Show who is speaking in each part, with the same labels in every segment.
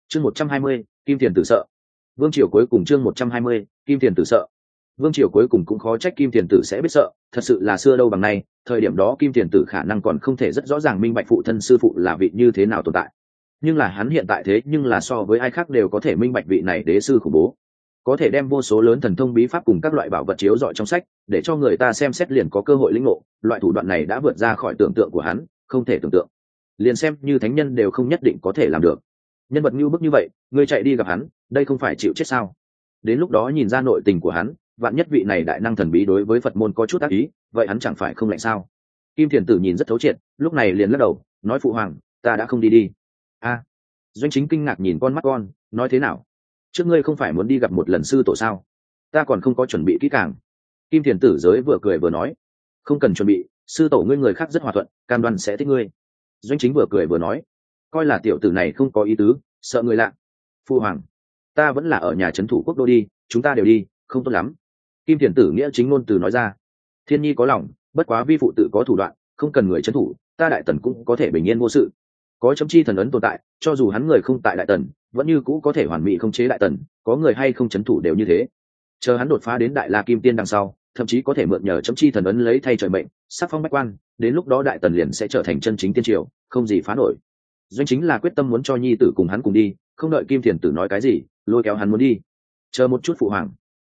Speaker 1: Chương 120, Kim Tiền Tử sợ. Vương triều cuối cùng. Chương 120, Kim Tiền Tử sợ. Vương triều cuối cùng cũng khó trách Kim Tiền Tử sẽ biết sợ, thật sự là xưa đâu bằng nay, thời điểm đó Kim Tiền Tử khả năng còn không thể rất rõ ràng minh bạch phụ thân sư phụ là vị như thế nào tồn tại. Nhưng là hắn hiện tại thế nhưng là so với ai khác đều có thể minh bạch vị này đế sư khủng bố, có thể đem vô số lớn thần thông bí pháp cùng các loại bảo vật chiếu rọi trong sách, để cho người ta xem xét liền có cơ hội lĩnh ngộ. Loại thủ đoạn này đã vượt ra khỏi tưởng tượng của hắn, không thể tưởng tượng. Liền xem như thánh nhân đều không nhất định có thể làm được. Nhân vật như bức như vậy, ngươi chạy đi gặp hắn, đây không phải chịu chết sao? Đến lúc đó nhìn ra nội tình của hắn, vạn nhất vị này đại năng thần bí đối với Phật môn có chút ác ý, vậy hắn chẳng phải không lạnh sao? Kim Thiền Tử nhìn rất thấu triệt, lúc này liền lắc đầu, nói phụ hoàng, ta đã không đi đi. A, Doanh Chính kinh ngạc nhìn con mắt con, nói thế nào? Trước ngươi không phải muốn đi gặp một lần sư tổ sao? Ta còn không có chuẩn bị kỹ càng. Kim Thiền Tử giới vừa cười vừa nói, không cần chuẩn bị, sư tổ ngươi người khác rất hòa thuận, cam đoan sẽ thích ngươi. Doanh Chính vừa cười vừa nói, coi là tiểu tử này không có ý tứ, sợ người lạ. Phu hoàng, ta vẫn là ở nhà trấn thủ quốc đô đi, chúng ta đều đi, không tốt lắm. Kim Thiền Tử nghĩa chính ngôn từ nói ra, thiên nhi có lòng, bất quá vi phụ tự có thủ đoạn, không cần người trấn thủ, ta đại tần cũng có thể bình yên vô sự. Có chấm chi thần ấn tồn tại, cho dù hắn người không tại đại tần, vẫn như cũ có thể hoàn mỹ không chế đại tần, có người hay không trấn thủ đều như thế. Chờ hắn đột phá đến đại la kim tiên đằng sau, thậm chí có thể mượn nhờ chấm chi thần ấn lấy thay trời mệnh, sắc phong bách quan, đến lúc đó đại tần liền sẽ trở thành chân chính tiên triều, không gì phá nổi. Doanh Chính là quyết tâm muốn cho nhi tử cùng hắn cùng đi, không đợi Kim Thiền Tử nói cái gì, lôi kéo hắn muốn đi. Chờ một chút phụ hoàng,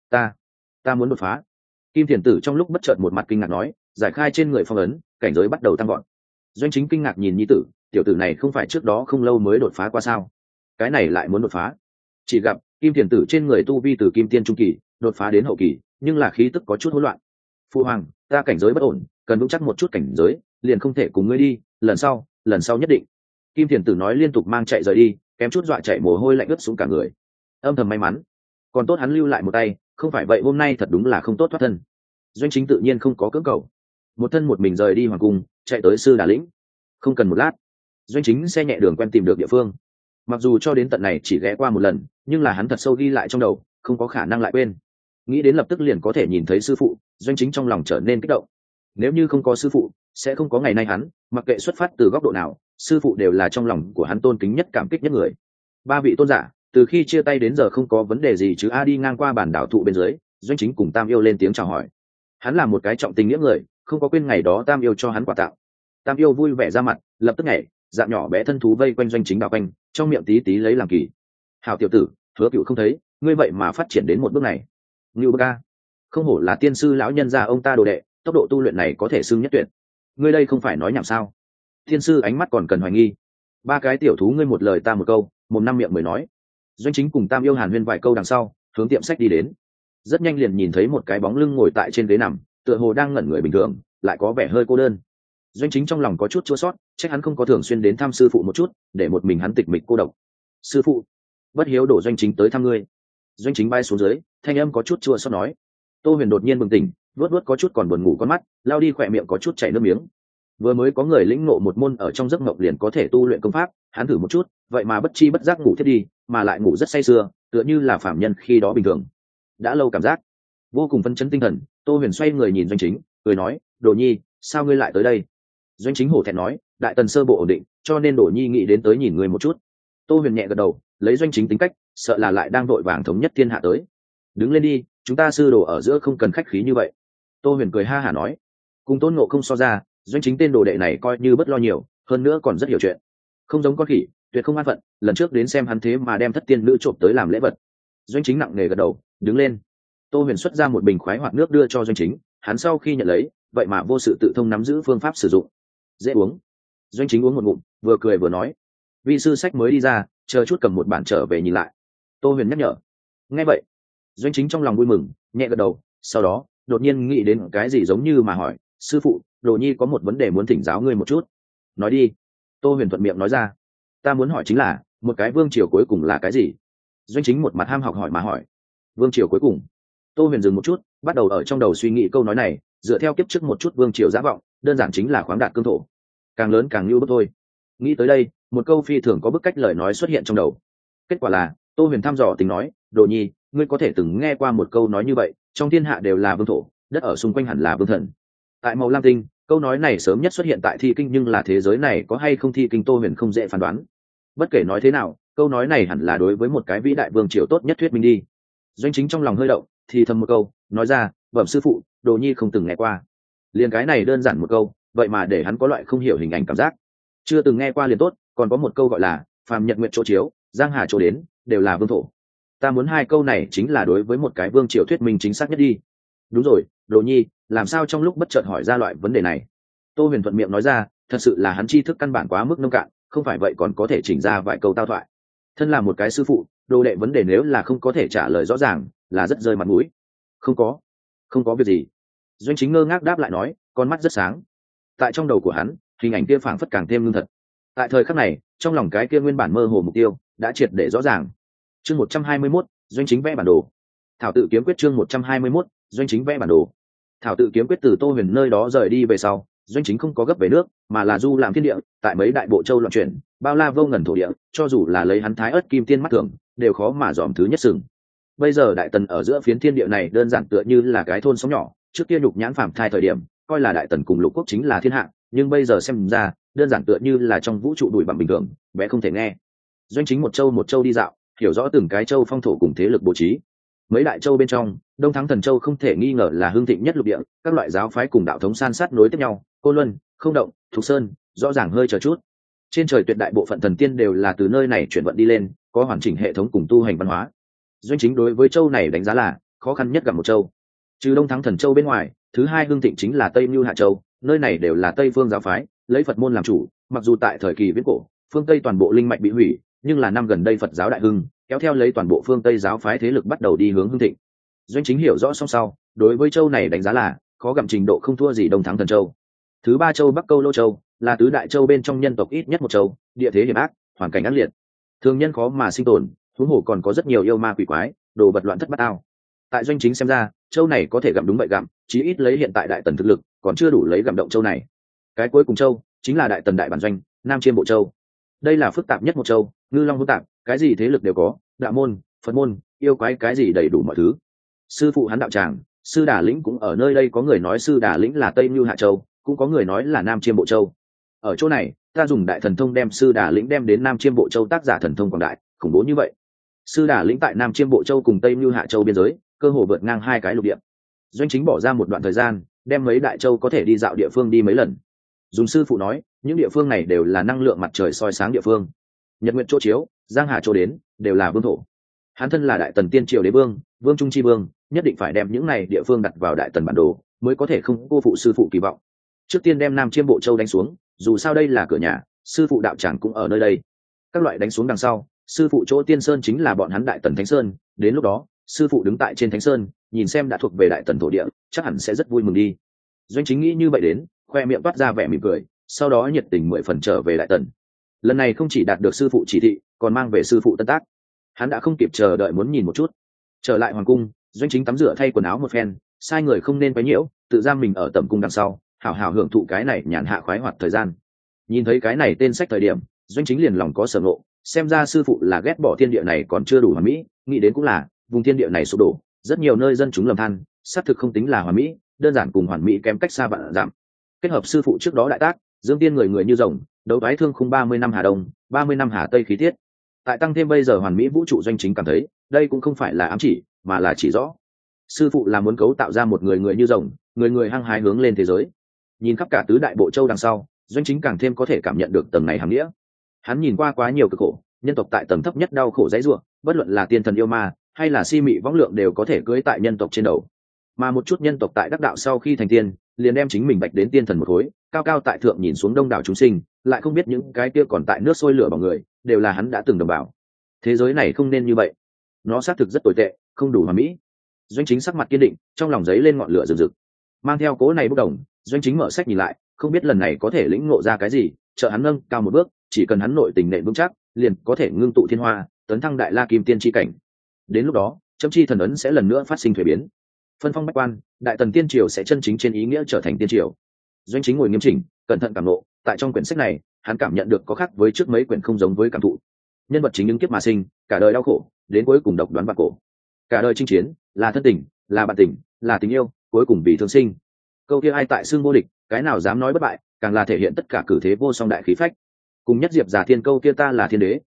Speaker 1: ta muốn đột phá. Kim Thiền Tử trong lúc bất chợt một mặt kinh ngạc nói, giải khai trên người phong ấn, cảnh giới bắt đầu tăng gọn. Doanh Chính kinh ngạc nhìn nhi tử, tiểu tử này không phải trước đó không lâu mới đột phá qua sao? Cái này lại muốn đột phá? Chỉ gặp Kim Thiền Tử trên người tu vi từ kim tiên trung kỳ đột phá đến hậu kỳ, nhưng là khí tức có chút hỗn loạn. Phụ hoàng, ta cảnh giới bất ổn, cần vững chắc một chút cảnh giới, liền không thể cùng ngươi đi, lần sau nhất định. Kim Thiền Tử nói liên tục mang chạy rời đi, kém chút dọa chạy mồ hôi lạnh ướt xuống cả người. Âm thầm may mắn, còn tốt hắn lưu lại một tay, không phải vậy hôm nay thật đúng là không tốt thoát thân. Doanh Chính tự nhiên không có cưỡng cầu, một thân một mình rời đi hoàng cung, chạy tới sư đà lĩnh. Không cần một lát, Doanh Chính xe nhẹ đường quen tìm được địa phương. Mặc dù cho đến tận này chỉ ghé qua một lần, nhưng là hắn thật sâu ghi lại trong đầu, không có khả năng lại quên. Nghĩ đến lập tức liền có thể nhìn thấy sư phụ, Doanh Chính trong lòng trở nên kích động. Nếu như không có sư phụ, sẽ không có ngày nay hắn, mặc kệ xuất phát từ góc độ nào, sư phụ đều là trong lòng của hắn tôn kính nhất, cảm kích nhất người. Ba vị tôn giả, từ khi chia tay đến giờ không có vấn đề gì chứ? A đi ngang qua bản đảo thụ bên dưới, Doanh Chính cùng Tam Yêu lên tiếng chào hỏi. Hắn là một cái trọng tình nghĩa người, không có quên ngày đó Tam Yêu cho hắn quà tặng. Tam Yêu vui vẻ ra mặt, lập tức nhảy, dạng nhỏ bé thân thú vây quanh Doanh Chính đảo quanh, trong miệng tí tí lấy làm kỳ. Hảo tiểu tử, Hứa Cựu không thấy, ngươi vậy mà phát triển đến một bước này. Ngưu Bơ Ca, không hổ là tiên sư lão nhân gia ông ta đồ đệ, tốc độ tu luyện này có thể xưng nhất tuyệt. Ngươi đây không phải nói nhảm sao? Tiên sư ánh mắt còn cần hoài nghi. Ba cái tiểu thú ngươi một lời ta một câu, mồm năm miệng mới nói. Doanh Chính cùng Tam Yêu hàn huyên vài câu đằng sau, hướng tiệm sách đi đến. Rất nhanh liền nhìn thấy một cái bóng lưng ngồi tại trên ghế nằm, tựa hồ đang ngẩn người bình thường, lại có vẻ hơi cô đơn. Doanh Chính trong lòng có chút chua sót, trách hắn không có thường xuyên đến thăm sư phụ một chút, để một mình hắn tịch mịch cô độc. Sư phụ, bất hiếu đổ Doanh Chính tới thăm ngươi. Doanh Chính bay xuống dưới, thanh âm có chút chua xót nói. Tô Huyền đột nhiên bừng tỉnh, vuốt có chút còn buồn ngủ con mắt, lao đi khỏe miệng có chút chảy nước miếng. Vừa mới có người lĩnh ngộ một môn ở trong giấc mộng liền có thể tu luyện công pháp, hắn thử một chút, vậy mà bất chi bất giác ngủ thiết đi, mà lại ngủ rất say sưa, tựa như là phạm nhân khi đó bình thường. Đã lâu cảm giác vô cùng phấn chấn tinh thần. Tô Huyền xoay người nhìn Doanh Chính, cười nói, Đồ Nhi, sao ngươi lại tới đây? Doanh Chính hổ thẹn nói, đại tần sơ bộ ổn định, cho nên Đồ Nhi nghĩ đến tới nhìn ngươi một chút. Tô Huyền nhẹ gật đầu, lấy Doanh Chính tính cách, sợ là lại đang vội vàng thống nhất thiên hạ tới. Đứng lên đi, chúng ta sư đồ ở giữa không cần khách khí như vậy. Tô Huyền cười ha hả nói, cùng Tôn Ngộ không so ra, Doanh Chính tên đồ đệ này coi như bất lo nhiều, hơn nữa còn rất hiểu chuyện, không giống con khỉ, tuyệt không an phận. Lần trước đến xem hắn thế mà đem thất tiên nữ trộm tới làm lễ vật. Doanh Chính nặng nề gật đầu, đứng lên. Tô Huyền xuất ra một bình khoái hoạt nước đưa cho Doanh Chính, hắn sau khi nhận lấy, vậy mà vô sự tự thông nắm giữ phương pháp sử dụng, dễ uống. Doanh Chính uống một ngụm, vừa cười vừa nói, vị sư sách mới đi ra, chờ chút cầm một bản trở về nhìn lại. Tô Huyền nhắc nhở. Nghe vậy, Doanh Chính trong lòng vui mừng, nhẹ gật đầu, sau đó đột nhiên nghĩ đến cái gì giống như mà hỏi, sư phụ, Đồ Nhi có một vấn đề muốn thỉnh giáo ngươi một chút. Nói đi. Tô Huyền thuận miệng nói ra. Ta muốn hỏi chính là, một cái vương triều cuối cùng là cái gì? Doanh Chính một mặt ham học hỏi mà hỏi. Vương triều cuối cùng? Tô Huyền dừng một chút, bắt đầu ở trong đầu suy nghĩ câu nói này, dựa theo kiếp trước một chút vương triều giả vọng, đơn giản chính là khoáng đạt cương thổ, càng lớn càng như bức thôi. Nghĩ tới đây, một câu phi thường có bức cách lời nói xuất hiện trong đầu. Kết quả là, Tô Huyền thăm dò tính nói, Đồ Nhi, ngươi có thể từng nghe qua một câu nói như vậy, trong thiên hạ đều là vương thổ, đất ở xung quanh hẳn là vương thần. Tại Màu Lam Tinh, câu nói này sớm nhất xuất hiện tại thi kinh, nhưng là thế giới này có hay không thi kinh Tô Huyền không dễ phán đoán. Bất kể nói thế nào, câu nói này hẳn là đối với một cái vĩ đại vương triều tốt nhất thuyết minh đi. Doanh Chính trong lòng hơi động, thì thầm một câu, nói ra, bẩm sư phụ, đồ nhi không từng nghe qua. Liền cái này đơn giản một câu, vậy mà để hắn có loại không hiểu hình ảnh cảm giác. Chưa từng nghe qua liền tốt, còn có một câu gọi là phàm nhật nguyện chỗ chiếu, giang hà chỗ đến, đều là vương thổ. Ta muốn hai câu này chính là đối với một cái vương triều thuyết minh chính xác nhất đi. Đúng rồi, đồ nhi, làm sao trong lúc bất chợt hỏi ra loại vấn đề này? Tô Huyền thuận miệng nói ra, thật sự là hắn tri thức căn bản quá mức nông cạn, không phải vậy còn có thể chỉnh ra vài câu tao thoại. Thân là một cái sư phụ, đồ đệ vấn đề nếu là không có thể trả lời rõ ràng, là rất rơi mặt mũi. Không có việc gì. Doanh Chính ngơ ngác đáp lại nói, con mắt rất sáng. Tại trong đầu của hắn, hình ảnh kia phảng phất càng thêm lương thật. Tại thời khắc này, trong lòng cái kia nguyên bản mơ hồ mục tiêu đã triệt để rõ ràng. Chương 121, Doanh Chính vẽ bản đồ. Thảo tự kiếm quyết chương 121, Doanh Chính vẽ bản đồ. Thảo tự kiếm quyết từ Tô Huyền nơi đó rời đi về sau, Doanh Chính không có gấp về nước, mà là du làm thiên địa, tại mấy đại bộ châu loạn chuyển, bao la vô ngần thổ địa, cho dù là lấy hắn Thái Ức Kim Tiên mắt thường, đều khó mà dòm thứ nhất sừng. Bây giờ đại tần ở giữa phiến thiên địa này đơn giản tựa như là cái thôn sóng nhỏ, trước kia nhục nhãn phàm thai thời điểm, coi là đại tần cùng lục quốc chính là thiên hạ, nhưng bây giờ xem ra, đơn giản tựa như là trong vũ trụ đùi bằng bình thường, bé không thể nghe. Doanh Chính một châu đi dạo, hiểu rõ từng cái châu phong thổ cùng thế lực bố trí. Mấy đại châu bên trong, Đông Thắng Thần Châu không thể nghi ngờ là hưng thịnh nhất lục địa, các loại giáo phái cùng đạo thống san sát nối tiếp nhau, Côn Luân, Không Động, Thục Sơn, rõ ràng hơi chờ chút. Trên trời tuyệt đại bộ phận thần tiên đều là từ nơi này chuyển vận đi lên, có hoàn chỉnh hệ thống cùng tu hành văn hóa. Doanh Chính đối với châu này đánh giá là khó khăn nhất gặp một châu. Trừ Đông Thắng Thần Châu bên ngoài, thứ hai hưng thịnh chính là Tây Nưu Hạ Châu, nơi này đều là Tây phương giáo phái, lấy Phật môn làm chủ, mặc dù tại thời kỳ viễn cổ, phương Tây toàn bộ linh mạch bị hủy, nhưng là năm gần đây Phật giáo đại hưng, kéo theo lấy toàn bộ phương Tây giáo phái thế lực bắt đầu đi hướng hưng thịnh. Doanh Chính hiểu rõ song sau, đối với châu này đánh giá là khó gặm trình độ không thua gì Đông Thắng Thần Châu. Thứ ba châu Bắc Câu Lô Châu, là tứ đại châu bên trong nhân tộc ít nhất một châu, địa thế hiểm ác, hoàn cảnh ác liệt, thường nhân khó mà sinh tồn, huống hồ còn có rất nhiều yêu ma quỷ quái, đồ vật loạn thất bát ao. Tại Doanh Chính xem ra, châu này có thể gặm đúng vậy gặm, chí ít lấy hiện tại đại tần thực lực, còn chưa đủ lấy gặm động châu này. Cái cuối cùng châu chính là đại tần đại bản doanh, Nam Chiêm Bộ Châu. Đây là phức tạp nhất một châu, ngư long hỗn tạp, cái gì thế lực đều có, đạo môn, Phật môn, yêu quái cái gì đầy đủ mọi thứ. Sư phụ hắn đạo tràng, Sư Đà Lĩnh cũng ở nơi đây, có người nói Sư Đà Lĩnh là Tây Nưu Hạ Châu, cũng có người nói là Nam Chiêm Bộ Châu. Ở chỗ này, ta dùng đại thần thông đem Sư Đà Lĩnh đem đến Nam Chiêm Bộ Châu, tác giả thần thông quảng đại, khủng bố như vậy. Sư Đà Lĩnh tại Nam Chiêm Bộ Châu cùng Tây Nưu Hạ Châu biên giới, cơ hồ vượt ngang hai cái lục địa. Doanh Chính bỏ ra một đoạn thời gian, đem mấy đại châu có thể đi dạo địa phương đi mấy lần. Dùng sư phụ nói, những địa phương này đều là năng lượng mặt trời soi sáng địa phương. Nhật nguyện chỗ chiếu, giang hà chỗ đến, đều là vương thổ. Hắn thân là đại tần tiên triều đế vương, vương trung chi vương, nhất định phải đem những này địa phương đặt vào đại tần bản đồ, mới có thể không cô phụ sư phụ kỳ vọng. Trước tiên đem Nam Chiêm Bộ Châu đánh xuống, dù sao đây là cửa nhà, sư phụ đạo tràng cũng ở nơi đây. Các loại đánh xuống đằng sau, sư phụ chỗ tiên sơn chính là bọn hắn đại tần thánh sơn, đến lúc đó sư phụ đứng tại trên thánh sơn, nhìn xem đã thuộc về đại tần thổ địa, chắc hẳn sẽ rất vui mừng đi. Doanh Chính nghĩ như vậy đến, khoe miệng toát ra vẻ mỉm cười, sau đó nhiệt tình 10 phần trở về đại tần. Lần này không chỉ đạt được sư phụ chỉ thị, còn mang về sư phụ tân tác. Hắn đã không kịp chờ đợi muốn nhìn một chút. Trở lại hoàng cung, Doanh Chính tắm rửa thay quần áo một phen, sai người không nên quấy nhiễu, tự giam mình ở tẩm cung đằng sau, hảo hảo hưởng thụ cái này nhàn hạ khoái hoạt thời gian. Nhìn thấy cái này tên sách thời điểm, Doanh Chính liền lòng có sở ngộ, xem ra sư phụ là ghét bỏ thiên địa này còn chưa đủ hoàn mỹ, nghĩ đến cũng là vùng thiên địa này sụp đổ, rất nhiều nơi dân chúng lầm than, xác thực không tính là hoàn mỹ, đơn giản cùng hoàn mỹ kém cách xa vạn dặm. Kết hợp sư phụ trước đó đại tác, dương tiên người người như rồng, đấu toái thương khung 30 năm hà đông, 30 năm hà tây khí tiết. Tại tăng thêm bây giờ hoàn mỹ vũ trụ, Doanh Chính cảm thấy đây cũng không phải là ám chỉ, mà là chỉ rõ sư phụ là muốn cấu tạo ra một người người như rồng, người người hăng hái hướng lên thế giới. Nhìn khắp cả tứ đại bộ châu đằng sau, Doanh Chính càng thêm có thể cảm nhận được tầng này hàm nghĩa. Hắn nhìn qua quá nhiều cực khổ, nhân tộc tại tầng thấp nhất đau khổ dãy rủa, bất luận là tiên thần yêu ma hay là si mị võng lượng đều có thể cưỡi tại nhân tộc trên đầu. Mà một chút nhân tộc tại đắc đạo sau khi thành tiên, liền đem chính mình bạch đến tiên thần một khối, cao cao tại thượng nhìn xuống đông đảo chúng sinh, lại không biết những cái kia còn tại nước sôi lửa bỏng người, đều là hắn đã từng đồng bào. Thế giới này không nên như vậy, nó xác thực rất tồi tệ, không đủ hoàn mỹ. Doanh Chính sắc mặt kiên định, trong lòng giấy lên ngọn lửa rực rực. Mang theo cố này bốc đồng, Doanh Chính mở sách nhìn lại, không biết lần này có thể lĩnh ngộ ra cái gì, trợ hắn nâng cao một bước, chỉ cần hắn nội tình nện vững chắc, liền có thể ngưng tụ thiên hoa, tấn thăng đại la kim tiên chi cảnh. Đến lúc đó, châm chi thần ấn sẽ lần nữa phát sinh thuế biến, phân phong bách quan, đại tần tiên triều sẽ chân chính trên ý nghĩa trở thành tiên triều. Doanh Chính ngồi nghiêm chỉnh, cẩn thận cảm ngộ, tại trong quyển sách này, hắn cảm nhận được có khác với trước mấy quyển không giống với cảm thụ. Nhân vật chính ứng kiếp mà sinh, cả đời đau khổ, đến cuối cùng độc đoán bạc cổ. Cả đời chinh chiến, là thân tình, là bạn tình, là tình yêu, cuối cùng vì thương sinh. Câu kia ai tại xương vô địch, cái nào dám nói bất bại, càng là thể hiện tất cả cử thế vô song đại khí phách. Cùng nhất diệp giả thiên câu kia ta là thiên đế,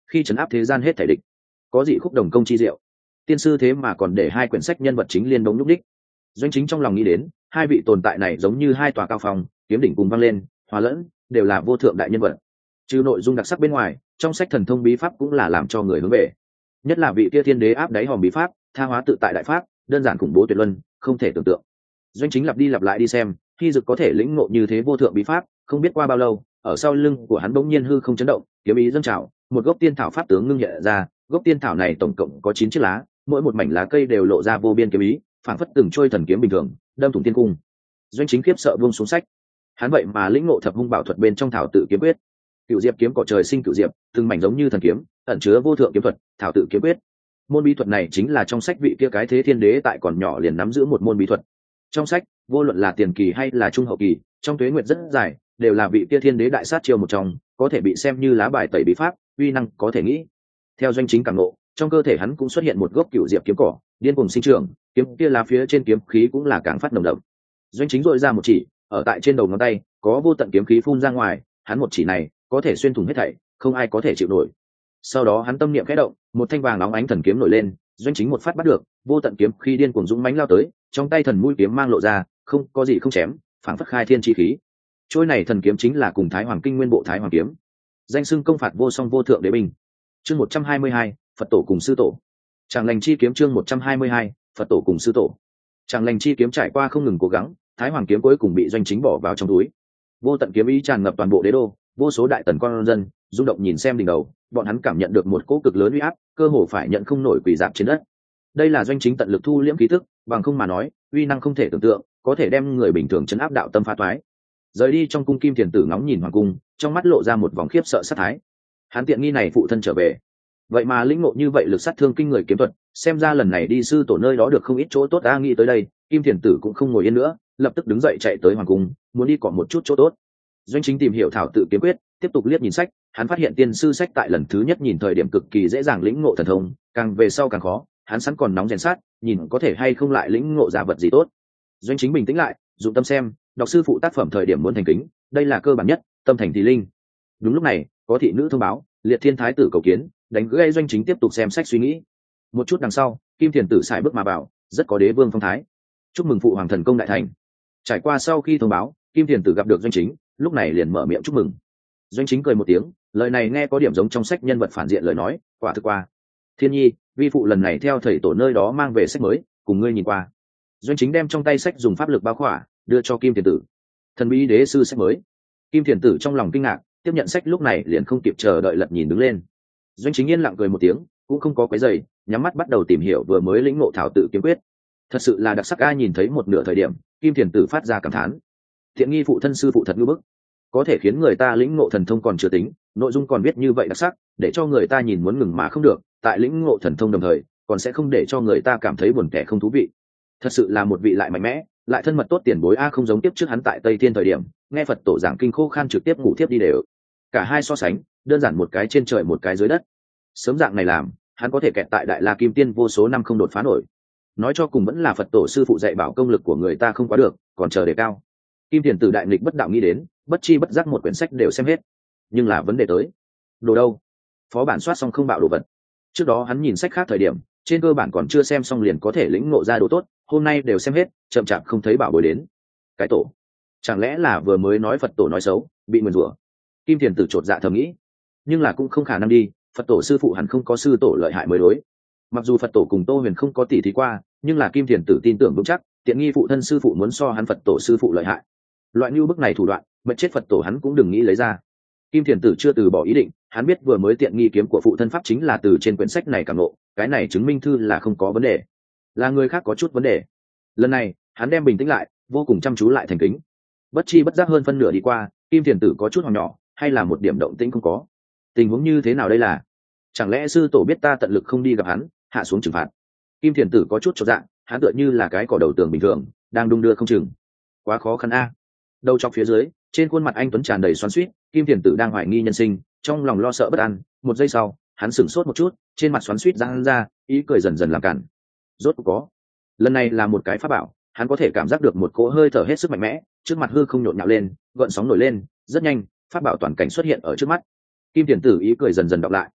Speaker 1: khi trấn áp thế gian hết thể địch. Có dị khúc đồng công chi diệu, tiên sư thế mà còn để hai quyển sách nhân vật chính liên đống nhúc đích. Doanh Chính trong lòng nghĩ đến, hai vị tồn tại này giống như hai tòa cao phòng, kiếm đỉnh cùng vang lên, hòa lẫn, đều là vô thượng đại nhân vật. Trừ nội dung đặc sắc bên ngoài, trong sách thần thông bí pháp cũng là làm cho người hướng về. Nhất là vị kia thiên đế áp đáy hòm bí pháp, tha hóa tự tại đại pháp, đơn giản khủng bố tuyệt luân, không thể tưởng tượng. Doanh Chính lặp đi lặp lại đi xem, khi dực có thể lĩnh ngộ như thế vô thượng bí pháp, không biết qua bao lâu, ở sau lưng của hắn bỗng nhiên hư không chấn động, kiếm ý dâng trào, một gốc tiên thảo pháp tướng ngưng nhẹ ra, gốc tiên thảo này tổng cộng có 9 chiếc lá, mỗi một mảnh lá cây đều lộ ra vô biên kiếm ý, phảng phất từng trôi thần kiếm bình thường, đâm thủng thiên cung. Doanh Chính khiếp sợ buông xuống sách. Hắn vậy mà lĩnh ngộ thập hung bảo thuật bên trong thảo tự kiếm quyết. Cựu diệp kiếm cỏ trời sinh cựu diệp, từng mảnh giống như thần kiếm, ẩn chứa vô thượng kiếm thuật, thảo tự kiếm quyết. Môn bí thuật này chính là trong sách vị kia cái thế thiên đế tại còn nhỏ liền nắm giữ một môn bí thuật. Trong sách, vô luận là tiền kỳ hay là trung hậu kỳ, trong tuế nguyệt rất dài, đều là vị kia thiên đế đại sát chiêu một trong, có thể bị xem như lá bài tẩy bí pháp, uy năng có thể nghĩ. Theo Doanh Chính cảm ngộ, trong cơ thể hắn cũng xuất hiện một gốc cựu diệp kiếm cỏ, điên cuồng sinh trưởng, kiếm kia lá phía trên kiếm khí cũng là càng phát nồng đậm. Doanh Chính dội ra một chỉ, ở tại trên đầu ngón tay có vô tận kiếm khí phun ra ngoài, hắn một chỉ này có thể xuyên thủng hết thảy, không ai có thể chịu nổi. Sau đó hắn tâm niệm khẽ động, một thanh vàng óng ánh thần kiếm nổi lên, Doanh Chính một phát bắt được, vô tận kiếm khí điên cuồng dũng mãnh lao tới, trong tay thần mũi kiếm mang lộ ra, không có gì không chém, phảng phất khai thiên chi khí. Trôi này thần kiếm chính là cùng Thái Hoàng Kinh nguyên bộ Thái Hoàng kiếm, danh xưng công phạt vô song vô thượng đế binh. Chương 122, Phật tổ cùng sư tổ. Tràng lành chi kiếm chương 122, Phật tổ cùng sư tổ. Tràng lành chi kiếm trải qua không ngừng cố gắng, Thái Hoàng kiếm cuối cùng bị Doanh Chính bỏ vào trong túi. Vô tận kiếm ý tràn ngập toàn bộ đế đô, vô số đại tần con dân rung động nhìn xem đỉnh đầu, bọn hắn cảm nhận được một cỗ cực lớn uy áp, cơ hồ phải nhận không nổi quỳ rạp trên đất. Đây là Doanh Chính tận lực thu liễm khí tức, bằng không mà nói, uy năng không thể tưởng tượng, có thể đem người bình thường chấn áp đạo tâm phá toái. Rời đi trong cung Kim Thiền Tử ngóng nhìn hoàng cung, trong mắt lộ ra một vòng khiếp sợ sát thái. Hắn tiện nghi này phụ thân trở về, vậy mà lĩnh ngộ như vậy lực sát thương kinh người kiếm thuật, xem ra lần này đi sư tổ nơi đó được không ít chỗ tốt. Ta nghĩ tới đây, Kim Thiền Tử cũng không ngồi yên nữa, lập tức đứng dậy chạy tới hoàng cung, muốn đi cọ một chút chỗ tốt. Doanh Chính tìm hiểu thảo tự kiếm quyết, tiếp tục liếc nhìn sách, hắn phát hiện tiên sư sách tại lần thứ nhất nhìn thời điểm cực kỳ dễ dàng lĩnh ngộ thần thông, càng về sau càng khó, hắn sẵn còn nóng rèn sát, nhìn có thể hay không lại lĩnh ngộ ra vật gì tốt. Doanh Chính bình tĩnh lại, dụng tâm xem, đọc sư phụ tác phẩm thời điểm muốn thành kính, đây là cơ bản nhất, tâm thành thì linh. Đúng lúc này, có thị nữ thông báo, Liệt Thiên Thái tử cầu kiến, đánh gãy Doanh Chính tiếp tục xem sách suy nghĩ. Một chút đằng sau, Kim Thiền Tử sải bước mà vào, rất có đế vương phong thái. Chúc mừng phụ hoàng thần công đại thành. Trải qua sau khi thông báo, Kim Thiền Tử gặp được Doanh Chính, lúc này liền mở miệng chúc mừng. Doanh Chính cười một tiếng, lời này nghe có điểm giống trong sách nhân vật phản diện lời nói, quả thực qua. Thiên nhi, vi phụ lần này theo thầy tổ nơi đó mang về sách mới, cùng ngươi nhìn qua. Doanh Chính đem trong tay sách dùng pháp lực bao khỏa, đưa cho Kim Thiền Tử. Thần bí đế sư sách mới. Kim Thiền Tử trong lòng kinh ngạc, tiếp nhận sách lúc này liền không kịp chờ đợi lật nhìn đứng lên. Doanh Chính yên lặng cười một tiếng, cũng không có quấy rầy, nhắm mắt bắt đầu tìm hiểu vừa mới lĩnh ngộ thảo tự kiếm quyết. Thật sự là đặc sắc. Ai nhìn thấy một nửa thời điểm, Kim Thiền Tử phát ra cảm thán. Thiện nghi phụ thân sư phụ thật ngư bức, có thể khiến người ta lĩnh ngộ thần thông còn chưa tính, nội dung còn viết như vậy đặc sắc, để cho người ta nhìn muốn ngừng mà không được. Tại lĩnh ngộ thần thông đồng thời, còn sẽ không để cho người ta cảm thấy buồn tẻ không thú vị. Thật sự là một vị lại mạnh mẽ, lại thân mật tốt tiền bối. Không giống tiếp trước hắn tại Tây Thiên thời điểm, nghe Phật tổ giảng kinh khô khan trực tiếp ngủ thiếp đi đều. Cả hai so sánh, đơn giản một cái trên trời một cái dưới đất. Sớm dạng này làm, hắn có thể kẹt tại Đại La Kim Tiên vô số năm không đột phá nổi. Nói cho cùng vẫn là Phật tổ sư phụ dạy bảo công lực của người ta không quá được, còn chờ đề cao. Kim Thiền Tử đại nghịch bất đạo nghĩ đến, bất chi bất giác một quyển sách đều xem hết. Nhưng là vấn đề tới, đồ đâu? Phó bản soát xong không bạo đồ vật. Trước đó hắn nhìn sách khác thời điểm, trên cơ bản còn chưa xem xong liền có thể lĩnh ngộ ra đồ tốt, hôm nay đều xem hết, chậm chạp không thấy bảo bối đến. Cái tổ, chẳng lẽ là vừa mới nói Phật tổ nói xấu, bị nguyền rủa? Kim Thiền Tử chột dạ thầm nghĩ. Nhưng là cũng không khả năng đi, Phật tổ sư phụ hẳn không có sư tổ lợi hại mới đối. Mặc dù Phật tổ cùng Tô Huyền không có tỉ thí qua, nhưng là Kim Thiền Tử tin tưởng vững chắc, tiện nghi phụ thân sư phụ muốn so hắn Phật tổ sư phụ lợi hại. Loại như bức này thủ đoạn, mệt chết Phật tổ hắn cũng đừng nghĩ lấy ra. Kim Thiền Tử chưa từ bỏ ý định, hắn biết vừa mới tiện nghi kiếm của phụ thân pháp chính là từ trên quyển sách này cảm ngộ, cái này chứng minh thư là không có vấn đề, là người khác có chút vấn đề. Lần này, hắn đem bình tĩnh lại, vô cùng chăm chú lại thành kính. Bất chi bất giác hơn phân nửa đi qua, Kim Thiền Tử có chút hoảng nhỏ, hay là một điểm động tĩnh không có. Tình huống như thế nào đây là? Chẳng lẽ sư tổ biết ta tận lực không đi gặp hắn, hạ xuống trừng phạt? Kim Thiền Tử có chút chột dạ, hắn tựa như là cái cỏ đầu tường bình thường, đang đung đưa không chừng. Quá khó khăn a. Đầu chọc phía dưới, trên khuôn mặt anh tuấn tràn đầy xoắn xuýt, Kim Thiền Tử đang hoài nghi nhân sinh, trong lòng lo sợ bất an. Một giây sau, hắn sửng sốt một chút, trên mặt xoắn xuýt giãn ra, ý cười dần dần làm cản. Rốt cuộc có. Lần này là một cái pháp bảo, hắn có thể cảm giác được một cỗ hơi thở hết sức mạnh mẽ, trước mặt hư không nhộn nhạo lên, gợn sóng nổi lên, rất nhanh, pháp bảo toàn cảnh xuất hiện ở trước mắt. Kim Thiền Tử ý cười dần dần đọc lại.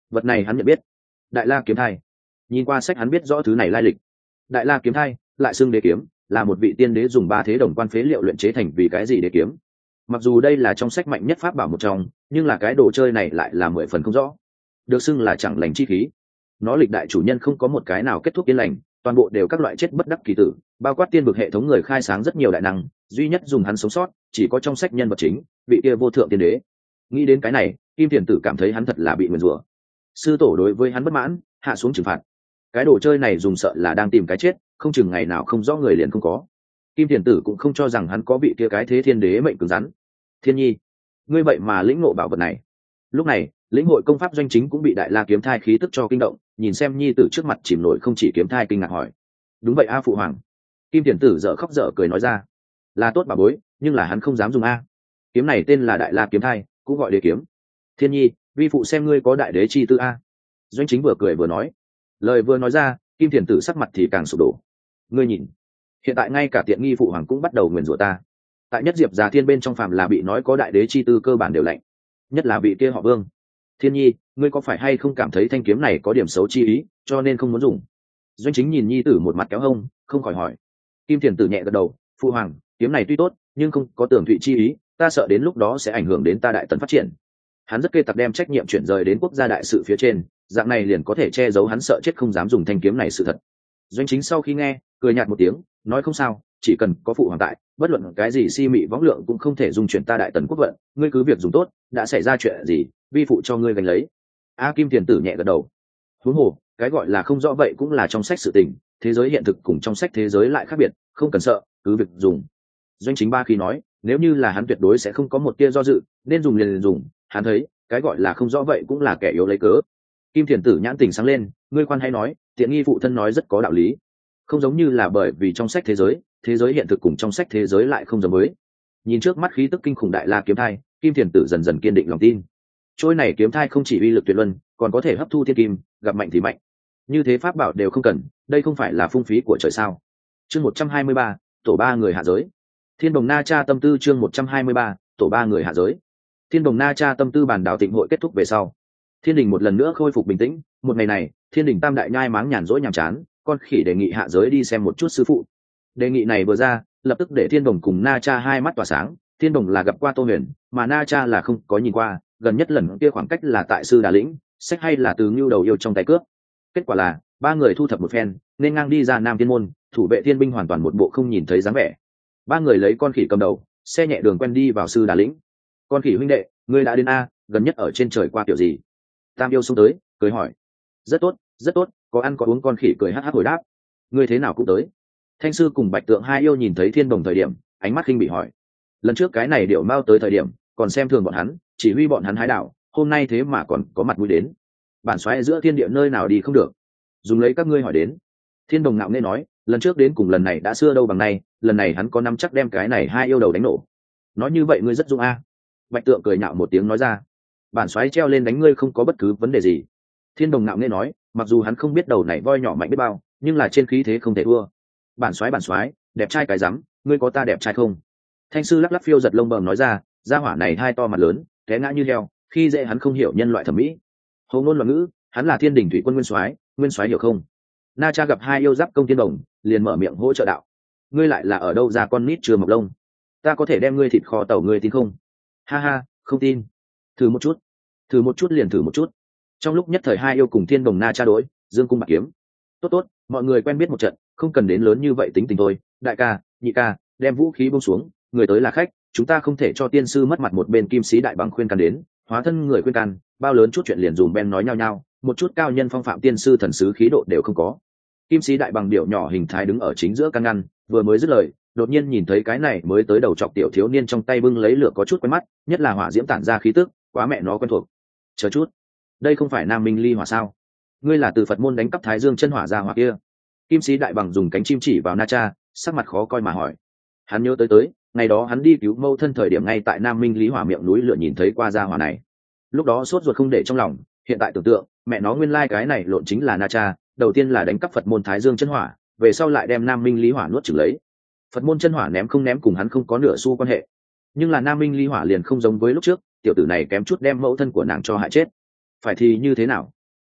Speaker 1: vật này hắn nhận biết. Đại la kiếm thai. Nhìn qua sách hắn biết rõ thứ này lai lịch. Đại la kiếm thai lại xưng đế kiếm, là một vị tiên đế dùng 3 thế đồng quan phế liệu luyện chế thành. Vì cái gì đế kiếm? Mặc dù đây là trong sách mạnh nhất pháp bảo một trong, nhưng là cái đồ chơi này lại là 10 phần không rõ. Được xưng là chẳng lành chi khí. Nó lịch đại chủ nhân không có một cái nào kết thúc yên lành, toàn bộ đều các loại chết bất đắc kỳ tử, bao quát tiên vực hệ thống người khai sáng rất nhiều đại năng, duy nhất dùng hắn sống sót chỉ có trong sách nhân vật chính vị kia vô thượng tiên đế. Nghĩ đến cái này, Kim Thiền Tử cảm thấy hắn thật là bị nguyền rủa. Sư tổ đối với hắn bất mãn, hạ xuống trừng phạt. Cái đồ chơi này dùng sợ là đang tìm cái chết, không chừng ngày nào không rõ người liền không có. Kim Thiền Tử cũng không cho rằng hắn có bị kia cái thế thiên đế mệnh cứng rắn. Thiên nhi, ngươi vậy mà lĩnh ngộ bảo vật này. Lúc này, lĩnh hội công pháp doanh chính cũng bị đại la kiếm thai khí tức cho kinh động, nhìn xem nhi tử trước mặt chìm nổi không chỉ kiếm thai, kinh ngạc hỏi: đúng vậy a phụ hoàng. Kim Thiền Tử dở khóc dở cười nói ra: là tốt bà bối, nhưng là hắn không dám dùng a. Kiếm này tên là đại la kiếm thai, cũng gọi đế kiếm. Thiên nhi, vi phụ xem ngươi có đại đế chi tư a. Doanh chính vừa cười vừa nói. Lời vừa nói ra, Kim Thiền Tử sắc mặt thì càng sụp đổ. Ngươi nhìn, hiện tại ngay cả tiện nghi phụ hoàng cũng bắt đầu nguyền rủa ta. Tại nhất diệp già thiên bên trong phàm là bị nói có đại đế chi tư cơ bản đều lạnh, nhất là vị kia họ Vương. Thiên nhi, ngươi có phải hay không cảm thấy thanh kiếm này có điểm xấu chi ý, cho nên không muốn dùng? Doanh chính nhìn nhi tử một mặt kéo hông, không khỏi hỏi. Kim Thiền Tử nhẹ gật đầu: phụ hoàng, kiếm này tuy tốt, nhưng không có tưởng thụy chi ý, ta sợ đến lúc đó sẽ ảnh hưởng đến ta đại tần phát triển. Hắn rất kê tặc đem trách nhiệm chuyển rời đến quốc gia đại sự phía trên, dạng này liền có thể che giấu hắn sợ chết không dám dùng thanh kiếm này sự thật. Doanh chính sau khi nghe, cười nhạt một tiếng, nói: không sao, chỉ cần có phụ hoàng tại, bất luận cái gì si mị võng lượng cũng không thể dung chuyển ta đại tần quốc vận, ngươi cứ việc dùng tốt, đã xảy ra chuyện gì, vi phụ cho ngươi gánh lấy. Kim Thiền Tử nhẹ gật đầu. Huống hồ, cái gọi là không rõ vậy cũng là trong sách sự tình, thế giới hiện thực cùng trong sách thế giới lại khác biệt, không cần sợ, cứ việc dùng. Doanh chính ba khi nói, nếu như là hắn tuyệt đối sẽ không có một tia do dự, nên dùng liền dùng. Hắn thấy, cái gọi là không rõ vậy cũng là kẻ yếu lấy cớ. Kim Thiền Tử nhãn tình sáng lên, ngươi khoan hay nói, tiện nghi phụ thân nói rất có đạo lý. Không giống như là bởi vì trong sách thế giới hiện thực cùng trong sách thế giới lại không giống với. Nhìn trước mắt khí tức kinh khủng đại la kiếm thai, Kim Thiền Tử dần dần kiên định lòng tin. Trôi này kiếm thai không chỉ uy lực tuyệt luân, còn có thể hấp thu thiên kim, gặp mạnh thì mạnh. Như thế pháp bảo đều không cần, đây không phải là phung phí của trời sao? Chương 123, tổ 3 người hạ giới. Thiên Đồng Na Cha tâm tư. Chương 123, tổ 3 người hạ giới. Thiên Đồng Na Cha tâm tư bản đảo tịnh hội kết thúc về sau, Thiên Đình một lần nữa khôi phục bình tĩnh. Một ngày này, Thiên Đình tam đại nhai máng nhàn rỗi nhàm chán, con khỉ đề nghị hạ giới đi xem một chút sư phụ. Đề nghị này vừa ra, lập tức để Thiên Đồng cùng Na Cha hai mắt tỏa sáng. Thiên Đồng là gặp qua Tô Huyền, mà Na Cha là không có nhìn qua, gần nhất lần kia khoảng cách là tại sư Đà Lĩnh, sách hay là từ Ngưu Đầu Yêu trong tay cướp. Kết quả là ba người thu thập một phen, nên ngang đi ra Nam Thiên môn, thủ vệ thiên binh hoàn toàn một bộ không nhìn thấy dáng vẻ. Ba người lấy con khỉ cầm đầu, xe nhẹ đường quen đi vào sư Đà Lĩnh. Con khỉ huynh đệ, ngươi đã đến a? Gần nhất ở trên trời qua kiểu gì? Tam Yêu xông tới, cười hỏi. Rất tốt, rất tốt, có ăn có uống. Con khỉ cười hắc hắc hồi đáp. Ngươi thế nào cũng tới? Thanh sư cùng Bạch Tượng hai yêu nhìn thấy Thiên Đồng thời điểm, ánh mắt khinh bị hỏi. Lần trước cái này điệu mau tới thời điểm, còn xem thường bọn hắn, chỉ huy bọn hắn hái đảo, hôm nay thế mà còn có mặt mũi đến. Bản xoáy giữa thiên địa nơi nào đi không được, dùng lấy các ngươi hỏi đến. Thiên Đồng ngạo nghễ nói, lần trước đến cùng lần này đã xưa đâu bằng nay, lần này hắn có nắm chắc đem cái này hai yêu đầu đánh nổ. Nói như vậy ngươi rất dũng a. Bạch Tượng cười nhạo một tiếng nói ra, bản xoáy treo lên đánh ngươi không có bất cứ vấn đề gì. Thiên Đồng ngạo nghễ nói, mặc dù hắn không biết đầu này voi nhỏ mạnh biết bao, nhưng là trên khí thế không thể thua. Bản xoáy, đẹp trai cái rắm, ngươi có ta đẹp trai không? Thanh sư lắc lắc phiêu giật lông bờm nói ra, gia hỏa này hai to mặt lớn, té ngã như heo, khi dễ hắn không hiểu nhân loại thẩm mỹ. Hầu ngôn loạn ngữ, hắn là Thiên Đình thủy quân nguyên soái hiểu không? Na Cha gặp hai yêu giáp công Thiên Đồng, liền mở miệng hỗ trợ đạo. Ngươi lại là ở đâu ra con nít chưa mọc lông? Ta có thể đem ngươi thịt kho tàu, ngươi tin không? Ha ha, không tin. Thử một chút liền thử một chút. Trong lúc nhất thời hai yêu cùng Thiên Đồng Na Cha đối, dương cung bạc kiếm. Tốt, mọi người quen biết một trận, không cần đến lớn như vậy tính tình thôi. Đại ca, nhị ca, đem vũ khí buông xuống, người tới là khách, chúng ta không thể cho tiên sư mất mặt. Một bên Kim Sĩ Đại Bằng khuyên can đến, hóa thân người khuyên can, bao lớn chút chuyện liền dùm ben nói nhau, một chút cao nhân phong phạm tiên sư thần sứ khí độ đều không có. Kim Sĩ Đại Bằng điệu nhỏ hình thái đứng ở chính giữa căn ngăn, vừa mới dứt lời, đột nhiên nhìn thấy cái này mới tới đầu chọc tiểu thiếu niên trong tay bưng lấy lửa có chút quen mắt, nhất là hỏa diễm tản ra khí tức, quá mẹ nó quen thuộc. Chờ chút, đây không phải Nam Minh Ly Hỏa sao? Ngươi là từ Phật môn đánh cắp Thái Dương chân hỏa ra hỏa kia? Kim Sĩ Đại Bằng dùng cánh chim chỉ vào Na Cha, sắc mặt khó coi mà hỏi. Hắn nhớ tới ngày đó hắn đi cứu mâu thân thời điểm ngay tại Nam Minh Lý Hỏa miệng núi lửa nhìn thấy qua gia hỏa này, lúc đó sốt ruột không để trong lòng. Hiện tại tưởng tượng, mẹ nó nguyên lai cái này lộn chính là Na Cha, đầu tiên là đánh cắp Phật môn Thái Dương chân hỏa, về sau lại đem Nam Minh Lý Hỏa nuốt chửng lấy. Phật môn chân hỏa ném không ném cùng hắn không có nửa xu quan hệ, nhưng là Nam Minh Lý Hỏa liền không giống với lúc trước, tiểu tử này kém chút đem mẫu thân của nàng cho hại chết. Phải thì như thế nào,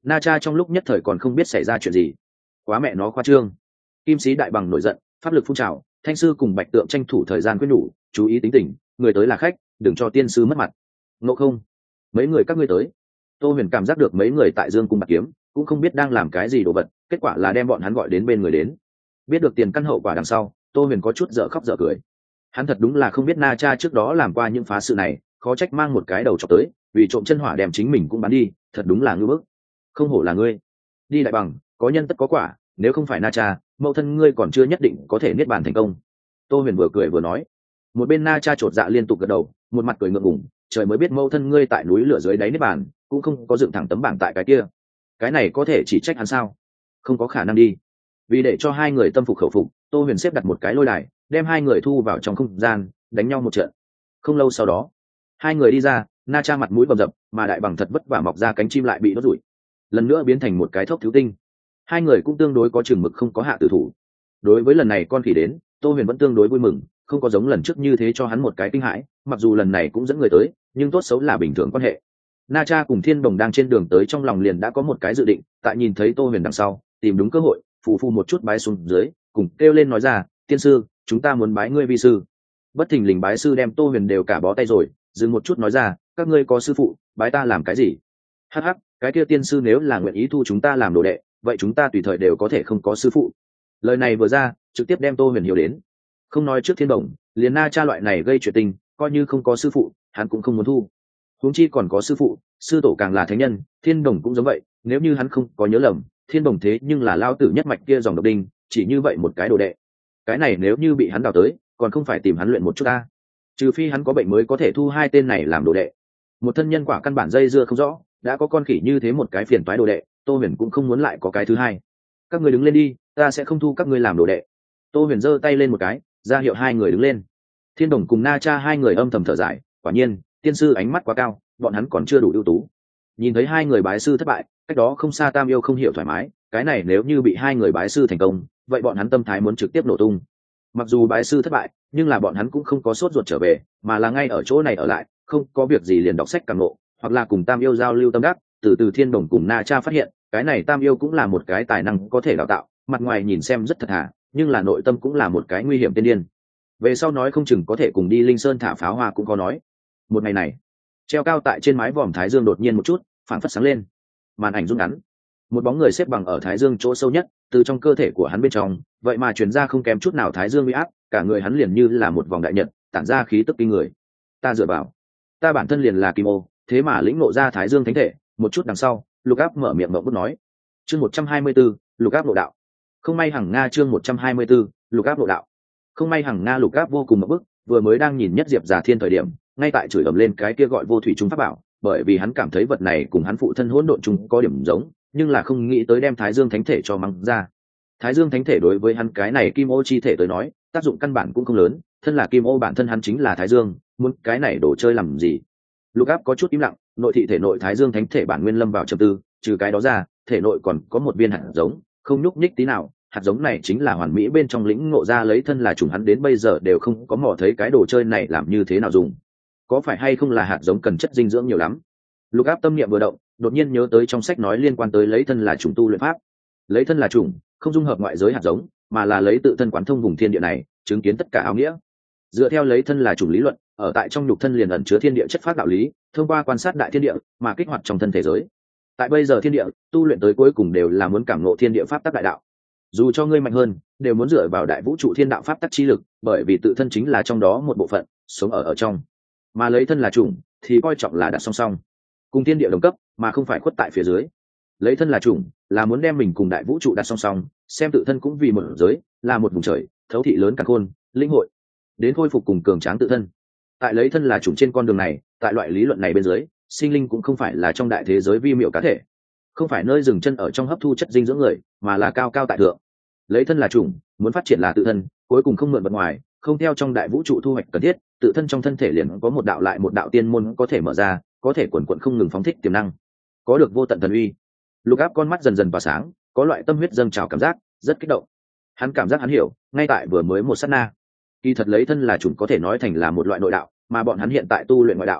Speaker 1: Na Cha trong lúc nhất thời còn không biết xảy ra chuyện gì. Quá mẹ nó khoa trương. Kim sĩ đại bằng nổi giận, pháp lực phun trào, Thanh sư cùng Bạch Tượng tranh thủ thời gian quyết nhủ, chú ý tính tình, người tới là khách, đừng cho tiên sư mất mặt. Ngộ không? Mấy người các ngươi tới. Tô Huyền cảm giác được mấy người tại Dương cung bạc kiếm, cũng không biết đang làm cái gì đồ vật, kết quả là đem bọn hắn gọi đến bên người đến. Biết được tiền căn hậu quả đằng sau, Tô Huyền có chút dở khóc dở cười. Hắn thật đúng là không biết Na Cha trước đó làm qua những phá sự này, khó trách mang một cái đầu chọc tới, vì trộm chân hỏa đem chính mình cũng bán đi, thật đúng là ngưu bức. Không hổ là ngươi. Đi đại bằng, có nhân tất có quả, nếu không phải Na Cha, mẫu thân ngươi còn chưa nhất định có thể niết bàn thành công. Tô Huyền vừa cười vừa nói. Một bên Na Cha chột dạ liên tục gật đầu, một mặt cười ngượng ngùng, trời mới biết mẫu thân ngươi tại núi lửa dưới đáy niết bàn, cũng không có dựng thẳng tấm bảng tại cái kia. Cái này có thể chỉ trách hắn sao? Không có khả năng đi. Vì để cho hai người tâm phục khẩu phục, Tô Huyền xếp đặt một cái lôi đài, đem hai người thu vào trong không gian, đánh nhau một trận. Không lâu sau đó, hai người đi ra, Na Cha mặt mũi bầm dập, mà đại bằng thật vất vả mọc ra cánh chim lại bị đốt rủi, lần nữa biến thành một cái thốc thiếu tinh. Hai người cũng tương đối có chừng mực không có hạ tử thủ. Đối với lần này con khỉ đến, Tô Huyền vẫn tương đối vui mừng, không có giống lần trước như thế cho hắn một cái kinh hãi, mặc dù lần này cũng dẫn người tới, nhưng tốt xấu là bình thường quan hệ. Na Cha cùng Thiên Đồng đang trên đường tới trong lòng liền đã có một cái dự định, tại nhìn thấy Tô Huyền đằng sau, tìm đúng cơ hội, phù phù một chút bái xuống dưới, cùng kêu lên nói ra, tiên sư, chúng ta muốn bái ngươi vi sư. Bất thình lình bái sư đem Tô Huyền đều cả bó tay rồi, dừng một chút nói ra, các ngươi có sư phụ, bái ta làm cái gì? Hắc hắc, cái kia tiên sư nếu là nguyện ý thu chúng ta làm đồ đệ, vậy chúng ta tùy thời đều có thể không có sư phụ. Lời này vừa ra, trực tiếp đem Tô Huyền hiểu đến. Không nói trước Thiên Đồng, liền Na Cha loại này gây chuyện tình, coi như không có sư phụ, hắn cũng không muốn thu. Huống chi còn có sư phụ, sư tổ càng là thánh nhân, Thiên Đồng cũng giống vậy, nếu như hắn không có nhớ lầm, Thiên Đồng thế nhưng là lao tử nhất mạch kia dòng độc đinh, chỉ như vậy một cái đồ đệ. Cái này nếu như bị hắn đào tới, còn không phải tìm hắn luyện một chút ta. Trừ phi hắn có bệnh mới có thể thu hai tên này làm đồ đệ. Một thân nhân quả căn bản dây dưa không rõ, đã có con khỉ như thế một cái phiền toái đồ đệ, Tô Huyền cũng không muốn lại có cái thứ hai. Các người đứng lên đi, ta sẽ không thu các ngươi làm đồ đệ. Tô Huyền giơ tay lên một cái, ra hiệu hai người đứng lên. Thiên Đồng cùng Na Cha hai người âm thầm thở dài, quả nhiên, tiên sư ánh mắt quá cao, bọn hắn còn chưa đủ ưu tú. Nhìn thấy hai người bái sư thất bại, cách đó không xa Tam Yêu không hiểu thoải mái, cái này nếu như bị hai người bái sư thành công, vậy bọn hắn tâm thái muốn trực tiếp nổ tung. Mặc dù bái sư thất bại, nhưng là bọn hắn cũng không có sốt ruột trở về, mà là ngay ở chỗ này ở lại, không có việc gì liền đọc sách càng nộ, hoặc là cùng Tam Yêu giao lưu tâm đắc. Từ Thiên Đồng cùng Na Cha phát hiện, cái này Tam Yêu cũng là một cái tài năng có thể đào tạo, mặt ngoài nhìn xem rất thật thà, nhưng là nội tâm cũng là một cái nguy hiểm tiên điên. Về sau nói không chừng có thể cùng đi Linh Sơn thả pháo hoa cũng có nói. Một ngày này, treo cao tại trên mái vòm Thái Dương đột nhiên một chút, phản phất sáng lên. Màn ảnh rung ngắn, một bóng người xếp bằng ở Thái Dương chỗ sâu nhất, từ trong cơ thể của hắn bên trong, vậy mà truyền ra không kém chút nào Thái Dương uy áp, cả người hắn liền như là một vòng đại nhật, tản ra khí tức kinh người. Ta dựa vào, ta bản thân liền là Kim Ô, thế mà lĩnh ngộ ra Thái Dương thánh thể. Một chút đằng sau, Lục Áp mở miệng ngậm bút nói, chương 124, Lục Áp nội đạo. Không may Hằng Nga chương 124, Lục Áp nội đạo. Không may Hằng Nga Lục Áp vô cùng ngậm bức, vừa mới đang nhìn Nhất Diệp Giả Thiên thời điểm, ngay tại chửi ầm lên cái kia gọi vô thủy trung pháp bảo, bởi vì hắn cảm thấy vật này cùng hắn phụ thân hỗn độn chung có điểm giống, nhưng là không nghĩ tới đem Thái Dương thánh thể cho mắng ra. Thái Dương thánh thể đối với hắn cái này Kim Ô chi thể tới nói, tác dụng căn bản cũng không lớn, thân là Kim Ô bản thân hắn chính là Thái Dương, muốn cái này đồ chơi làm gì? Lục Áp có chút im lặng, nội thị thể nội Thái Dương thánh thể bản nguyên lâm vào trầm tư, trừ cái đó ra, thể nội còn có một viên hạt giống, không nhúc nhích tí nào. Hạt giống này chính là hoàn mỹ bên trong lĩnh ngộ ra lấy thân là chủng, hắn đến bây giờ đều không có mò thấy cái đồ chơi này làm như thế nào dùng, có phải hay không là hạt giống cần chất dinh dưỡng nhiều lắm. Lục Áp tâm niệm vừa động, đột nhiên nhớ tới trong sách nói liên quan tới lấy thân là chủng tu luyện pháp. Lấy thân là chủng, không dung hợp ngoại giới hạt giống, mà là lấy tự thân quán thông vùng thiên địa này, chứng kiến tất cả áo nghĩa. Dựa theo lấy thân là chủng lý luận, ở tại trong nhục thân liền ẩn chứa thiên địa chất phát đạo lý, thông qua quan sát đại thiên địa mà kích hoạt trong thân thể giới. Tại bây giờ thiên địa tu luyện tới cuối cùng đều là muốn cảm ngộ thiên địa pháp tắc đại đạo. Dù cho ngươi mạnh hơn, đều muốn dựa vào đại vũ trụ thiên đạo pháp tắc chi lực, bởi vì tự thân chính là trong đó một bộ phận, sống ở trong. Mà lấy thân là chủng thì coi trọng là đặt song song, cùng thiên địa đồng cấp, mà không phải khuất tại phía dưới. Lấy thân là chủng là muốn đem mình cùng đại vũ trụ đặt song song, xem tự thân cũng vì một giới, là một vùng trời, thấu thị lớn cả khôn, linh hội, đến khôi phục cùng cường tráng tự thân. Tại lấy thân là chủng trên con đường này, tại loại lý luận này bên dưới, sinh linh cũng không phải là trong đại thế giới vi miệu cá thể, không phải nơi dừng chân ở trong hấp thu chất dinh dưỡng người, mà là cao cao tại thượng. Lấy thân là chủng, muốn phát triển là tự thân, cuối cùng không mượn vật ngoài, không theo trong đại vũ trụ thu hoạch cần thiết, tự thân trong thân thể liền có một đạo lại một đạo tiên môn có thể mở ra, có thể quần quận không ngừng phóng thích tiềm năng, có được vô tận thần uy. Lục Áp con mắt dần dần tỏa sáng, có loại tâm huyết dâng trào cảm giác, rất kích động. Hắn cảm giác hắn hiểu, ngay tại vừa mới một sát na. Kỳ thật lấy thân là chủng có thể nói thành là một loại nội đạo, mà bọn hắn hiện tại tu luyện ngoại đạo.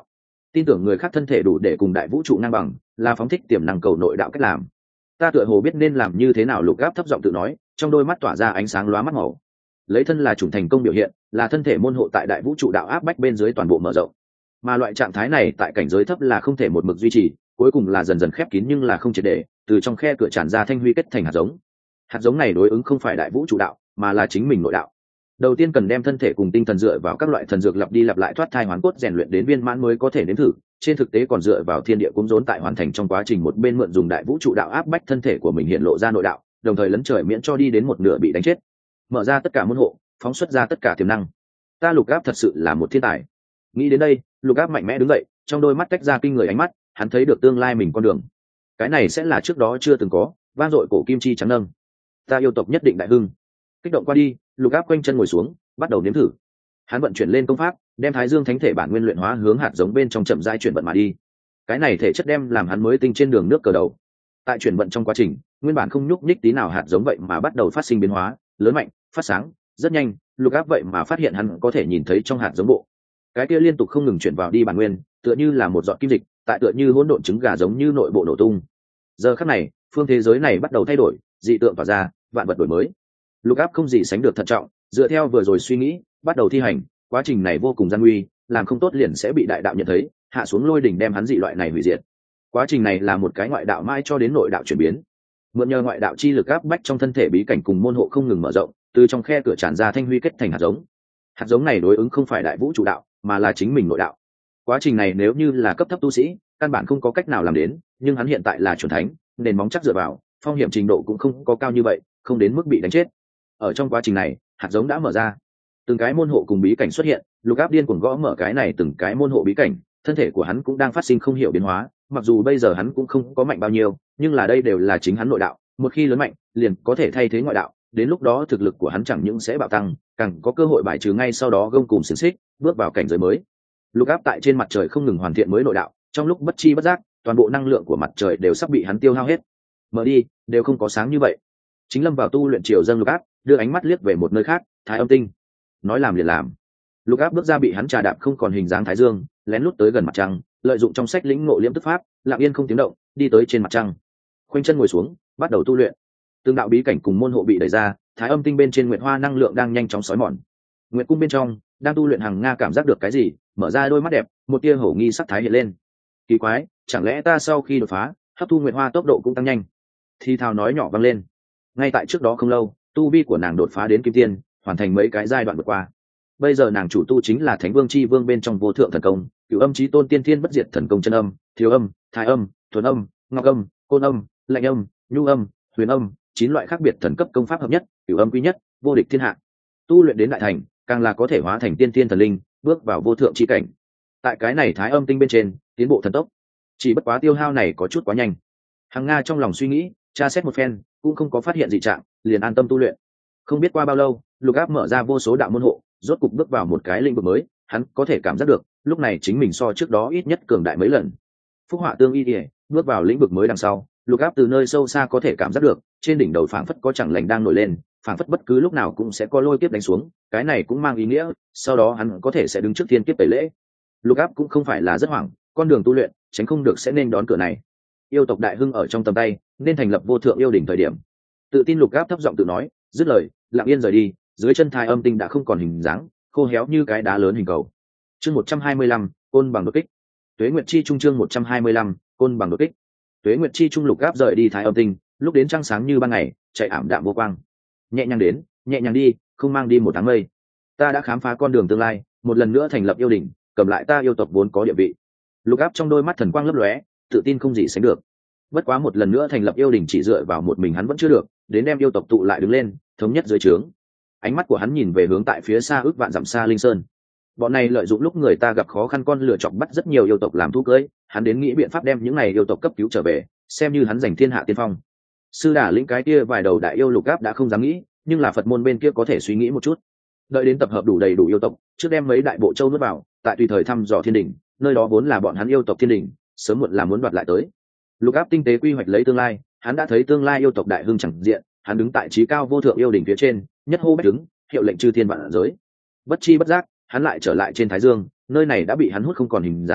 Speaker 1: tin tưởng người khác thân thể đủ để cùng đại vũ trụ ngang bằng, là phóng thích tiềm năng cầu nội đạo cách làm. Ta tựa hồ biết nên làm như thế nào. Lục Áp thấp giọng tự nói, trong đôi mắt tỏa ra ánh sáng lóa mắt màu. Lấy thân là chủng thành công biểu hiện, là thân thể môn hộ tại đại vũ trụ đạo áp bách bên dưới toàn bộ mở rộng, mà loại trạng thái này tại cảnh giới thấp là không thể một mực duy trì, cuối cùng là dần dần khép kín nhưng là không triệt để, từ trong khe cửa tràn ra thanh huy kết thành hạt giống. Hạt giống này đối ứng không phải đại vũ trụ đạo, mà là chính mình nội đạo. Đầu tiên cần đem thân thể cùng tinh thần dựa vào các loại thần dược lặp đi lặp lại thoát thai hoán cốt rèn luyện đến viên mãn mới có thể nếm thử, trên thực tế còn dựa vào thiên địa cung rốn tại hoàn thành trong quá trình một bên mượn dùng đại vũ trụ đạo áp bách thân thể của mình hiện lộ ra nội đạo, đồng thời lấn trời miễn cho đi đến một nửa bị đánh chết. Mở ra tất cả môn hộ, phóng xuất ra tất cả tiềm năng. Ta Lục Áp thật sự là một thiên tài. Nghĩ đến đây, Lục Áp mạnh mẽ đứng dậy, trong đôi mắt tách ra kinh người ánh mắt, hắn thấy được tương lai mình con đường. Cái này sẽ là trước đó chưa từng có, vang dội cổ kim chi trắng nâng. Ta yêu tộc nhất định đại hưng. Kích động qua đi, Lục Áp quanh chân ngồi xuống, bắt đầu nếm thử. Hắn vận chuyển lên công pháp, đem Thái Dương Thánh thể bản nguyên luyện hóa hướng hạt giống bên trong chậm rãi chuyển vận mà đi. Cái này thể chất đem làm hắn mới tinh trên đường nước cờ đầu. Tại chuyển vận trong quá trình, nguyên bản không nhúc nhích tí nào hạt giống vậy mà bắt đầu phát sinh biến hóa, lớn mạnh, phát sáng, rất nhanh. Lục Áp vậy mà phát hiện hắn có thể nhìn thấy trong hạt giống bộ. Cái kia liên tục không ngừng chuyển vào đi bản nguyên, tựa như là một giọt kim dịch, tại tựa như hỗn độn trứng gà giống như nội bộ nổ tung. Giờ khắc này, phương thế giới này bắt đầu thay đổi, dị tượng tỏa ra, vạn vật đổi mới. Lục Áp không gì sánh được thận trọng, dựa theo vừa rồi suy nghĩ, bắt đầu thi hành. Quá trình này vô cùng gian nguy, làm không tốt liền sẽ bị đại đạo nhận thấy, hạ xuống lôi đỉnh đem hắn dị loại này hủy diệt. Quá trình này là một cái ngoại đạo mãi cho đến nội đạo chuyển biến. Mượn nhờ ngoại đạo chi lực áp bách trong thân thể bí cảnh cùng môn hộ không ngừng mở rộng, từ trong khe cửa tràn ra thanh huy kết thành hạt giống. Hạt giống này đối ứng không phải đại vũ trụ đạo, mà là chính mình nội đạo. Quá trình này nếu như là cấp thấp tu sĩ, căn bản không có cách nào làm đến, nhưng hắn hiện tại là chuẩn thánh, nền móng chắc dựa vào, phong hiểm trình độ cũng không có cao như vậy, không đến mức bị đánh chết. Ở trong quá trình này, hạt giống đã mở ra, từng cái môn hộ cùng bí cảnh xuất hiện. Lục Áp điên cuồng gõ mở cái này từng cái môn hộ bí cảnh, thân thể của hắn cũng đang phát sinh không hiểu biến hóa, mặc dù bây giờ hắn cũng không có mạnh bao nhiêu, nhưng là đây đều là chính hắn nội đạo, một khi lớn mạnh, liền có thể thay thế ngoại đạo, đến lúc đó thực lực của hắn chẳng những sẽ bạo tăng, càng có cơ hội bài trừ ngay sau đó gông cùng xiển xích, bước vào cảnh giới mới. Lục Áp tại trên mặt trời không ngừng hoàn thiện mới nội đạo, trong lúc bất chi bất giác, toàn bộ năng lượng của mặt trời đều sắp bị hắn tiêu hao hết. Mở đi, đều không có sáng như vậy. Chính lâm vào tu luyện chiều dâng Lục Áp, đưa ánh mắt liếc về một nơi khác, Thái Âm Tinh. Nói làm liền làm. Lục Áp bước ra bị hắn trà đạp không còn hình dáng thái dương, lén lút tới gần mặt trăng, lợi dụng trong sách lĩnh ngộ liễm tức pháp, lặng yên không tiếng động, đi tới trên mặt trăng. Khoanh chân ngồi xuống, bắt đầu tu luyện. Từng đạo bí cảnh cùng môn hộ bị đẩy ra, Thái Âm Tinh bên trên nguyệt hoa năng lượng đang nhanh chóng sói mòn. Nguyệt cung bên trong, đang tu luyện Hằng Nga cảm giác được cái gì, mở ra đôi mắt đẹp, một tia hổ nghi sắc thái hiện lên. Kỳ quái, chẳng lẽ ta sau khi đột phá, hấp thu nguyệt hoa tốc độ cũng tăng nhanh? Thi thào nói nhỏ vang lên. Ngay tại trước đó không lâu, tu vi của nàng đột phá đến kim tiên, hoàn thành mấy cái giai đoạn vượt qua. Bây giờ nàng chủ tu chính là Thánh Vương chi vương bên trong vô thượng thần công, Cửu Âm Chí Tôn Tiên Thiên Bất Diệt thần công chân âm, thiếu âm, thái âm, thuần âm, ngọc âm, côn âm, lạnh âm, nhu âm, huyền âm, 9 loại khác biệt thần cấp công pháp hợp nhất, Cửu âm quý nhất, vô địch thiên hạ. Tu luyện đến đại thành, càng là có thể hóa thành tiên thiên thần linh, bước vào vô thượng chi cảnh. Tại cái này Thái Âm Tinh bên trên, tiến bộ thần tốc. Chỉ bất quá tiêu hao này có chút quá nhanh. Hằng Nga trong lòng suy nghĩ, tra xét một phen, cũng không có phát hiện gì trạng, liền an tâm tu luyện. Không biết qua bao lâu, Lục Áp mở ra vô số đạo môn hộ, rốt cục bước vào một cái lĩnh vực mới. Hắn có thể cảm giác được, lúc này chính mình so trước đó ít nhất cường đại mấy lần. Phúc họa tương y, bước vào lĩnh vực mới đằng sau, Lục Áp từ nơi sâu xa có thể cảm giác được, trên đỉnh đầu phảng phất có chẳng lành đang nổi lên, phảng phất bất cứ lúc nào cũng sẽ có lôi kiếp đánh xuống. Cái này cũng mang ý nghĩa, sau đó hắn có thể sẽ đứng trước thiên kiếp tẩy lễ. Lục Áp cũng không phải là rất hoảng, con đường tu luyện tránh không được sẽ nên đón cửa này. Yêu tộc đại hưng ở trong tầm tay, nên thành lập vô thượng yêu đỉnh thời điểm. Tự tin Lục Áp thấp giọng tự nói, dứt lời, lặng yên rời đi. Dưới chân Thái Âm Tinh đã không còn hình dáng, khô héo như cái đá lớn hình cầu. Chương 125, côn bằng đột kích. Tuế Nguyệt Chi Trung chương 125, côn bằng đột kích. Tuế Nguyệt Chi Trung Lục Áp rời đi Thái Âm Tinh, lúc đến trăng sáng như ban ngày, chạy ảm đạm vô quang. Nhẹ nhàng đến, nhẹ nhàng đi, không mang đi một tháng mây. Ta đã khám phá con đường tương lai, một lần nữa thành lập yêu đỉnh, cầm lại ta yêu tộc vốn có địa vị. Lục Áp trong đôi mắt thần quang lấp lóe, tự tin không gì sánh được. Bất quá một lần nữa thành lập yêu đỉnh chỉ dựa vào một mình hắn vẫn chưa được, đến đem yêu tộc tụ lại đứng lên, thống nhất dưới trướng. Ánh mắt của hắn nhìn về hướng tại phía xa ước vạn dặm xa Linh Sơn. Bọn này lợi dụng lúc người ta gặp khó khăn con lựa chọc bắt rất nhiều yêu tộc làm thú cưới, hắn đến nghĩ biện pháp đem những này yêu tộc cấp cứu trở về, xem như hắn giành thiên hạ tiên phong. Sư đả lĩnh cái kia vài đầu đại yêu Lục Áp đã không dám nghĩ, nhưng là Phật môn bên kia có thể suy nghĩ một chút. Đợi đến tập hợp đủ đầy đủ yêu tộc, trước đem mấy đại bộ châu nuốt vào, tại tùy thời thăm dò thiên đỉnh, nơi đó vốn là bọn hắn yêu tộc thiên đỉnh, sớm muộn là muốn đoạt lại tới. Lục Áp tinh tế quy hoạch lấy tương lai, hắn đã thấy tương lai yêu tộc đại hưng chẳng diện, hắn đứng tại trí cao vô thượng yêu đỉnh phía trên, nhất hô bách đứng, hiệu lệnh chư thiên vạn giới. Bất chi bất giác, hắn lại trở lại trên Thái Dương, nơi này đã bị hắn hút không còn hình dáng,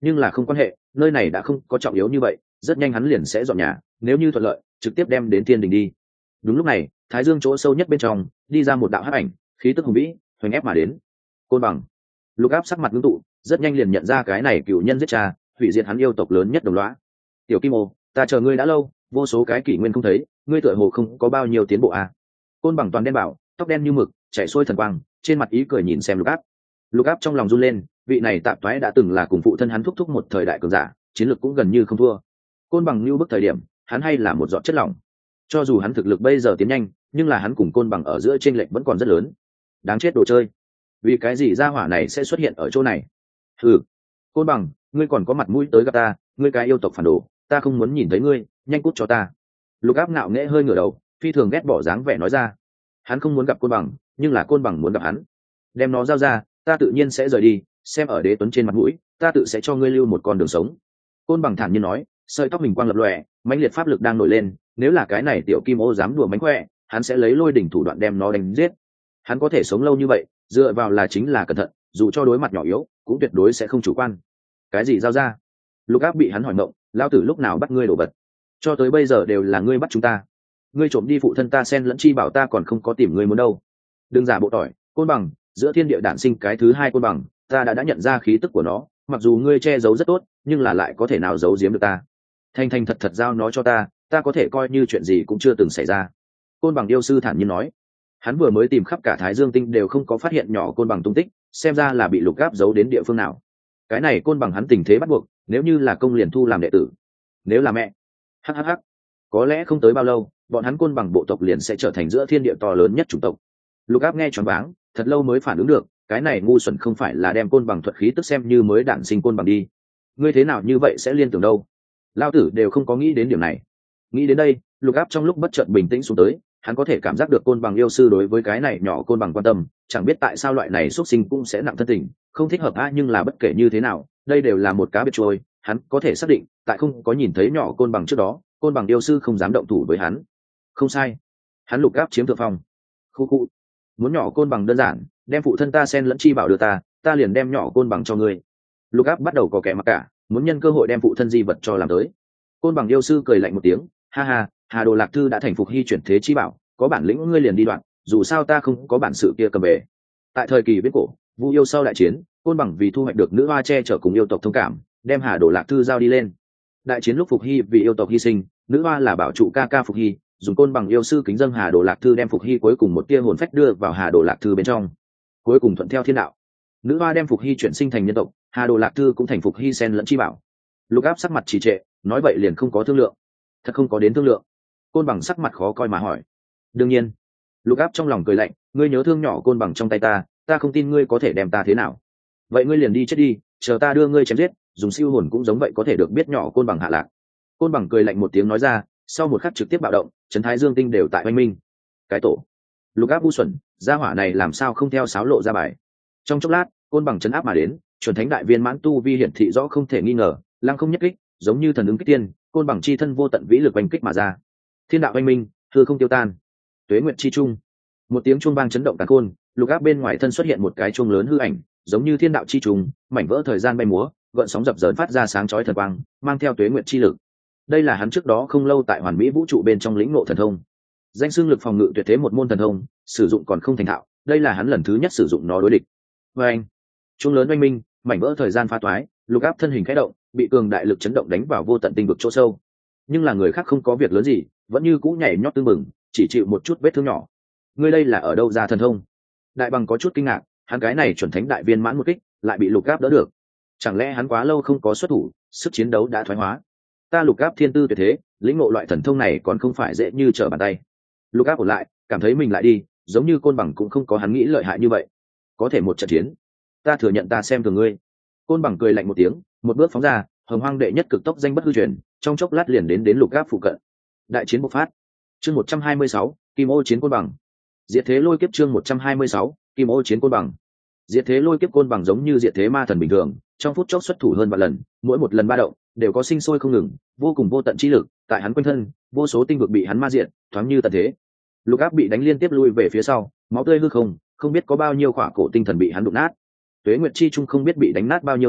Speaker 1: nhưng là không quan hệ, nơi này đã không có trọng yếu như vậy, rất nhanh hắn liền sẽ dọn nhà, nếu như thuận lợi trực tiếp đem đến thiên đình đi. Đúng lúc này thái dương chỗ sâu nhất bên trong đi ra một đạo hắc ảnh, khí tức hùng vĩ hoành ép mà đến. Côn Bằng. Lục Áp sắc mặt ngưng tụ, rất nhanh liền nhận ra cái này cựu nhân giết cha, hủy diệt hắn yêu tộc lớn nhất đồng lõa. Tiểu Kim Ô, ta chờ ngươi đã lâu, vô số cái kỷ nguyên không thấy, ngươi tựa hồ không có bao nhiêu tiến bộ à. Côn Bằng toàn đen bảo, tóc đen như mực, chảy xuôi thần quang, trên mặt ý cười nhìn xem Lục Áp. Lục Áp trong lòng run lên, vị này tạp thoái đã từng là cùng phụ thân hắn thúc thúc một thời đại cường giả, chiến lược cũng gần như không thua. Côn Bằng lưu bức thời điểm, hắn hay là một giọt chất lỏng. Cho dù hắn thực lực bây giờ tiến nhanh, nhưng là hắn cùng Côn Bằng ở giữa chênh lệch vẫn còn rất lớn. Đáng chết đồ chơi, vì cái gì gia hỏa này sẽ xuất hiện ở chỗ này? Ừ, Côn Bằng, ngươi còn có mặt mũi tới gặp ta, ngươi cái yêu tộc phản đồ, ta không muốn nhìn thấy ngươi, nhanh cút cho ta. Lục Áp ngạo nghễ hơi ngửa đầu, phi thường ghét bỏ dáng vẻ nói ra. Hắn không muốn gặp Côn Bằng, nhưng là Côn Bằng muốn gặp hắn. Đem nó giao ra, ta tự nhiên sẽ rời đi, xem ở Đế Tuấn trên mặt mũi, ta tự sẽ cho ngươi lưu một con đường sống. Côn Bằng thản nhiên nói, sợi tóc mình quang lập lòe, mãnh liệt pháp lực đang nổi lên, nếu là cái này tiểu Kim Ô dám đùa mánh khỏe, hắn sẽ lấy lôi đỉnh thủ đoạn đem nó đánh giết. Hắn có thể sống lâu như vậy, dựa vào là chính là cẩn thận, dù cho đối mặt nhỏ yếu cũng tuyệt đối sẽ không chủ quan. Cái gì giao ra? Lục Áp bị hắn hỏi ngộng, lao tử lúc nào bắt ngươi đổ vật? Cho tới bây giờ đều là ngươi bắt chúng ta, ngươi trộm đi phụ thân ta sen lẫn chi bảo, ta còn không có tìm ngươi muốn đâu. Đừng giả bộ tỏi. Côn Bằng, giữa thiên địa đản sinh cái thứ hai Côn Bằng, ta đã nhận ra khí tức của nó, mặc dù ngươi che giấu rất tốt, nhưng là lại có thể nào giấu giếm được ta? Thành thành thật thật giao nó cho ta, ta có thể coi như chuyện gì cũng chưa từng xảy ra. Côn Bằng yêu sư thản nhiên nói. Hắn vừa mới tìm khắp cả Thái Dương tinh đều không có phát hiện nhỏ Côn Bằng tung tích, xem ra là bị Lục Áp giấu đến địa phương nào. Cái này Côn Bằng hắn tình thế bắt buộc, nếu như là công liền thu làm đệ tử, nếu là mẹ, hhh, có lẽ không tới bao lâu bọn hắn Côn Bằng bộ tộc liền sẽ trở thành giữa thiên địa to lớn nhất chủng tộc. Lục Áp nghe choáng váng, thật lâu mới phản ứng được, cái này ngu xuẩn không phải là đem Côn Bằng thuật khí tức xem như mới đản sinh Côn Bằng đi. Ngươi thế nào như vậy sẽ liên tưởng đâu? Lao tử đều không có nghĩ đến điểm này. Nghĩ đến đây, Lục Áp trong lúc bất chợt bình tĩnh xuống tới, hắn có thể cảm giác được Côn Bằng yêu sư đối với cái này nhỏ Côn Bằng quan tâm, chẳng biết tại sao loại này xuất sinh cũng sẽ nặng thân tình, không thích hợp nhưng là bất kể như thế nào, đây đều là một cá biệt trôi, hắn có thể xác định, tại không có nhìn thấy nhỏ Côn Bằng trước đó, Côn Bằng yêu sư không dám động thủ với hắn. Không sai, hắn Lục Áp chiếm thượng phong. Khu khu, muốn nhỏ Côn Bằng đơn giản, đem phụ thân ta sen lẫn chi bảo đưa ta, ta liền đem nhỏ Côn Bằng cho ngươi. Lục Áp bắt đầu có kẻ mặc cả, muốn nhân cơ hội đem phụ thân di vật cho làm tới. Côn Bằng yêu sư cười lạnh một tiếng, ha ha, Hà Đồ Lạc Thư đã thành phục hy chuyển thế chi bảo, có bản lĩnh ngươi liền đi đoạn, dù sao ta không có bản sự kia cầm về. Tại thời kỳ viễn cổ, Vu yêu sau đại chiến, Côn Bằng vì thu hoạch được nữ hoa che chở cùng yêu tộc thông cảm, đem Hà Đồ Lạc Thư giao đi lên. Đại chiến lúc phục hy vì yêu tộc hy sinh, nữ hoa là bảo trụ ca ca phục hy, dùng Côn Bằng yêu sư kính dâng Hà Đồ Lạc Thư đem phục hy cuối cùng một tia hồn phách đưa vào Hà Đồ Lạc Thư bên trong. Cuối cùng thuận theo thiên đạo, nữ hoa đem phục hy chuyển sinh thành nhân tộc, Hà Đồ Lạc Thư cũng thành phục hy sen lẫn chi bảo. Lục Áp sắc mặt trì trệ, nói vậy liền không có thương lượng. Thật không có đến thương lượng? Côn Bằng sắc mặt khó coi mà hỏi. Đương nhiên. Lục Áp trong lòng cười lạnh, ngươi nhớ thương nhỏ Côn Bằng trong tay ta, ta không tin ngươi có thể đem ta thế nào. Vậy ngươi liền đi chết đi, chờ ta đưa ngươi chém giết, dùng siêu hồn cũng giống vậy có thể được biết nhỏ Côn Bằng hạ lạc. Côn Bằng cười lạnh một tiếng nói ra, sau một khắc trực tiếp bạo động, trấn Thái Dương tinh đều tại oanh minh. Cái tổ. Lục Áp ngu xuẩn, gia hỏa này làm sao không theo sáo lộ ra bài. Trong chốc lát, Côn Bằng trấn áp mà đến, chuẩn thánh đại viên mãn tu vi hiển thị rõ không thể nghi ngờ, lăng không nhất kích, giống như thần ứng kích tiên, Côn Bằng chi thân vô tận vĩ lực oanh kích mà ra. Thiên đạo oanh minh, hư không tiêu tan. Tuế nguyệt chi trung. Một tiếng chuông vang chấn động cả khôn, Lục Áp bên ngoài thân xuất hiện một cái chuông lớn hư ảnh, giống như thiên đạo chi trùng, mảnh vỡ thời gian bay múa, gợn sóng dập dờn phát ra sáng chói thần quang, mang theo tuế nguyệt chi lực. Đây là hắn trước đó không lâu tại Hoàn Mỹ vũ trụ bên trong lĩnh ngộ thần thông. Danh xưng lực phòng ngự tuyệt thế một môn thần thông, sử dụng còn không thành thạo, đây là hắn lần thứ nhất sử dụng nó đối địch. Và anh, chuông lớn oanh minh, mảnh vỡ thời gian phá toái, Lục Áp thân hình khẽ động, bị cường đại lực chấn động đánh vào vô tận tinh vực chỗ sâu. Nhưng là người khác không có việc lớn gì, vẫn như cũ nhảy nhót tương mừng, chỉ chịu một chút vết thương nhỏ. Ngươi đây là ở đâu ra thần thông? Đại Bằng có chút kinh ngạc, hắn cái này chuẩn thánh đại viên mãn một kích, lại bị Lục Áp đỡ được. Chẳng lẽ hắn quá lâu không có xuất thủ, sức chiến đấu đã thoái hóa? Ta Lục Áp thiên tư tuyệt thế, lĩnh ngộ loại thần thông này còn không phải dễ như trở bàn tay. Lục Áp ổn lại, cảm thấy mình lại đi, giống như Côn Bằng cũng không có hắn nghĩ lợi hại như vậy. Có thể một trận chiến, ta thừa nhận ta xem thường ngươi. Côn Bằng cười lạnh một tiếng, một bước phóng ra, Hồng Hoang đệ nhất cực tốc danh bất hư truyền, trong chốc lát liền đến Lục Áp phụ cận. Đại chiến bộc phát. Chương 126, Kim Ô chiến Côn Bằng. Diệt thế lôi kiếp chương 126, Kim Ô chiến Côn Bằng. Diệt thế lôi kiếp Côn Bằng giống như diệt thế ma thần bình thường, trong phút chốc xuất thủ hơn vạn lần, mỗi một lần ba động đều có sinh sôi không ngừng, vô cùng vô tận chi lực, tại hắn quanh thân, vô số tinh vực bị hắn ma diệt, thoáng như tận thế. Lục Áp bị đánh liên tiếp lui về phía sau, máu tươi hư không biết có bao nhiêu khỏa cổ tinh thần bị hắn đụng nát. Tuế Nguyệt chi trung không biết bị đánh nát bao nhiêu lần,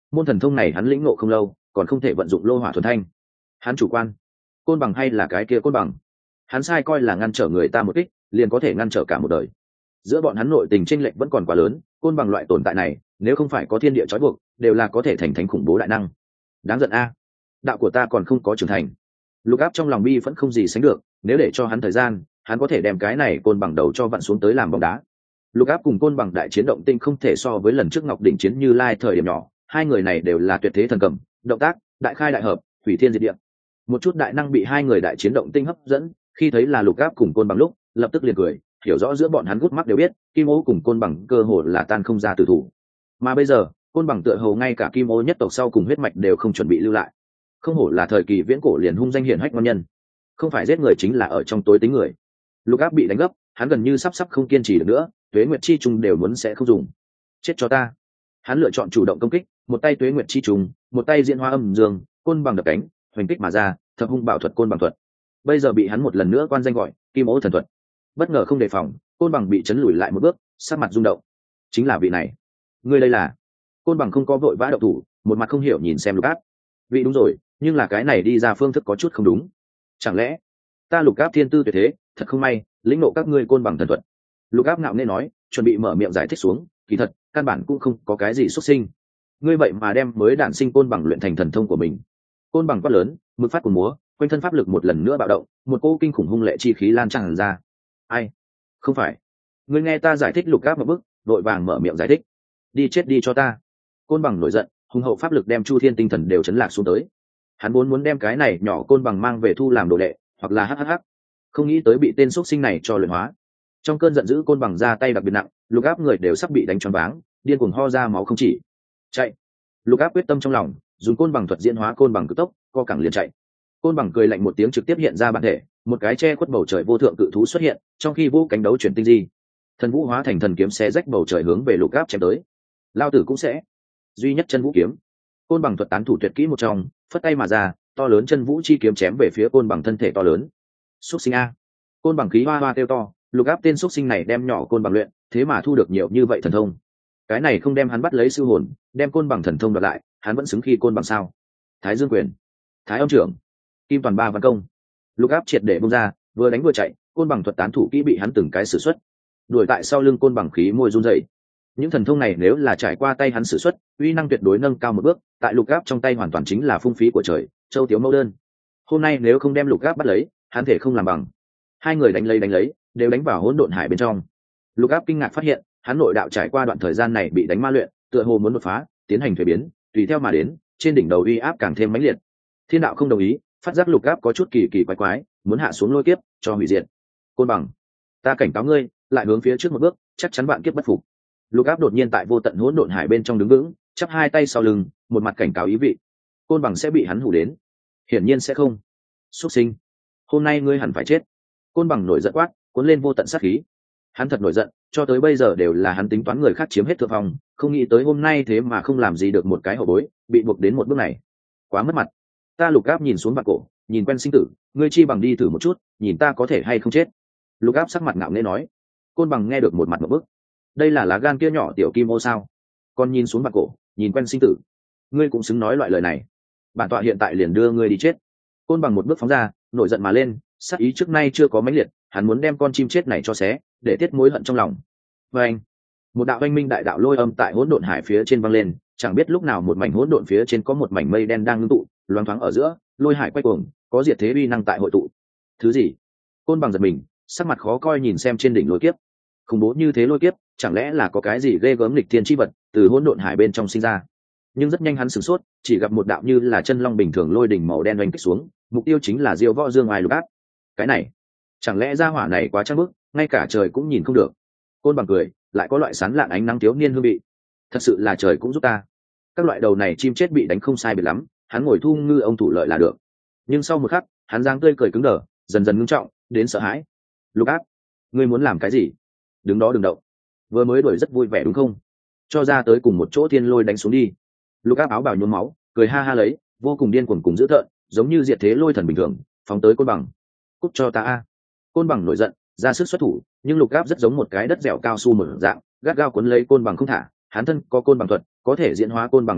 Speaker 1: môn thần thông này hắn lĩnh ngộ không lâu, còn không thể vận dụng lô hỏa thuần thanh. Hắn chủ quan, côn bằng hay là cái kia côn bằng, hắn sai coi là ngăn trở người ta một kích liền có thể ngăn trở cả một đời. Giữa bọn hắn nội tình chênh lệch vẫn còn quá lớn, côn bằng loại tồn tại này nếu không phải có thiên địa trói buộc đều là có thể thành thánh khủng bố đại năng. Đáng giận a, đạo của ta còn không có trưởng thành. Lục Áp trong lòng bi vẫn không gì sánh được, nếu để cho hắn thời gian hắn có thể đem cái này côn bằng đầu cho vặn xuống tới làm bóng đá. Lục Áp cùng côn bằng đại chiến động tinh không thể so với lần trước Ngọc đỉnh chiến Như Lai thời điểm nhỏ, hai người này đều là tuyệt thế thần cầm, động tác đại khai đại hợp, hủy thiên diệt địa. Một chút đại năng bị hai người đại chiến động tinh hấp dẫn, khi thấy là Lục Áp cùng côn bằng lúc lập tức liền cười, hiểu rõ giữa bọn hắn gút mắt đều biết Kim Ô cùng côn bằng cơ hồ là tan không ra tử thủ. Mà bây giờ côn bằng tựa hồ ngay cả Kim Ô nhất tộc sau cùng huyết mạch đều không chuẩn bị lưu lại, không hổ là thời kỳ viễn cổ liền hung danh hiển hách ngon nhân, không phải giết người chính là ở trong tối tính người. Lục Áp bị đánh gấp, hắn gần như sắp không kiên trì được nữa, Tuế Nguyệt chi trùng đều muốn sẽ không dùng. Chết cho ta. Hắn lựa chọn chủ động công kích, một tay Tuế Nguyệt chi trùng, một tay diễn hóa âm dương, côn bằng đập cánh, hoành kích mà ra, thập hung bảo thuật côn bằng thuật. Bây giờ bị hắn một lần nữa quan danh gọi Kim Ô thần thuật. Bất ngờ không đề phòng, côn bằng bị chấn lùi lại một bước, sắc mặt rung động. Chính là vị này. Ngươi đây là? Côn bằng không có vội vã động thủ, một mặt không hiểu nhìn xem Lục Áp. Vị đúng rồi, nhưng là cái này đi ra phương thức có chút không đúng. Chẳng lẽ ta Lục Áp thiên tư tuyệt thế, thật không may lĩnh ngộ các ngươi côn bằng thần thuật. Lục Áp ngạo nghễ nói, chuẩn bị mở miệng giải thích xuống, kỳ thật căn bản cũng không có cái gì xuất sinh. Ngươi vậy mà đem mới đản sinh côn bằng luyện thành thần thông của mình. Côn bằng quát lớn, mực phát của múa, quanh thân pháp lực một lần nữa bạo động, một cỗ kinh khủng hung lệ chi khí lan tràn ra. Ai? Không phải. Ngươi nghe ta giải thích. Lục Áp một bước, vội vàng mở miệng giải thích. Đi chết đi cho ta. Côn bằng nổi giận, hùng hậu pháp lực đem Chu Thiên tinh thần đều chấn lạc xuống tới. Hắn vốn muốn đem cái này nhỏ côn bằng mang về thu làm đồ đệ, hoặc là hhh, không nghĩ tới bị tên xuất sinh này cho luyện hóa. Trong cơn giận dữ côn bằng ra tay đặc biệt nặng, Lục Áp người đều sắp bị đánh choáng váng, điên cuồng ho ra máu không chỉ. Chạy. Lục Áp quyết tâm trong lòng, dùng côn bằng thuật diễn hóa côn bằng cực tốc, co cẳng liền chạy. Côn bằng cười lạnh một tiếng trực tiếp hiện ra bản thể, một cái che khuất bầu trời vô thượng cự thú xuất hiện, trong khi vũ cánh đấu chuyển tinh di, thần vũ hóa thành thần kiếm xé rách bầu trời hướng về Lục Áp chém tới. Lao tử cũng sẽ. Duy nhất chân vũ kiếm. Côn bằng thuật tán thủ tuyệt kỹ một trong, phất tay mà ra, to lớn chân vũ chi kiếm chém về phía côn bằng thân thể to lớn. Xuất sinh a. Côn bằng khí hoa hoa kêu to, Lục Áp tên xuất sinh này đem nhỏ côn bằng luyện, thế mà thu được nhiều như vậy thần thông. Cái này không đem hắn bắt lấy siêu hồn, đem côn bằng thần thông đoạt lại, hắn vẫn xứng khi côn bằng sao? Thái Dương quyền, Thái Âm trưởng, Kim Toàn Ba văn công. Lục Áp triệt để bung ra, vừa đánh vừa chạy, côn bằng thuật tán thủ kỹ bị hắn từng cái sử xuất. Đuổi tại sau lưng côn bằng khí môi run rẩy. Những thần thông này nếu là trải qua tay hắn sử xuất, uy năng tuyệt đối nâng cao một bước, tại Lục Áp trong tay hoàn toàn chính là phung phí của trời, châu tiếu mẫu đơn. Hôm nay nếu không đem Lục Áp bắt lấy, hắn thể không làm bằng. Hai người đánh lấy, đều đánh vào hỗn độn hải bên trong. Lục Áp kinh ngạc phát hiện, hắn nội đạo trải qua đoạn thời gian này bị đánh ma luyện, tựa hồ muốn đột phá, tiến hành thuế biến, tùy theo mà đến, trên đỉnh đầu uy áp càng thêm mãnh liệt. Thiên đạo không đồng ý, phát giác Lục Áp có chút kỳ kỳ quái quái, muốn hạ xuống lôi kiếp, cho hủy diệt. Côn bằng, ta cảnh cáo ngươi, lại hướng phía trước một bước, chắc chắn vạn kiếp bất phục. Lục Áp đột nhiên tại vô tận hỗn độn hải bên trong đứng vững, chắp hai tay sau lưng, một mặt cảnh cáo ý vị. Côn bằng sẽ bị hắn hủ đến? Hiển nhiên sẽ không. Xuất sinh, hôm nay ngươi hẳn phải chết. Côn bằng nổi giận quát, cuốn lên vô tận sát khí. Hắn thật nổi giận, cho tới bây giờ đều là hắn tính toán người khác chiếm hết thượng phong, không nghĩ tới hôm nay thế mà không làm gì được một cái hậu bối, bị buộc đến một bước này, quá mất mặt. Ta Lục Áp nhìn xuống vạn cổ, nhìn quen sinh tử, ngươi chi bằng đi thử một chút, nhìn ta có thể hay không chết. Lục Áp sắc mặt ngạo nghễ nói. Côn bằng nghe được một mặt một bức. Đây là lá gan kia nhỏ tiểu Kim Ô sao? Còn nhìn xuống vạn cổ, nhìn quen sinh tử, ngươi cũng xứng nói loại lời này? Bản tọa hiện tại liền đưa ngươi đi chết. Côn bằng một bước phóng ra, nổi giận mà lên, sát ý trước nay chưa có mãnh liệt, hắn muốn đem con chim chết này cho xé, để tiết mối hận trong lòng. Và anh, một đạo oanh minh đại đạo lôi âm tại hỗn độn hải phía trên vang lên, chẳng biết lúc nào một mảnh hỗn độn phía trên có một mảnh mây đen đang ngưng tụ, loáng thoáng ở giữa, lôi hải quay cuồng, có diệt thế uy năng tại hội tụ. Thứ gì? Côn bằng giật mình, sắc mặt khó coi nhìn xem trên đỉnh lôi kiếp. Khủng bố như thế lôi kiếp, chẳng lẽ là có cái gì ghê gớm lịch thiên chi vật từ hỗn độn hải bên trong sinh ra? Nhưng rất nhanh hắn sửng sốt, chỉ gặp một đạo như là chân long bình thường lôi đỉnh màu đen oanh kích xuống, mục tiêu chính là Diêu Võ Dương Ai Lục Áp. Cái này, chẳng lẽ gia hỏa này quá trăng bức, ngay cả trời cũng nhìn không được. Côn bằng cười, lại có loại sán lạn ánh nắng thiếu niên hương vị. Thật sự là trời cũng giúp ta. Các loại đầu này chim chết bị đánh không sai biệt lắm, hắn ngồi thu ngư ông thủ lợi là được. Nhưng sau một khắc, hắn dáng tươi cười cứng đờ, dần dần ngưng trọng, đến sợ hãi. Lục Áp, ngươi muốn làm cái gì? Đứng đó đừng động. Vừa mới đuổi rất vui vẻ đúng không? Cho ra tới cùng một chỗ thiên lôi đánh xuống đi. Lục Áp áo bào nhuốm máu, cười ha ha lấy, vô cùng điên cuồng cùng dữ tợn, giống như diệt thế lôi thần bình thường, phóng tới côn bằng. Cút cho ta a! Côn bằng nổi giận, ra sức xuất thủ, nhưng Lục Áp rất giống một cái đất dẻo cao su mở dạng, gắt gao cuốn lấy côn bằng không thả. Hắn thân có côn bằng thuật, có thể diễn hóa côn bằng cực tốc,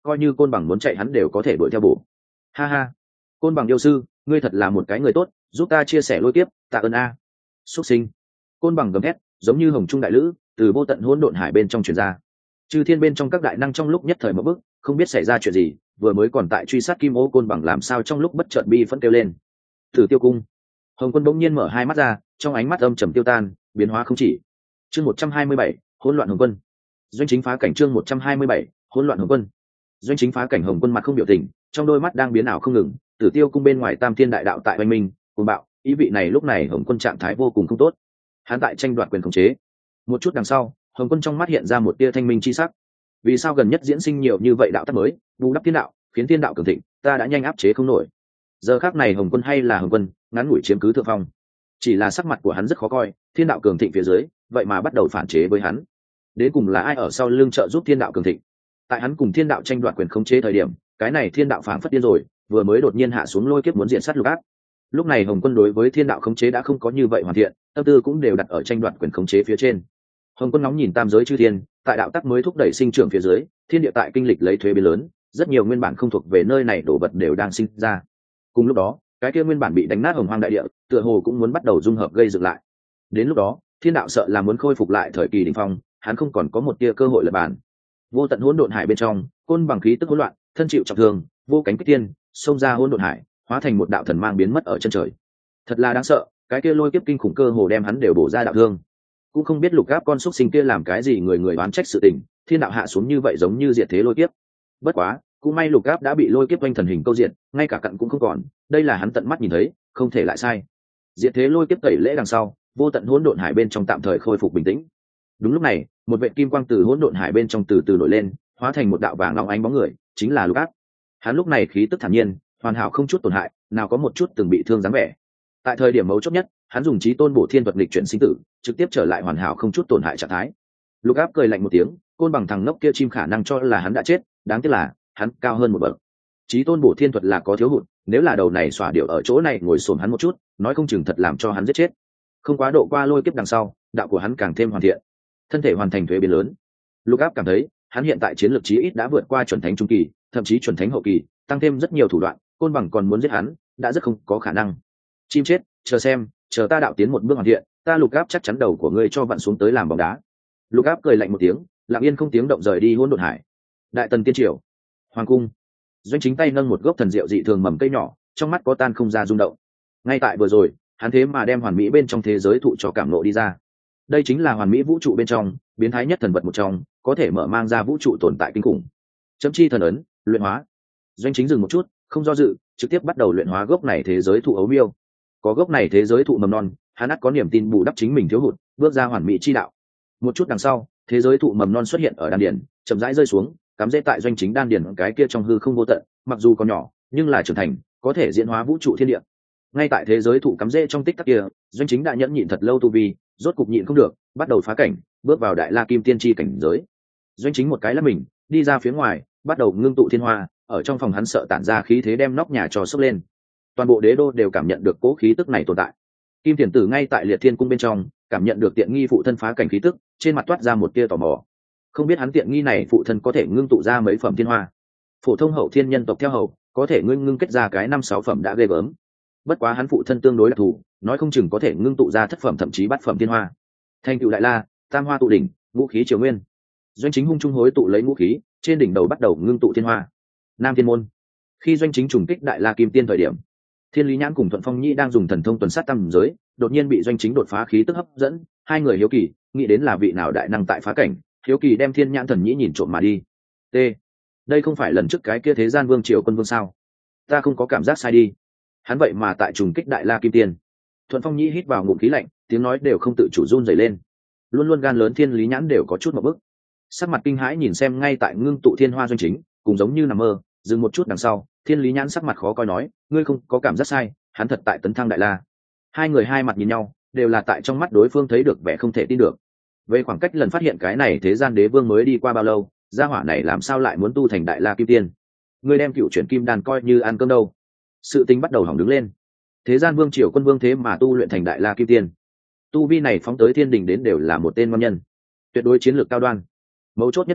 Speaker 1: coi như côn bằng muốn chạy hắn đều có thể đuổi theo bổ. Ha ha, côn bằng yêu sư, ngươi thật là một cái người tốt, giúp ta chia sẻ lôi kiếp, tạ ơn a. Xuất sinh. Côn bằng gầm thét, giống như hồng trung đại lữ, từ vô tận hỗn độn hải bên trong truyền ra. Chư thiên bên trong các đại năng trong lúc nhất thời một bước, không biết xảy ra chuyện gì, vừa mới còn tại truy sát kim ô côn bằng làm sao trong lúc bất chợt bi phẫn kêu lên. Tử Tiêu cung. Hồng Quân bỗng nhiên mở hai mắt ra, trong ánh mắt âm trầm tiêu tan, biến hóa không chỉ. Chương 127, hỗn loạn Hồng Quân. Doanh chính phá cảnh chương 127, hỗn loạn Hồng Quân. Doanh chính phá cảnh Hồng Quân mặt không biểu tình, trong đôi mắt đang biến ảo không ngừng, Tử Tiêu cung bên ngoài Tam Thiên đại đạo tại oanh minh, cuồng bạo, ý vị này lúc này Hồng Quân trạng thái vô cùng không tốt. Hắn tại tranh đoạt quyền khống chế. Một chút đằng sau, Hồng Quân trong mắt hiện ra một tia thanh minh chi sắc. Vì sao gần nhất diễn sinh nhiều như vậy đạo tắc mới, bù đắp thiên đạo, khiến thiên đạo cường thịnh, ta đã nhanh áp chế không nổi. Giờ khắc này Hồng Quân hay là Hồng Quân, ngắn ngủi chiếm cứ thượng phong. Chỉ là sắc mặt của hắn rất khó coi, thiên đạo cường thịnh phía dưới, vậy mà bắt đầu phản chế với hắn. Đến cùng là ai ở sau lưng trợ giúp thiên đạo cường thịnh? Tại hắn cùng thiên đạo tranh đoạt quyền khống chế thời điểm, cái này thiên đạo phản phất điên rồi, vừa mới đột nhiên hạ xuống lôi kiếp muốn diện sát lục áp. Lúc này Hồng Quân đối với thiên đạo khống chế đã không có như vậy hoàn thiện, tâm tư cũng đều đặt ở tranh đoạt quyền khống chế phía trên. Hồng Quân ngóng nhìn tam giới chư thiên, tại đạo tắc mới thúc đẩy sinh trưởng phía dưới, thiên địa tại kinh lịch lấy thuế biến lớn, rất nhiều nguyên bản không thuộc về nơi này đổ vật đều đang sinh ra. Cùng lúc đó, cái kia nguyên bản bị đánh nát hồng hoang đại địa, tựa hồ cũng muốn bắt đầu dung hợp gây dựng lại. Đến lúc đó, thiên đạo sợ là muốn khôi phục lại thời kỳ đỉnh phong, hắn không còn có một tia cơ hội lật bàn. Vô tận hỗn độn hải bên trong, côn bằng khí tức hỗn loạn, thân chịu trọng thương, vô cánh kích tiên, xông ra hỗn độn hải, hóa thành một đạo thần mang biến mất ở chân trời. Thật là đáng sợ, cái kia lôi kiếp kinh khủng cơ hồ đem hắn đều bổ ra đạo thương. Cũng không biết lục gáp con xúc sinh kia làm cái gì người người oán trách sự tình, thiên đạo hạ xuống như vậy giống như diệt thế lôi kiếp. Bất quá, cũng may lục gáp đã bị lôi kiếp quanh thần hình câu diện, ngay cả cặn cũng không còn, đây là hắn tận mắt nhìn thấy, không thể lại sai. Diệt thế lôi kiếp tẩy lễ đằng sau, vô tận hỗn độn hải bên trong tạm thời khôi phục bình tĩnh. Đúng lúc này, một vệt kim quang từ hỗn độn hải bên trong từ từ nổi lên, hóa thành một đạo vàng óng ánh bóng người, chính là lục áp. Hắn lúc này khí tức thản nhiên, hoàn hảo không chút tổn hại, nào có một chút từng bị thương dáng vẻ. Tại thời điểm mấu chốt nhất, hắn dùng chí tôn bổ thiên thuật lịch chuyển sinh tử, trực tiếp trở lại hoàn hảo không chút tổn hại trạng thái. Lục áp cười lạnh một tiếng, côn bằng thằng ngốc kia chim khả năng cho là hắn đã chết, đáng tiếc là hắn cao hơn một bậc. Chí tôn bổ thiên thuật là có thiếu hụt, nếu là đầu này xỏa điệu ở chỗ này ngồi xổm hắn một chút, nói không chừng thật làm cho hắn giết chết. Không quá độ qua lôi kiếp đằng sau, đạo của hắn càng thêm hoàn thiện, thân thể hoàn thành thuế biến lớn. Lục áp cảm thấy, hắn hiện tại chiến lược chí ít đã vượt qua chuẩn thánh trung kỳ, thậm chí chuẩn thánh hậu kỳ, tăng thêm rất nhiều thủ đoạn, côn bằng còn muốn giết hắn, đã rất không có khả năng. Chim chết, chờ xem, chờ ta đạo tiến một bước hoàn thiện, ta lục áp chắc chắn đầu của ngươi cho vặn xuống tới làm bóng đá. Lục áp cười lạnh một tiếng, lặng yên không tiếng động rời đi hỗn độn hải. Đại tần tiên triều, hoàng cung. Doanh chính tay nâng một gốc thần diệu dị thường mầm cây nhỏ, trong mắt có tan không ra rung động. Ngay tại vừa rồi, hắn thế mà đem hoàn mỹ bên trong thế giới thụ cho cảm nộ đi ra. Đây chính là hoàn mỹ vũ trụ bên trong, biến thái nhất thần vật một trong, có thể mở mang ra vũ trụ tồn tại kinh khủng. Chấm chi thần ấn, luyện hóa. Doanh chính dừng một chút, không do dự, trực tiếp bắt đầu luyện hóa gốc này thế giới thụ ấu miêu. Có gốc này thế giới thụ mầm non, hắn ắt có niềm tin bù đắp chính mình thiếu hụt, bước ra hoàn mỹ chi đạo. Một chút đằng sau, thế giới thụ mầm non xuất hiện ở đan điền, chậm rãi rơi xuống, cắm rễ tại doanh chính đan điền cái kia trong hư không vô tận, mặc dù còn nhỏ, nhưng là trưởng thành, có thể diễn hóa vũ trụ thiên địa. Ngay tại thế giới thụ cắm rễ trong tích tắc kia, doanh chính đã nhẫn nhịn thật lâu tu vi, rốt cục nhịn không được, bắt đầu phá cảnh, bước vào đại la kim tiên chi cảnh giới. Doanh chính một cái lắc mình, đi ra phía ngoài, bắt đầu ngưng tụ thiên hoa, ở trong phòng hắn sợ tản ra khí thế đem nóc nhà trò sốc lên. Toàn bộ đế đô đều cảm nhận được cố khí tức này tồn tại. Kim Thiền Tử ngay tại Liệt Thiên cung bên trong, cảm nhận được tiện nghi phụ thân phá cảnh khí tức, trên mặt toát ra một tia tò mò. Không biết hắn tiện nghi này phụ thân có thể ngưng tụ ra mấy phẩm thiên hoa. Phổ thông hậu thiên nhân tộc theo hậu, có thể ngưng kết ra cái 5-6 phẩm đã ghê gớm. Bất quá hắn phụ thân tương đối đặc thù, nói không chừng có thể ngưng tụ ra thất phẩm thậm chí bát phẩm thiên hoa. Thành tựu đại la, tam hoa tụ đỉnh, vũ khí triều nguyên. Doanh chính hung trung hối tụ lấy vũ khí, trên đỉnh đầu bắt đầu ngưng tụ thiên hoa. Nam Thiên môn. Khi doanh chính trùng kích đại la kim tiên thời điểm, Thiên Lý Nhãn cùng Thuận Phong Nhĩ đang dùng thần thông tuần sát tam giới, đột nhiên bị doanh chính đột phá khí tức hấp dẫn, hai người hiếu kỳ, nghĩ đến là vị nào đại năng tại phá cảnh, hiếu kỳ đem Thiên Nhãn thần nhĩ nhìn trộm mà đi. T. Đây không phải lần trước cái kia thế gian vương triều quân vương sao? Ta không có cảm giác sai đi. Hắn vậy mà tại trùng kích đại la kim tiên. Thuận Phong Nhĩ hít vào ngụm khí lạnh, tiếng nói đều không tự chủ run rẩy lên. Luôn luôn gan lớn Thiên Lý Nhãn đều có chút một bức. Sắc mặt kinh hãi nhìn xem ngay tại ngưng tụ thiên hoa doanh chính, cùng giống như nằm mơ, dừng một chút đằng sau, Thiên Lý Nhãn sắc mặt khó coi nói, ngươi không có cảm giác sai, hắn thật tại tấn thăng đại la. Hai người hai mặt nhìn nhau, đều là tại trong mắt đối phương thấy được vẻ không thể tin được. Về khoảng cách lần phát hiện cái này thế gian đế vương mới đi qua bao lâu, gia hỏa này làm sao lại muốn tu thành đại la kim tiên? Ngươi đem cựu chuyển kim đan coi như ăn cơm đâu? Sự tình bắt đầu hỏng đứng lên. Thế gian vương triều quân vương thế mà tu luyện thành đại la kim tiên, tu vi này phóng tới thiên đình đến đều là một tên ngon nhân, tuyệt đối chiến lược cao đoan. Mấu chốt nhất là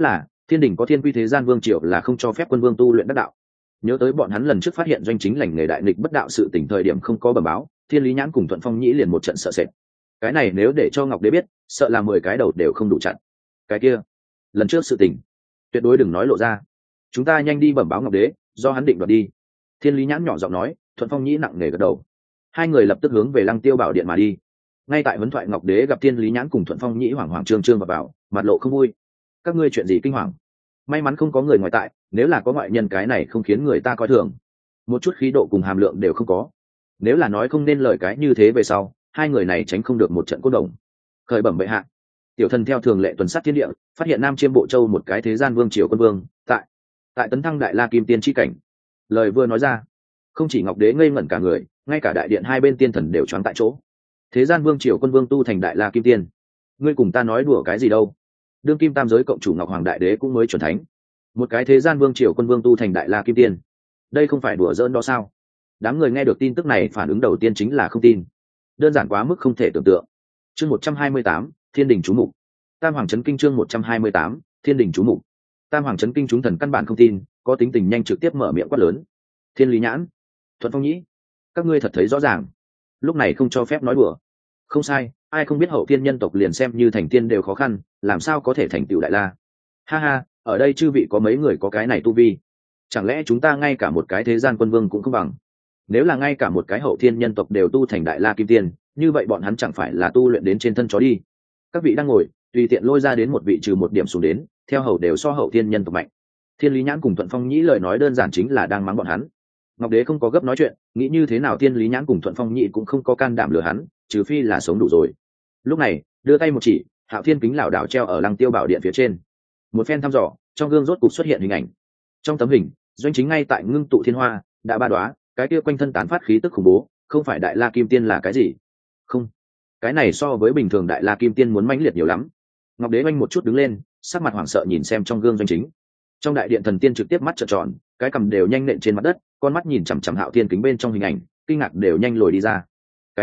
Speaker 1: Thiên đình có thiên quy thế gian vương triều là không cho phép quân vương tu luyện đắc đạo. Nhớ tới bọn hắn lần trước phát hiện doanh chính lành nghề đại nghịch bất đạo sự tỉnh thời điểm không có bẩm báo, Thiên Lý Nhãn cùng Thuận Phong Nhĩ liền một trận sợ sệt. Cái này nếu để cho Ngọc Đế biết, sợ là 10 cái đầu đều không đủ chặn. Cái kia, lần trước sự tình, tuyệt đối đừng nói lộ ra. Chúng ta nhanh đi bẩm báo Ngọc Đế, do hắn định đoạt đi. Thiên Lý Nhãn nhỏ giọng nói, Thuận Phong Nhĩ nặng nề gật đầu. Hai người lập tức hướng về Lăng Tiêu Bảo điện mà đi. Ngay tại huấn thoại, Ngọc Đế gặp Thiên Lý Nhãn cùng Thuận Phong Nhĩ hoảng hoảng trương trương vào, mặt lộ không vui. Các ngươi chuyện gì kinh hoàng? May mắn không có người ngoài tại, nếu là có ngoại nhân cái này không khiến người ta coi thường. Một chút khí độ cùng hàm lượng đều không có. Nếu là nói không nên lời cái như thế về sau, hai người này tránh không được một trận cốt đồng. Khởi bẩm bệ hạ, tiểu thần theo thường lệ tuần sát thiên địa, phát hiện Nam Chiêm Bộ Châu một cái thế gian vương triều quân vương, tại tấn thăng đại la kim tiên chi cảnh. Lời vừa nói ra, không chỉ Ngọc Đế ngây ngẩn cả người, ngay cả đại điện hai bên tiên thần đều choáng tại chỗ. Thế gian vương triều quân vương tu thành đại la kim tiên, ngươi cùng ta nói đùa cái gì đâu? Đương kim tam giới cộng chủ Ngọc Hoàng Đại Đế cũng mới chuẩn thánh, một cái thế gian vương triều quân vương tu thành đại la kim tiên, đây không phải đùa giỡn đó sao? Đám người nghe được tin tức này phản ứng đầu tiên chính là không tin, đơn giản quá mức không thể tưởng tượng. Chương 128, Thiên Đình chú mục. Tam Hoàng Chấn Kinh. Chương 128, Thiên Đình chú mục. Tam Hoàng Chấn Kinh. Chúng thần căn bản không tin, có tính tình nhanh trực tiếp mở miệng quát lớn. Thiên Lý Nhãn, Thuận Phong Nhĩ, các ngươi thật thấy rõ ràng, lúc này không cho phép nói đùa. Không sai, ai không biết hậu thiên nhân tộc liền xem như thành tiên đều khó khăn, làm sao có thể thành tựu đại la? Ha ha, ở đây chư vị có mấy người có cái này tu vi? Chẳng lẽ chúng ta ngay cả một cái thế gian quân vương cũng không bằng? Nếu là ngay cả một cái hậu thiên nhân tộc đều tu thành đại la kim tiên, như vậy bọn hắn chẳng phải là tu luyện đến trên thân chó đi? Các vị đang ngồi, tùy tiện lôi ra đến một vị trừ một điểm xuống đến, theo hầu đều so hậu thiên nhân tộc mạnh. Thiên Lý Nhãn cùng Thuận Phong Nhĩ lời nói đơn giản chính là đang mắng bọn hắn. Ngọc Đế không có gấp nói chuyện, nghĩ như thế nào Thiên Lý Nhãn cùng Thuận Phong Nhĩ cũng không có can đảm lừa hắn, trừ phi là sống đủ rồi. Lúc này, đưa tay một chỉ, Hạo Thiên kính lảo đảo treo ở Lăng Tiêu Bảo điện phía trên. Một phen thăm dò, trong gương rốt cục xuất hiện hình ảnh. Trong tấm hình, doanh chính ngay tại ngưng tụ thiên hoa, đã ba đóa, cái kia quanh thân tán phát khí tức khủng bố, không phải đại la kim tiên là cái gì? Không, cái này so với bình thường đại la kim tiên muốn mãnh liệt nhiều lắm. Ngọc Đế oanh một chút đứng lên, sắc mặt hoảng sợ nhìn xem trong gương doanh chính. Trong đại điện thần tiên trực tiếp mắt trợn tròn, cái cằm đều nhanh nện trên mặt đất, con mắt nhìn chằm chằm Hạo Thiên kính bên trong hình ảnh, kinh ngạc đều nhanh lồi đi ra.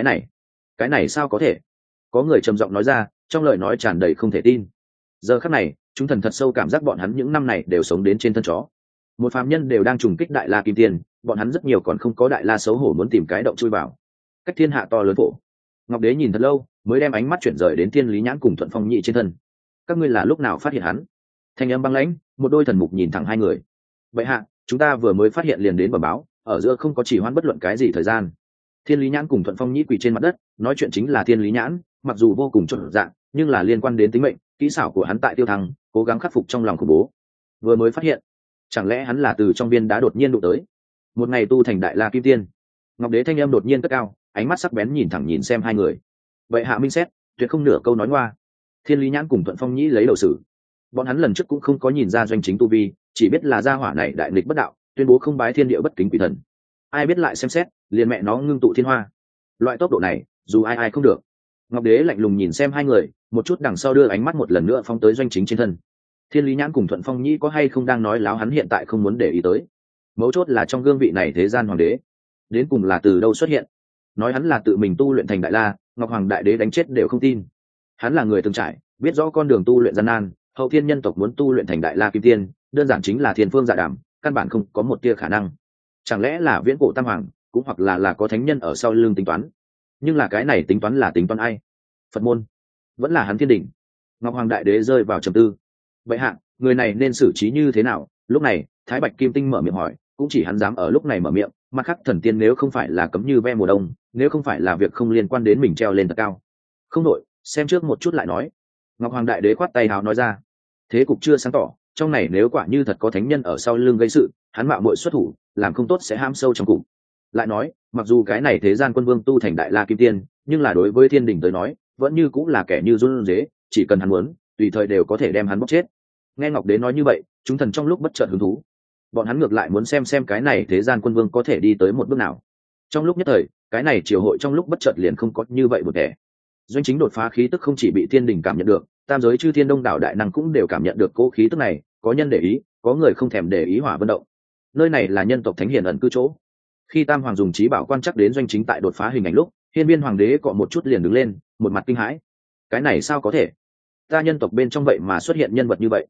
Speaker 1: Cái này sao có thể? Có người trầm giọng nói ra, trong lời nói tràn đầy không thể tin. Giờ khắc này, chúng thần thật sâu cảm giác bọn hắn những năm này đều sống đến trên thân chó. Một phàm nhân đều đang trùng kích đại la kim tiên, bọn hắn rất nhiều còn không có đại la xấu hổ muốn tìm cái động chui vào. Cách thiên hạ to lớn phổ. Ngọc Đế nhìn thật lâu, mới đem ánh mắt chuyển rời đến Thiên Lý Nhãn cùng Thuận Phong Nhĩ trên thân. Các ngươi là lúc nào phát hiện hắn? Thanh âm băng lãnh, một đôi thần mục nhìn thẳng hai người. Vậy hạ, chúng ta vừa mới phát hiện liền đến bẩm báo, ở giữa không có chỉ hoãn bất luận cái gì thời gian. Thiên Lý Nhãn cùng Thuận Phong Nhĩ quỳ trên mặt đất, nói chuyện chính là Thiên Lý Nhãn, mặc dù vô cùng trộn dạng, nhưng là liên quan đến tính mệnh, kỹ xảo của hắn tại tiêu thăng, cố gắng khắc phục trong lòng khủng bố. Vừa mới phát hiện, chẳng lẽ hắn là từ trong viên đá đột nhiên đụng tới? Một ngày tu thành đại la kim tiên. Ngọc Đế thanh âm đột nhiên cất cao, ánh mắt sắc bén nhìn thẳng nhìn xem hai người. Vậy hạ minh xét, tuyệt không nửa câu nói ngoa. Thiên Lý Nhãn cùng Thuận Phong Nhĩ lấy đầu sử. Bọn hắn lần trước cũng không có nhìn ra doanh chính tu vi, chỉ biết là gia hỏa này đại nghịch bất đạo, tuyên bố không bái thiên địa bất kính quỷ thần. Ai biết lại xem xét, liền mẹ nó ngưng tụ thiên hoa. Loại tốc độ này, dù ai không được. Ngọc Đế lạnh lùng nhìn xem hai người, một chút đằng sau đưa ánh mắt một lần nữa phóng tới doanh chính trên thân. Thiên Lý Nhãn cùng Thuận Phong Nhĩ có hay không đang nói láo hắn hiện tại không muốn để ý tới. Mấu chốt là trong gương vị này thế gian hoàng đế, đến cùng là từ đâu xuất hiện? Nói hắn là tự mình tu luyện thành đại la, Ngọc Hoàng Đại Đế đánh chết đều không tin. Hắn là người từng trải, biết rõ con đường tu luyện gian nan, hậu thiên nhân tộc muốn tu luyện thành đại la kim tiên, đơn giản chính là thiên phương dạ đàm, căn bản không có một tia khả năng. Chẳng lẽ là viễn cổ tam hoàng, cũng hoặc là có thánh nhân ở sau lưng tính toán? Nhưng là cái này tính toán là tính toán ai? Phật môn, vẫn là hắn Thiên Đình? Ngọc Hoàng Đại Đế rơi vào trầm tư. Vậy hạ, người này nên xử trí như thế nào? Lúc này, Thái Bạch Kim Tinh mở miệng hỏi, cũng chỉ hắn dám ở lúc này mở miệng, mặt khác thần tiên nếu không phải là cấm như ve mùa đông, nếu không phải là việc không liên quan đến mình treo lên thật cao. Không đội, xem trước một chút lại nói. Ngọc Hoàng Đại Đế khoát tay hào nói ra. Thế cục chưa sáng tỏ, trong này nếu quả như thật có thánh nhân ở sau lưng gây sự, hắn mạo muội xuất thủ, làm không tốt sẽ ham sâu trong cục. Lại nói, mặc dù cái này thế gian quân vương tu thành đại la kim tiên, nhưng là đối với Thiên Đình tới nói, vẫn như cũng là kẻ như run rế, chỉ cần hắn muốn, tùy thời đều có thể đem hắn bóc chết. Nghe Ngọc Đế nói như vậy, chúng thần trong lúc bất chợt hứng thú. Bọn hắn ngược lại muốn xem cái này thế gian quân vương có thể đi tới một bước nào. Trong lúc nhất thời, cái này triều hội trong lúc bất chợt liền không có như vậy một vẻ. Doanh chính đột phá khí tức không chỉ bị Thiên Đình cảm nhận được, tam giới chư thiên đông đảo đại năng cũng đều cảm nhận được cố khí tức này, có nhân để ý, có người không thèm để ý hỏa vận động. Nơi này là nhân tộc thánh hiền ẩn cư chỗ. Khi Tam Hoàng dùng trí bảo quan chắc đến doanh chính tại đột phá hình ảnh lúc, Hiên Viên Hoàng đế cọ một chút liền đứng lên, một mặt kinh hãi. Cái này sao có thể? Ta nhân tộc bên trong vậy mà xuất hiện nhân vật như vậy.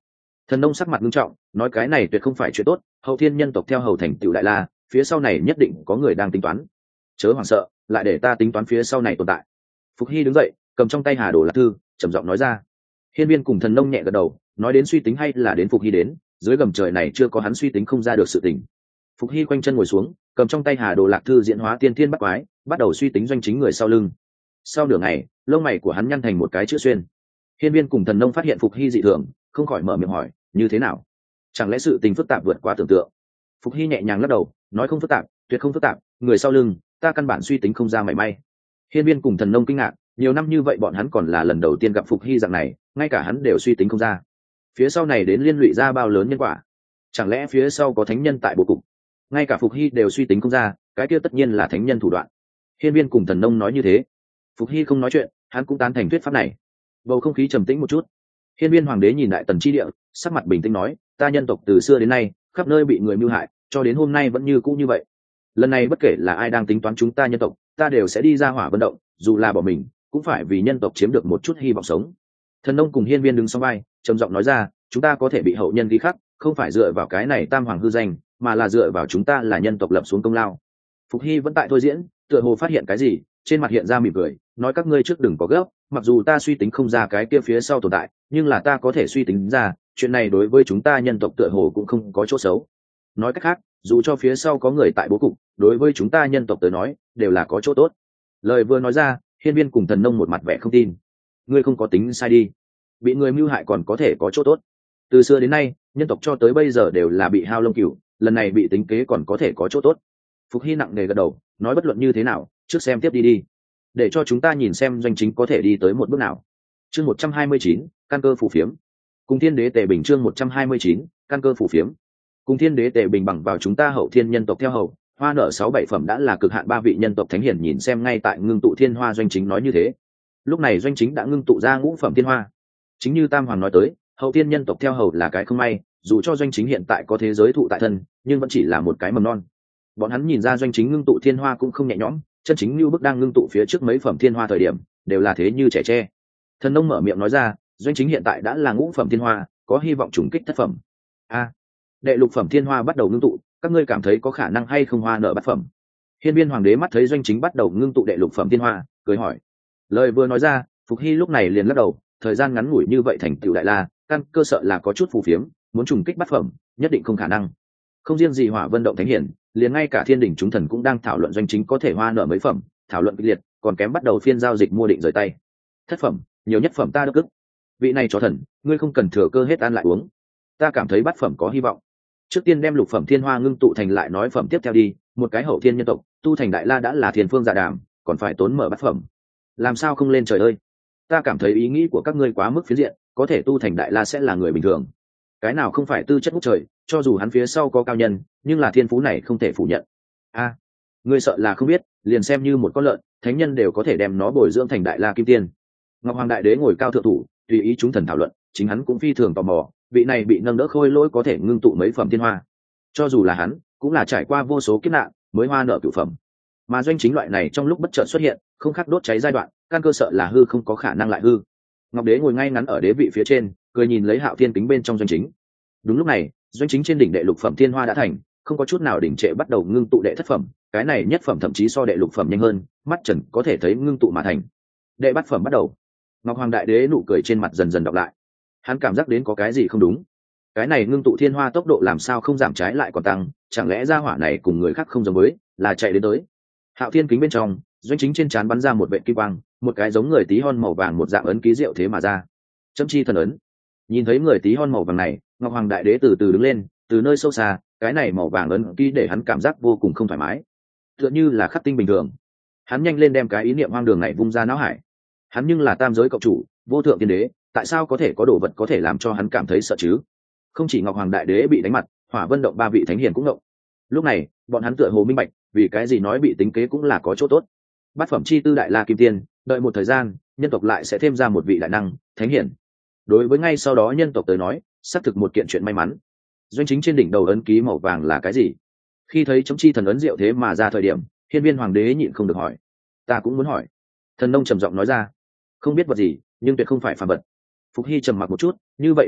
Speaker 1: Thần nông sắc mặt nghiêm trọng, nói cái này tuyệt không phải chuyện tốt, hậu thiên nhân tộc theo hầu thành tựu đại la, phía sau này nhất định có người đang tính toán. Chớ hoảng sợ, lại để ta tính toán phía sau này tồn tại. Phục Hy đứng dậy, cầm trong tay Hà Đồ Lạc Thư, trầm giọng nói ra. Hiên Viên cùng Thần nông nhẹ gật đầu, nói đến suy tính hay là đến Phục Hy đến, dưới gầm trời này chưa có hắn suy tính không ra được sự tình. Phục Hy quanh chân ngồi xuống, cầm trong tay Hà Đồ Lạc Thư diễn hóa tiên thiên bắt quái, bắt đầu suy tính doanh chính người sau lưng. Sau nửa ngày, lông mày của hắn nhăn thành một cái chữ xuyên. Hiên Viên cùng Thần nông phát hiện Phục Hy dị thường, không khỏi mở miệng hỏi, như thế nào? Chẳng lẽ sự tình phức tạp vượt qua tưởng tượng? Phục Hy nhẹ nhàng lắc đầu, nói không phức tạp, tuyệt không phức tạp, người sau lưng, ta căn bản suy tính không ra mảy may. Hiên Viên cùng Thần nông kinh ngạc, nhiều năm như vậy bọn hắn còn là lần đầu tiên gặp Phục Hy dạng này, ngay cả hắn đều suy tính không ra. Phía sau này đến liên lụy ra bao lớn nhân quả? Chẳng lẽ phía sau có thánh nhân tại bộ cục? Ngay cả Phục Hy đều suy tính không ra, cái kia tất nhiên là thánh nhân thủ đoạn. Hiên Viên cùng Thần nông nói như thế. Phục Hy không nói chuyện, hắn cũng tán thành thuyết pháp này. Bầu không khí trầm tĩnh một chút. Hiên Viên hoàng đế nhìn Đại Tần chi địa, sắc mặt bình tĩnh nói, ta nhân tộc từ xưa đến nay khắp nơi bị người mưu hại, cho đến hôm nay vẫn như cũ như vậy. Lần này bất kể là ai đang tính toán chúng ta nhân tộc, ta đều sẽ đi ra hỏa vận động, dù là bỏ mình cũng phải vì nhân tộc chiếm được một chút hy vọng sống. Thần nông cùng Hiên Viên đứng sau vai, trầm giọng nói ra, chúng ta có thể bị hậu nhân ghi khắc, không phải dựa vào cái này tam hoàng hư danh, mà là dựa vào chúng ta là nhân tộc lập xuống công lao. Phục Hy vẫn tại thôi diễn, tựa hồ phát hiện cái gì, trên mặt hiện ra mỉm cười, nói các ngươi trước đừng có gấp, mặc dù ta suy tính không ra cái kia phía sau tồn tại, nhưng là ta có thể suy tính ra, chuyện này đối với chúng ta nhân tộc tựa hồ cũng không có chỗ xấu. Nói cách khác, dù cho phía sau có người tại bố cục, đối với chúng ta nhân tộc tới nói đều là có chỗ tốt. Lời vừa nói ra, Hiên Viên cùng Thần nông một mặt vẻ không tin. Ngươi không có tính sai đi, bị người mưu hại còn có thể có chỗ tốt? Từ xưa đến nay, nhân tộc cho tới bây giờ đều là bị hao lông cừu, lần này bị tính kế còn có thể có chỗ tốt. Phục Hy nặng nề gật đầu, nói bất luận như thế nào, trước xem tiếp đi, để cho chúng ta nhìn xem doanh chính có thể đi tới một bước nào. Chương 129, căn cơ phù phiếm. Cùng Thiên Đế Tề Bình. Chương 129, căn cơ phù phiếm. Cùng Thiên Đế Tề Bình bằng vào chúng ta hậu thiên nhân tộc theo hầu, hoa nở 6-7 phẩm đã là cực hạn 3 vị nhân tộc thánh hiển nhìn xem ngay tại ngưng tụ thiên hoa doanh chính nói như thế. Lúc này doanh chính đã ngưng tụ ra ngũ phẩm thiên hoa. Chính như Tam Hoàng nói tới, hậu thiên nhân tộc theo hầu là cái không may, dù cho doanh chính hiện tại có thế giới thụ tại thân, nhưng vẫn chỉ là một cái mầm non. Bọn hắn nhìn ra doanh chính ngưng tụ thiên hoa cũng không nhẹ nhõm, chân chính như bức đang ngưng tụ phía trước mấy phẩm thiên hoa thời điểm, đều là thế như trẻ tre. Thần nông mở miệng nói ra, doanh chính hiện tại đã là ngũ phẩm thiên hoa, có hy vọng trùng kích thất phẩm. Đệ lục phẩm thiên hoa bắt đầu ngưng tụ, các ngươi cảm thấy có khả năng hay không hoa nợ bát phẩm? Hiên Viên hoàng đế mắt thấy doanh chính bắt đầu ngưng tụ đệ lục phẩm thiên hoa, cười hỏi. Lời vừa nói ra, Phục Hy lúc này liền lắc đầu, thời gian ngắn ngủi như vậy thành tựu đại la, căn cơ sợ là có chút phù phiếm, muốn trùng kích bát phẩm, nhất định không khả năng. Không riêng gì Hỏa Vân động thánh hiển, liền ngay cả Thiên đỉnh chúng thần cũng đang thảo luận doanh chính có thể hoa nợ mấy phẩm, thảo luận kịch liệt, còn kém bắt đầu phiên giao dịch mua định rời tay. Thất phẩm, nhiều nhất phẩm ta đắc ức. Vị này chó thần, ngươi không cần thừa cơ hết ăn lại uống. Ta cảm thấy bát phẩm có hy vọng. Trước tiên đem lục phẩm thiên hoa ngưng tụ thành lại nói phẩm tiếp theo đi, một cái hậu thiên nhân tộc tu thành đại la đã là thiên phương dạ đàm, còn phải tốn mở bát phẩm, làm sao không lên trời ơi? Ta cảm thấy ý nghĩ của các ngươi quá mức phiến diện, có thể tu thành đại la sẽ là người bình thường, cái nào không phải tư chất ngút trời, cho dù hắn phía sau có cao nhân, nhưng là thiên phú này không thể phủ nhận. Ngươi sợ là không biết, liền xem như một con lợn, thánh nhân đều có thể đem nó bồi dưỡng thành đại la kim tiên. Ngọc Hoàng đại đế ngồi cao thượng thủ, tùy ý chúng thần thảo luận, chính hắn cũng phi thường tò mò, vị này bị nâng đỡ khôi lỗi có thể ngưng tụ mấy phẩm thiên hoa, cho dù là hắn cũng là trải qua vô số kiếp nạn mới hoa nợ cửu phẩm, mà doanh chính loại này trong lúc bất chợt xuất hiện, không khác đốt cháy giai đoạn, căn cơ sợ là hư không có khả năng lại hư. Ngọc đế ngồi ngay ngắn ở đế vị phía trên, cười nhìn lấy Hạo Thiên kính bên trong doanh chính. Đúng lúc này, doanh chính trên đỉnh đệ lục phẩm thiên hoa đã thành, không có chút nào đỉnh trệ, bắt đầu ngưng tụ đệ thất phẩm, cái này nhất phẩm thậm chí so đệ lục phẩm nhanh hơn, mắt trần có thể thấy ngưng tụ mà thành. Đệ bát phẩm bắt đầu. Ngọc Hoàng đại đế nụ cười trên mặt dần dần đọc lại, hắn cảm giác đến có cái gì không đúng. Cái này ngưng tụ thiên hoa tốc độ làm sao không giảm trái lại còn tăng, chẳng lẽ gia hỏa này cùng người khác không giống với, là chạy đến tới. Hạo Thiên kính bên trong, doanh chính trên trán bắn ra một vệt kim quang, một cái giống người tí hon màu vàng một dạng ấn ký diệu thế mà ra. Chấm chi thần ấn. Nhìn thấy người tí hon màu vàng này, Ngọc Hoàng đại đế từ từ đứng lên, từ nơi sâu xa, cái này màu vàng ấn ký để hắn cảm giác vô cùng không thoải mái, tựa như là khắc tinh bình thường. Hắn nhanh lên đem cái ý niệm hoang đường này vung ra não hải. Hắn nhưng là tam giới cộng chủ, vô thượng tiên đế, tại sao có thể có đồ vật có thể làm cho hắn cảm thấy sợ chứ? Không chỉ Ngọc Hoàng đại đế bị đánh mặt, Hỏa Vân động 3 vị thánh hiền cũng ngộng. Lúc này, bọn hắn tựa hồ minh bạch, vì cái gì nói bị tính kế cũng là có chỗ tốt. Bát phẩm chi tư đại la kim tiên, đợi một thời gian, nhân tộc lại sẽ thêm ra một vị đại năng, thánh hiển. Đối với ngay sau đó nhân tộc tới nói, xác thực một kiện chuyện may mắn. Doanh chính trên đỉnh đầu ấn ký màu vàng là cái gì? Khi thấy chấm chi thần ấn diệu thế mà ra thời điểm, Hiên Viên hoàng đế nhịn không được hỏi. Ta cũng muốn hỏi. Thần nông trầm giọng nói ra. Không biết vật gì, nhưng tuyệt không phải phàm vật. Phục Hy trầm mặc một chút, như vậy đánh giá,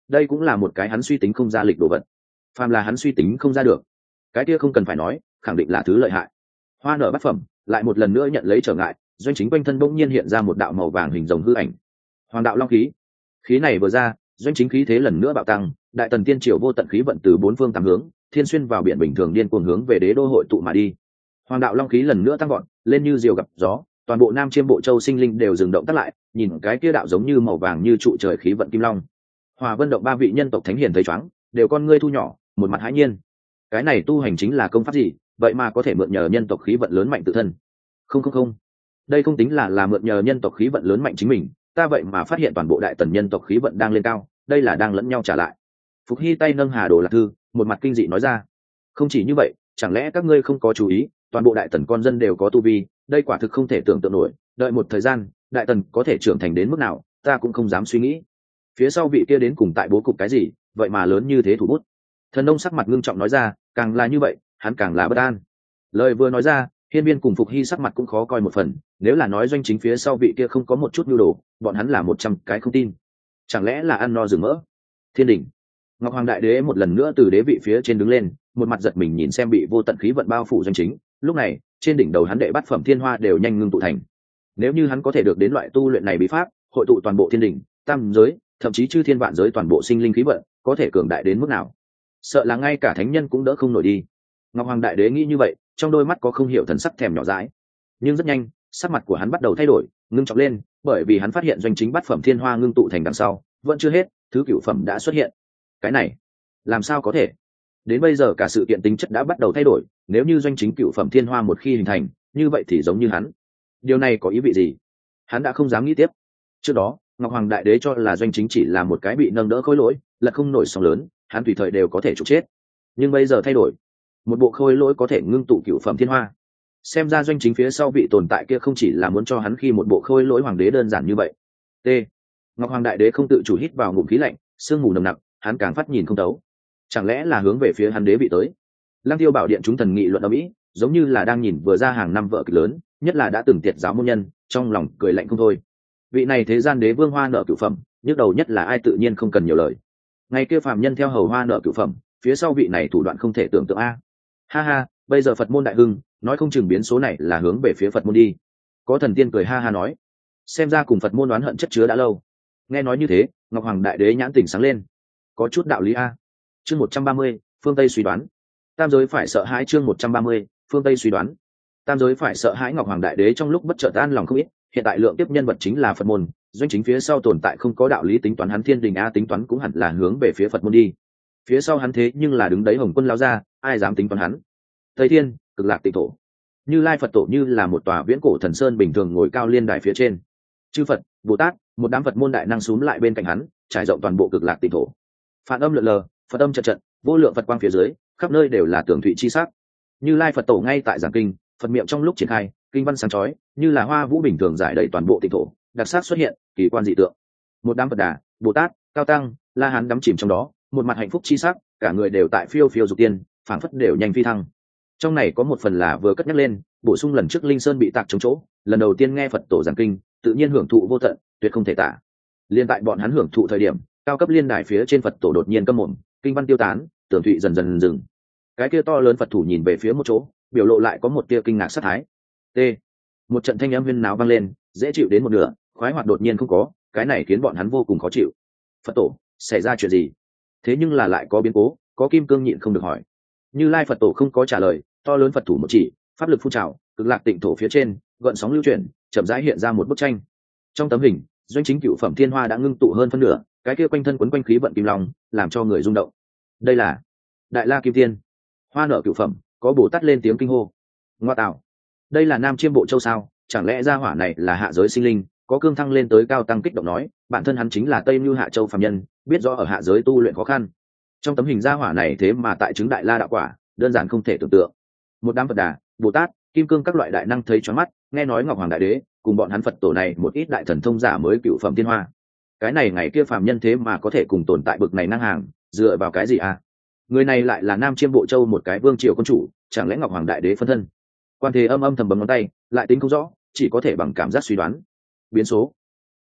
Speaker 1: đây cũng là một cái hắn suy tính không ra lịch đồ vật. Phàm là hắn suy tính không ra được, cái kia không cần phải nói, khẳng định là thứ lợi hại. Hoa nở bát phẩm lại một lần nữa nhận lấy trở ngại, doanh chính quanh thân bỗng nhiên hiện ra một đạo màu vàng hình rồng hư ảnh. Hoàng đạo long khí. Khí này vừa ra, doanh chính khí thế lần nữa bạo tăng, đại tần tiên triều vô tận khí vận từ bốn phương tám hướng thiên xuyên vào biển bình thường điên cuồng hướng về đế đô hội tụ mà đi. Hoàng đạo long khí lần nữa tăng gọn lên như diều gặp gió, toàn bộ Nam Chiêm Bộ Châu sinh linh đều dừng động tắt lại, nhìn cái kia đạo giống như màu vàng như trụ trời khí vận kim long. Hòa Vân động ba vị nhân tộc thánh hiền thấy chóng, đều con ngươi thu nhỏ, một mặt hãi nhiên. Cái này tu hành chính là công pháp gì, vậy mà có thể mượn nhờ nhân tộc khí vận lớn mạnh tự thân? Không, đây không tính là mượn nhờ nhân tộc khí vận lớn mạnh chính mình, ta vậy mà phát hiện toàn bộ đại tần nhân tộc khí vận đang lên cao, đây là đang lẫn nhau trả lại. Phục Hy tay nâng Hà Đồ Lạc Thư, một mặt kinh dị nói ra. Không chỉ như vậy, chẳng lẽ các ngươi không có chú ý, toàn bộ đại tần con dân đều có tu vi, đây quả thực không thể tưởng tượng nổi, đợi một thời gian đại tần có thể trưởng thành đến mức nào ta cũng không dám suy nghĩ. Phía sau vị kia đến cùng tại bố cục cái gì vậy mà lớn như thế thủ bút? Thần Nông sắc mặt ngưng trọng nói ra, càng là như vậy hắn càng là bất an. Lời vừa nói ra, Hiên Viên cùng Phục Hy sắc mặt cũng khó coi một phần, nếu là nói doanh chính phía sau vị kia không có một chút nhu đồ, bọn hắn là 100 cái không tin. Chẳng lẽ là ăn no rừng mỡ? Thiên đỉnh. Ngọc Hoàng Đại Đế một lần nữa từ đế vị phía trên đứng lên, một mặt giật mình nhìn xem bị vô tận khí vận bao phủ doanh chính. Lúc này trên đỉnh đầu hắn đệ bát phẩm thiên hoa đều nhanh ngưng tụ thành. Nếu như hắn có thể được đến loại tu luyện này bí pháp, hội tụ toàn bộ thiên đỉnh, tam giới, thậm chí chư thiên vạn giới toàn bộ sinh linh khí vận, có thể cường đại đến mức nào? Sợ là ngay cả thánh nhân cũng đỡ không nổi đi. Ngọc Hoàng Đại Đế nghĩ như vậy, trong đôi mắt có không hiểu thần sắc thèm nhỏ dãi. Nhưng rất nhanh, sắc mặt của hắn bắt đầu thay đổi, ngưng trọng lên, bởi vì hắn phát hiện doanh chính bát phẩm thiên hoa ngưng tụ thành đằng sau, vẫn chưa hết, thứ cửu phẩm đã xuất hiện. Cái này, làm sao có thể? Đến bây giờ cả sự kiện tính chất đã bắt đầu thay đổi, nếu như doanh chính cửu phẩm thiên hoa một khi hình thành, như vậy thì giống như hắn. Điều này có ý vị gì? Hắn đã không dám nghĩ tiếp. Trước đó, Ngọc Hoàng Đại Đế cho là doanh chính chỉ là một cái bị nâng đỡ khối lỗi, lật không nổi sóng lớn, hắn tùy thời đều có thể trục chết. Nhưng bây giờ thay đổi, một bộ khối lỗi có thể ngưng tụ cửu phẩm thiên hoa. Xem ra doanh chính phía sau vị tồn tại kia không chỉ là muốn cho hắn khi một bộ khôi lỗi hoàng đế đơn giản như vậy. T. Ngọc Hoàng Đại Đế không tự chủ hít vào ngụm khí lạnh, sương mù nồng nặc, hắn càng phát nhìn không thấu. Chẳng lẽ là hướng về phía hắn đế vị tới? Lăng Tiêu Bảo Điện chúng thần nghị luận ở mỹ, giống như là đang nhìn vừa ra hàng năm vợ kịch lớn, nhất là đã từng tiệt giáo môn nhân, trong lòng cười lạnh không thôi. Vị này thế gian đế vương hoa nợ cửu phẩm, nhức đầu nhất là ai tự nhiên không cần nhiều lời. Ngày kia phàm nhân theo hầu hoa nợ cửu phẩm, phía sau vị này thủ đoạn không thể tưởng tượng a. Ha ha, bây giờ Phật môn đại hưng, nói không chừng biến số này là hướng về phía Phật môn đi. Có thần tiên cười ha ha nói, xem ra cùng Phật môn oán hận chất chứa đã lâu. Nghe nói như thế, Ngọc Hoàng Đại Đế nhãn tỉnh sáng lên, có chút đạo lý a. Chương 130, phương Tây suy đoán. Tam giới phải sợ hãi. Chương 130, phương Tây suy đoán. Tam giới phải sợ hãi. Ngọc Hoàng Đại Đế trong lúc bất chợt an lòng không ít, hiện tại lượng tiếp nhân vật chính là Phật môn, doanh chính phía sau tồn tại không có đạo lý tính toán hắn thiên đình a, tính toán cũng hẳn là hướng về phía Phật môn đi. Phía sau hắn thế nhưng là đứng đấy Hồng Quân lao ra, ai dám tính toán hắn? Tây Thiên, Cực Lạc Tịnh Thổ. Như Lai Phật Tổ như là một tòa viễn cổ thần sơn bình thường ngồi cao liên đài phía trên. Chư Phật, Bồ Tát, một đám Phật môn đại năng xúm lại bên cạnh hắn, trải rộng toàn bộ Cực Lạc Tịnh Thổ. Phản âm lượn lờ, Phật âm trận trận, vô lượng Phật quang phía dưới, khắp nơi đều là tường thụy chi sắc. Như Lai Phật Tổ ngay tại giảng kinh, Phật miệng trong lúc triển khai, kinh văn sáng chói, như là hoa vũ bình thường giải đầy toàn bộ Tịnh Thổ, đặc sắc xuất hiện, kỳ quan dị tượng. Một đám Phật Đà, Bồ Tát, Cao Tăng, La Hán đắm chìm trong đó, một mặt hạnh phúc chi sắc, cả người đều tại phiêu phiêu dục tiên, phảng phất đều nhanh phi thăng. Trong này có một phần là vừa cất nhắc lên, bổ sung lần trước Linh Sơn bị tạc chống chỗ, lần đầu tiên nghe Phật Tổ giảng kinh, tự nhiên hưởng thụ vô tận, tuyệt không thể tả. Liên tại bọn hắn hưởng thụ thời điểm, cao cấp liên đài phía trên Phật Tổ đột nhiên câm mồm, kinh văn tiêu tán, tường thụy dần dần dừng. Cái kia to lớn Phật thủ nhìn về phía một chỗ, biểu lộ lại có một tia kinh ngạc sát thái. T. Một trận thanh âm huyên náo vang lên, dễ chịu đến một nửa, khoái hoạt đột nhiên không có, cái này khiến bọn hắn vô cùng khó chịu. Phật Tổ, xảy ra chuyện gì? Thế nhưng là lại có biến cố, có kim cương nhịn không được hỏi. Như Lai Phật Tổ không có trả lời, to lớn Phật thủ một chỉ, pháp lực phun trào, Cực Lạc Tịnh Thổ phía trên gợn sóng lưu chuyển, chậm rãi hiện ra một bức tranh. Trong tấm hình, doanh chính cửu phẩm thiên hoa đã ngưng tụ hơn phân nửa, cái kia quanh thân quấn quanh khí vận kim long, làm cho người rung động. Đây là Đại La Kim Tiên, hoa nở cửu phẩm, có Bồ Tát lên tiếng kinh hô. Ngoa tạo, đây là Nam Chiêm Bộ Châu sao? Chẳng lẽ gia hỏa này là hạ giới sinh linh? Có cương thăng lên tới cao tăng kích động nói, bản thân hắn chính là Tây Như Hạ Châu phàm nhân, biết rõ ở hạ giới tu luyện khó khăn. Trong tấm hình gia hỏa này thế mà tại chứng Đại La đạo quả, đơn giản không thể tưởng tượng. Một đám Phật Đà, Bồ Tát, Kim Cương các loại đại năng thấy choáng mắt, nghe nói Ngọc Hoàng Đại Đế cùng bọn hắn Phật Tổ này một ít đại thần thông giả mới cửu phẩm thiên hoa. Cái này ngày kia phàm nhân thế mà có thể cùng tồn tại bực này năng hàng, dựa vào cái gì à? Người này lại là Nam Chiêm Bộ Châu một cái vương triều quân chủ, chẳng lẽ Ngọc Hoàng Đại Đế phân thân? Quan Thế âm âm thầm bấm ngón tay, lại tính không rõ, chỉ có thể bằng cảm giác suy đoán. Biến số.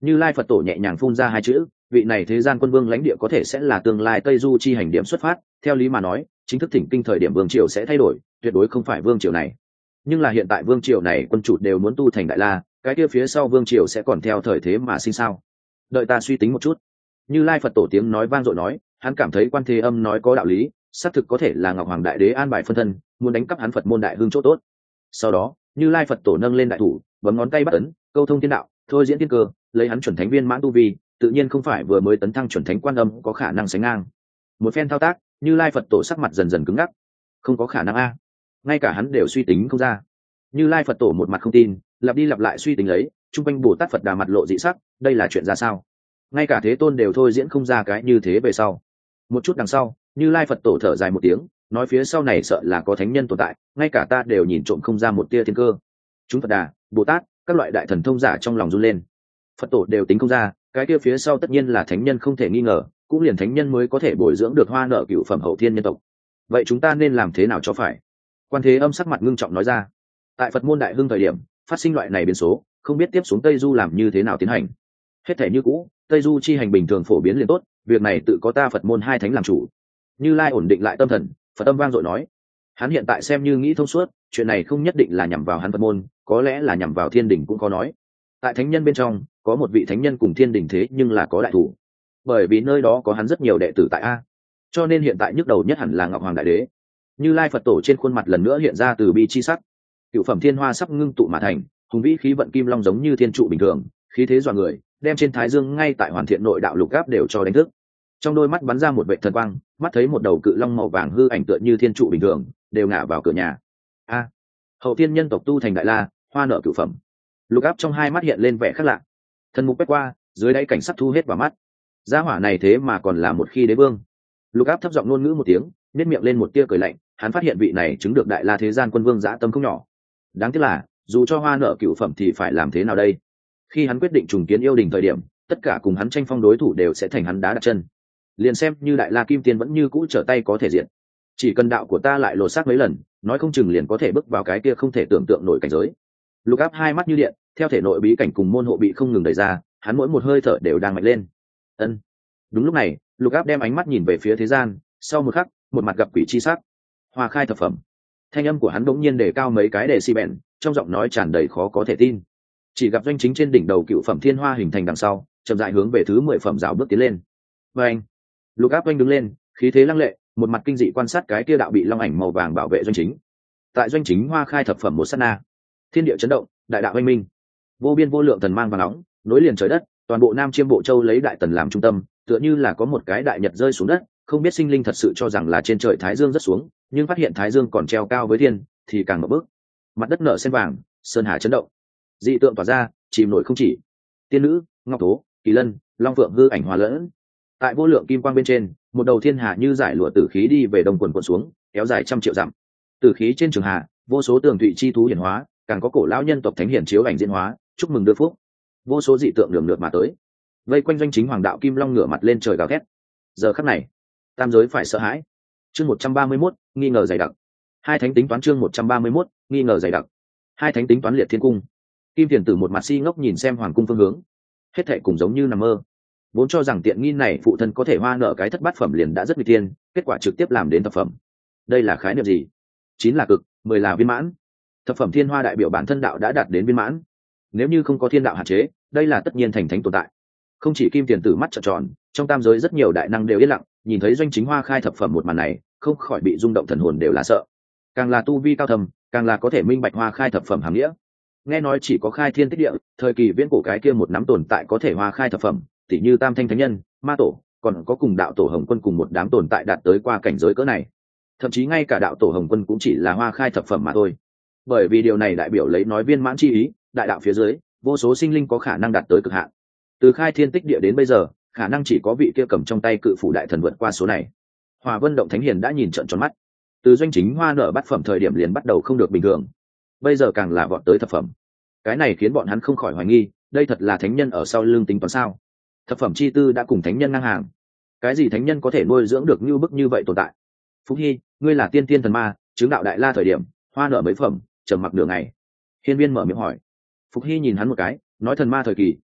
Speaker 1: Như Lai Phật tổ nhẹ nhàng phun ra hai chữ, vị này thế gian quân vương lãnh địa có thể sẽ là tương lai Tây Du chi hành điểm xuất phát, theo lý mà nói chính thức thỉnh kinh thời điểm vương triều sẽ thay đổi, tuyệt đối không phải vương triều này. Nhưng là hiện tại vương triều này quân chủ đều muốn tu thành Đại La, cái kia phía sau vương triều sẽ còn theo thời thế mà sinh sao? Đợi ta suy tính một chút. Như Lai Phật tổ tiếng nói vang dội nói, hắn cảm thấy Quan Thế Âm nói có đạo lý, xác thực có thể là Ngọc Hoàng Đại Đế an bài phân thân, muốn đánh cắp hắn Phật môn đại hương chỗ tốt. Sau đó, Như Lai Phật tổ nâng lên đại thủ, bấm ngón tay bắt ấn, câu thông thiên đạo, thôi diễn thiên cơ, lấy hắn chuẩn thánh viên mãn tu vi, tự nhiên không phải vừa mới tấn thăng chuẩn thánh Quan Âm có khả năng sánh ngang. Một phen thao tác, Như Lai Phật tổ sắc mặt dần dần cứng ngắc. Không có khả năng a, ngay cả hắn đều suy tính không ra. Như Lai Phật tổ một mặt không tin, lặp đi lặp lại suy tính lấy, trung quanh Bồ Tát Phật Đà mặt lộ dị sắc, đây là chuyện ra sao? Ngay cả Thế Tôn đều thôi diễn không ra cái như thế về sau. Một chút đằng sau, Như Lai Phật tổ thở dài một tiếng, nói phía sau này sợ là có thánh nhân tồn tại, ngay cả ta đều nhìn trộm không ra một tia thiên cơ. Chúng Phật Đà, Bồ Tát, các loại đại thần thông giả trong lòng run lên. Phật tổ đều tính không ra, cái kia phía sau tất nhiên là thánh nhân không thể nghi ngờ, cũng liền thánh nhân mới có thể bồi dưỡng được hoa nợ cửu phẩm hậu thiên nhân tộc. Vậy chúng ta nên làm thế nào cho phải? Quan Thế Âm sắc mặt ngưng trọng nói ra. Tại Phật môn đại hưng thời điểm, phát sinh loại này biến số, không biết tiếp xuống Tây Du làm như thế nào tiến hành. Hết thể như cũ, Tây Du chi hành bình thường phổ biến liền tốt, việc này tự có ta Phật môn hai thánh làm chủ. Như Lai ổn định lại tâm thần, Phật âm vang dội nói, hắn hiện tại xem như nghĩ thông suốt, chuyện này không nhất định là nhằm vào hắn Phật môn, có lẽ là nhằm vào Thiên Đình cũng có nói. Tại thánh nhân bên trong, có một vị thánh nhân cùng Thiên Đình thế nhưng là có đại thủ, bởi vì nơi đó có hắn rất nhiều đệ tử tại a, cho nên hiện tại nhức đầu nhất hẳn là Ngọc Hoàng Đại Đế. Như Lai Phật tổ trên khuôn mặt lần nữa hiện ra từ bi chi sắc, cửu phẩm thiên hoa sắp ngưng tụ mà thành, hùng vĩ khí vận kim long giống như thiên trụ bình thường, khí thế dọa người, đem trên thái dương ngay tại hoàn thiện nội đạo lục áp đều cho đánh thức. Trong đôi mắt bắn ra một vệ thần quang, mắt thấy một đầu cự long màu vàng hư ảnh tựa như thiên trụ bình thường, đều ngả vào cửa nhà. A, hậu thiên nhân tộc tu thành Đại La, hoa nợ cửu phẩm. Lục áp trong hai mắt hiện lên vẻ khác lạ, thần mục quét qua, dưới đáy cảnh sắc thu hết vào mắt. Gia hỏa này thế mà còn là một khi đế vương. Lục áp thấp giọng ngôn ngữ một tiếng, nét miệng lên một tia cười lạnh, hắn phát hiện vị này chứng được Đại La thế gian quân vương dã tâm không nhỏ. Đáng tiếc là, dù cho hoa nợ cửu phẩm thì phải làm thế nào đây? Khi hắn quyết định trùng kiến yêu đình thời điểm, tất cả cùng hắn tranh phong đối thủ đều sẽ thành hắn đá đặt chân. Liền xem như Đại La Kim Tiên vẫn như cũ trở tay có thể diện. Chỉ cần đạo của ta lại lột xác mấy lần, nói không chừng liền có thể bước vào cái kia không thể tưởng tượng nổi cảnh giới. Lục áp hai mắt như điện, theo thể nội bí cảnh cùng môn hộ bị không ngừng đẩy ra, hắn mỗi một hơi thở đều đang mạnh lên. Ân. Đúng lúc này, Lục áp đem ánh mắt nhìn về phía thế gian, sau một khắc, một mặt gặp quỷ chi sắc. Hoa khai thập phẩm. Thanh âm của hắn bỗng nhiên đề cao mấy cái decibel, trong giọng nói tràn đầy khó có thể tin. Chỉ gặp doanh chính trên đỉnh đầu cựu phẩm thiên hoa hình thành đằng sau, chậm rãi hướng về thứ 10 phẩm rào bước tiến lên. Và anh, Lục áp doanh đứng lên, khí thế lăng lệ, một mặt kinh dị quan sát cái kia đạo bị long ảnh màu vàng bảo vệ doanh chính. Tại doanh chính hoa khai thập phẩm một sát na, thiên địa chấn động, đại đạo oanh minh, vô biên vô lượng thần mang và nóng, nối liền trời đất, toàn bộ Nam Chiêm Bộ Châu lấy đại tần làm trung tâm, tựa như là có một cái đại nhật rơi xuống đất, không biết sinh linh thật sự cho rằng là trên trời thái dương rất xuống, nhưng phát hiện thái dương còn treo cao với thiên, thì càng ngập bước. Mặt đất nở sen vàng, sơn hà chấn động, dị tượng tỏa ra, chìm nổi không chỉ. Tiên nữ, ngọc thố, kỳ lân, long phượng hư ảnh hòa lẫn. Tại vô lượng kim quang bên trên, một đầu thiên hà như giải lụa tử khí đi về đông quần quần xuống, kéo dài trăm triệu dặm. Tử khí trên trường hà, vô số tường thụy chi thú hiển hóa, càng có cổ lão nhân tộc thánh hiển chiếu ảnh diễn hóa, chúc mừng đưa phúc. Vô số dị tượng đường lượt mà tới, vây quanh doanh chính hoàng đạo kim long ngửa mặt lên trời gào thét. Giờ khắc này, tam giới phải sợ hãi. Chương 131, nghi ngờ dày đặc. Hai thánh tính toán chương 131, nghi ngờ dày đặc. Hai thánh tính toán liệt thiên cung. Kim Thiền Tử một mặt si ngốc nhìn xem hoàng cung phương hướng, hết thảy cùng giống như nằm mơ. Vốn cho rằng tiện nghi này phụ thân có thể hoa nợ cái thất bát phẩm liền đã rất nguy tiên, kết quả trực tiếp làm đến thập phẩm. Đây là khái niệm gì? 9 là cực, 10 là viên mãn. Thập phẩm thiên hoa đại biểu bản thân đạo đã đạt đến viên mãn. Nếu như không có thiên đạo hạn chế, đây là tất nhiên thành thánh tồn tại. Không chỉ Kim Tiền Tử mắt trợn tròn, trong tam giới rất nhiều đại năng đều yên lặng, nhìn thấy doanh chính hoa khai thập phẩm một màn này, không khỏi bị rung động thần hồn đều là sợ. Càng là tu vi cao thầm, càng là có thể minh bạch hoa khai thập phẩm hàm nghĩa. Nghe nói chỉ có khai thiên tích địa, thời kỳ viễn cổ cái kia một nắm tồn tại có thể hoa khai thập phẩm, tỉ như Tam Thanh Thánh Nhân, Ma Tổ, còn có cùng đạo tổ Hồng Quân cùng một đám tồn tại đạt tới qua cảnh giới cỡ này. Thậm chí ngay cả đạo tổ Hồng Quân cũng chỉ là hoa khai thập phẩm mà thôi. Bởi vì điều này đại biểu lấy nói viên mãn chi ý, đại đạo phía dưới, vô số sinh linh có khả năng đạt tới cực hạn. Từ khai thiên tích địa đến bây giờ, khả năng chỉ có vị kia cầm trong tay cự phủ đại thần vượt qua số này. Hòa Vân Động Thánh Hiền đã nhìn trợn tròn mắt. Từ doanh chính hoa nở bát phẩm thời điểm liền bắt đầu không được bình thường, bây giờ càng là vọt tới thập phẩm. Cái này khiến bọn hắn không khỏi hoài nghi, đây thật là thánh nhân ở sau lưng tính toán sao? Thập phẩm chi tư đã cùng thánh nhân ngang hàng. Cái gì thánh nhân có thể nuôi dưỡng được như bức như vậy tồn tại? Phúc Hy, ngươi là tiên tiên thần ma, chứng đạo đại la thời điểm, hoa nở mấy phẩm, trầm mặc nửa ngày. Hiên Viên mở miệng hỏi. Phúc Hy nhìn hắn một cái, nói thần ma thời kỳ,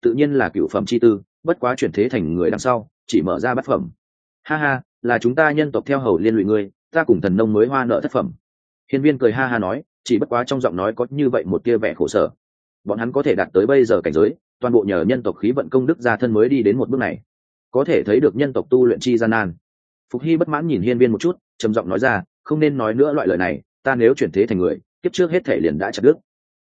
Speaker 1: tự nhiên là cửu phẩm chi tư, bất quá chuyển thế thành người đằng sau chỉ mở ra bát phẩm. Ha ha, là chúng ta nhân tộc theo hầu liên lụy ngươi, ta cùng thần nông mới hoa nợ thất phẩm. Hiên Viên cười ha ha nói, chỉ bất quá trong giọng nói có như vậy một tia vẻ khổ sở. Bọn hắn có thể đạt tới bây giờ cảnh giới, toàn bộ nhờ nhân tộc khí vận công đức gia thân mới đi đến một bước này, có thể thấy được nhân tộc tu luyện chi gian nan. Phục Hy bất mãn nhìn Hiên Viên một chút, trầm giọng nói ra, không nên nói nữa loại lời này, ta nếu chuyển thế thành người, kiếp trước hết thể liền đã chặt đứt.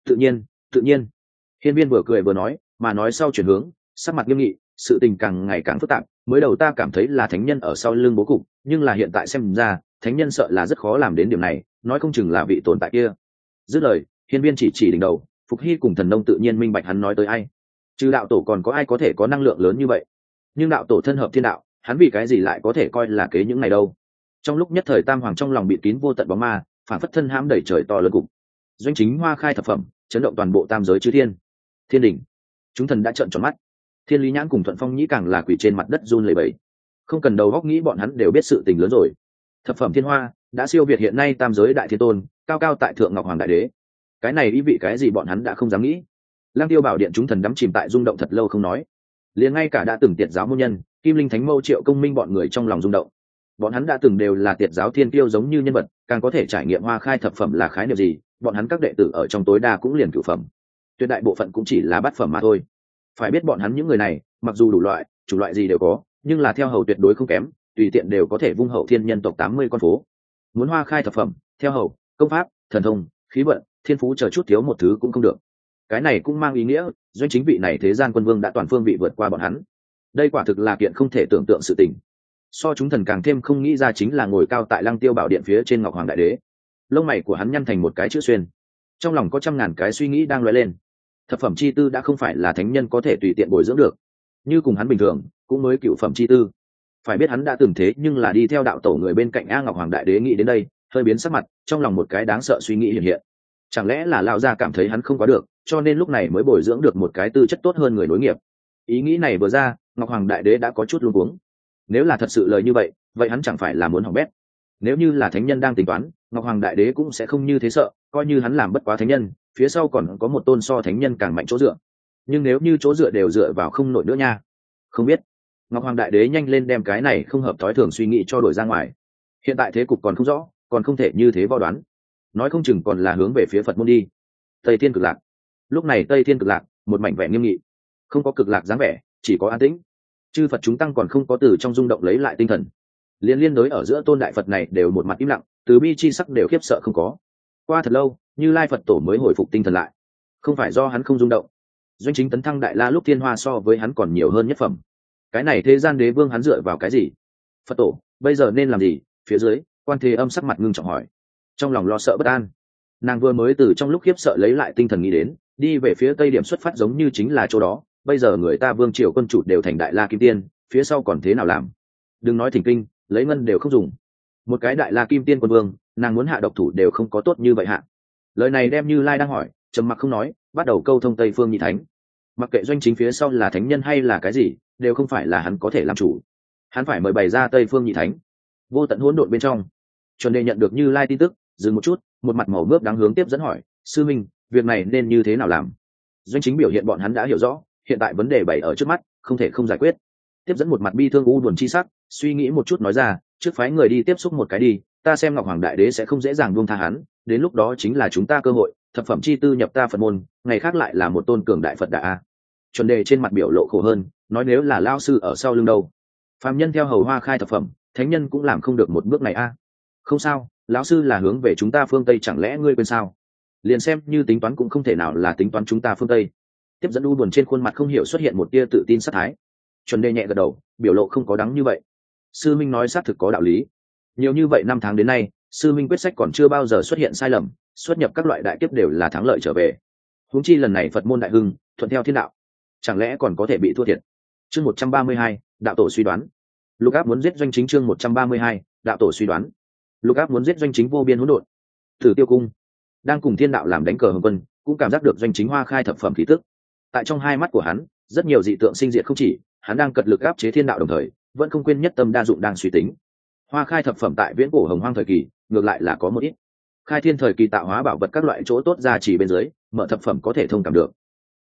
Speaker 1: Tự nhiên. Hiên Viên vừa cười vừa nói, mà nói sau chuyển hướng, sắc mặt nghiêm nghị, sự tình càng ngày càng phức tạp, mới đầu ta cảm thấy là thánh nhân ở sau lưng bố cục, nhưng là hiện tại xem ra, thánh nhân sợ là rất khó làm đến điểm này, nói không chừng là vị tồn tại kia. Dứt lời, Hiên Viên chỉ đỉnh đầu, Phục Hy cùng thần nông tự nhiên minh bạch hắn nói tới ai. Trừ đạo tổ còn có ai có thể có năng lượng lớn như vậy? Nhưng đạo tổ thân hợp thiên đạo, hắn vì cái gì lại có thể coi là kế những này đâu? Trong lúc nhất thời Tam Hoàng trong lòng bị kín vô tận bóng ma, phản phất thân hãm đẩy trời to lớn cục. Doanh chính hoa khai thập phẩm, chấn động toàn bộ tam giới chư thiên. Thiên đỉnh, chúng thần đã trợn tròn mắt. Thiên Lý Nhãn cùng Thuận Phong Nhĩ càng là quỳ trên mặt đất run lẩy bẩy. Không cần đầu góc nghĩ bọn hắn đều biết sự tình lớn rồi. Thập phẩm thiên hoa đã siêu việt hiện nay tam giới đại thiên tôn, cao cao tại thượng ngọc hoàng đại đế. Cái này ý vị cái gì bọn hắn đã không dám nghĩ. Lăng Tiêu Bảo Điện chúng thần đắm chìm tại rung động thật lâu không nói. Liền ngay cả đã từng tiệt giáo môn nhân, Kim Linh Thánh Mâu Triệu Công Minh bọn người trong lòng rung động. Bọn hắn đã từng đều là tiệt giáo thiên tiêu giống như nhân vật, càng có thể trải nghiệm hoa khai thập phẩm là khái niệm gì, bọn hắn các đệ tử ở trong tối đa cũng liền cửu phẩm. Tuyệt đại bộ phận cũng chỉ là bát phẩm mà thôi. Phải biết bọn hắn những người này, mặc dù đủ loại, chủng loại gì đều có, nhưng là theo hầu tuyệt đối không kém, tùy tiện đều có thể vung hậu thiên nhân tộc 80 con phố. Muốn hoa khai thập phẩm, theo hầu, công pháp, thần thông, khí vận, thiên phú chờ chút thiếu một thứ cũng không được. Cái này cũng mang ý nghĩa, doanh chính vị này thế gian quân vương đã toàn phương vị vượt qua bọn hắn. Đây quả thực là kiện không thể tưởng tượng sự tình. So chúng thần càng thêm không nghĩ ra chính là ngồi cao tại Lăng Tiêu Bảo Điện phía trên ngọc hoàng đại đế. Lông mày của hắn nhăn thành một cái chữ xuyên, trong lòng có trăm ngàn cái suy nghĩ đang lóe lên. Thập phẩm chi tư đã không phải là thánh nhân có thể tùy tiện bồi dưỡng được, như cùng hắn bình thường cũng mới cửu phẩm chi tư. Phải biết hắn đã từng thế nhưng là đi theo đạo tổ người bên cạnh A Ngọc Hoàng đại đế, nghĩ đến đây hơi biến sắc mặt, trong lòng một cái đáng sợ suy nghĩ hiện hiện. Chẳng lẽ là lão gia cảm thấy hắn không quá được, cho nên lúc này mới bồi dưỡng được một cái tư chất tốt hơn người nối nghiệp? Ý nghĩ này vừa ra, Ngọc Hoàng đại đế đã có chút luống cuống. Nếu là thật sự lời như vậy, vậy hắn chẳng phải là muốn hỏng bét? Nếu như là thánh nhân đang tính toán, Ngọc Hoàng đại đế cũng sẽ không như thế sợ, coi như hắn làm bất quá thánh nhân, phía sau còn có một tôn so thánh nhân càng mạnh chỗ dựa. Nhưng nếu như chỗ dựa đều dựa vào không nổi nữa nha. Không biết. Ngọc Hoàng đại đế nhanh lên đem cái này không hợp thói thường suy nghĩ cho đổi ra ngoài. Hiện tại thế cục còn không rõ, còn không thể như thế võ đoán, nói không chừng còn là hướng về phía Phật môn đi. Tây Thiên Cực Lạc. Lúc này Tây Thiên Cực Lạc một mảnh vẻ nghiêm nghị, không có cực lạc dáng vẻ, chỉ có an tĩnh. Chư Phật chúng tăng còn không có từ trong rung động lấy lại tinh thần, liên đối ở giữa tôn đại Phật này đều một mặt im lặng, từ bi chi sắc đều khiếp sợ không có. Qua thật lâu, Như Lai Phật tổ mới hồi phục tinh thần lại. Không phải do hắn không rung động, doanh chính tấn thăng đại la lúc thiên hoa so với hắn còn nhiều hơn nhất phẩm. Cái này thế gian đế vương hắn dựa vào cái gì? Phật tổ bây giờ nên làm gì? Phía dưới Quan Thế Âm sắc mặt ngưng trọng hỏi, trong lòng lo sợ bất an. Nàng vừa mới từ trong lúc khiếp sợ lấy lại tinh thần, nghĩ đến đi về phía tây điểm xuất phát giống như chính là chỗ đó. Bây giờ người ta vương triều quân chủ đều thành đại la kim tiên, phía sau còn thế nào làm? Đừng nói thỉnh kinh, lấy ngân đều không dùng. Một cái đại la kim tiên quân vương, nàng muốn hạ độc thủ đều không có tốt như vậy hạ. Lời này đem Như Lai đang hỏi, trầm mặc không nói, bắt đầu câu thông Tây Phương Nhị Thánh. Mặc kệ doanh chính phía sau là thánh nhân hay là cái gì, đều không phải là hắn có thể làm chủ. Hắn phải mời bày ra Tây Phương Nhị Thánh. Vô tận hỗn độn bên trong, chuẩn đề nhận được Như Lai tin tức, dừng một chút, một mặt màu mướp đáng hướng tiếp dẫn hỏi, sư minh, việc này nên như thế nào làm? Doanh chính biểu hiện bọn hắn đã hiểu rõ, hiện tại vấn đề bày ở trước mắt, không thể không giải quyết. Tiếp dẫn một mặt bi thương u buồn chi sắc, suy nghĩ một chút nói ra, trước phái người đi tiếp xúc một cái đi, ta xem Ngọc Hoàng đại đế sẽ không dễ dàng buông tha hắn, đến lúc đó chính là chúng ta cơ hội, thập phẩm chi tư nhập ta Phật môn, ngày khác lại là một tôn cường đại Phật đà. Chuẩn đề trên mặt biểu lộ khổ hơn, nói nếu là lao sư ở sau lưng đâu, phàm nhân theo hầu hoa khai thập phẩm, thánh nhân cũng làm không được một bước này a. Không sao, lão sư là hướng về chúng ta phương Tây, chẳng lẽ ngươi quên sao? Liền xem như tính toán cũng không thể nào là tính toán chúng ta phương Tây. Tiếp dẫn u buồn trên khuôn mặt không hiểu xuất hiện một tia tự tin sát thái. Chuẩn đề nhẹ gật đầu, biểu lộ không có đắng như vậy. Sư minh nói xác thực có đạo lý. Nhiều như vậy năm tháng đến nay, sư minh quyết sách còn chưa bao giờ xuất hiện sai lầm, xuất nhập các loại đại kiếp đều là thắng lợi trở về. Huống chi lần này Phật môn đại hưng, thuận theo thiên đạo, chẳng lẽ còn có thể bị thua thiệt? Chương 132, đạo tổ suy đoán. Lục Áp muốn giết doanh chính. Chương 132, đạo tổ suy đoán. Lục Áp muốn giết doanh chính vô biên hỗn độn. Tử Tiêu cung đang cùng thiên đạo làm đánh cờ hồng quân, cũng cảm giác được doanh chính hoa khai thập phẩm khí tức. Tại trong hai mắt của hắn, rất nhiều dị tượng sinh diệt không chỉ, hắn đang cật lực áp chế thiên đạo, đồng thời vẫn không quên nhất tâm đa dụng đang suy tính. Hoa khai thập phẩm tại viễn cổ hồng hoang thời kỳ, ngược lại là có một ít. Khai thiên thời kỳ tạo hóa bảo vật các loại chỗ tốt ra chỉ bên dưới, mở thập phẩm có thể thông cảm được.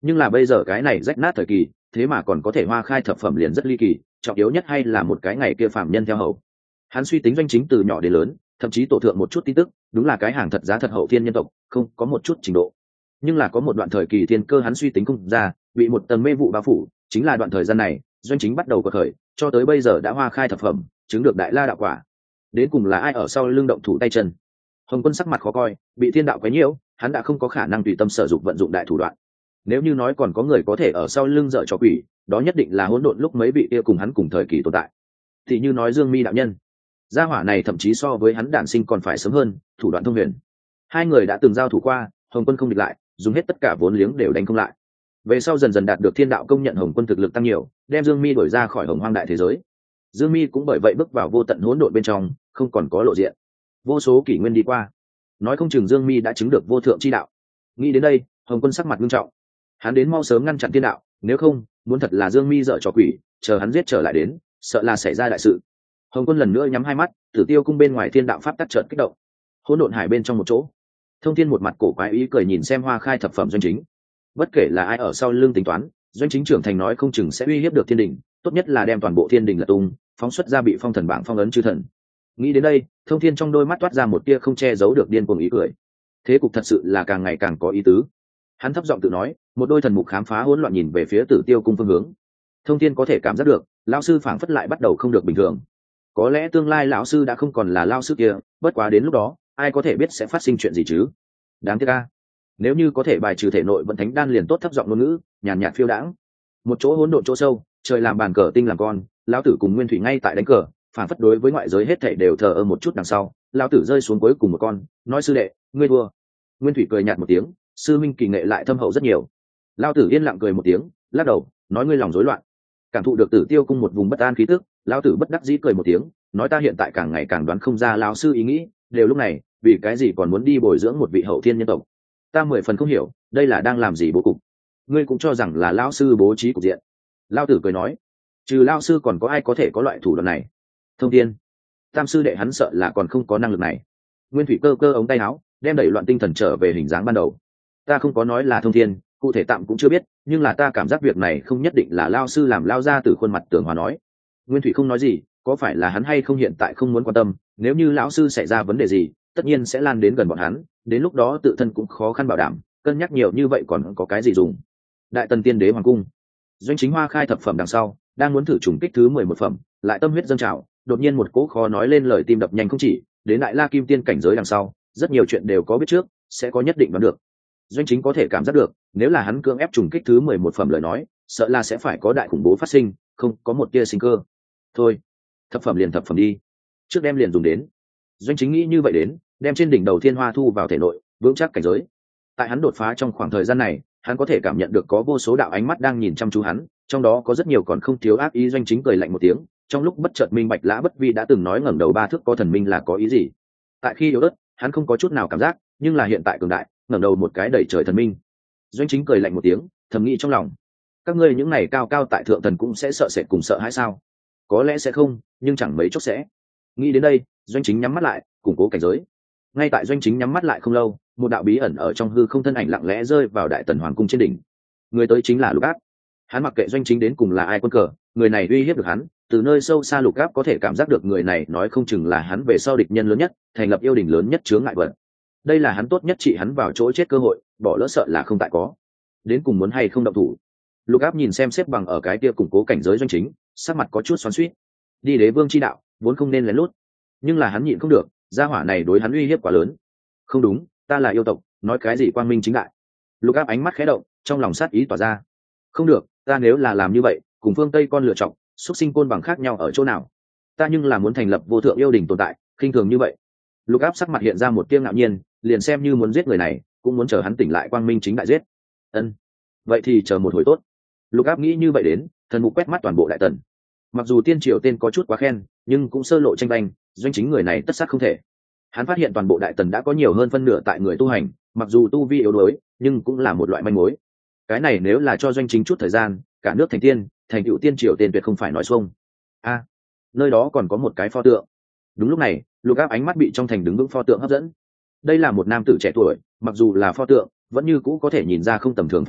Speaker 1: Nhưng là bây giờ cái này rách nát thời kỳ, thế mà còn có thể hoa khai thập phẩm liền rất ly kỳ, trọng yếu nhất hay là một cái ngày kia phạm nhân theo hầu. Hắn suy tính Doanh Chính từ nhỏ đến lớn, thậm chí tổ thượng một chút tin tức, đúng là cái hàng thật giá thật hậu thiên nhân tộc, không có một chút trình độ. Nhưng là có một đoạn thời kỳ thiên cơ hắn suy tính không ra, bị một tầng mê vụ bao phủ, chính là đoạn thời gian này, Doanh Chính bắt đầu quật khởi, cho tới bây giờ đã hoa khai thập phẩm, chứng được đại la đạo quả. Đến cùng là ai ở sau lưng động thủ tay chân? Hồng Quân sắc mặt khó coi, bị thiên đạo quấy nhiễu, hắn đã không có khả năng tùy tâm sở dụng vận dụng đại thủ đoạn. Nếu như nói còn có người có thể ở sau lưng dở trò quỷ, đó nhất định là hỗn độn lúc mấy vị kia cùng hắn cùng thời kỳ tồn tại. Thì như nói Dương Mi đạo nhân, gia hỏa này thậm chí so với hắn đản sinh còn phải sớm hơn, thủ đoạn thông huyền. Hai người đã từng giao thủ qua, Hồng Quân không địch lại, dùng hết tất cả vốn liếng đều đánh không lại. Về sau dần dần đạt được thiên đạo công nhận Hồng Quân thực lực tăng nhiều, đem Dương Mi đuổi ra khỏi Hồng Hoang đại thế giới. Dương Mi cũng bởi vậy bước vào vô tận hỗn độn bên trong, không còn có lộ diện. Vô số kỷ nguyên đi qua, nói không chừng Dương Mi đã chứng được vô thượng chi đạo. Nghĩ đến đây, Hồng Quân sắc mặt nghiêm trọng. Hắn đến mau sớm ngăn chặn thiên đạo, nếu không, muốn thật là Dương Mi dở trò quỷ, chờ hắn giết trở lại đến, sợ là xảy ra đại sự. Hồng Quân lần nữa nhắm hai mắt, Tử Tiêu cung bên ngoài thiên đạo pháp tắc chợt kích động. Hỗn độn hải bên trong một chỗ, Thông Thiên một mặt cổ quái ý cười nhìn xem hoa khai thập phẩm Doanh Chính. Bất kể là ai ở sau lưng tính toán, Doanh Chính trưởng thành nói không chừng sẽ uy hiếp được thiên đình, tốt nhất là đem toàn bộ thiên đình lật tung, phóng xuất ra bị phong thần bảng phong ấn chư thần. Nghĩ đến đây, Thông Thiên trong đôi mắt toát ra một tia không che giấu được điên cuồng ý cười. Thế cục thật sự là càng ngày càng có ý tứ. Hắn thấp giọng tự nói, một đôi thần mục khám phá hỗn loạn nhìn về phía Tử Tiêu cung phương hướng. Thông Thiên có thể cảm giác được, lão sư phảng phất lại bắt đầu không được bình thường. Có lẽ tương lai lão sư đã không còn là lão sư kia, bất quá đến lúc đó, ai có thể biết sẽ phát sinh chuyện gì chứ? Đáng tiếc a. Nếu như có thể bài trừ thể nội vận thánh đan liền tốt, thấp giọng ngôn ngữ, nhàn nhạt phiêu đãng. Một chỗ hỗn độn chỗ sâu, trời làm bàn cờ tinh làm con, lão tử cùng Nguyên Thủy ngay tại đánh cờ, phảng phất đối với ngoại giới hết thảy đều thờ ơ một chút đằng sau, lão tử rơi xuống cuối cùng một con, nói sư đệ, ngươi thua. Nguyên Thủy cười nhạt một tiếng, sư minh kỳ nghệ lại thâm hậu rất nhiều. Lão tử yên lặng cười một tiếng, lắc đầu, nói ngươi lòng rối loạn. Cảm thụ được Tử Tiêu cung một vùng bất an khí tức, lão tử bất đắc dĩ cười một tiếng, nói ta hiện tại càng ngày càng đoán không ra lão sư ý nghĩ, đều lúc này, vì cái gì còn muốn đi bồi dưỡng một vị hậu thiên nhân tộc? Ta 10 phần không hiểu, đây là đang làm gì bố cục? Ngươi cũng cho rằng là lão sư bố trí cục diện? Lão tử cười nói, trừ lão sư còn có ai có thể có loại thủ đoạn này? Thông Thiên, tam sư đệ hắn sợ là còn không có năng lực này. Nguyên Thủy cơ cơ ống tay áo, đem đẩy loạn tinh thần trở về hình dáng ban đầu. Ta không có nói là Thông Thiên, cụ thể tạm cũng chưa biết, nhưng là ta cảm giác việc này không nhất định là lão sư làm, lao ra từ khuôn mặt Tưởng Hòa nói. Nguyên Thủy không nói gì, có phải là hắn hay không hiện tại không muốn quan tâm, nếu như lão sư xảy ra vấn đề gì, tất nhiên sẽ lan đến gần bọn hắn, đến lúc đó tự thân cũng khó khăn bảo đảm, cân nhắc nhiều như vậy còn có cái gì dùng. Đại Tần Tiên Đế hoàng cung, Doanh Chính hoa khai thập phẩm đằng sau, đang muốn thử trùng kích thứ 11 phẩm, lại tâm huyết dâng trào, đột nhiên một cỗ khó nói lên lời tim đập nhanh không chỉ, đến Đại La Kim Tiên cảnh giới đằng sau, rất nhiều chuyện đều có biết trước, sẽ có nhất định đoán được. Doanh Chính có thể cảm giác được, nếu là hắn cưỡng ép trùng kích thứ 11 phẩm lời nói, sợ là sẽ phải có đại khủng bố phát sinh, không có một tia sinh cơ. Thôi, thập phẩm liền thập phẩm đi, trước đem liền dùng đến. Doanh Chính nghĩ như vậy đến, đem trên đỉnh đầu thiên hoa thu vào thể nội, vững chắc cảnh giới. Tại hắn đột phá trong khoảng thời gian này, hắn có thể cảm nhận được có vô số đạo ánh mắt đang nhìn chăm chú hắn, trong đó có rất nhiều còn không thiếu ác ý. Doanh Chính cười lạnh một tiếng, trong lúc bất chợt minh bạch Lã Bất Vi đã từng nói ngẩng đầu ba thước có thần minh là có ý gì. Tại khi yếu ớt, hắn không có chút nào cảm giác, nhưng là hiện tại cường đại, ngẩng đầu một cái đẩy trời thần minh. Doanh Chính cười lạnh một tiếng, thầm nghĩ trong lòng, các ngươi những này cao cao tại thượng thần cũng sẽ sợ sệt cùng sợ hãi sao? Có lẽ sẽ không, nhưng chẳng mấy chốc sẽ. Nghĩ đến đây, Doanh Chính nhắm mắt lại, củng cố cảnh giới. Ngay tại Doanh Chính nhắm mắt lại không lâu, một đạo bí ẩn ở trong hư không thân ảnh lặng lẽ rơi vào Đại Tần hoàng cung trên đỉnh. Người tới chính là Lục Áp. Hắn mặc kệ Doanh Chính đến cùng là ai quân cờ, người này uy hiếp được hắn, từ nơi sâu xa Lục Áp có thể cảm giác được người này nói không chừng là hắn về sau địch nhân lớn nhất, thành lập yêu đình lớn nhất chướng ngại vật. Đây là hắn tốt nhất trị hắn vào chỗ chết cơ hội, bỏ lỡ sợ là không tại có. Đến cùng muốn hay không động thủ. Lục Áp nhìn xem xếp bằng ở cái kia củng cố cảnh giới Doanh Chính, sắc mặt có chút xoắn xuýt. Đi đế vương chi đạo, vốn không nên lén lút, nhưng là hắn nhịn không được, gia hỏa này đối hắn uy hiếp quá lớn. Không đúng, ta là yêu tộc, nói cái gì quang minh chính đại. Lục Áp ánh mắt khẽ động, trong lòng sát ý tỏa ra. Không được, ta nếu là làm như vậy, cùng phương Tây con lựa chọn, xuất sinh côn bằng khác nhau ở chỗ nào? Ta nhưng là muốn thành lập vô thượng yêu đình tồn tại, khinh thường như vậy. Lục Áp sắc mặt hiện ra một tia ngạo nhiên, liền xem như muốn giết người này, cũng muốn chờ hắn tỉnh lại quang minh chính đại giết. Ân, vậy thì chờ một hồi tốt. Lục Áp nghĩ như vậy đến, thần mục quét mắt toàn bộ Đại Tần. Mặc dù tiên triều tên có chút quá khen, nhưng cũng sơ lộ tranh banh, Doanh Chính người này tất sát không thể. Hắn phát hiện toàn bộ Đại Tần đã có nhiều hơn phân nửa tại người tu hành, mặc dù tu vi yếu đuối, nhưng cũng là một loại manh mối. Cái này nếu là cho Doanh Chính chút thời gian, cả nước thành tiên, thành tựu tiên triều tên tuyệt không phải nói xuông. A, nơi đó còn có một cái pho tượng. Đúng lúc này, Lục Áp ánh mắt bị trong thành đứng vững pho tượng hấp dẫn. Đây là một nam tử trẻ tuổi, mặc dù là pho tượng, vẫn như cũ có thể nhìn ra không tầm thường phong thái,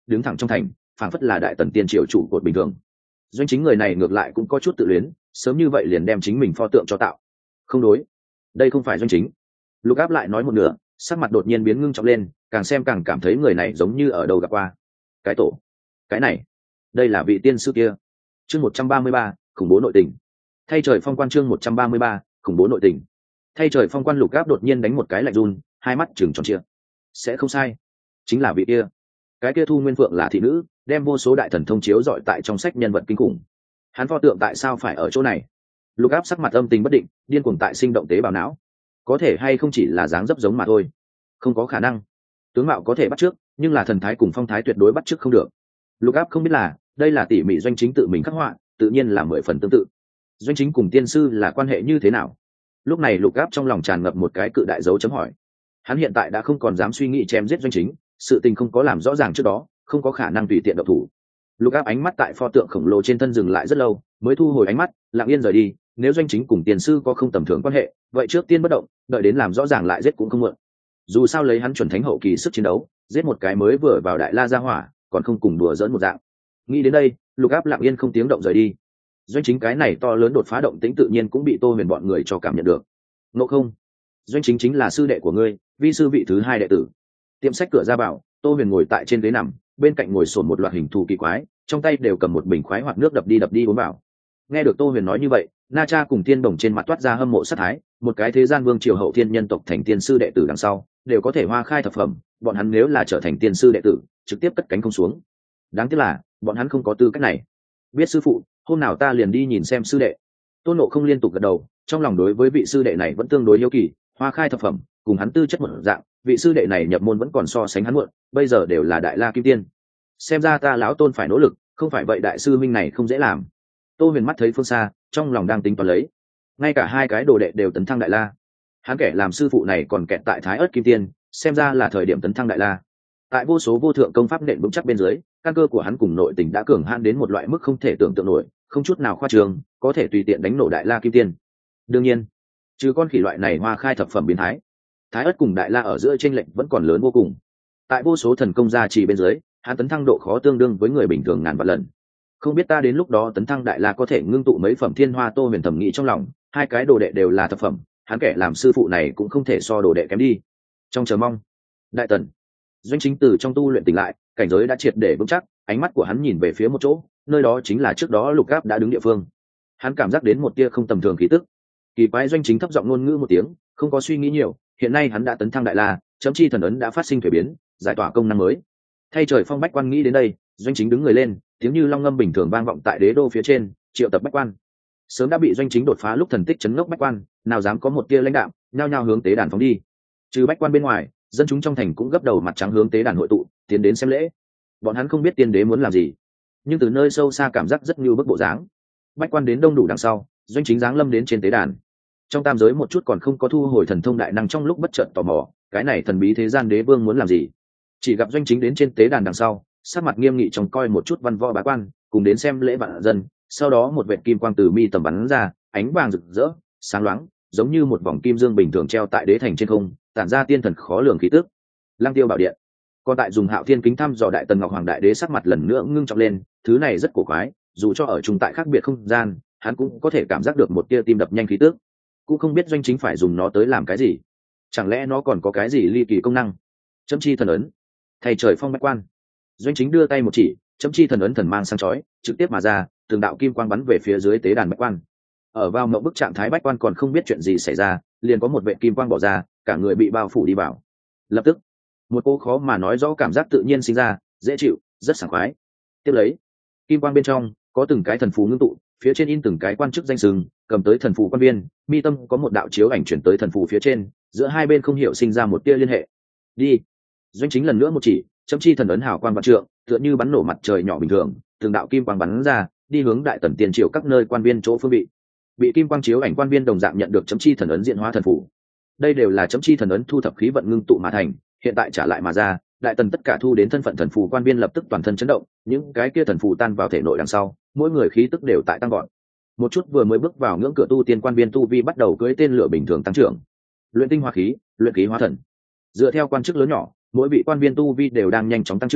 Speaker 1: đứng thẳng trong thành, phảng phất là đại tần tiên triều chủ cột bình thường. Doanh Chính người này ngược lại cũng có chút tự luyến, sớm như vậy liền đem chính mình pho tượng cho tạo. Không đối, đây không phải Doanh Chính. Lục Áp lại nói một nửa, sắc mặt đột nhiên biến ngưng trọng lên, càng xem càng cảm thấy người này giống như ở đâu gặp qua. Cái tổ, cái này, đây là vị tiên sư kia. Chương 133, khủng bố nội tình. Thay trời phong quan, chương 133, khủng bố nội tình. Thay trời phong quan. Lục Áp đột nhiên đánh một cái lạnh run, hai mắt trừng tròn trịa. Sẽ không sai, chính là vị kia. Cái kia Thu Nguyên Phượng là thị nữ, đem vô số đại thần thông chiếu dọi tại trong sách nhân vật kinh khủng. Hắn pho tượng tại sao phải ở chỗ này? Lục Áp sắc mặt âm tình bất định, điên cuồng tại sinh động tế bào não. Có thể hay không chỉ là dáng dấp giống mà thôi, không có khả năng. Tướng mạo có thể bắt chước, nhưng là thần thái cùng phong thái tuyệt đối bắt chước không được. Lục Áp không biết là đây là tỉ mỉ Doanh Chính tự mình khắc họa, tự nhiên là 10 phần tương tự. Doanh Chính cùng tiên sư là quan hệ như thế nào? Lúc này Lục Áp trong lòng tràn ngập một cái cự đại dấu chấm hỏi. Hắn hiện tại đã không còn dám suy nghĩ chém giết Doanh Chính, sự tình không có làm rõ ràng trước đó, không có khả năng tùy tiện động thủ. Lục Áp ánh mắt tại pho tượng khổng lồ trên thân dừng lại rất lâu, mới thu hồi ánh mắt, lặng yên rời đi. Nếu Doanh Chính cùng tiền sư có không tầm thường quan hệ, vậy trước tiên bất động, đợi đến làm rõ ràng lại giết cũng không muộn. Dù sao lấy hắn chuẩn thánh hậu kỳ sức chiến đấu, giết một cái mới vừa vào đại la gia hỏa, còn không cùng đùa giỡn một dạng. Nghĩ đến đây, Lục Áp lặng yên không tiếng động rời đi. Doanh Chính cái này to lớn đột phá động tĩnh tự nhiên cũng bị Tô Huyền bọn người cho cảm nhận được. Ngộ không? Doanh Chính chính là sư đệ của ngươi, vi sư vị thứ 2 đệ tử. Tiệm sách cửa ra vào, Tô Huyền ngồi tại trên ghế nằm, bên cạnh ngồi sồn một loạt hình thù kỳ quái, trong tay đều cầm một bình khoái hoặc nước đập đi uống vào. Nghe được Tô Huyền nói như vậy, Na Cha cùng Tiên Đồng trên mặt toát ra hâm mộ sát thái, một cái thế gian vương triều hậu thiên nhân tộc thành tiên sư đệ tử đằng sau, đều có thể hoa khai thập phẩm, bọn hắn nếu là trở thành tiên sư đệ tử, trực tiếp cất cánh không xuống. Đáng tiếc là, bọn hắn không có tư cách này. Biết sư phụ, hôm nào ta liền đi nhìn xem sư đệ. Tôn Ngộ Không liên tục gật đầu, trong lòng đối với vị sư đệ này vẫn tương đối hiếu kỳ, hoa khai thập phẩm, cùng hắn tư chất một dạng, vị sư đệ này nhập môn vẫn còn so sánh hắn muộn, bây giờ đều là đại la kim tiên. Xem ra ta lão Tôn phải nỗ lực, không phải vậy đại sư minh này không dễ làm. Tô Huyền mắt thấy phương xa, trong lòng đang tính toán lấy, ngay cả 2 cái đồ đệ đều tấn thăng đại la, hắn kẻ làm sư phụ này còn kẹt tại Thái Ức Kim Tiên, xem ra là thời điểm tấn thăng đại la. Tại vô số vô thượng công pháp nện vững chắc bên dưới, căn cơ của hắn cùng nội tình đã cường hãn đến một loại mức không thể tưởng tượng nổi, không chút nào khoa trương, có thể tùy tiện đánh nổ đại la kim tiên. Đương nhiên, trừ con khỉ loại này hoa khai thập phẩm biến thái, Thái Ức cùng đại la ở giữa chênh lệch vẫn còn lớn vô cùng. Tại vô số thần công gia trì bên dưới, hắn tấn thăng độ khó tương đương với người bình thường ngàn vạn lần. Không biết ta đến lúc đó tấn thăng đại la có thể ngưng tụ mấy phẩm thiên hoa. Tô Huyền thầm nghĩ trong lòng, 2 cái đồ đệ đều là thập phẩm, hắn kẻ làm sư phụ này cũng không thể so đồ đệ kém đi. Trong chờ mong, đại tần. Doanh Chính từ trong tu luyện tỉnh lại, cảnh giới đã triệt để vững chắc, ánh mắt của hắn nhìn về phía một chỗ, nơi đó chính là trước đó Lục Áp đã đứng địa phương. Hắn cảm giác đến một tia không tầm thường khí tức. Kỳ quái. Doanh Chính thấp giọng ngôn ngữ một tiếng, không có suy nghĩ nhiều, hiện nay hắn đã tấn thăng đại la, chấm chi thần ấn đã phát sinh thuế biến, giải tỏa công năng mới. Thay trời phong bách quan nghĩ đến đây, Doanh Chính đứng người lên, tiếng như long ngâm bình thường vang vọng tại đế đô phía trên, triệu tập bách quan. Sớm đã bị Doanh Chính đột phá lúc thần tích chấn ngốc bách quan, nào dám có một tia lãnh đạm, nhao nhao hướng tế đàn phóng đi. Trừ bách quan bên ngoài, dân chúng trong thành cũng gấp đầu mặt trắng hướng tế đàn hội tụ, tiến đến xem lễ. Bọn hắn không biết tiên đế muốn làm gì, nhưng từ nơi sâu xa cảm giác rất như bức bộ dáng. Bách quan đến đông đủ đằng sau, Doanh Chính giáng lâm đến trên tế đàn. Trong tam giới một chút còn không có thu hồi thần thông đại năng trong lúc bất chợt tò mò, cái này thần bí thế gian đế vương muốn làm gì. Chỉ gặp Doanh Chính đến trên tế đàn đằng sau, sắc mặt nghiêm nghị trông coi một chút văn võ bá quan, cùng đến xem lễ vạn dân. Sau đó một vệt kim quang từ mi tầm bắn ra, ánh vàng rực rỡ, sáng loáng, giống như một vòng kim dương bình thường treo tại đế thành trên không, tản ra tiên thần khó lường khí tức. Lăng Tiêu bảo điện. Còn tại dùng Hạo Thiên kính thăm dò đại tần ngọc hoàng đại đế sắc mặt lần nữa ngưng trọng lên, thứ này rất cổ quái, dù cho ở chung tại khác biệt không gian, hắn cũng có thể cảm giác được một tia tim đập nhanh khí tức. Cũng không biết Doanh Chính phải dùng nó tới làm cái gì, chẳng lẽ nó còn có cái gì ly kỳ công năng? Chấm chi thần ấn. Thầy trời phong bách quan. Doanh Chính đưa tay một chỉ, chấm chi thần ấn thần mang sang chói, trực tiếp mà ra, từng đạo kim quang bắn về phía dưới tế đàn bách quan. Ở vào mộng bức trạng thái bách quan còn không biết chuyện gì xảy ra, liền có một vệ kim quang bỏ ra, cả người bị bao phủ đi vào. Lập tức, một cô khó mà nói rõ cảm giác tự nhiên sinh ra, dễ chịu, rất sảng khoái. Tiếp lấy, kim quang bên trong có từng cái thần phù ngưng tụ, phía trên in từng cái quan chức danh sừng, cầm tới thần phù quan viên, mi tâm có một đạo chiếu ảnh chuyển tới thần phù phía trên, giữa hai bên không hiểu sinh ra một tia liên hệ. Đi. Doanh Chính lần nữa một chỉ, chấm chi thần ấn hào quang vạn trượng, tựa như bắn nổ mặt trời nhỏ bình thường, từng đạo kim quang bắn ra, đi hướng đại tần tiền triều các nơi quan viên chỗ phương vị. Bị kim quang chiếu ảnh quan viên đồng dạng nhận được chấm chi thần ấn diện hóa thần phù. Đây đều là chấm chi thần ấn thu thập khí vận ngưng tụ mà thành, hiện tại trả lại mà ra, đại tần tất cả thu đến thân phận thần phù quan viên lập tức toàn thân chấn động, những cái kia thần phù tan vào thể nội đằng sau, mỗi người khí tức đều tại tăng vọt. Một chút vừa mới bước vào ngưỡng cửa tu tiên quan viên tu vi bắt đầu cưỡi tên lửa bình thường tăng trưởng. Luyện tinh hóa khí, luyện khí hóa thần. Dựa theo quan chức lớn nhỏ, mỗi vị quan viên tu vi đều đang nhanh chóng tăng trưởng,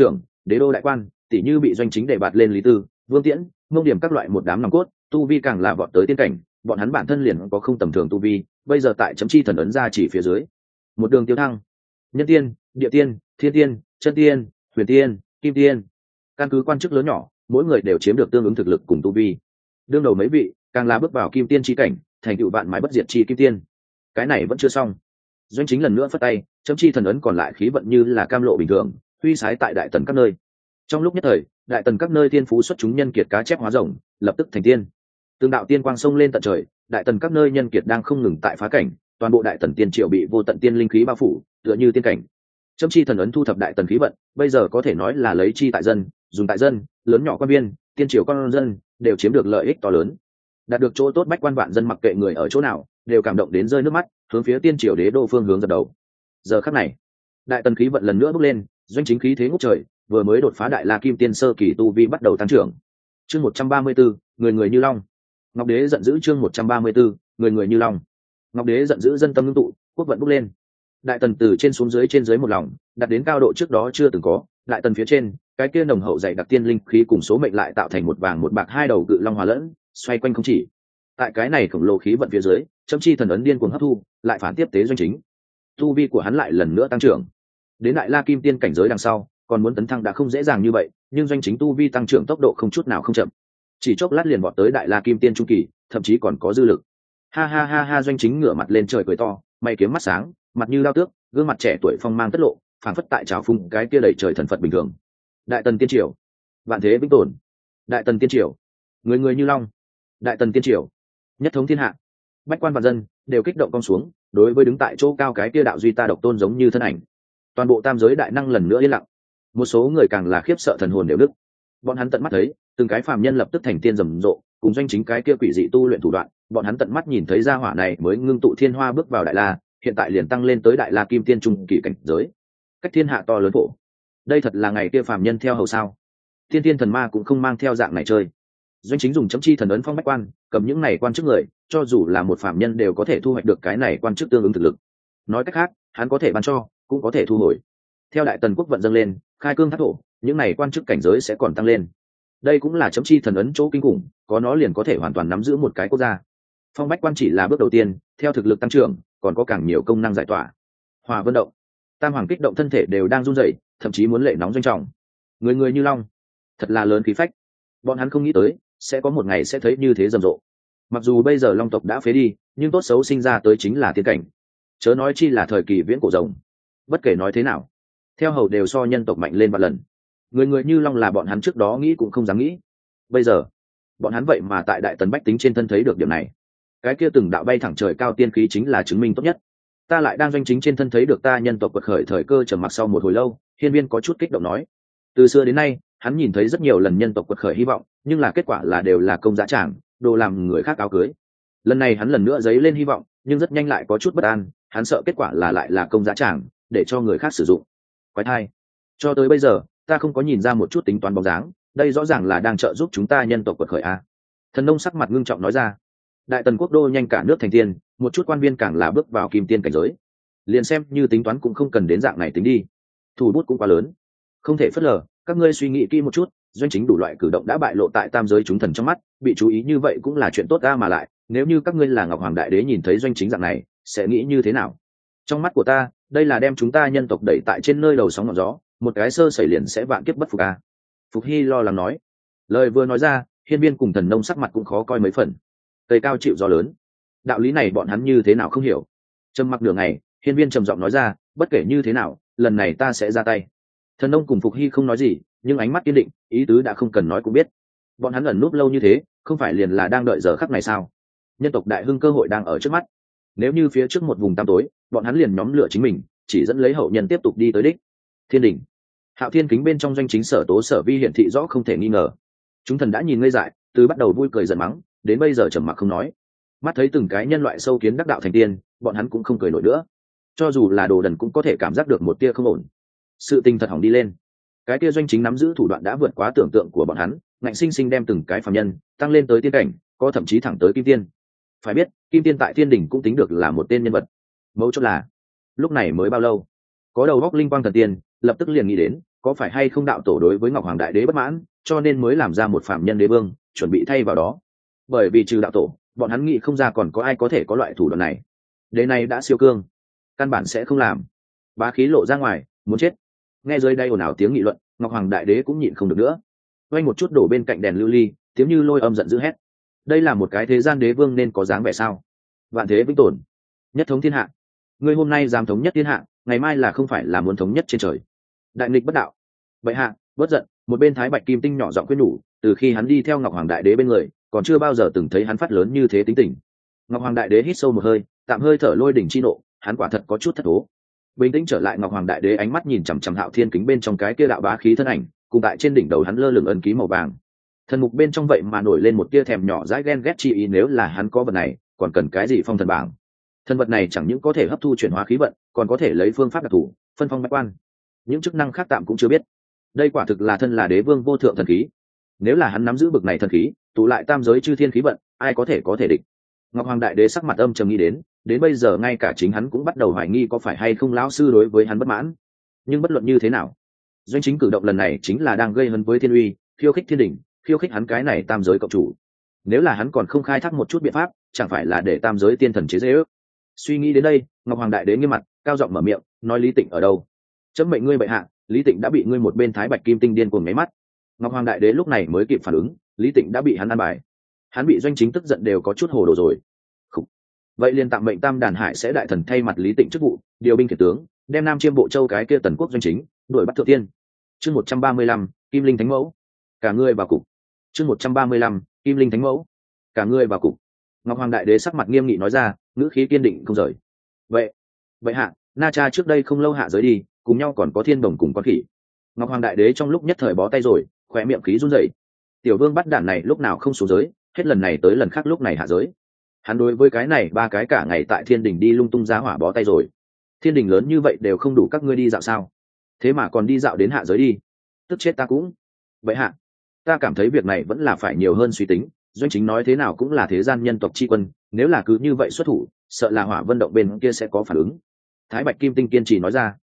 Speaker 1: đế đô đại quan tỷ như bị doanh chính để bạt lên lý tư, vương tiễn, mông điểm các loại một đám nòng cốt, tu vi càng là vọt tới tiên cảnh, bọn hắn bản thân liền có không tầm thường tu vi, bây giờ tại chấm chi thần ấn ra chỉ phía dưới một đường tiêu thăng, nhân tiên, địa tiên, thiên tiên, chân tiên, huyền tiên, kim tiên, căn cứ quan chức lớn nhỏ mỗi người đều chiếm được tương ứng thực lực cùng tu vi. đương đầu mấy vị càng là bước vào kim tiên chi cảnh, thành tựu vạn mái bất diệt chi kim tiên. Cái này vẫn chưa xong, doanh chính lần nữa phất tay, chấm chi thần ấn còn lại khí vận như là cam lộ bình thường huy sái tại đại tần các nơi. Trong lúc nhất thời, đại tần các nơi tiên phú xuất chúng nhân kiệt cá chép hóa rồng, lập tức thành tiên. Từng đạo tiên quang sông lên tận trời, đại tần các nơi nhân kiệt đang không ngừng tại phá cảnh, toàn bộ đại tần tiên triệu bị vô tận tiên linh khí bao phủ, tựa như tiên cảnh. Chấm chi thần ấn thu thập đại tần khí vận, bây giờ có thể nói là lấy chi tại dân, dùng tại dân, lớn nhỏ quan viên, tiên triều con dân đều chiếm được lợi ích to lớn. Đạt được chỗ tốt bách quan vạn dân mặc kệ người ở chỗ nào, đều cảm động đến rơi nước mắt, hướng phía tiên triều đế đô phương hướng dập đầu. Giờ khắc này, đại tần khí vận lần nữa bốc lên, doanh chính khí thế ngút trời, vừa mới đột phá đại la kim tiên sơ kỳ tu vi bắt đầu tăng trưởng. Chương 134, người người như long. Ngọc đế giận dữ. Chương 134, người người như long. Ngọc đế giận dữ, dân tâm ngưng tụ, quốc vận bốc lên. Đại tần từ trên xuống dưới, trên dưới một lòng, đạt đến cao độ trước đó chưa từng có. Đại tần phía trên, cái kia nồng hậu dày đặc tiên linh khí cùng số mệnh lại tạo thành một vàng một bạc hai đầu cự long hòa lẫn, xoay quanh không chỉ. Tại cái này khổng lồ khí vận phía dưới, chấm chi thần ấn điên cuồng hấp thu, lại phản tiếp tế doanh chính. Tu vi của hắn lại lần nữa tăng trưởng. Đến đại la kim tiên cảnh giới đằng sau, còn muốn tấn thăng đã không dễ dàng như vậy, nhưng doanh chính tu vi tăng trưởng tốc độ không chút nào không chậm. Chỉ chốc lát liền vọt tới đại la kim tiên trung kỳ, thậm chí còn có dư lực. Ha ha ha ha, doanh chính ngửa mặt lên trời cười to, mày kiếm mắt sáng, mặt như đao tước, gương mặt trẻ tuổi phong mang tất lộ, phảng phất tại trào phung cái kia đầy trời thần phật bình thường. Đại tần tiên triều, vạn thế vĩnh tồn. Đại tần tiên triều, người người như long. Đại tần tiên triều, nhất thống thiên hạ. Bách quan vạn dân đều kích động cong xuống, đối với đứng tại chỗ cao cái kia đạo duy ta độc tôn giống như thân ảnh. Toàn bộ tam giới đại năng lần nữa yên lặng, một số người càng là khiếp sợ thần hồn đều nứt. Bọn hắn tận mắt thấy từng cái phàm nhân lập tức thành tiên rầm rộ, cùng doanh chính cái kia quỷ dị tu luyện thủ đoạn, bọn hắn tận mắt nhìn thấy gia hỏa này mới ngưng tụ thiên hoa bước vào đại la, hiện tại liền tăng lên tới đại la kim tiên trung kỳ cảnh giới, cách thiên hạ to lớn phổ. Đây thật là ngày kia phàm nhân theo hầu sao? Thiên tiên thần ma cũng không mang theo dạng này chơi. Doanh chính dùng chấm chi thần ấn phong bách quan, cầm những này quan chức người, cho dù là một phàm nhân đều có thể thu hoạch được cái này quan chức tương ứng thực lực. Nói cách khác, hắn có thể ban cho, cũng có thể thu hồi. Theo đại tần quốc vận dâng lên, khai cương thác thổ, những này quan chức cảnh giới sẽ còn tăng lên. Đây cũng là chấm chi thần ấn chỗ kinh khủng, có nó liền có thể hoàn toàn nắm giữ một cái quốc gia. Phong bách quan chỉ là bước đầu tiên, theo thực lực tăng trưởng, còn có càng nhiều công năng giải tỏa. Hòa vân động, tam hoàng kích động thân thể đều đang run rẩy, thậm chí muốn lệ nóng doanh trọng. Người người như long, thật là lớn khí phách. Bọn hắn không nghĩ tới sẽ có một ngày sẽ thấy như thế rầm rộ. Mặc dù bây giờ long tộc đã phế đi, nhưng tốt xấu sinh ra tới chính là tiên cảnh, chớ nói chi là thời kỳ viễn cổ rồng. Bất kể nói thế nào, theo hầu đều so nhân tộc mạnh lên vạn lần. Người người như long là bọn hắn trước đó nghĩ cũng không dám nghĩ. Bây giờ bọn hắn vậy mà tại đại tần bách tính trên thân thấy được điểm này. Cái kia từng đạo bay thẳng trời cao tiên khí chính là chứng minh tốt nhất. Ta lại đang doanh chính trên thân thấy được ta nhân tộc quật khởi thời cơ. Trầm mặc sau một hồi lâu, hiên viên có chút kích động nói, từ xưa đến nay hắn nhìn thấy rất nhiều lần nhân tộc quật khởi hy vọng, nhưng là kết quả là đều là công dã tràng, đồ làm người khác áo cưới. Lần này hắn lần nữa dấy lên hy vọng, nhưng rất nhanh lại có chút bất an, hắn sợ kết quả là lại là công dã tràng, để cho người khác sử dụng. Quái thai, cho tới bây giờ ta không có nhìn ra một chút tính toán bóng dáng, đây rõ ràng là đang trợ giúp chúng ta nhân tộc quật khởi a. Thần nông sắc mặt ngưng trọng nói ra. Đại tần quốc đô nhanh cả nước thành tiên, một chút quan viên càng là bước vào kim tiên cảnh giới, liền xem như tính toán cũng không cần đến dạng này tính đi, thủ bút cũng quá lớn, không thể phớt lờ. Các ngươi suy nghĩ kỹ một chút, doanh chính đủ loại cử động đã bại lộ tại tam giới chúng thần trong mắt, bị chú ý như vậy cũng là chuyện tốt. Mà lại nếu như các ngươi là ngọc hoàng đại đế nhìn thấy doanh chính dạng này sẽ nghĩ như thế nào? Trong mắt của ta, đây là đem chúng ta nhân tộc đẩy tại trên nơi đầu sóng ngọn gió, một cái sơ sẩy liền sẽ vạn kiếp bất phục a. Phục Hy lo lắng nói. Lời vừa nói ra, hiên viên cùng thần nông sắc mặt cũng khó coi mấy phần. Cây cao chịu gió lớn, đạo lý này bọn hắn như thế nào không hiểu. Trầm mặc nửa ngày, hiên viên trầm giọng nói ra, bất kể như thế nào, lần này ta sẽ ra tay. Thần nông cùng Phục Hy không nói gì, nhưng ánh mắt kiên định, ý tứ đã không cần nói cũng biết. Bọn hắn ẩn núp lâu như thế, không phải liền là đang đợi giờ khắc này sao? Nhân tộc đại hưng cơ hội đang ở trước mắt. Nếu như phía trước một vùng tăm tối, bọn hắn liền nhóm lửa chính mình, chỉ dẫn lấy hậu nhân tiếp tục đi tới đích. Thiên đỉnh, Hạo Thiên kính bên trong doanh chính Sở Tố Sở Vi hiển thị rõ không thể nghi ngờ. Chúng thần đã nhìn ngây dại, từ bắt đầu vui cười giận mắng, đến bây giờ trầm mặc không nói. Mắt thấy từng cái nhân loại sâu kiến đắc đạo thành tiên, bọn hắn cũng không cười nổi nữa. Cho dù là đồ đần cũng có thể cảm giác được một tia không ổn. Sự tình thật hỏng đi lên. Cái tia doanh chính nắm giữ thủ đoạn đã vượt quá tưởng tượng của bọn hắn, ngạnh sinh sinh đem từng cái phàm nhân tăng lên tới tiên cảnh, có thậm chí thẳng tới kim tiên. Phải biết, kim tiên tại thiên đỉnh cũng tính được là một tên nhân vật. Mấu chốt là, lúc này mới bao lâu, có đầu góc linh quang thần tiên lập tức liền nghĩ đến có phải hay không đạo tổ đối với ngọc hoàng đại đế bất mãn, cho nên mới làm ra một phạm nhân đế vương chuẩn bị thay vào đó. Bởi vì trừ đạo tổ, bọn hắn nghĩ không ra còn có ai có thể có loại thủ đoạn này. Đế này đã siêu cương, căn bản sẽ không làm. Bá khí lộ ra ngoài, muốn chết. Nghe dưới đây ồn ào tiếng nghị luận, ngọc hoàng đại đế cũng nhịn không được nữa, quay một chút đổ bên cạnh đèn lưu ly, tiếng như lôi âm giận dữ hét. Đây là một cái thế gian đế vương nên có dáng vẻ sao? Vạn thế vĩnh tồn, nhất thống thiên hạ. Ngươi hôm nay dám thống nhất thiên hạ, ngày mai là không phải là muốn thống nhất trên trời? Đại nghịch bất đạo. Vậy hạ, bất giận. Một bên thái bạch kim tinh nhỏ giọng khuyên nhủ, từ khi hắn đi theo ngọc hoàng đại đế bên người, còn chưa bao giờ từng thấy hắn phát lớn như thế tính tình. Ngọc hoàng đại đế hít sâu một hơi, tạm hơi thở lôi đỉnh chi nộ, hắn quả thật có chút thất thố. Bình tĩnh trở lại, ngọc hoàng đại đế ánh mắt nhìn chằm chằm hạo thiên kính bên trong cái kia đạo bá khí thân ảnh, cùng tại trên đỉnh đầu hắn lơ lửng ân ký màu vàng. Thần mục bên trong vậy mà nổi lên một tia thèm nhỏ dãi ghen ghét chi ý, nếu là hắn có vật này, còn cần cái gì phong thần bảng? Thần vật này chẳng những có thể hấp thu chuyển hóa khí vận, còn có thể lấy phương pháp đặc thù phân phong bách quan, những chức năng khác tạm cũng chưa biết. Đây quả thực là thân là đế vương vô thượng thần khí. Nếu là hắn nắm giữ bực này thần khí, tụ lại tam giới chư thiên khí vận, ai có thể địch? Ngọc hoàng đại đế sắc mặt âm trầm nghĩ đến bây giờ ngay cả chính hắn cũng bắt đầu hoài nghi có phải hay không lão sư đối với hắn bất mãn. Nhưng bất luận như thế nào, doanh chính cử động lần này chính là đang gây hấn với thiên uy, khiêu khích thiên đỉnh, khiêu khích hắn cái này tam giới cộng chủ. Nếu là hắn còn không khai thác một chút biện pháp, chẳng phải là để tam giới tiên thần chế dễ ước? Suy nghĩ đến đây, ngọc hoàng đại đế nghiêm mặt, cao giọng mở miệng nói: Lý Tịnh ở đâu? Chấm mệnh ngươi bệ hạ, Lý Tịnh đã bị ngươi một bên thái bạch kim tinh điên cuồng nháy mắt. Ngọc hoàng đại đế lúc này mới kịp phản ứng, Lý Tịnh đã bị hắn ăn bài. Hắn bị doanh chính tức giận đều có chút hồ đồ rồi. Vậy liền tạm mệnh tam đàn hải sẽ đại thần thay mặt Lý Tịnh chức vụ, điều binh khiển tướng, đem nam chiêm bộ châu cái kia tần quốc doanh chính đuổi bắt thượng tiên. Chương 135, Kim Linh Thánh Mẫu. Cả ngươi vào cục. Chương 135, Kim Linh Thánh Mẫu. Cả ngươi vào cục. Ngọc hoàng đại đế sắc mặt nghiêm nghị nói ra, ngữ khí kiên định không rời. Vậy hạ, Na Cha trước đây không lâu hạ giới đi, cùng nhau còn có Thiên Đồng cùng con khỉ. Ngọc hoàng đại đế trong lúc nhất thời bó tay rồi, khóe miệng khí run rẩy. Tiểu vương bắt đản này lúc nào không xuống giới, hết lần này tới lần khác lúc này hạ giới. Hắn đối với cái này ba cái cả ngày tại thiên đình đi lung tung giá hỏa bó tay rồi. Thiên đình lớn như vậy đều không đủ các ngươi đi dạo sao? Thế mà còn đi dạo đến hạ giới đi, tức chết ta cũng. Vậy hạ, ta cảm thấy việc này vẫn là phải nhiều hơn suy tính. Doanh chính nói thế nào cũng là thế gian nhân tộc tri quân, nếu là cứ như vậy xuất thủ, sợ là Hỏa Vân Động bên kia sẽ có phản ứng. Thái bạch kim tinh kiên trì nói ra.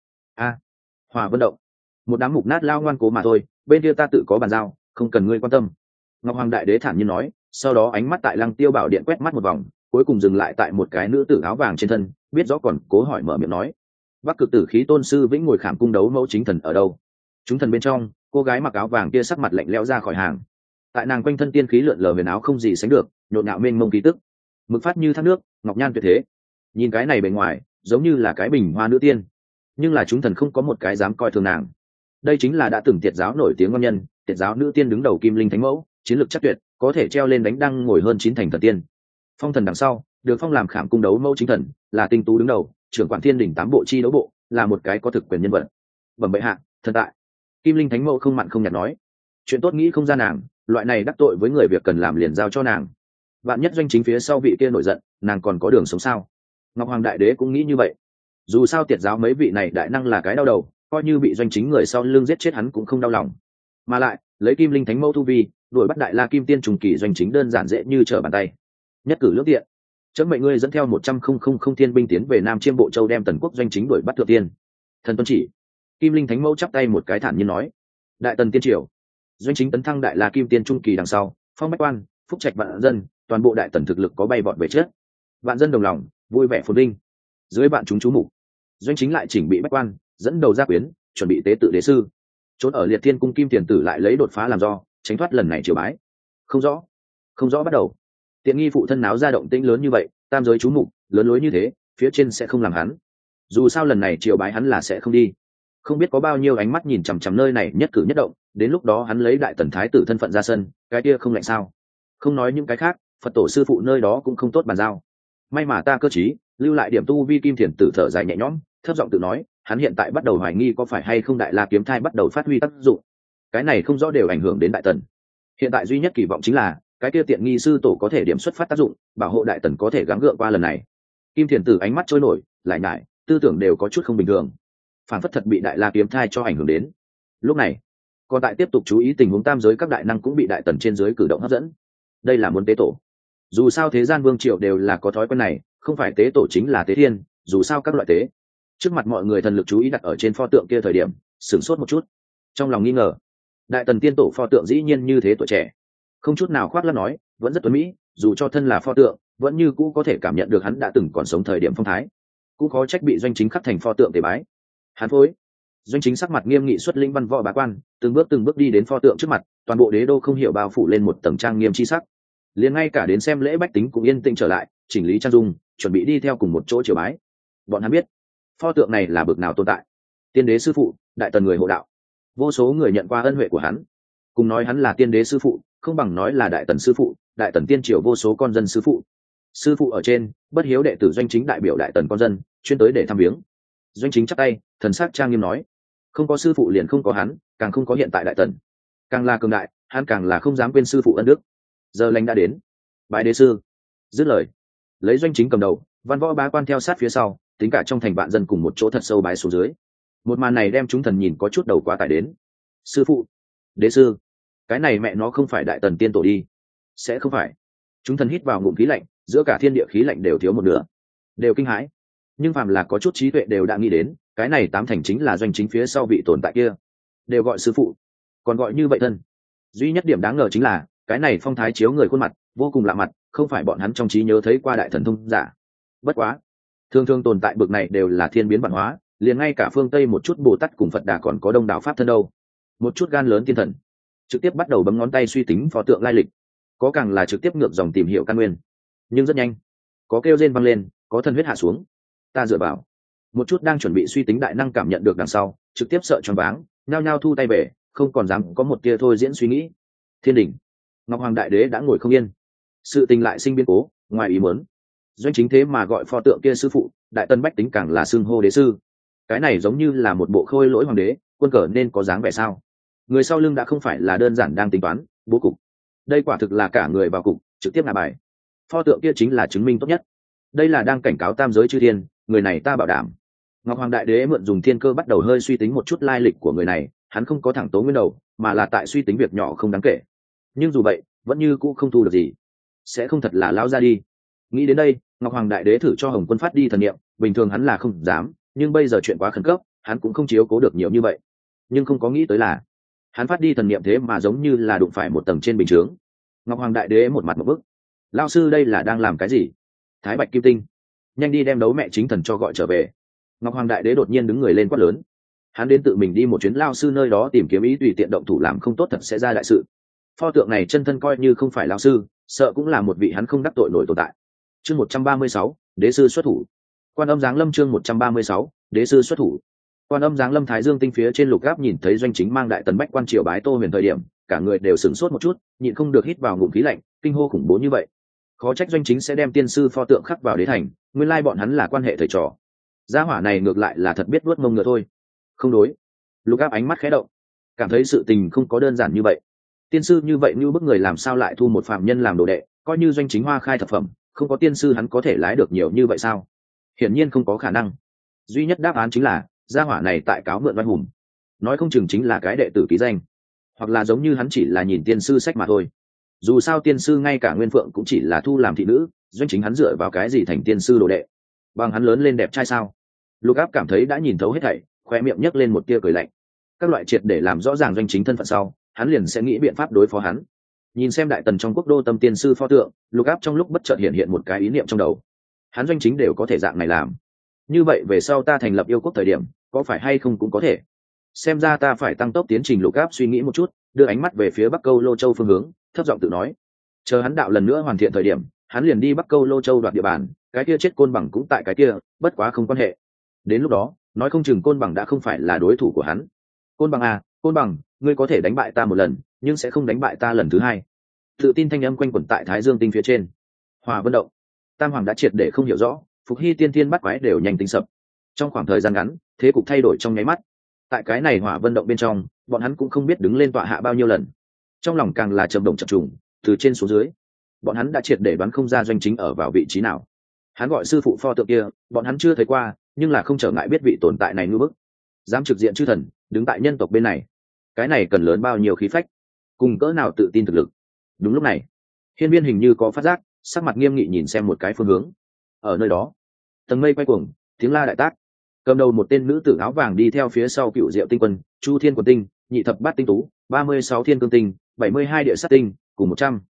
Speaker 1: Hỏa Vân Động, một đám mục nát lao ngoan cố mà thôi, bên kia ta tự có bàn giao, không cần ngươi quan tâm. Ngọc hoàng đại đế thản nhiên nói, sau đó ánh mắt tại Lăng Tiêu Bảo Điện quét mắt một vòng, cuối cùng dừng lại tại một cái nữ tử áo vàng trên thân, biết rõ còn cố hỏi mở miệng nói: Bắc Cực Tử Khí tôn sư Vĩnh ngồi khảm cung đấu mẫu chính thần ở đâu? Chúng thần bên trong, cô gái mặc áo vàng kia sắc mặt lạnh lẽo ra khỏi hàng. Tại nàng quanh thân tiên khí lượn lờ huyền áo không gì sánh được, nhộn nhạo mênh mông khí tức, mực phát như thác nước, ngọc nhan tuyệt thế. Nhìn cái này bề ngoài giống như là cái bình hoa nữ tiên, nhưng là chúng thần không có một cái dám coi thường nàng. Đây chính là đã từng tiệt giáo nổi tiếng ngon nhân, tiệt giáo nữ tiên đứng đầu Kim Linh Thánh Mẫu, chiến lược chắc tuyệt, có thể treo lên đánh đăng ngồi hơn 9 thành thần tiên. Phong thần đằng sau được phong làm khảm cung đấu mẫu chính thần, là tinh tú đứng đầu, trưởng quản thiên đỉnh 8 bộ chi đấu bộ, là một cái có thực quyền nhân vật. Bẩm bệ hạ, thần tại. Kim Linh Thánh Mẫu không mặn không nhạt nói, chuyện tốt nghĩ không ra nàng, loại này đắc tội với người việc cần làm liền giao cho nàng. Vạn nhất doanh chính phía sau vị kia nổi giận, nàng còn có đường sống sao? Ngọc hoàng đại đế cũng nghĩ như vậy. Dù sao tiệt giáo mấy vị này đại năng là cái đau đầu, coi như bị doanh chính người sau lưng giết chết hắn cũng không đau lòng. Mà lại lấy Kim Linh Thánh Mẫu tu vi, đuổi bắt đại la kim tiên trùng kỳ doanh chính đơn giản dễ như trở bàn tay. Nhất cử lước tiện, chấm mệnh ngươi dẫn theo 100,000 thiên binh tiến về Nam Chiêm Bộ Châu, đem tần quốc doanh chính đuổi bắt thượng tiên. Thần tuân chỉ. Kim Linh Thánh Mẫu chắp tay một cái thản nhiên nói. Đại tần tiên triều, doanh chính tấn thăng đại la kim tiên trung kỳ đằng sau, phong bách quan, phúc trạch vạn dân, toàn bộ đại tần thực lực có bay vọt về trước. Vạn dân đồng lòng, vui vẻ phồn vinh. Dưới bạn chúng chú mục, doanh chính lại chỉnh bị bách quan, dẫn đầu gia quyến, chuẩn bị tế tự đế sư. Trốn ở Liệt Thiên cung Kim Tiền Tử lại lấy đột phá làm do, tránh thoát lần này triều bái. Không rõ bắt đầu. Tiện nghi phụ thân náo ra động tĩnh lớn như vậy, tam giới chú mục lớn lối như thế, phía trên sẽ không làm hắn. Dù sao lần này triều bái hắn là sẽ không đi. Không biết có bao nhiêu ánh mắt nhìn chằm chằm nơi này nhất cử nhất động, đến lúc đó hắn lấy đại tần thái tử thân phận ra sân, cái kia không lạnh sao? Không nói những cái khác, Phật tổ sư phụ nơi đó cũng không tốt bàn giao. May mà ta cơ trí, lưu lại điểm tu vi. Kim Thiền Tử thở dài nhẹ nhõm, thấp giọng tự nói, hắn hiện tại bắt đầu hoài nghi có phải hay không đại la kiếm thai bắt đầu phát huy tác dụng. Cái này không rõ đều ảnh hưởng đến đại tần. Hiện tại duy nhất kỳ vọng chính là cái kia tiện nghi sư tổ có thể điểm xuất phát tác dụng, bảo hộ đại tần có thể gắng gượng qua lần này. Kim Thiền Tử ánh mắt trôi nổi, lại nhải, tư tưởng đều có chút không bình thường, phản phất thật bị đại la kiếm thai cho ảnh hưởng đến. Lúc này còn tại tiếp tục chú ý tình huống tam giới các đại năng cũng bị đại tần trên dưới cử động hấp dẫn. Đây là muốn tế tổ. Dù sao thế gian vương triều đều là có thói quen này, không phải tế tổ chính là tế thiên, dù sao các loại tế. Trước mặt mọi người thần lực chú ý đặt ở trên pho tượng kia thời điểm, sửng sốt một chút, trong lòng nghi ngờ. Đại tần tiên tổ pho tượng dĩ nhiên như thế tuổi trẻ, không chút nào khoác lác nói, vẫn rất tuấn mỹ, dù cho thân là pho tượng vẫn như cũ có thể cảm nhận được hắn đã từng còn sống thời điểm phong thái. Cũng khó trách bị Doanh Chính khắc thành pho tượng tế bái. Hắn phối. Doanh Chính sắc mặt nghiêm nghị xuất lĩnh văn võ bá quan, từng bước đi đến pho tượng trước mặt, toàn bộ đế đô không hiểu bao phủ lên một tầng trang nghiêm chi sắc. Liền ngay cả đến xem lễ bách tính cũng yên tĩnh trở lại, chỉnh lý trang dung, chuẩn bị đi theo cùng một chỗ triều bái. Bọn hắn biết pho tượng này là bậc nào tồn tại. Tiên đế sư phụ, đại tần người hộ đạo, vô số người nhận qua ân huệ của hắn. Cùng nói hắn là tiên đế sư phụ, không bằng nói là đại tần sư phụ, đại tần tiên triều vô số con dân sư phụ. Sư phụ ở trên, bất hiếu đệ tử Doanh Chính đại biểu đại tần con dân, chuyên tới để thăm viếng. Doanh Chính chắp tay, thần sắc trang nghiêm nói: không có sư phụ liền không có hắn, càng không có hiện tại đại tần. Càng là cường đại, hắn càng là không dám quên sư phụ ân đức. Giờ lành đã đến, bái đế sư. Dứt lời, lấy Doanh Chính cầm đầu, văn võ bá quan theo sát phía sau, tính cả trong thành vạn dân cùng một chỗ thật sâu bái xuống dưới. Một màn này đem chúng thần nhìn có chút đầu quá tải đến. Sư phụ, đế sư, cái này mẹ nó không phải đại tần tiên tổ đi. Sẽ không phải. Chúng thần hít vào ngụm khí lạnh, giữa cả thiên địa khí lạnh đều thiếu một nửa, đều kinh hãi. Nhưng phàm là có chút trí tuệ đều đã nghĩ đến, cái này tám thành chính là Doanh Chính phía sau vị tồn tại kia, đều gọi sư phụ, còn gọi như vậy thân. Duy nhất điểm đáng ngờ chính là cái này phong thái chiếu người khuôn mặt vô cùng lạ mặt, không phải bọn hắn trong trí nhớ thấy qua đại thần thông giả. Bất quá, thường thường tồn tại bực này đều là thiên biến văn hóa, liền ngay cả phương Tây một chút Bồ Tát cùng Phật Đà còn có đông đảo pháp thân đâu. Một chút gan lớn thiên thần, trực tiếp bắt đầu bấm ngón tay suy tính pho tượng lai lịch, có càng là trực tiếp ngược dòng tìm hiểu căn nguyên. Nhưng rất nhanh, có kêu rên vang lên, có thân huyết hạ xuống. Ta dựa vào. Một chút đang chuẩn bị suy tính đại năng cảm nhận được đằng sau, trực tiếp sợ choáng váng, nhao nhao thu tay về, không còn dám có một tia thôi diễn suy nghĩ. Thiên đình, Ngọc Hoàng Đại Đế đã ngồi không yên. Sự tình lại sinh biến cố, ngoài ý muốn. Doanh Chính thế mà gọi pho tượng kia sư phụ, đại tân bách tính càng là xưng hô đế sư. Cái này giống như là một bộ khôi lỗi hoàng đế, quân cờ nên có dáng vẻ sao? Người sau lưng đã không phải là đơn giản đang tính toán, bố cục. Đây quả thực là cả người vào cục, trực tiếp ngả bài. Pho tượng kia chính là chứng minh tốt nhất. Đây là đang cảnh cáo tam giới chư thiên, người này ta bảo đảm. Ngọc Hoàng Đại Đế mượn dùng thiên cơ bắt đầu hơi suy tính một chút lai lịch của người này, hắn không có thẳng tố nguyên đầu, mà là tại suy tính việc nhỏ không đáng kể. Nhưng dù vậy, vẫn như cũ không thu được gì. Sẽ không thật là lão ra đi. Nghĩ đến đây, Ngọc Hoàng Đại Đế thử cho Hồng Quân phát đi thần niệm, bình thường hắn là không dám, nhưng bây giờ chuyện quá khẩn cấp, hắn cũng không chiếu cố được nhiều như vậy. Nhưng không có nghĩ tới là, hắn phát đi thần niệm thế mà giống như là đụng phải một tầng trên bình chướng. Ngọc Hoàng Đại Đế một mặt một bức. Lão sư đây là đang làm cái gì? Thái Bạch Kim Tinh, nhanh đi đem đấu mẹ chính thần cho gọi trở về. Ngọc Hoàng Đại Đế đột nhiên đứng người lên quát lớn. Hắn đến tự mình đi một chuyến lão sư nơi đó tìm kiếm ý tùy tiện động thủ làm không tốt thật sẽ ra đại sự. Pho tượng này chân thân coi như không phải lão sư, sợ cũng là một vị hắn không đắc tội nổi tồn tại. Chương 136, đế sư xuất thủ. Quan Âm Giáng Lâm chương 136, đế sư xuất thủ. Quan Âm Giáng Lâm Thái Dương tinh phía trên lục gáp nhìn thấy Doanh Chính mang đại tần bách quan triều bái Tô Huyền thời điểm, cả người đều sửng sốt một chút, nhịn không được hít vào ngụm khí lạnh, kinh hô khủng bố như vậy. Khó trách Doanh Chính sẽ đem tiên sư pho tượng khắc vào đế thành, nguyên lai bọn hắn là quan hệ thầy trò. Gia hỏa này ngược lại là thật biết vuốt mông ngựa thôi. Không đối. Lục áp ánh mắt khẽ động, cảm thấy sự tình không có đơn giản như vậy. Tiên sư như vậy như bức người làm sao lại thu một phạm nhân làm đồ đệ, coi như Doanh Chính hoa khai thập phẩm, không có tiên sư hắn có thể lái được nhiều như vậy sao? Hiển nhiên không có khả năng. Duy nhất đáp án chính là gia hỏa này tại cáo mượn oai hùng, nói không chừng chính là cái đệ tử ký danh, hoặc là giống như hắn chỉ là nhìn tiên sư sách mà thôi. Dù sao tiên sư ngay cả Nguyên Phượng cũng chỉ là thu làm thị nữ, Doanh Chính hắn dựa vào cái gì thành tiên sư đồ đệ? Bằng hắn lớn lên đẹp trai sao? Lục áp cảm thấy đã nhìn thấu hết thảy, khoe miệng nhấc lên một tia cười lạnh. Các loại triệt để làm rõ ràng Doanh Chính thân phận sau, hắn liền sẽ nghĩ biện pháp đối phó hắn. Nhìn xem đại tần trong quốc đô tâm tiên sư pho tượng, lục áp trong lúc bất chợt hiện một cái ý niệm trong đầu. Hắn Doanh Chính đều có thể dạng này làm, như vậy về sau ta thành lập yêu quốc thời điểm có phải hay không cũng có thể. Xem ra ta phải tăng tốc tiến trình. Lục áp suy nghĩ một chút, đưa ánh mắt về phía Bắc Câu Lô Châu phương hướng, thấp giọng tự nói. Chờ hắn đạo lần nữa hoàn thiện thời điểm, hắn liền đi Bắc Câu Lô Châu đoạt địa bàn, cái kia chết Côn Bằng cũng tại cái kia, bất quá không quan hệ. Đến lúc đó, nói không chừng Côn Bằng đã không phải là đối thủ của hắn. Côn Bằng à, Côn Bằng, ngươi có thể đánh bại ta một lần, nhưng sẽ không đánh bại ta lần thứ hai. Tự tin thanh âm quanh quẩn tại Thái Dương tinh phía trên. Hòa Vân động, Tam Hoàng đã triệt để không hiểu rõ, Phục Hy tiên thiên bắt quái đều nhanh tính sập. Trong khoảng thời gian ngắn, thế cục thay đổi trong nháy mắt. Tại cái này Hỏa Vân động bên trong, bọn hắn cũng không biết đứng lên tọa hạ bao nhiêu lần, trong lòng càng là trầm động chập trùng. Từ trên xuống dưới, bọn hắn đã triệt để đoán không ra Doanh Chính ở vào vị trí nào. Hắn gọi sư phụ pho tượng kia, bọn hắn chưa thấy qua, nhưng là không trở ngại biết vị tồn tại này ngư bức, dám trực diện chư thần, đứng tại nhân tộc bên này, cái này cần lớn bao nhiêu khí phách, cùng cỡ nào tự tin thực lực. Đúng lúc này, Hiên Viên hình như có phát giác, sắc mặt nghiêm nghị nhìn xem một cái phương hướng. Ở nơi đó, tầng mây quay cuồng, tiếng la đại tác, cầm đầu một tên nữ tử áo vàng đi theo phía sau Cựu Diệu tinh quân, Chu Thiên quần tinh, nhị thập bát tinh tú, 36 thiên cương tinh, 72 địa sát tinh, cùng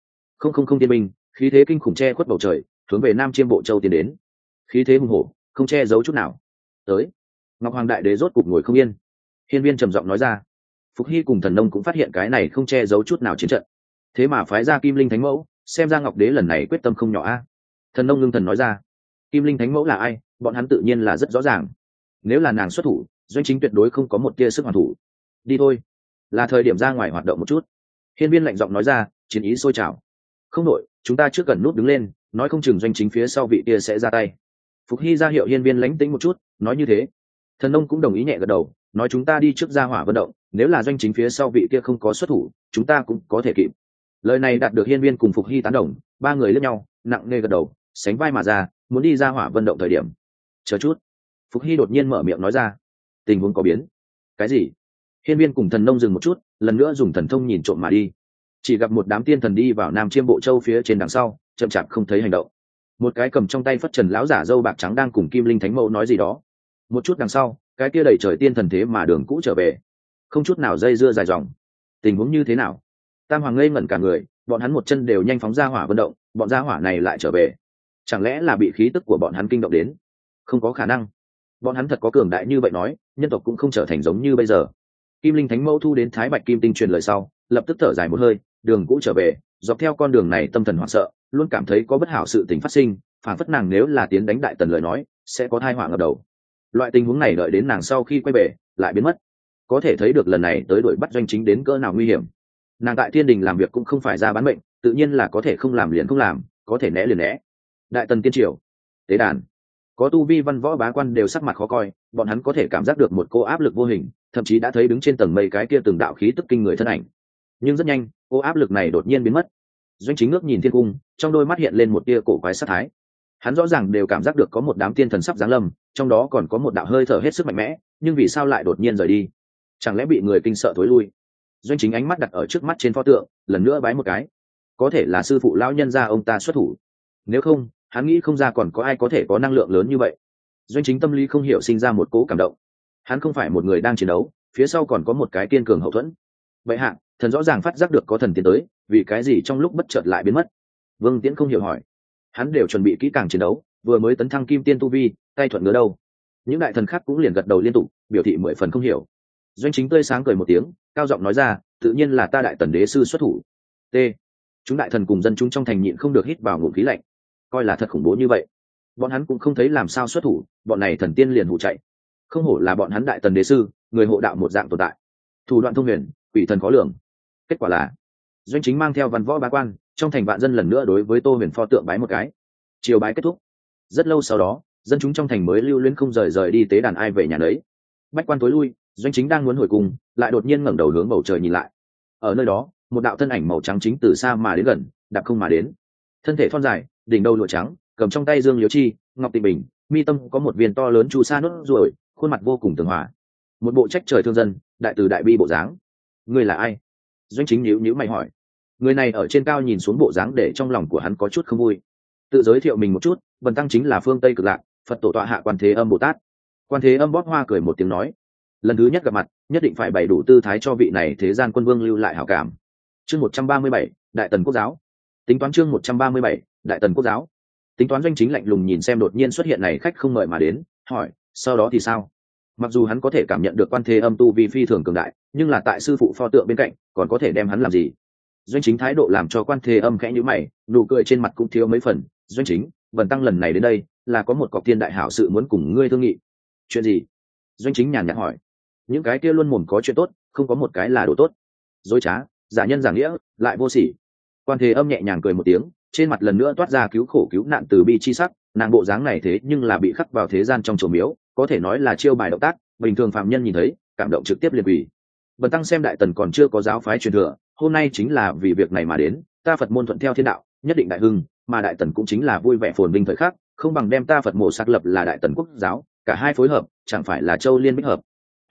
Speaker 1: 100 thiên binh, khí thế kinh khủng che khuất bầu trời, hướng về Nam Chiêm Bộ Châu tiến đến. Khí thế hùng hổ, không che giấu chút nào. Tới. Ngọc Hoàng Đại Đế rốt cục ngồi không yên. Hiên Viên trầm giọng nói ra. Phục Hy cùng Thần Nông cũng phát hiện cái này không che giấu chút nào chiến trận. Thế mà phái ra Kim Linh Thánh Mẫu, xem ra Ngọc Đế lần này quyết tâm không nhỏ a. Thần Nông ngưng thần nói ra. Kim Linh Thánh Mẫu là ai, bọn hắn tự nhiên là rất rõ ràng. Nếu là nàng xuất thủ, Doanh Chính tuyệt đối không có một tia sức hoàn thủ. Đi thôi, là thời điểm ra ngoài hoạt động một chút. Hiên Viên lạnh giọng nói ra, chiến ý sôi trào. Không đội, chúng ta trước cần nút đứng lên, nói không chừng Doanh Chính phía sau vị kia sẽ ra tay. Phục Hy ra hiệu Hiên Viên lánh tĩnh một chút, nói như thế. Thần Nông cũng đồng ý nhẹ gật đầu, nói chúng ta đi trước ra hỏa vận động, nếu là Doanh Chính phía sau vị kia không có xuất thủ, chúng ta cũng có thể kịp. Lời này đạt được Hiên Viên cùng Phục Hy tán đồng, ba người liếc nhau, nặng nề gật đầu, sánh vai mà ra, muốn đi ra hỏa vận động thời điểm. Chờ chút. Phục Hy đột nhiên mở miệng nói ra, tình huống có biến. Cái gì? Hiên Viên cùng Thần Nông dừng một chút, lần nữa dùng thần thông nhìn trộm mà đi. Chỉ gặp một đám tiên thần đi vào Nam Chiêm Bộ Châu phía trên đằng sau, chậm chạp không thấy hành động. Một cái cầm trong tay phất trần lão giả râu bạc trắng đang cùng Kim Linh Thánh Mẫu nói gì đó. Một chút đằng sau, cái kia đầy trời tiên thần thế mà đường cũ trở về, không chút nào dây dưa dài dòng. Tình huống như thế nào? Tam Hoàng ngây ngẩn cả người, bọn hắn một chân đều nhanh phóng ra hỏa vận động, bọn gia hỏa này lại trở về. Chẳng lẽ là bị khí tức của bọn hắn kinh động đến? Không có khả năng. Bọn hắn thật có cường đại như vậy nói, nhân tộc cũng không trở thành giống như bây giờ. Kim Linh Thánh Mẫu thu đến Thái Bạch Kim Tinh truyền lời sau, lập tức thở dài một hơi, đường cũ trở về, dọc theo con đường này tâm thần hoảng sợ, luôn cảm thấy có bất hảo sự tình phát sinh, phản phất nàng nếu là tiến đánh Đại Tần lời nói, sẽ có tai họa ngập đầu. Loại tình huống này đợi đến nàng sau khi quay về, lại biến mất. Có thể thấy được lần này tới đuổi bắt Doanh Chính đến cỡ nào nguy hiểm. Nàng tại Thiên Đình làm việc cũng không phải ra bán mệnh, tự nhiên là có thể không làm liền không làm, có thể né liền né. Đại Tần tiên triều, tế đàn, có tu vi văn võ bá quan đều sắc mặt khó coi, bọn hắn có thể cảm giác được một cô áp lực vô hình, thậm chí đã thấy đứng trên tầng mây cái kia từng đạo khí tức kinh người thân ảnh. Nhưng rất nhanh, cô áp lực này đột nhiên biến mất. Doanh Chính ngước nhìn thiên cung, trong đôi mắt hiện lên một tia cổ quái sát thái. Hắn rõ ràng đều cảm giác được có một đám tiên thần sắp giáng lâm, trong đó còn có một đạo hơi thở hết sức mạnh mẽ, nhưng vì sao lại đột nhiên rời đi? Chẳng lẽ bị người kinh sợ thối lui? Doanh Chính ánh mắt đặt ở trước mắt trên pho tượng, lần nữa bái một cái. Có thể là sư phụ lão nhân gia ông ta xuất thủ. Nếu không, hắn nghĩ không ra còn có ai có thể có năng lượng lớn như vậy. Doanh Chính tâm lý không hiểu sinh ra một cỗ cảm động. Hắn không phải một người đang chiến đấu, phía sau còn có một cái kiên cường hậu thuẫn. Vậy hạ, thần rõ ràng phát giác được có thần tiến tới, vì cái gì trong lúc bất chợt lại biến mất? Vương Tiễn không hiểu hỏi. Hắn đều chuẩn bị kỹ càng chiến đấu, vừa mới tấn thăng kim tiên tu vi, tay thuận ngứa đâu. Những đại thần khác cũng liền gật đầu liên tục, biểu thị 10 phần không hiểu. Doanh Chính tươi sáng cười một tiếng, cao giọng nói ra, tự nhiên là ta Đại Tần đế sư xuất thủ. T. Chúng đại thần cùng dân chúng trong thành nhịn không được hít vào ngụm khí lạnh. Coi là thật khủng bố như vậy, bọn hắn cũng không thấy làm sao xuất thủ, bọn này thần tiên liền hụ chạy. Không hổ là bọn hắn Đại Tần đế sư, người hộ đạo một dạng tồn tại, thủ đoạn thông huyền, quỷ thần khó lường. Kết quả là Doanh Chính mang theo văn võ bá quan, trong thành vạn dân lần nữa đối với Tô Huyền pho tượng bái một cái. Chiều bái kết thúc, rất lâu sau đó, dân chúng trong thành mới lưu luyến không rời đi tế đàn ai về nhà nấy. Bách quan tối lui, Doanh Chính đang muốn hồi cùng, lại đột nhiên ngẩng đầu hướng bầu trời nhìn lại. Ở nơi đó, một đạo thân ảnh màu trắng chính từ xa mà đến gần, đạp không mà đến. Thân thể thon dài, đỉnh đầu lụa trắng, cầm trong tay dương liễu chi, ngọc tịnh bình, mi tâm có một viên to lớn chu sa nốt ruồi, khuôn mặt vô cùng tường hòa. Một bộ trách trời thương dân, đại từ đại bi bộ dáng. Ngươi là ai? Doanh Chính nhíu mày hỏi. Người này ở trên cao nhìn xuống bộ dáng để trong lòng của hắn có chút không vui. Tự giới thiệu mình một chút, Bần tăng chính là phương Tây Cực Lạc, Phật tổ tọa hạ Quan Thế Âm Bồ Tát. Quan Thế Âm bóp hoa cười một tiếng nói, lần thứ nhất gặp mặt, nhất định phải bày đủ tư thái cho vị này thế gian quân vương lưu lại hảo cảm. Chương 137, Đại Tần Quốc giáo. Tính toán chương 137, Đại Tần Quốc giáo. Tính toán. Doanh Chính lạnh lùng nhìn xem đột nhiên xuất hiện này khách không mời mà đến, hỏi, sau đó thì sao? Mặc dù hắn có thể cảm nhận được Quan Thế Âm tu vi phi thường cường đại, nhưng là tại sư phụ pho tượng bên cạnh, còn có thể đem hắn làm gì? Doanh Chính thái độ làm cho Quan Thế Âm khẽ nhíu mày, nụ cười trên mặt cũng thiếu mấy phần. Doanh Chính, Bần tăng lần này đến đây là có một cọc thiên đại hảo sự muốn cùng ngươi thương nghị. Chuyện gì? Doanh Chính nhàn nhạt hỏi. Những cái kia luôn mồm có chuyện tốt, không có một cái là đồ tốt. Dối trá, giả nhân giả nghĩa, lại vô sỉ. Quan Thế Âm nhẹ nhàng cười một tiếng, trên mặt lần nữa toát ra cứu khổ cứu nạn từ bi chi sắc. Nàng bộ dáng này thế nhưng là bị khắc vào thế gian trong chùa miếu, có thể nói là chiêu bài động tác, bình thường phạm nhân nhìn thấy cảm động trực tiếp liền quỳ. Bần tăng xem Đại Tần còn chưa có giáo phái truyền thừa, hôm nay chính là vì việc này mà đến. Ta Phật môn thuận theo thiên đạo, nhất định đại hưng, mà Đại Tần cũng chính là vui vẻ phồn vinh thời khắc, không bằng đem ta Phật mộ xác lập là Đại Tần quốc giáo, cả hai phối hợp, chẳng phải là châu liên bích hợp.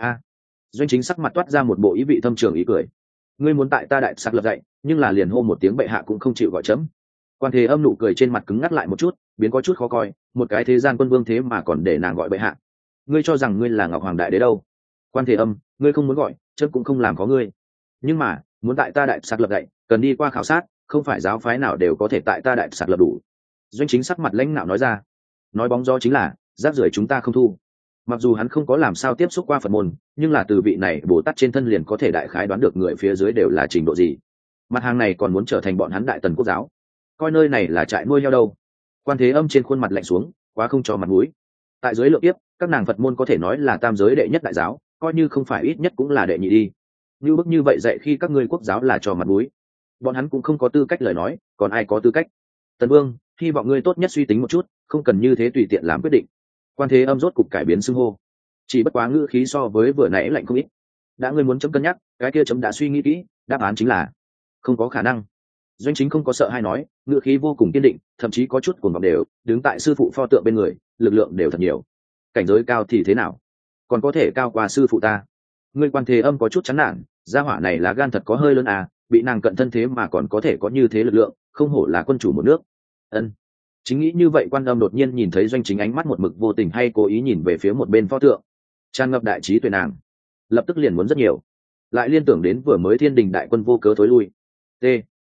Speaker 1: Doanh Chính sắc mặt toát ra một bộ ý vị thâm trường ý cười. Ngươi muốn tại ta đại xác lập dạy, nhưng là liền hô một tiếng bệ hạ cũng không chịu gọi chấm. Quan Thế Âm nụ cười trên mặt cứng ngắt lại một chút, biến có chút khó coi, một cái thế gian quân vương thế mà còn để nàng gọi bệ hạ. ngươi cho rằng ngươi là Ngọc Hoàng Đại Đế đâu? Quan Thế Âm, ngươi không muốn gọi, chấm cũng không làm có ngươi. Nhưng mà, muốn tại ta Đại Sạc lập đậy, cần đi qua khảo sát, không phải giáo phái nào đều có thể tại ta Đại Sạc lập đủ. Doanh Chính sắc mặt lãnh nạo nói ra. Nói bóng gió chính là, rác rưởi chúng ta không thu. Mặc dù hắn không có làm sao tiếp xúc qua Phật môn, nhưng là từ vị này Bồ Tát trên thân liền có thể đại khái đoán được người phía dưới đều là trình độ gì. Mặt hàng này còn muốn trở thành bọn hắn Đại Tần quốc giáo, coi nơi này là trại nuôi heo đâu. Quan Thế Âm trên khuôn mặt lạnh xuống, quá không cho mặt mũi. Tại giới lượng tiếp, các nàng Phật môn có thể nói là tam giới đệ nhất đại giáo, coi như không phải ít nhất cũng là đệ nhị đi. Như bức như vậy dạy khi các ngươi quốc giáo là cho mặt mũi, bọn hắn cũng không có tư cách lời nói, còn ai có tư cách? Tần Vương, hy vọng ngươi tốt nhất suy tính một chút, không cần như thế tùy tiện làm quyết định. Quan Thế Âm rốt cục cải biến xưng hô, chỉ bất quá ngữ khí so với vừa nãy lạnh không ít. Đã ngươi muốn chấm cân nhắc, cái kia chấm đã suy nghĩ kỹ, đáp án chính là không có khả năng. Doanh Chính không có sợ hay nói, ngữ khí vô cùng kiên định, thậm chí có chút cuồng vọng đều, đứng tại sư phụ pho tượng bên người, lực lượng đều thật nhiều. Cảnh giới cao thì thế nào, còn có thể cao qua sư phụ ta. Ngươi Quan Thế Âm có chút chán nản, gia hỏa này là gan thật có hơi lớn à, bị nàng cận thân thế mà còn có thể có như thế lực lượng, không hổ là quân chủ một nước. Ân. Chính nghĩ như vậy, Quan Âm đột nhiên nhìn thấy Doanh Chính ánh mắt một mực vô tình hay cố ý nhìn về phía một bên pho tượng, tràn ngập đại trí tuệ nàng, lập tức liền muốn rất nhiều, lại liên tưởng đến vừa mới Thiên Đình đại quân vô cớ thối lui. T.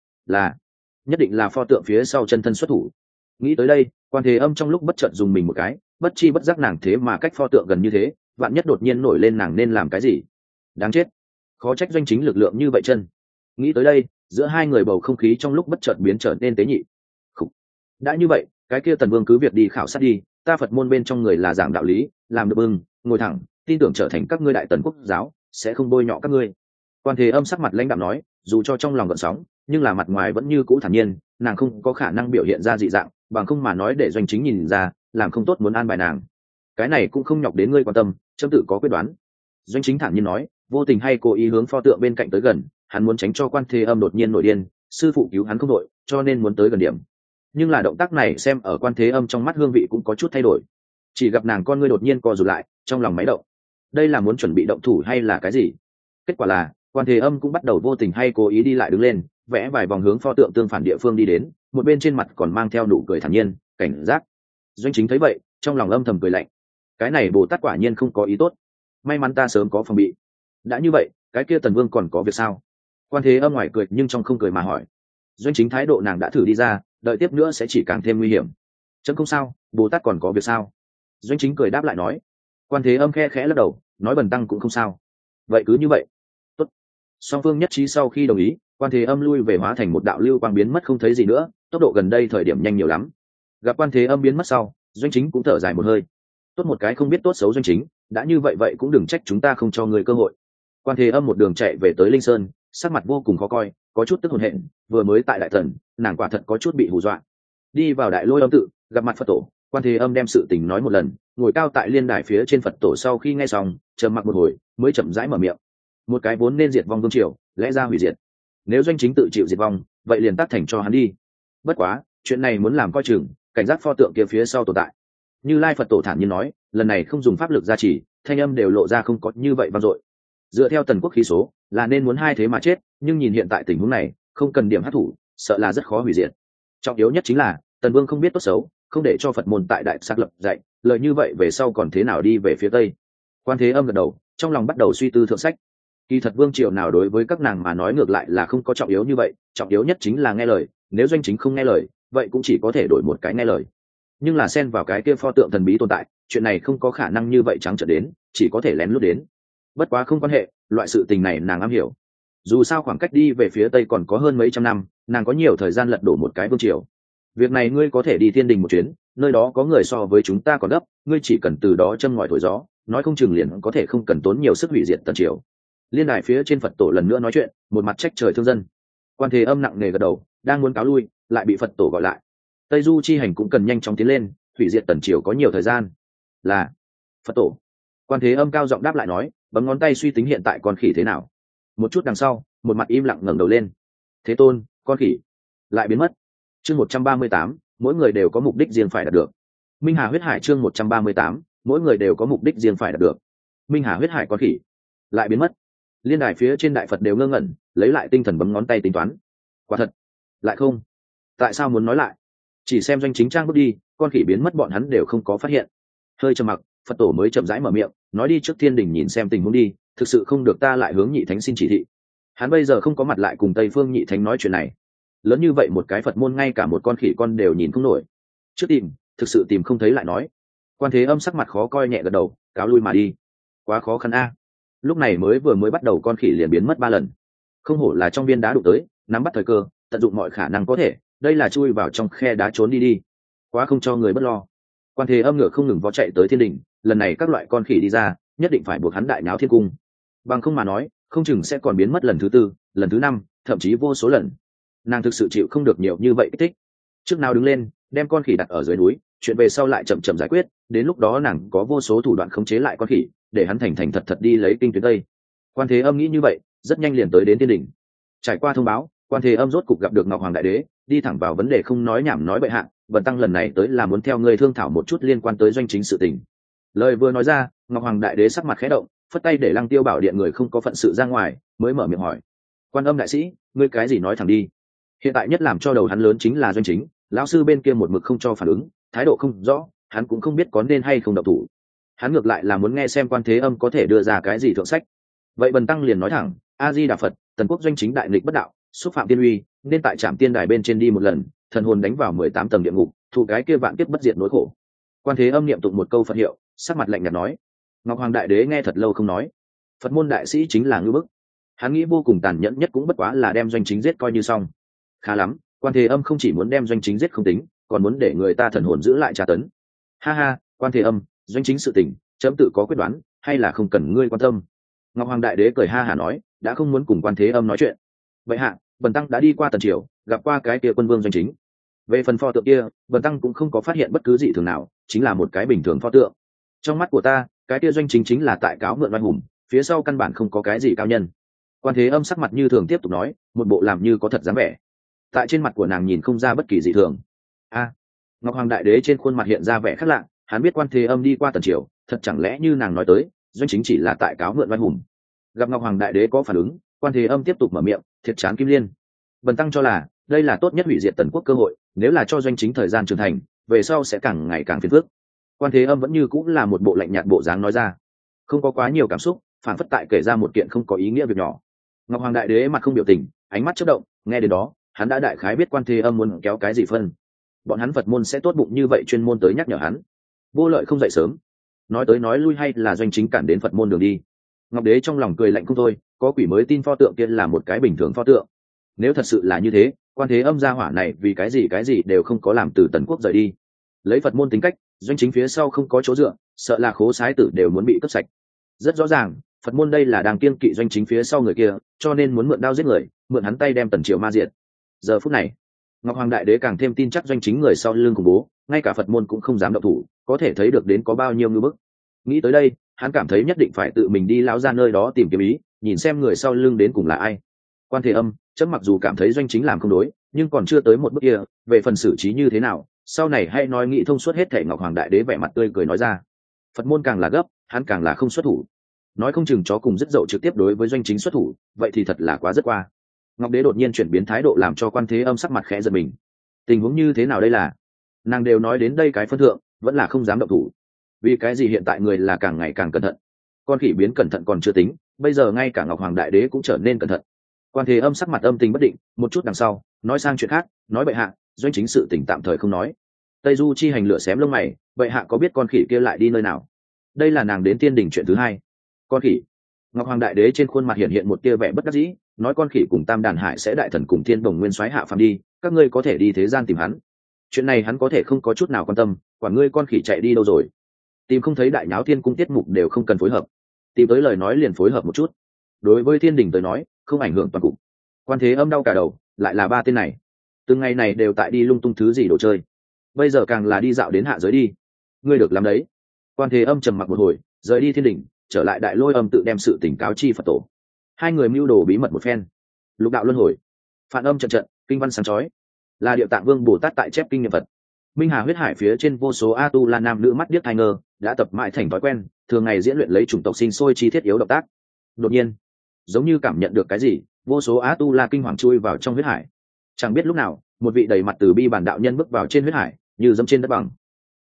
Speaker 1: Là nhất định là pho tượng phía sau chân thân xuất thủ. Nghĩ tới đây, Quan Thế Âm trong lúc bất chợt dùng mình một cái, bất chi bất giác nàng thế mà cách pho tượng gần như thế, vạn nhất đột nhiên nổi lên nàng nên làm cái gì? Đáng chết, khó trách Doanh Chính lực lượng như vậy chân. Nghĩ tới đây, giữa hai người bầu không khí trong lúc bất chợt biến trở nên tế nhị. Khủ. Đã như vậy, cái kia Tần Vương cứ việc đi khảo sát đi, ta Phật môn bên trong người là giảng đạo lý, làm được bưng, ngồi thẳng, tin tưởng trở thành các ngươi Đại Tần quốc giáo, sẽ không bôi nhọ các ngươi. Quan Thế Âm sắc mặt lãnh đạm nói, dù cho trong lòng gợn sóng, nhưng là mặt ngoài vẫn như cũ thản nhiên, nàng không có khả năng biểu hiện ra dị dạng, bằng không mà nói để Doanh Chính nhìn ra, làm không tốt muốn an bài nàng. Cái này cũng không nhọc đến ngươi quan tâm, chấm tự có quyết đoán. Doanh Chính thản nhiên nói, vô tình hay cố ý hướng pho tượng bên cạnh tới gần, hắn muốn tránh cho Quan Thế Âm đột nhiên nổi điên, sư phụ cứu hắn không đội, cho nên muốn tới gần điểm. Nhưng là động tác này xem ở Quan Thế Âm trong mắt hương vị cũng có chút thay đổi. Chỉ gặp nàng con ngươi đột nhiên co rụt lại, trong lòng máy động. Đây là muốn chuẩn bị động thủ hay là cái gì? Kết quả là Quan Thế Âm cũng bắt đầu vô tình hay cố ý đi lại đứng lên, vẽ vài vòng hướng pho tượng tương phản địa phương đi đến, một bên trên mặt còn mang theo nụ cười thản nhiên, cảnh giác. Doanh Chính thấy vậy, trong lòng âm thầm cười lạnh. Cái này Bồ Tát quả nhiên không có ý tốt. May mắn ta sớm có phòng bị. Đã như vậy, cái kia Tần Vương còn có việc sao? Quan Thế Âm ngoài cười nhưng trong không cười mà hỏi. Doanh Chính thái độ nàng đã thử đi ra, đợi tiếp nữa sẽ chỉ càng thêm nguy hiểm. Chấm không sao, Bồ Tát còn có việc sao? Doanh Chính cười đáp lại nói. Quan Thế Âm khe khẽ lắc đầu, nói bần tăng cũng không sao. Vậy cứ như vậy. Tốt. Song phương nhất trí sau khi đồng ý, Quan Thế Âm lui về hóa thành một đạo lưu quang biến mất không thấy gì nữa, tốc độ gần đây thời điểm nhanh nhiều lắm. Gặp Quan Thế Âm biến mất sau, Doanh Chính cũng thở dài một hơi. Tốt một cái không biết tốt xấu Doanh Chính, đã như vậy vậy cũng đừng trách chúng ta không cho người cơ hội. Quan Thế Âm một đường chạy về tới Linh Sơn, sắc mặt vô cùng khó coi, có chút tức hồn hện, vừa mới tại Đại Thần, nàng quả thật có chút bị hù dọa. Đi vào Đại Lôi Âm tự, gặp mặt Phật tổ, Quan Thế Âm đem sự tình nói một lần, ngồi cao tại liên đài phía trên Phật tổ sau khi nghe xong, trầm mặc một hồi, mới chậm rãi mở miệng. Một cái vốn nên diệt vong vương triều, lẽ ra hủy diệt. Nếu Doanh Chính tự chịu diệt vong, vậy liền tác thành cho hắn đi. Bất quá, chuyện này muốn làm coi chừng, cảnh giác pho tượng kia phía sau tồn tại. Như Lai Phật tổ thản nhiên nói, lần này không dùng pháp lực gia trì, thanh âm đều lộ ra không có như vậy vang dội. Dựa theo Tần quốc khí số, là nên muốn hai thế mà chết, nhưng nhìn hiện tại tình huống này, không cần điểm hắc thủ, sợ là rất khó hủy diệt. Trọng yếu nhất chính là, Tần Vương không biết tốt xấu, không để cho Phật môn tại Đại Sắc lập dạy, lời như vậy về sau còn thế nào đi về phía tây. Quan Thế Âm gật đầu, trong lòng bắt đầu suy tư thượng sách. Kỳ thật vương triều nào đối với các nàng mà nói ngược lại là không có trọng yếu như vậy, trọng yếu nhất chính là nghe lời, nếu Doanh Chính không nghe lời, vậy cũng chỉ có thể đổi một cái nghe lời. Nhưng là xen vào cái kia pho tượng thần bí tồn tại, chuyện này không có khả năng như vậy trắng trợn đến, chỉ có thể lén lút đến. Bất quá không quan hệ, loại sự tình này nàng am hiểu. Dù sao khoảng cách đi về phía tây còn có hơn mấy trăm năm, nàng có nhiều thời gian lật đổ một cái vương triều. Việc này ngươi có thể đi Thiên Đình một chuyến, nơi đó có người so với chúng ta còn gấp, ngươi chỉ cần từ đó châm ngòi thổi gió, nói không chừng liền có thể không cần tốn nhiều sức hủy diệt Tần triều. Liên đài phía trên Phật tổ lần nữa nói chuyện, một mặt trách trời thương dân. Quan Thế Âm nặng nề gật đầu, đang muốn cáo lui, lại bị Phật tổ gọi lại. Tây Du chi hành cũng cần nhanh chóng tiến lên, hủy diệt Tần triều có nhiều thời gian. Là Phật tổ. Quan Thế Âm cao giọng đáp lại nói, bấm ngón tay suy tính hiện tại con khỉ thế nào. Một chút đằng sau, một mặt im lặng ngẩng đầu lên. Thế Tôn, con khỉ lại biến mất. Chương 138, mỗi người đều có mục đích riêng phải đạt được. Minh Hà huyết hải chương 138, mỗi người đều có mục đích riêng phải đạt được. Minh Hà huyết hải con khỉ lại biến mất. Liên đài phía trên Đại Phật đều ngơ ngẩn, lấy lại tinh thần bấm ngón tay tính toán. Quả thật, lại không. Tại sao muốn nói lại? Chỉ xem Doanh Chính trang bước đi, con khỉ biến mất bọn hắn đều không có phát hiện. Hơi trầm mặc, Phật tổ mới chậm rãi mở miệng nói đi trước thiên đình nhìn xem tình huống đi, thực sự không được ta lại hướng nhị thánh xin chỉ thị. Hắn bây giờ không có mặt lại cùng Tây Phương nhị thánh nói chuyện này, lớn như vậy một cái Phật môn ngay cả một con khỉ con đều nhìn không nổi, trước tìm thực sự tìm không thấy lại nói. Quan Thế Âm sắc mặt khó coi nhẹ gật đầu cáo lui mà đi. Quá khó khăn a. Lúc này vừa mới bắt đầu con khỉ liền biến mất 3 lần, không hổ là trong viên đá đụng tới, nắm bắt thời cơ tận dụng mọi khả năng có thể, đây là chui vào trong khe đá trốn đi đi, quá không cho người bất lo. Quan Thế Âm ngựa không ngừng vó chạy tới thiên đình, lần này các loại con khỉ đi ra nhất định phải buộc hắn đại náo thiên cung, bằng không mà nói không chừng sẽ còn biến mất lần thứ 4, lần thứ 5, thậm chí vô số lần. Nàng thực sự chịu không được nhiều như vậy kích thích, trước nào đứng lên đem con khỉ đặt ở dưới núi, chuyện về sau lại chậm chậm giải quyết, đến lúc đó nàng có vô số thủ đoạn khống chế lại con khỉ, để hắn thành thành thật thật đi lấy kinh tuyến tây. Quan Thế Âm nghĩ như vậy, rất nhanh liền tới đến thiên đình. Trải qua thông báo, Quan Thế Âm rốt cục gặp được Ngọc Hoàng Đại Đế, đi thẳng vào vấn đề không nói nhảm nói bệ hạ, Bần tăng lần này tới là muốn theo ngươi thương thảo một chút liên quan tới doanh chính sự tình. Lời vừa nói ra, Ngọc Hoàng Đại Đế sắc mặt khẽ động, phất tay để Lăng Tiêu Bảo Điện người không có phận sự ra ngoài, mới mở miệng hỏi: Quan Âm đại sĩ, ngươi cái gì nói thẳng đi. Hiện tại nhất làm cho đầu hắn lớn chính là doanh chính, lão sư bên kia một mực không cho phản ứng, thái độ không rõ, hắn cũng không biết có nên hay không động thủ. Hắn ngược lại là muốn nghe xem Quan Thế Âm có thể đưa ra cái gì thượng sách. Vậy Bần tăng liền nói thẳng, A Di Đà Phật, Tần Quốc doanh chính đại nghịch bất đạo, xúc phạm tiên uy, nên tại trạm tiên đài bên trên đi một lần, thần hồn đánh vào 18 tầng địa ngục, thụ cái kia vạn kiếp bất diệt nỗi khổ. Quan Thế Âm niệm tụng một câu Phật hiệu, sắc mặt lạnh nhạt nói. Ngọc Hoàng Đại Đế nghe thật lâu không nói. Phật môn đại sĩ chính là ngư bức, hắn nghĩ vô cùng tàn nhẫn nhất cũng bất quá là đem doanh chính giết coi như xong. Khá lắm, Quan Thế Âm không chỉ muốn đem doanh chính giết không tính, còn muốn để người ta thần hồn giữ lại tra tấn. Ha ha, Quan Thế Âm, doanh chính sự tình chấm tự có quyết đoán, hay là không cần ngươi quan tâm. Ngọc Hoàng Đại Đế cười ha hả nói, đã không muốn cùng Quan Thế Âm nói chuyện. Vậy hạ, Bần tăng đã đi qua Tần Triều, gặp qua cái kia quân vương doanh chính. Về phần pho tượng kia, Bần tăng cũng không có phát hiện bất cứ gì thường nào, chính là một cái bình thường pho tượng. Trong mắt của ta, cái kia doanh chính chính là tại cáo mượn oai hùng, phía sau căn bản không có cái gì cao nhân. Quan Thế Âm sắc mặt như thường tiếp tục nói, một bộ làm như có thật dáng vẻ. Tại trên mặt của nàng nhìn không ra bất kỳ dị thường. Ngọc Hoàng Đại Đế trên khuôn mặt hiện ra vẻ khác lạ, hắn biết Quan Thế Âm đi qua Tần Triều, thật chẳng lẽ như nàng nói tới, doanh chính chỉ là tại cáo mượn oai hùng. Gặp Ngọc Hoàng Đại Đế có phản ứng, Quan Thế Âm tiếp tục mở miệng, thiệt chán Kim Liên. Bần tăng cho là đây là tốt nhất hủy diệt Tần Quốc cơ hội, nếu là cho doanh chính thời gian trưởng thành, về sau sẽ càng ngày càng phiền phức. Quan Thế Âm vẫn như cũng là một bộ lạnh nhạt bộ dáng nói ra, không có quá nhiều cảm xúc, phản phất tại kể ra một kiện không có ý nghĩa việc nhỏ. Ngọc Hoàng Đại Đế mặt không biểu tình, ánh mắt chớp động, nghe đến đó, hắn đã đại khái biết Quan Thế Âm muốn kéo cái gì phân. Bọn hắn Phật môn sẽ tốt bụng như vậy chuyên môn tới nhắc nhở hắn, vô lợi không dậy sớm, nói tới nói lui hay là doanh chính cản đến Phật môn đường đi. Ngọc Đế trong lòng cười lạnh không thôi, có quỷ mới tin pho tượng kia là một cái bình thường pho tượng. Nếu thật sự là như thế, Quan Thế Âm gia hỏa này vì cái gì đều không có làm từ Tần Quốc rời đi. Lấy Phật môn tính cách, doanh chính phía sau không có chỗ dựa, sợ là khố sái tử đều muốn bị cướp sạch. Rất rõ ràng, Phật môn đây là đang kiêng kỵ doanh chính phía sau người kia, cho nên muốn mượn đao giết người, mượn hắn tay đem Tần Triều ma diệt. Giờ phút này, Ngọc Hoàng Đại Đế càng thêm tin chắc doanh chính người sau lưng khủng bố, ngay cả Phật môn cũng không dám động thủ, có thể thấy được đến có bao nhiêu ngư bức. Nghĩ tới đây, hắn cảm thấy nhất định phải tự mình đi lão ra nơi đó tìm kiếm ý, nhìn xem người sau lưng đến cùng là ai. Quan Thế Âm, chấm mặc dù cảm thấy doanh chính làm không đối, nhưng còn chưa tới một bước kia, về phần xử trí như thế nào, sau này hãy nói nghĩ thông suốt hết thể. Ngọc Hoàng Đại Đế vẻ mặt tươi cười nói ra. Phật môn càng là gấp, hắn càng là không xuất thủ. Nói không chừng chó cùng rất dậu trực tiếp đối với doanh chính xuất thủ, vậy thì thật là quá rất qua. Ngọc Đế đột nhiên chuyển biến thái độ làm cho Quan Thế Âm sắc mặt khẽ giật mình. Tình huống như thế nào đây là? Nàng đều nói đến đây cái phân thượng, vẫn là không dám động thủ. Vì cái gì hiện tại người là càng ngày càng cẩn thận? Con khỉ biến cẩn thận còn chưa tính, bây giờ ngay cả Ngọc Hoàng Đại Đế cũng trở nên cẩn thận. Quan Thế Âm sắc mặt âm tình bất định, một chút đằng sau, nói sang chuyện khác, nói bệ hạ, doanh chính sự tình tạm thời không nói. Tây Du chi hành lửa xém lông mày, bệ hạ có biết con khỉ kia lại đi nơi nào? Đây là nàng đến tiên đình chuyện thứ 2. Con khỉ? Ngọc Hoàng Đại Đế trên khuôn mặt hiện hiện một tia vẻ bất đắc dĩ, nói con khỉ cùng Tam Đàn Hải sẽ đại thần cùng Thiên Bồng Nguyên soái hạ phàm đi, các ngươi có thể đi thế gian tìm hắn. Chuyện này hắn có thể không có chút nào quan tâm, quản ngươi con khỉ chạy đi đâu rồi. Tìm không thấy đại nháo thiên cung tiết mục đều không cần phối hợp, tìm tới lời nói liền phối hợp một chút. Đối với thiên đình tới nói, không ảnh hưởng toàn cục. Quan Thế Âm đau cả đầu, lại là 3 tên này, từng ngày này đều tại đi lung tung thứ gì đồ chơi, bây giờ càng là đi dạo đến hạ giới đi. Ngươi được làm đấy. Quan Thế Âm trầm mặc một hồi, rời đi thiên đình, trở lại Đại Lôi Âm tự đem sự tỉnh cáo chi Phật tổ. Hai người mưu đồ bí mật một phen. Lục đạo luân hồi, Phản Âm trận trận, kinh văn sáng chói, là Địa Tạng Vương Bồ Tát tại chép kinh nghiệm Phật. Minh Hà huyết hải phía trên vô số A Tu La nam nữ mắt điếc tai ngơ, đã tập mãi thành thói quen, thường ngày diễn luyện lấy chủng tộc sinh sôi chi thiết yếu động tác. Đột nhiên, giống như cảm nhận được cái gì, vô số A Tu La kinh hoàng chui vào trong huyết hải. Chẳng biết lúc nào, một vị đầy mặt từ bi bản đạo nhân bước vào trên huyết hải, như dẫm trên đất bằng.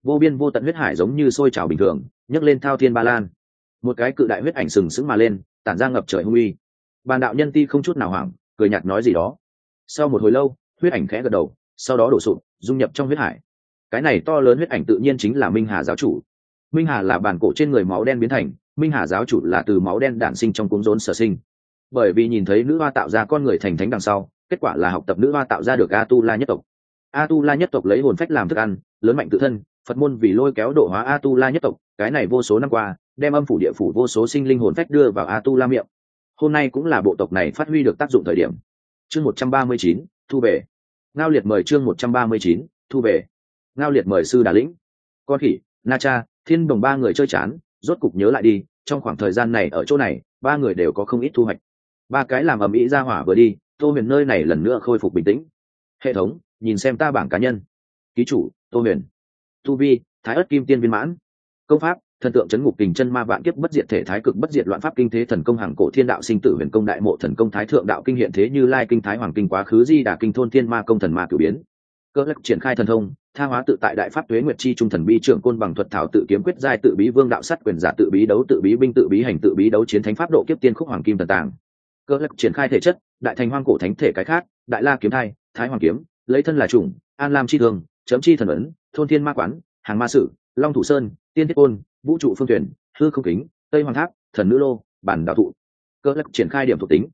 Speaker 1: vô biên vô tận huyết hải giống như sôi trào bình thường nhấc lên thao thiên ba lan. Một cái cự đại huyết ảnh sừng sững mà lên, tản ra ngập trời hung uy. Bàn đạo nhân ti không chút nào hoảng, cười nhạt nói gì đó. Sau một hồi lâu, huyết ảnh khẽ gật đầu, sau đó đổ sụp dung nhập trong huyết hải. Cái này to lớn huyết ảnh tự nhiên chính là Minh Hà giáo chủ. Minh Hà là bản cổ trên người máu đen biến thành, Minh Hà giáo chủ là từ máu đen đản sinh trong cuống rốn sở sinh. Bởi vì nhìn thấy nữ hoa tạo ra con người thành thánh đằng sau, kết quả là học tập nữ hoa tạo ra được A-tu-la nhất tộc. A-tu-la nhất tộc lấy hồn phách làm thức ăn, lớn mạnh tự thân, Phật môn vì lôi kéo độ hóa A-tu-la nhất tộc, cái này vô số năm qua, đem âm phủ địa phủ vô số sinh linh hồn phách đưa vào A-tu-la miệng. Hôm nay cũng là bộ tộc này phát huy được tác dụng thời điểm. Chương 139, thu về. Ngao Liệt mời chương 139, thu về. Ngao Liệt mời sư Đà Lĩnh. Con khỉ, Na Cha, Thiên Đồng ba người chơi chán, rốt cục nhớ lại đi, trong khoảng thời gian này ở chỗ này, ba người đều có không ít thu hoạch. Ba cái làm ầm ĩ ra hỏa vừa đi, Tô Huyền nơi này lần nữa khôi phục bình tĩnh. Hệ thống, nhìn xem ta bảng cá nhân. Ký chủ, Tô Huyền. Tu vi, Thái Ức Kim Tiên viên mãn. Công pháp, Thần tượng chấn ngục kình chân ma vạn kiếp bất diệt thể thái cực bất diệt loạn pháp kinh thế thần công hàng cổ thiên đạo sinh tử huyền công đại mộ thần công thái thượng đạo kinh hiện thế như lai kinh thái hoàng kinh quá khứ di đà kinh thôn thiên ma công thần ma cửu biến. Cơ lắc triển khai thần thông, tha hóa tự tại đại pháp tuế nguyệt chi trung thần bi trưởng côn bằng thuật thảo tự kiếm quyết giai tự bí vương đạo sắt quyền giả tự bí đấu tự bí binh tự bí hành tự bí đấu chiến thánh pháp độ kiếp tiên khúc hoàng kim thần tàng. Cơ lắc triển khai thể chất, đại thành hoang cổ thánh thể cái khác, đại la kiếm thai, thái hoàng kiếm, lấy thân là chủng, an lam chi thương, chấm chi thần ấn, thôn thiên ma quán, hàng ma sử, long thủ sơn, tiên thiết côn, vũ trụ phương tuyển, hư không kính, tây hoàng tháp, thần nữ lô, bản đạo thụ. Cơ lắc triển khai điểm thuộc tính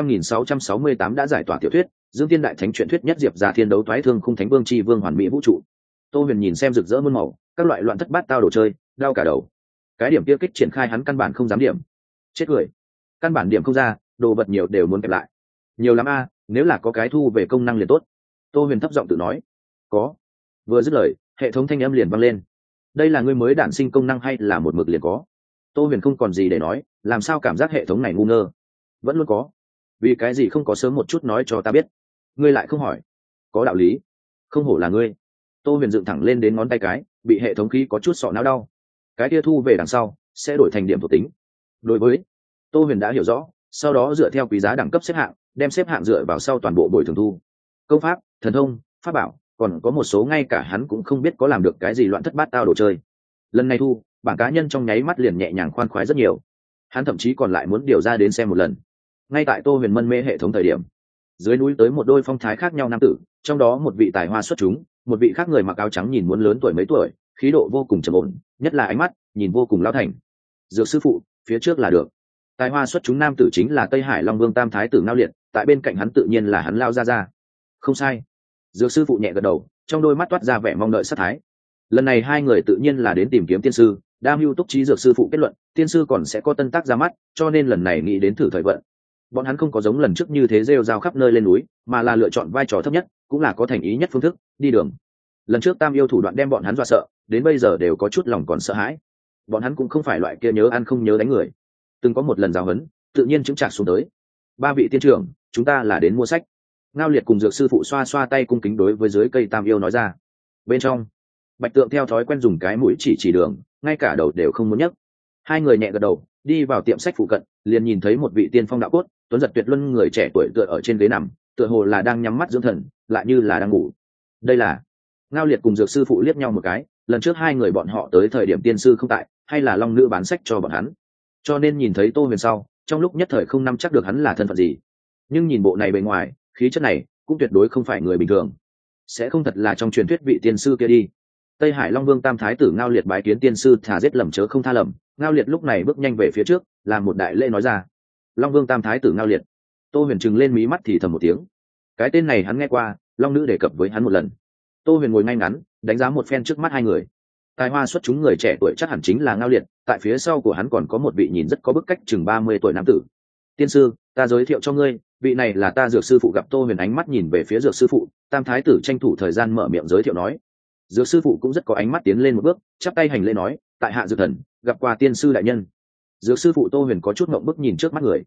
Speaker 1: 35.668 đã giải tỏa tiểu thuyết Dương Thiên đại thánh truyện thuyết nhất diệp ra thiên đấu toái thương khung thánh vương chi vương hoàn mỹ vũ trụ. Tô Huyền nhìn xem rực rỡ muôn màu, các loại loạn thất bát tao đồ chơi, đau cả đầu. Cái điểm kia kích triển khai hắn căn bản không dám điểm. Chết cười. Căn bản điểm không ra, đồ vật nhiều đều muốn kẹp lại. Nhiều lắm a, nếu là có cái thu về công năng liền tốt. Tô Huyền thấp giọng tự nói. Có. Vừa dứt lời, hệ thống thanh âm liền vang lên. Đây là ngươi mới đản sinh công năng hay là một mực liền có? Tô Huyền không còn gì để nói, làm sao cảm giác hệ thống này ngu ngơ. Vẫn luôn có. Vì cái gì không có sớm một chút nói cho ta biết? Ngươi lại không hỏi. Có đạo lý. Không hổ là ngươi. Tô Huyền dựng thẳng lên đến ngón tay cái, bị hệ thống khí có chút sọ não đau. Cái kia thu về đằng sau sẽ đổi thành điểm thuộc tính. Đối với Tô Huyền đã hiểu rõ, sau đó dựa theo quý giá đẳng cấp xếp hạng, đem xếp hạng dựa vào sau toàn bộ bồi thường thu. Công pháp, thần thông, pháp bảo, còn có một số ngay cả hắn cũng không biết có làm được cái gì loạn thất bát tao đồ chơi. Lần này thu, bảng cá nhân trong nháy mắt liền nhẹ nhàng khoan khoái rất nhiều. Hắn thậm chí còn lại muốn điều ra đến xem một lần. Ngay tại Tô Huyền mân mê hệ thống thời điểm, dưới núi tới một đôi phong thái khác nhau nam tử, trong đó một vị tài hoa xuất chúng, một vị khác người mặc áo trắng nhìn muốn lớn tuổi mấy tuổi, khí độ vô cùng trầm ổn, nhất là ánh mắt nhìn vô cùng lão thành. Dược sư phụ, phía trước là được. Tài hoa xuất chúng nam tử chính là Tây Hải Long Vương Tam Thái tử Ngao Liệt, tại bên cạnh hắn tự nhiên là hắn Lao ra. Không sai. Dược sư phụ nhẹ gật đầu, trong đôi mắt toát ra vẻ mong đợi sát thái. Lần này hai người tự nhiên là đến tìm kiếm tiên sư, đa mưu túc trí. Dược sư phụ kết luận tiên sư còn sẽ có tân tác ra mắt, cho nên lần này nghĩ đến thử thời vận. Bọn hắn không có giống lần trước như thế rêu rao khắp nơi lên núi, mà là lựa chọn vai trò thấp nhất, cũng là có thành ý nhất phương thức đi đường. Lần trước Tam yêu thủ đoạn đem bọn hắn dọa sợ, đến bây giờ đều có chút lòng còn sợ hãi. Bọn hắn cũng không phải loại kia nhớ ăn không nhớ đánh người, từng có một lần giáo huấn, tự nhiên chứng chạc xuống tới. Ba vị tiên trưởng, chúng ta là đến mua sách. Ngao Liệt cùng Dược sư phụ xoa xoa tay cung kính đối với dưới cây Tam yêu nói ra. Bên trong, Bạch Tượng theo thói quen dùng cái mũi chỉ đường, ngay cả đầu đều không muốn nhấc. Hai người nhẹ gật đầu, đi vào tiệm sách phụ cận, liền nhìn thấy một vị tiên phong đạo cốt, tuấn giật tuyệt luân người trẻ tuổi tựa ở trên ghế nằm, tựa hồ là đang nhắm mắt dưỡng thần, lại như là đang ngủ. Đây là Ngao Liệt cùng Dược sư phụ liếc nhau một cái, lần trước hai người bọn họ tới thời điểm tiên sư không tại, hay là Long nữ bán sách cho bọn hắn, cho nên nhìn thấy Tô Huyền sau, trong lúc nhất thời không nắm chắc được hắn là thân phận gì. Nhưng nhìn bộ này bề ngoài, khí chất này cũng tuyệt đối không phải người bình thường, sẽ không thật là trong truyền thuyết vị tiên sư kia đi. Tây Hải Long Vương Tam Thái tử Ngao Liệt bái kiến tiên sư, thà giết lầm chớ không tha lầm. Ngao Liệt lúc này bước nhanh về phía trước, làm một đại lễ nói ra. Long Vương Tam Thái tử Ngao Liệt. Tô Huyền trừng lên mí mắt thì thầm một tiếng. Cái tên này hắn nghe qua, Long nữ đề cập với hắn một lần. Tô Huyền ngồi ngay ngắn, đánh giá một phen trước mắt hai người. Tài hoa xuất chúng người trẻ tuổi chắc hẳn chính là Ngao Liệt, tại phía sau của hắn còn có một vị nhìn rất có bức cách chừng 30 tuổi nam tử. Tiên sư, ta giới thiệu cho ngươi, vị này là ta Dược sư phụ. Gặp Tô Huyền ánh mắt nhìn về phía Dược sư phụ, Tam Thái tử tranh thủ thời gian mở miệng giới thiệu nói. Dược sư phụ cũng rất có ánh mắt tiến lên một bước, chắp tay hành lễ nói, tại hạ Dược thần, gặp qua tiên sư đại nhân. Dược sư phụ Tô Huyền có chút ngượng bức nhìn trước mắt người,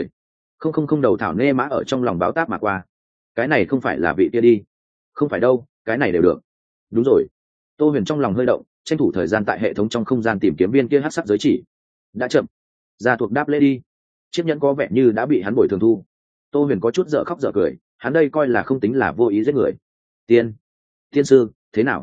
Speaker 1: 10 đầu thảo nê mã ở trong lòng báo táp mà qua. Cái này không phải là vị kia đi. Không phải đâu, cái này đều được. Đúng rồi. Tô Huyền trong lòng hơi động, tranh thủ thời gian tại hệ thống trong không gian tìm kiếm viên kia hắc sắc giới chỉ. Đã chậm. Gia thuộc đáp lễ đi. Chiếc nhẫn có vẻ như đã bị hắn bồi thường thu. Tô Huyền có chút dở khóc dở cười, hắn đây coi là không tính là vô ý giết người. Tiên sư, thế nào?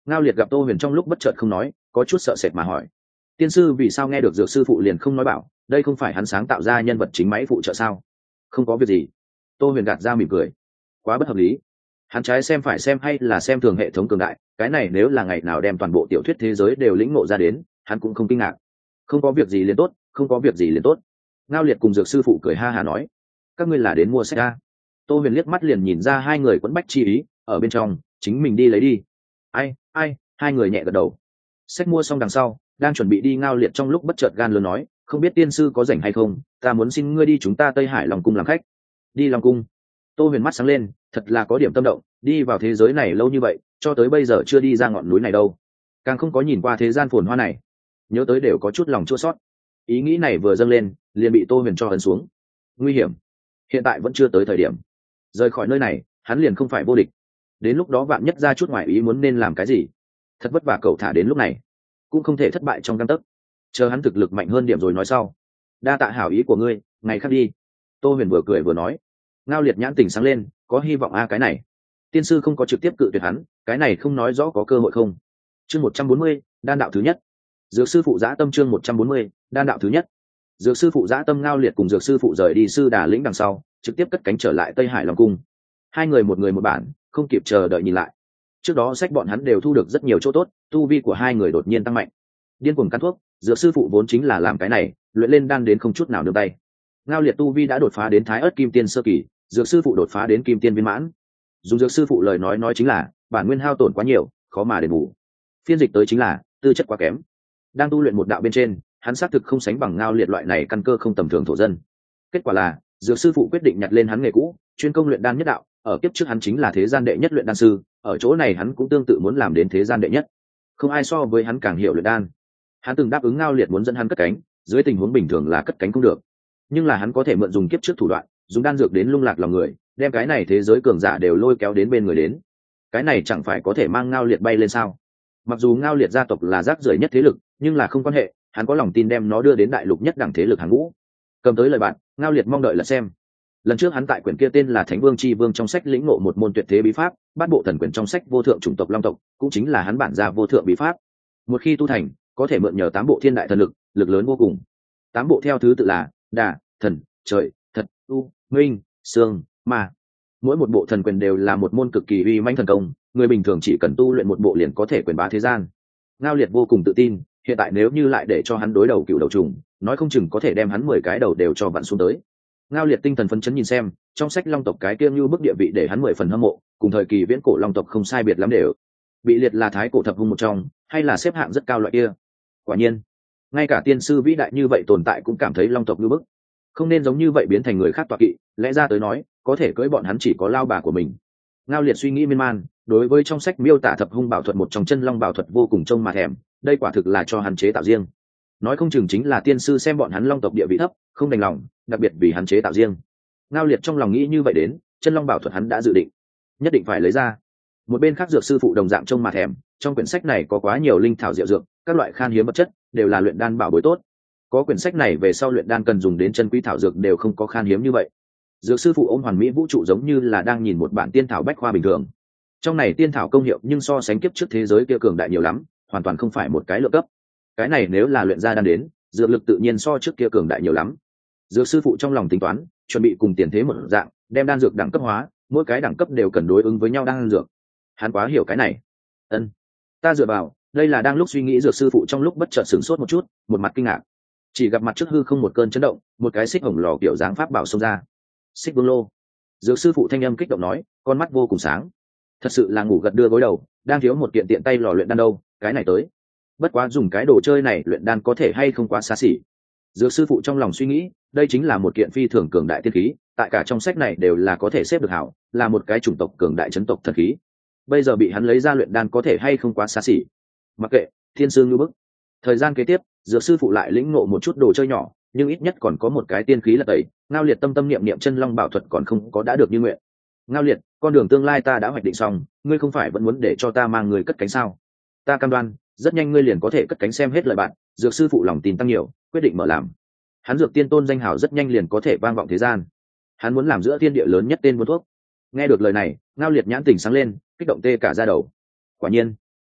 Speaker 1: Ngao Liệt gặp Tô Huyền trong lúc bất chợt không nói, có chút sợ sệt mà hỏi: tiên sư vì sao nghe được dược sư phụ liền không nói bảo, đây không phải hắn sáng tạo ra nhân vật chính máy phụ trợ sao? Không có việc gì. Tô Huyền gạt ra mỉm cười. Quá bất hợp lý. Hắn trái xem phải xem hay là xem thường hệ thống cường đại, cái này nếu là ngày nào đem toàn bộ tiểu thuyết thế giới đều lĩnh ngộ ra đến, hắn cũng không kinh ngạc. Không có việc gì liền tốt, không có việc gì liền tốt. Ngao Liệt cùng dược sư phụ cười ha hà nói: các ngươi là đến mua sách a? Tô Huyền liếc mắt liền nhìn ra hai người quẫn bách chi ý, ở bên trong chính mình đi lấy đi. Ai, hai người nhẹ gật đầu. Sách mua xong đằng sau, đang chuẩn bị đi, Ngao Liệt trong lúc bất chợt gan lớn nói: không biết tiên sư có rảnh hay không, ta muốn xin ngươi đi chúng ta Tây Hải Long cung làm khách. Đi Long cung? Tô Huyền mắt sáng lên, thật là có điểm tâm động, đi vào thế giới này lâu như vậy, cho tới bây giờ chưa đi ra ngọn núi này đâu, càng không có nhìn qua thế gian phồn hoa này, nhớ tới đều có chút lòng chua xót. Ý nghĩ này vừa dâng lên, liền bị Tô Huyền cho ấn xuống. Nguy hiểm, hiện tại vẫn chưa tới thời điểm. Rời khỏi nơi này, hắn liền không phải vô địch. Đến lúc đó vạn nhất ra chút ngoài ý muốn nên làm cái gì? Thật vất vả cậu thả đến lúc này, cũng không thể thất bại trong gang tấc. Chờ hắn thực lực mạnh hơn điểm rồi nói sau. Đa tạ hảo ý của ngươi, ngày khác đi. Tô Huyền vừa cười vừa nói. Ngao Liệt nhãn tỉnh sáng lên, có hy vọng cái này. Tiên sư không có trực tiếp cự tuyệt hắn, cái này không nói rõ có cơ hội không. Chương 140, đan đạo thứ nhất. Dược sư phụ dã tâm chương 140, đan đạo thứ nhất. Dược sư phụ dã tâm. Ngao Liệt cùng dược sư phụ rời đi Sư Đà lĩnh đằng sau, trực tiếp cất cánh trở lại Tây Hải Long cung. Hai người một bản, không kịp chờ đợi nhìn lại. Trước đó sách bọn hắn đều thu được rất nhiều chỗ tốt, tu vi của hai người đột nhiên tăng mạnh. Điên cuồng cắn thuốc, dược sư phụ vốn chính là làm cái này, luyện lên đan đến không chút nào nương tay. Ngao Liệt tu vi đã đột phá đến Thái Ức Kim Tiên sơ kỳ, dược sư phụ đột phá đến Kim Tiên viên mãn. Dùng dược sư phụ lời nói chính là bản nguyên hao tổn quá nhiều, khó mà đền bù. Phiên dịch tới chính là tư chất quá kém. Đang tu luyện một đạo bên trên, hắn xác thực không sánh bằng Ngao Liệt loại này căn cơ không tầm thường thổ dân. Kết quả là dược sư phụ quyết định nhặt lên hắn nghề cũ, chuyên công luyện đan nhất đạo. Ở kiếp trước hắn chính là thế gian đệ nhất luyện đan sư, ở chỗ này hắn cũng tương tự muốn làm đến thế gian đệ nhất. Không ai so với hắn càng hiểu luyện đan. Hắn từng đáp ứng Ngao Liệt muốn dẫn hắn cất cánh, dưới tình huống bình thường là cất cánh không được, nhưng là hắn có thể mượn dùng kiếp trước thủ đoạn, dùng đan dược đến lung lạc lòng người, đem cái này thế giới cường giả đều lôi kéo đến bên người đến. Cái này chẳng phải có thể mang Ngao Liệt bay lên sao? Mặc dù Ngao Liệt gia tộc là rác rưởi nhất thế lực, nhưng là không quan hệ, hắn có lòng tin đem nó đưa đến đại lục nhất đẳng thế lực hàng ngũ. Cầm tới lời bạn, Ngao Liệt mong đợi là xem. Lần trước hắn tại quyển kia tên là Thánh Vương Chi Vương trong sách lĩnh ngộ một môn tuyệt thế bí pháp, Bát Bộ Thần Quyển trong sách vô thượng chủng tộc Long tộc, cũng chính là hắn bản ra vô thượng bí pháp. Một khi tu thành, có thể mượn nhờ 8 bộ thiên đại thần lực, lực lớn vô cùng. 8 bộ theo thứ tự là Đà, Thần, Trời, Thật, Tu, Minh, Sương, Ma. Mỗi một bộ thần quyền đều là một môn cực kỳ uy mãnh thần công, người bình thường chỉ cần tu luyện một bộ liền có thể quyền bá thế gian. Ngao Liệt vô cùng tự tin, hiện tại nếu như lại để cho hắn đối đầu cựu đầu trùng, nói không chừng có thể đem hắn 10 cái đầu đều cho vặn xuống tới. Ngao Liệt tinh thần phấn chấn nhìn xem, trong sách Long tộc cái kia như bức địa vị để hắn 10 phần hâm mộ, cùng thời kỳ viễn cổ Long tộc không sai biệt lắm đều. Bị liệt là thái cổ thập hung một trong, hay là xếp hạng rất cao loại kia. Quả nhiên, ngay cả tiên sư vĩ đại như vậy tồn tại cũng cảm thấy Long tộc như bức. Không nên giống như vậy biến thành người khác tọa kỵ, lẽ ra tới nói, có thể cưỡi bọn hắn chỉ có lao bà của mình. Ngao Liệt suy nghĩ miên man, đối với trong sách miêu tả thập hung bảo thuật một trong chân long bảo thuật vô cùng trông mà thèm, đây quả thực là cho hắn chế tạo riêng. Nói không chừng chính là tiên sư xem bọn hắn Long tộc địa vị thấp, không đành lòng, đặc biệt vì hắn chế tạo riêng. Ngao Liệt trong lòng nghĩ như vậy đến, chân long bảo thuật hắn đã dự định, nhất định phải lấy ra. Một bên khác dược sư phụ đồng dạng trông mà thèm, trong quyển sách này có quá nhiều linh thảo diệu dược, các loại khan hiếm vật chất, đều là luyện đan bảo bối tốt. Có quyển sách này về sau luyện đan cần dùng đến chân quý thảo dược đều không có khan hiếm như vậy. Dược sư phụ ôm hoàn mỹ vũ trụ giống như là đang nhìn một bản tiên thảo bách khoa bình thường. Trong này tiên thảo công hiệu nhưng so sánh kiếp trước thế giới kia cường đại nhiều lắm, hoàn toàn không phải một cái lượng cấp. Cái này nếu là luyện ra đan đến, dược lực tự nhiên so trước kia cường đại nhiều lắm. Dược sư phụ trong lòng tính toán, chuẩn bị cùng tiền thế một dạng, đem đan dược đẳng cấp hóa, mỗi cái đẳng cấp đều cần đối ứng với nhau đan dược. Hắn quá hiểu cái này. Ân, ta dựa vào, đây là đang lúc suy nghĩ dược sư phụ trong lúc bất chợt sửng sốt một chút, một mặt kinh ngạc. Chỉ gặp mặt trước hư không một cơn chấn động, một cái xích hồng lò kiểu dáng pháp bảo xông ra. Xích Vương Lô. Dược sư phụ thanh âm kích động nói, con mắt vô cùng sáng. Thật sự là ngủ gật đưa gối đầu, đang thiếu một kiện tiện tay lò luyện đan đâu, cái này tới. Bất quá dùng cái đồ chơi này luyện đan có thể hay không quá xa xỉ. Dược sư phụ trong lòng suy nghĩ, đây chính là một kiện phi thường cường đại tiên khí, tại cả trong sách này đều là có thể xếp được hảo, là một cái chủng tộc cường đại chấn tộc thần khí. Bây giờ bị hắn lấy ra luyện đan có thể hay không quá xa xỉ. Mặc kệ, thiên sư như bức. Thời gian kế tiếp, dược sư phụ lại lĩnh ngộ một chút đồ chơi nhỏ, nhưng ít nhất còn có một cái tiên khí là tẩy. Ngao Liệt tâm tâm niệm niệm chân long bảo thuật còn không có đã được như nguyện. Ngao Liệt, con đường tương lai ta đã hoạch định xong, ngươi không phải vẫn muốn để cho ta mang người cất cánh sao? Ta cam đoan, rất nhanh ngươi liền có thể cất cánh xem hết lời bạn. Dược sư phụ lòng tin tăng nhiều, quyết định mở làm. Hắn dược tiên tôn danh hào rất nhanh liền có thể vang vọng thế gian. Hắn muốn làm giữa thiên địa lớn nhất tên buôn thuốc. Nghe được lời này, Ngao Liệt nhãn tỉnh sáng lên, kích động tê cả da đầu. Quả nhiên,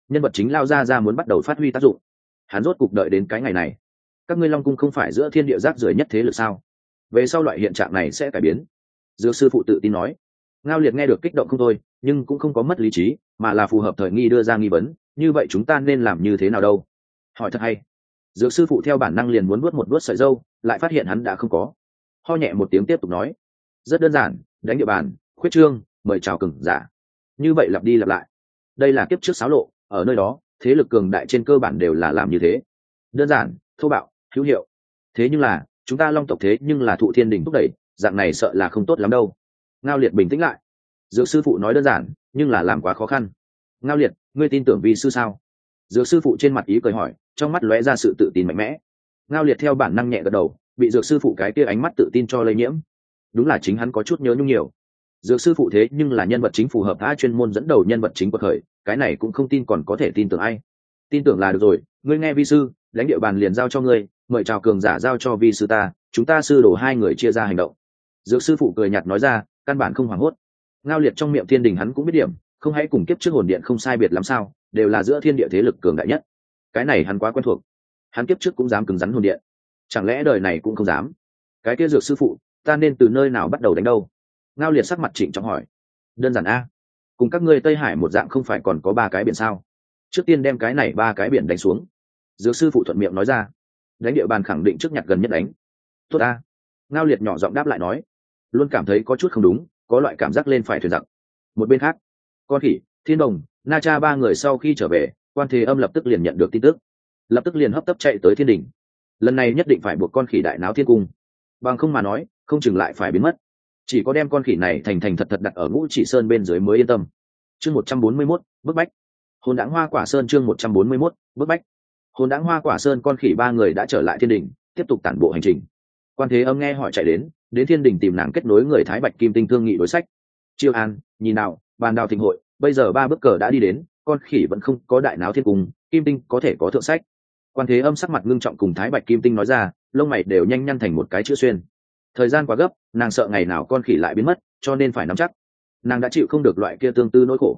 Speaker 1: nhân vật chính lao ra muốn bắt đầu phát huy tác dụng. Hắn rốt cục đợi đến cái ngày này. Các ngươi Long cung không phải giữa thiên địa rác rưởi nhất thế lực sao? Về sau loại hiện trạng này sẽ cải biến. Dược sư phụ tự tin nói. Ngao Liệt nghe được kích động không thôi, nhưng cũng không có mất lý trí, mà là phù hợp thời nghi đưa ra nghi vấn. Như vậy chúng ta nên làm như thế nào đâu? Hỏi thật hay. Dược sư phụ theo bản năng liền muốn vuốt sợi râu, lại phát hiện hắn đã không có. Ho nhẹ một tiếng tiếp tục nói. Rất đơn giản, đánh địa bàn, khuyết trương, mời chào cường giả. Như vậy lặp đi lặp lại. Đây là kiếp trước xáo lộ, ở nơi đó, thế lực cường đại trên cơ bản đều là làm như thế. Đơn giản, thô bạo, hữu hiệu. Thế nhưng là, chúng ta Long tộc thế nhưng là thụ thiên đình thúc đẩy, dạng này sợ là không tốt lắm đâu. Ngao Liệt bình tĩnh lại. Dược sư phụ nói đơn giản, nhưng là làm quá khó khăn. Ngao Liệt, ngươi tin tưởng vi sư sao? Dược sư phụ trên mặt ý cười hỏi, trong mắt lóe ra sự tự tin mạnh mẽ. Ngao Liệt theo bản năng nhẹ gật đầu, bị dược sư phụ cái kia ánh mắt tự tin cho lây nhiễm. Đúng là chính hắn có chút nhớ nhung nhiều. Dược sư phụ thế nhưng là nhân vật chính phù hợp đã chuyên môn dẫn đầu nhân vật chính của khởi, cái này cũng không tin còn có thể tin tưởng ai. Tin tưởng là được rồi, ngươi nghe vi sư, lãnh địa bàn liền giao cho ngươi, mời chào cường giả giao cho vi sư ta, chúng ta sư đồ hai người chia ra hành động. Dược sư phụ cười nhạt nói ra, căn bản không hoảng hốt. Ngao Liệt trong miệng thiên đình hắn cũng biết điểm, không hãy cùng kiếp trước hồn điện không sai biệt lắm sao, đều là giữa thiên địa thế lực cường đại nhất. Cái này hắn quá quen thuộc. Hắn kiếp trước cũng dám cứng rắn hồn điện, chẳng lẽ đời này cũng không dám? Cái kia dược sư phụ, ta nên từ nơi nào bắt đầu đánh đâu? Ngao Liệt sắc mặt trịnh trọng hỏi. Đơn giản a, cùng các ngươi Tây Hải một dạng không phải còn có 3 cái biển sao? Trước tiên đem cái này 3 cái biển đánh xuống. Dược sư phụ thuận miệng nói ra. Đánh địa bàn khẳng định trước nhặt gần nhất đánh. Tốt a. Ngao Liệt nhỏ giọng đáp lại nói. Luôn cảm thấy có chút không đúng, có loại cảm giác lên phải thuyền giặc. Một bên khác, Con Khỉ, Thiên Đồng, Na Cha 3 người sau khi trở về, Quan Thế Âm lập tức liền nhận được tin tức, lập tức liền hấp tấp chạy tới Thiên Đình. Lần này nhất định phải buộc Con Khỉ đại náo thiên cung, bằng không mà nói, không chừng lại phải biến mất. Chỉ có đem con khỉ này thành thành thật thật đặt ở Ngũ Chỉ Sơn bên dưới mới yên tâm. Chương 141, bức bách. Hồn Đãng Hoa Quả Sơn chương 141, bức bách. Hồn Đãng Hoa Quả Sơn con khỉ 3 người đã trở lại Thiên Đình, tiếp tục tản bộ hành trình. Quan Thế Âm nghe hỏi chạy đến Thiên Đình tìm nàng kết nối người Thái Bạch Kim Tinh thương nghị đối sách. Chiêu An, nhìn nào, bàn đào thịnh hội, bây giờ 3 bước cờ đã đi đến, con khỉ vẫn không có đại náo thiên cung, Kim Tinh có thể có thượng sách. Quan Thế Âm sắc mặt ngưng trọng cùng Thái Bạch Kim Tinh nói ra, lông mày đều nhanh nhăn thành một cái chữ xuyên. Thời gian quá gấp, nàng sợ ngày nào con khỉ lại biến mất, cho nên phải nắm chắc. Nàng đã chịu không được loại kia tương tư nỗi khổ.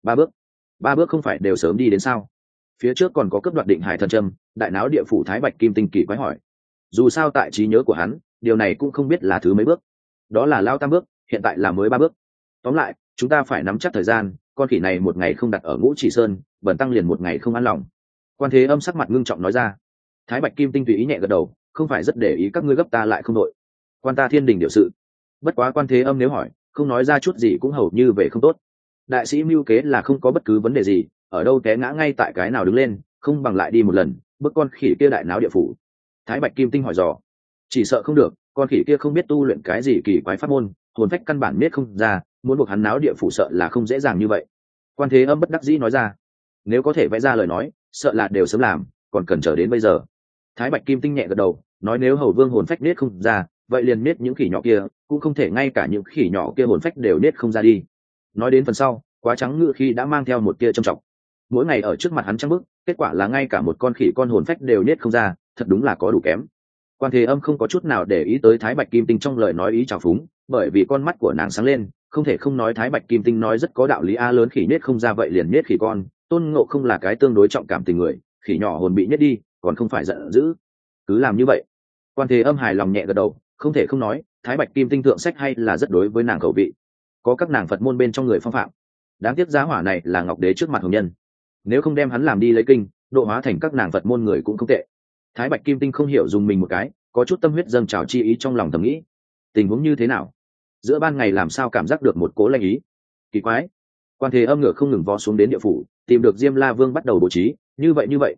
Speaker 1: 3 bước không phải đều sớm đi đến sao? Phía trước còn có cướp đoạt Định Hải thần trâm, đại náo địa phủ Thái Bạch Kim Tinh kỳ quái hỏi. Dù sao tại trí nhớ của hắn, điều này cũng không biết là thứ mấy bước. Đó là lao tam bước, hiện tại là mới 3 bước. Tóm lại, chúng ta phải nắm chắc thời gian, con khỉ này một ngày không đặt ở Ngũ Chỉ Sơn, bẩn tăng liền một ngày không an lòng. Quan Thế Âm sắc mặt ngưng trọng nói ra. Thái Bạch Kim Tinh tùy ý nhẹ gật đầu, không phải rất để ý các ngươi gấp ta lại không đội. Quan ta Thiên Đình điều sự. Bất quá Quan Thế Âm nếu hỏi, không nói ra chút gì cũng hầu như về không tốt. Đại sĩ mưu kế là không có bất cứ vấn đề gì, ở đâu té ngã ngay tại cái nào đứng lên, không bằng lại đi một lần, bước con khỉ kia đại náo địa phủ. Thái Bạch Kim Tinh hỏi dò. Chỉ sợ không được, con khỉ kia không biết tu luyện cái gì kỳ quái pháp môn, hồn phách căn bản biết không ra, muốn buộc hắn náo địa phủ sợ là không dễ dàng như vậy. Quan Thế Âm bất đắc dĩ nói ra. Nếu có thể vẽ ra lời nói, sợ là đều sớm làm, còn cần chờ đến bây giờ. Thái Bạch Kim Tinh nhẹ gật đầu, nói nếu Hầu Vương hồn phách nết không ra, vậy liền nết những khỉ nhỏ kia, cũng không thể ngay cả những khỉ nhỏ kia hồn phách đều nết không ra đi. Nói đến phần sau, Quá Trắng ngự khi đã mang theo một tia trầm trọng. Mỗi ngày ở trước mặt hắn trăng bức, kết quả là ngay cả một con khỉ con hồn phách đều nết không ra, thật đúng là có đủ kém. Quan Thế Âm không có chút nào để ý tới Thái Bạch Kim Tinh trong lời nói ý trào phúng, bởi vì con mắt của nàng sáng lên, không thể không nói Thái Bạch Kim Tinh nói rất có đạo lý a, lớn khỉ nết không ra vậy liền nết khỉ con, Tôn Ngộ không là cái tương đối trọng cảm tình người, khỉ nhỏ hồn bị nết đi, còn không phải giận dữ. Cứ làm như vậy. Quan Thế Âm hài lòng nhẹ gật đầu, không thể không nói, Thái Bạch Kim Tinh thượng sách hay là rất đối với nàng khẩu vị. Có các nàng Phật môn bên trong người phong phạm. Đáng tiếc giá hỏa này là Ngọc Đế trước mặt hồng nhân. Nếu không đem hắn làm đi lấy kinh, độ hóa thành các nàng Phật môn người cũng không tệ. Thái Bạch Kim Tinh không hiểu dùng mình một cái, có chút tâm huyết dâng trào chi ý trong lòng thầm nghĩ. Tình huống như thế nào? Giữa ban ngày làm sao cảm giác được một cố lanh ý? Kỳ quái. Quan Thế Âm ngựa không ngừng vó xuống đến địa phủ, tìm được Diêm La Vương bắt đầu bố trí, như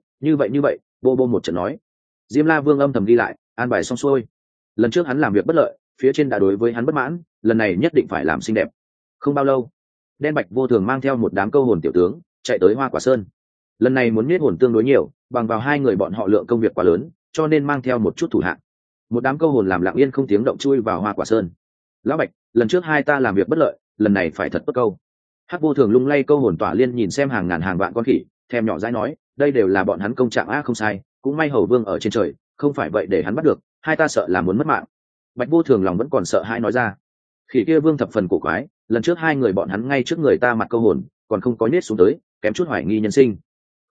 Speaker 1: vậy, bô bô một trận nói. Diêm La Vương âm thầm ghi lại, an bài xong xuôi. Lần trước hắn làm việc bất lợi, phía trên đã đối với hắn bất mãn, lần này nhất định phải làm xinh đẹp. Không bao lâu, Đen Bạch Vô Thường mang theo một đám câu hồn tiểu tướng chạy tới Hoa Quả Sơn. Lần này muốn giết hồn tương đối nhiều, bằng vào 2 người bọn họ lượng công việc quá lớn, cho nên mang theo một chút thủ hạ. Một đám câu hồn làm lặng yên không tiếng động chui vào Hoa Quả Sơn. Lão Bạch, lần trước 2 ta làm việc bất lợi, lần này phải thật tốt câu. Hắc Vô Thường lung lay câu hồn tỏa liên nhìn xem hàng ngàn hàng vạn con khỉ, thèm nhỏ dãi nói, đây đều là bọn hắn công trạng a, không sai, cũng may Hầu Vương ở trên trời, không phải vậy để hắn bắt được, 2 ta sợ là muốn mất mạng. Bạch Vô Thường lòng vẫn còn sợ hãi nói ra. Khỉ kia Vương thập phần cổ quái, lần trước 2 người bọn hắn ngay trước người ta mặt câu hồn, còn không có nhét xuống tới, kém chút hoài nghi nhân sinh,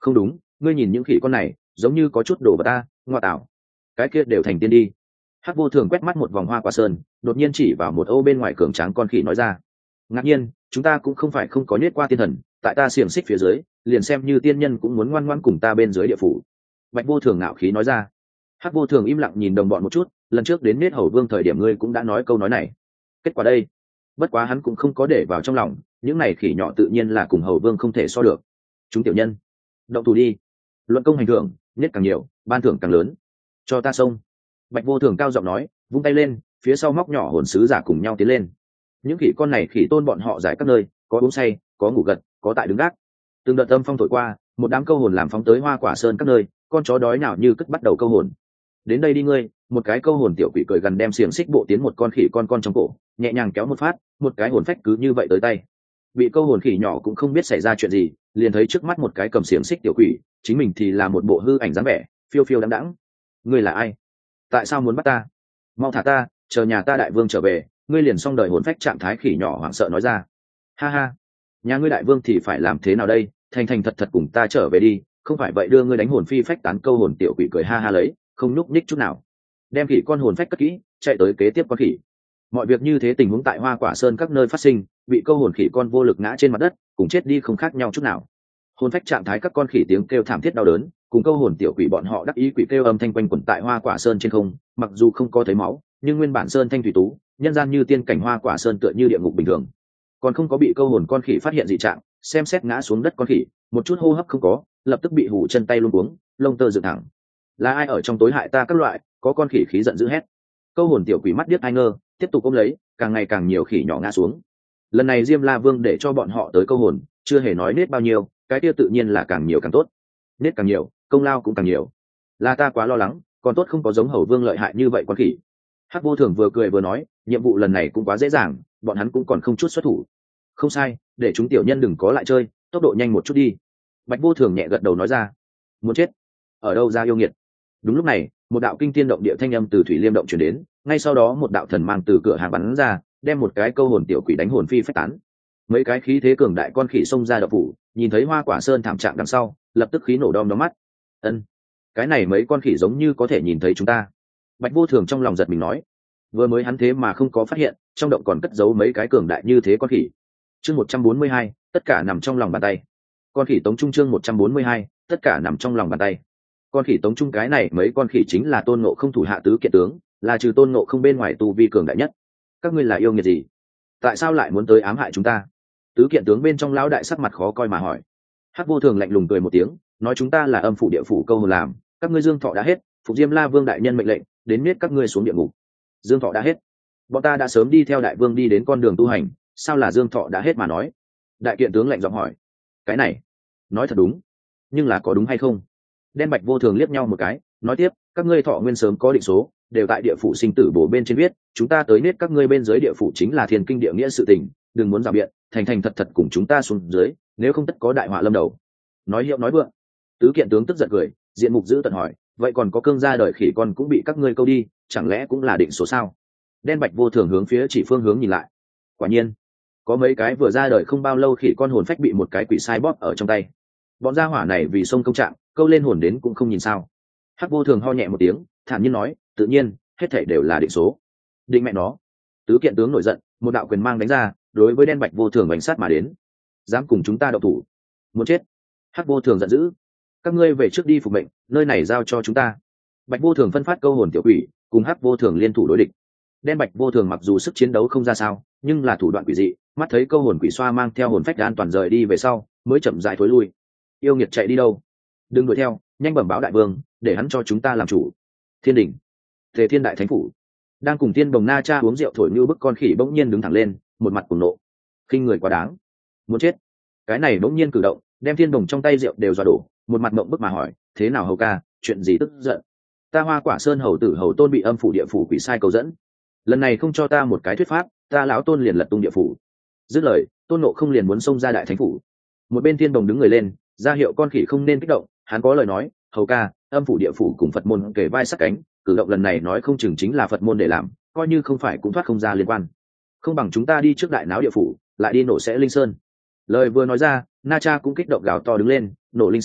Speaker 1: không đúng, ngươi nhìn những khỉ con này giống như có chút đồ vật ta, ngoa tạo, cái kia đều thành tiên đi. Hắc vô thường quét mắt một vòng hoa quả sơn, đột nhiên chỉ vào một ô bên ngoài cường tráng con khỉ nói ra. Ngạc nhiên, chúng ta cũng không phải không có nhét qua tiên thần, tại ta xiềng xích phía dưới, liền xem như tiên nhân cũng muốn ngoan ngoãn cùng ta bên dưới địa phủ. Bạch vô thường ngạo khí nói ra. Hắc vô thường im lặng nhìn đồng bọn một chút, lần trước đến nết hầu vương thời điểm ngươi cũng đã nói câu nói này. Kết quả đây, bất quá hắn cũng không có để vào trong lòng, những này khỉ nhỏ tự nhiên là cùng hầu vương không thể so được. Chúng tiểu nhân, động thủ đi, luận công hành thưởng, nết càng nhiều, ban thưởng càng lớn, cho ta xông. Bạch vô thường cao giọng nói, vung tay lên, phía sau móc nhỏ hồn sứ giả cùng nhau tiến lên. Những khỉ con này khỉ tôn bọn họ giải các nơi, có uống say, có ngủ gật, có tại đứng gác. Từng đợt âm phong thổi qua, một đám câu hồn làm phóng tới hoa quả sơn các nơi, con chó đói nào như cất bắt đầu câu hồn. Đến đây đi ngươi, một cái câu hồn tiểu quỷ cười gần đem xiềng xích bộ tiến một con khỉ con trong cổ, nhẹ nhàng kéo một phát, một cái hồn phách cứ như vậy tới tay. Bị câu hồn khỉ nhỏ cũng không biết xảy ra chuyện gì, liền thấy trước mắt một cái cầm xiềng xích tiểu quỷ, chính mình thì là một bộ hư ảnh dáng vẻ, phiêu phiêu đãng đãng. Ngươi là ai? Tại sao muốn bắt ta? Mau thả ta, chờ nhà ta đại vương trở về, ngươi liền xong đời hồn phách trạng thái khỉ nhỏ hoảng sợ nói ra. Ha ha, nhà ngươi đại vương thì phải làm thế nào đây? Thành thành thật thật cùng ta trở về đi, không phải vậy đưa ngươi đánh hồn phi phách tán. Câu hồn tiểu quỷ cười ha ha lấy, không nhúc nhích chút nào, đem khỉ con hồn phách cất kỹ, chạy tới kế tiếp con khỉ. Mọi việc như thế tình huống tại hoa quả sơn các nơi phát sinh, bị câu hồn khỉ con vô lực ngã trên mặt đất, cùng chết đi không khác nhau chút nào. Hồn phách trạng thái các con khỉ tiếng kêu thảm thiết đau đớn, cùng câu hồn tiểu quỷ bọn họ đắc ý quỷ kêu âm thanh quanh quẩn tại hoa quả sơn trên không. Mặc dù không có thấy máu, nhưng nguyên bản sơn thanh thủy tú, nhân gian như tiên cảnh, hoa quả sơn tựa như địa ngục bình thường. Còn không có bị câu hồn con khỉ phát hiện dị trạng, xem xét ngã xuống đất con khỉ, một chút hô hấp không có, lập tức bị hủ chân tay luống cuống, lông tơ dựng thẳng. Là ai ở trong tối hại ta các loại? Có con khỉ khí giận dữ hét. Câu hồn tiểu quỷ mắt điếc ai ngơ, tiếp tục ôm lấy, càng ngày càng nhiều khỉ nhỏ ngã xuống. Lần này Diêm La Vương để cho bọn họ tới câu hồn, chưa hề nói nết bao nhiêu, cái kia tự nhiên là càng nhiều càng tốt. Nết càng nhiều, công lao cũng càng nhiều. Là ta quá lo lắng, còn tốt không có giống hầu vương lợi hại như vậy con khỉ. Hắc vô thường vừa cười vừa nói, nhiệm vụ lần này cũng quá dễ dàng, bọn hắn cũng còn không chút xuất thủ. Không sai, để chúng tiểu nhân đừng có lại chơi, tốc độ nhanh một chút đi. Bạch vô thường nhẹ gật đầu nói ra. Muốn chết? Ở đâu ra yêu nghiệt? Đúng lúc này, một đạo kinh thiên động địa thanh âm từ thủy liêm động truyền đến, ngay sau đó một đạo thần mang từ cửa hàng bắn ra, đem một cái câu hồn tiểu quỷ đánh hồn phi phách tán. Mấy cái khí thế cường đại con khỉ xông ra đậu phủ, nhìn thấy hoa quả sơn thảm trạng đằng sau, lập tức khí nổ đom đóm mắt. Ân, cái này mấy con khỉ giống như có thể nhìn thấy chúng ta. Bạch vô thường trong lòng giật mình nói, vừa mới hắn thế mà không có phát hiện trong động còn cất giấu mấy cái cường đại như thế con khỉ. Chương 142, tất cả nằm trong lòng bàn tay. Con khỉ tống trung chương 142, tất cả nằm trong lòng bàn tay. Con khỉ tống trung cái này mấy con khỉ chính là Tôn Ngộ Không thủ hạ tứ kiện tướng, là trừ Tôn Ngộ Không bên ngoài tu vi cường đại nhất. Các ngươi là yêu nghiệt gì? Tại sao lại muốn tới ám hại chúng ta? Tứ kiện tướng bên trong lão đại sắc mặt khó coi mà hỏi. Hắc vô thường lạnh lùng cười một tiếng, nói chúng ta là âm phủ địa phủ câu hồn làm, các ngươi dương thọ đã hết, phục Diêm La Vương đại nhân mệnh lệnh, đến miết các ngươi xuống địa ngục. Dương thọ đã hết? Bọn ta đã sớm đi theo đại vương đi đến con đường tu hành, sao là dương thọ đã hết mà nói? Đại kiện tướng lạnh giọng hỏi. Cái này, nói thật đúng, nhưng là có đúng hay không? Đen Bạch vô thường liếc nhau một cái, nói tiếp, các ngươi thọ nguyên sớm có định số, đều tại địa phủ sinh tử bổ bên trên viết, chúng ta tới nết các ngươi bên dưới địa phủ chính là thiên kinh địa nghĩa sự tình, đừng muốn rào biện, thành thành thật thật cùng chúng ta xuống dưới, nếu không tất có đại họa lâm đầu. Nói hiệu nói vượng. Tứ kiện tướng tức giận cười, diện mục giữ tận hỏi, vậy còn có cương gia đời khỉ con cũng bị các ngươi câu đi, chẳng lẽ cũng là định số sao? Đen Bạch vô thường hướng phía chỉ phương hướng nhìn lại. Quả nhiên, có mấy cái vừa ra đời không bao lâu khỉ con hồn phách bị một cái quỷ sai bóp ở trong tay. Bọn gia hỏa này vì sông công trạng, câu lên hồn đến cũng không nhìn sao. Hắc vô thường ho nhẹ một tiếng, thản nhiên nói, tự nhiên, hết thảy đều là định số. Định mẹ nó. Tứ kiện tướng nổi giận, một đạo quyền mang đánh ra, đối với Đen Bạch vô thường bánh sát mà đến. Dám cùng chúng ta động thủ? Muốn chết? Hắc vô thường giận dữ. Các ngươi về trước đi phục mệnh, nơi này giao cho chúng ta. Bạch vô thường phân phát câu hồn tiểu quỷ, cùng Hắc vô thường liên thủ đối địch. Đen Bạch vô thường mặc dù sức chiến đấu không ra sao, nhưng là thủ đoạn quỷ dị, mắt thấy câu hồn quỷ xoa mang theo hồn phách an toàn rời đi về sau, mới chậm rãi thối lui. Yêu nghiệt chạy đi đâu? Đừng đuổi theo, nhanh bẩm báo đại vương, để hắn cho chúng ta làm chủ. Thiên đình, Tề Thiên đại thánh phủ, đang cùng Tiên Bồng Na Cha uống rượu thổi như bức con khỉ bỗng nhiên đứng thẳng lên, một mặt cuồng nộ, khinh người quá đáng, muốn chết. Cái này bỗng nhiên cử động, đem Thiên Bồng trong tay rượu đều dọa đổ, một mặt mộng bức mà hỏi, thế nào hầu ca, chuyện gì tức giận? Ta Hoa Quả Sơn hầu tử hầu tôn bị âm phủ địa phủ quỷ sai cầu dẫn, lần này không cho ta một cái thuyết pháp, ta lão tôn liền lật tung địa phủ. Dứt lời, Tôn Ngộ Không liền muốn xông ra đại thánh phủ. Một bên Thiên Bồng đứng người lên, ra hiệu con khỉ không nên kích động, hắn có lời nói, hầu ca, âm phủ địa phủ cùng Phật môn kề vai sát cánh, cử động lần này nói không chừng chính là Phật môn để làm, coi như không phải cũng thoát không ra liên quan. Không bằng chúng ta đi trước đại náo địa phủ, lại đi nổ sẽ linh sơn. Lời vừa nói ra, Na Cha cũng kích động gào to đứng lên, nổ linh sơn,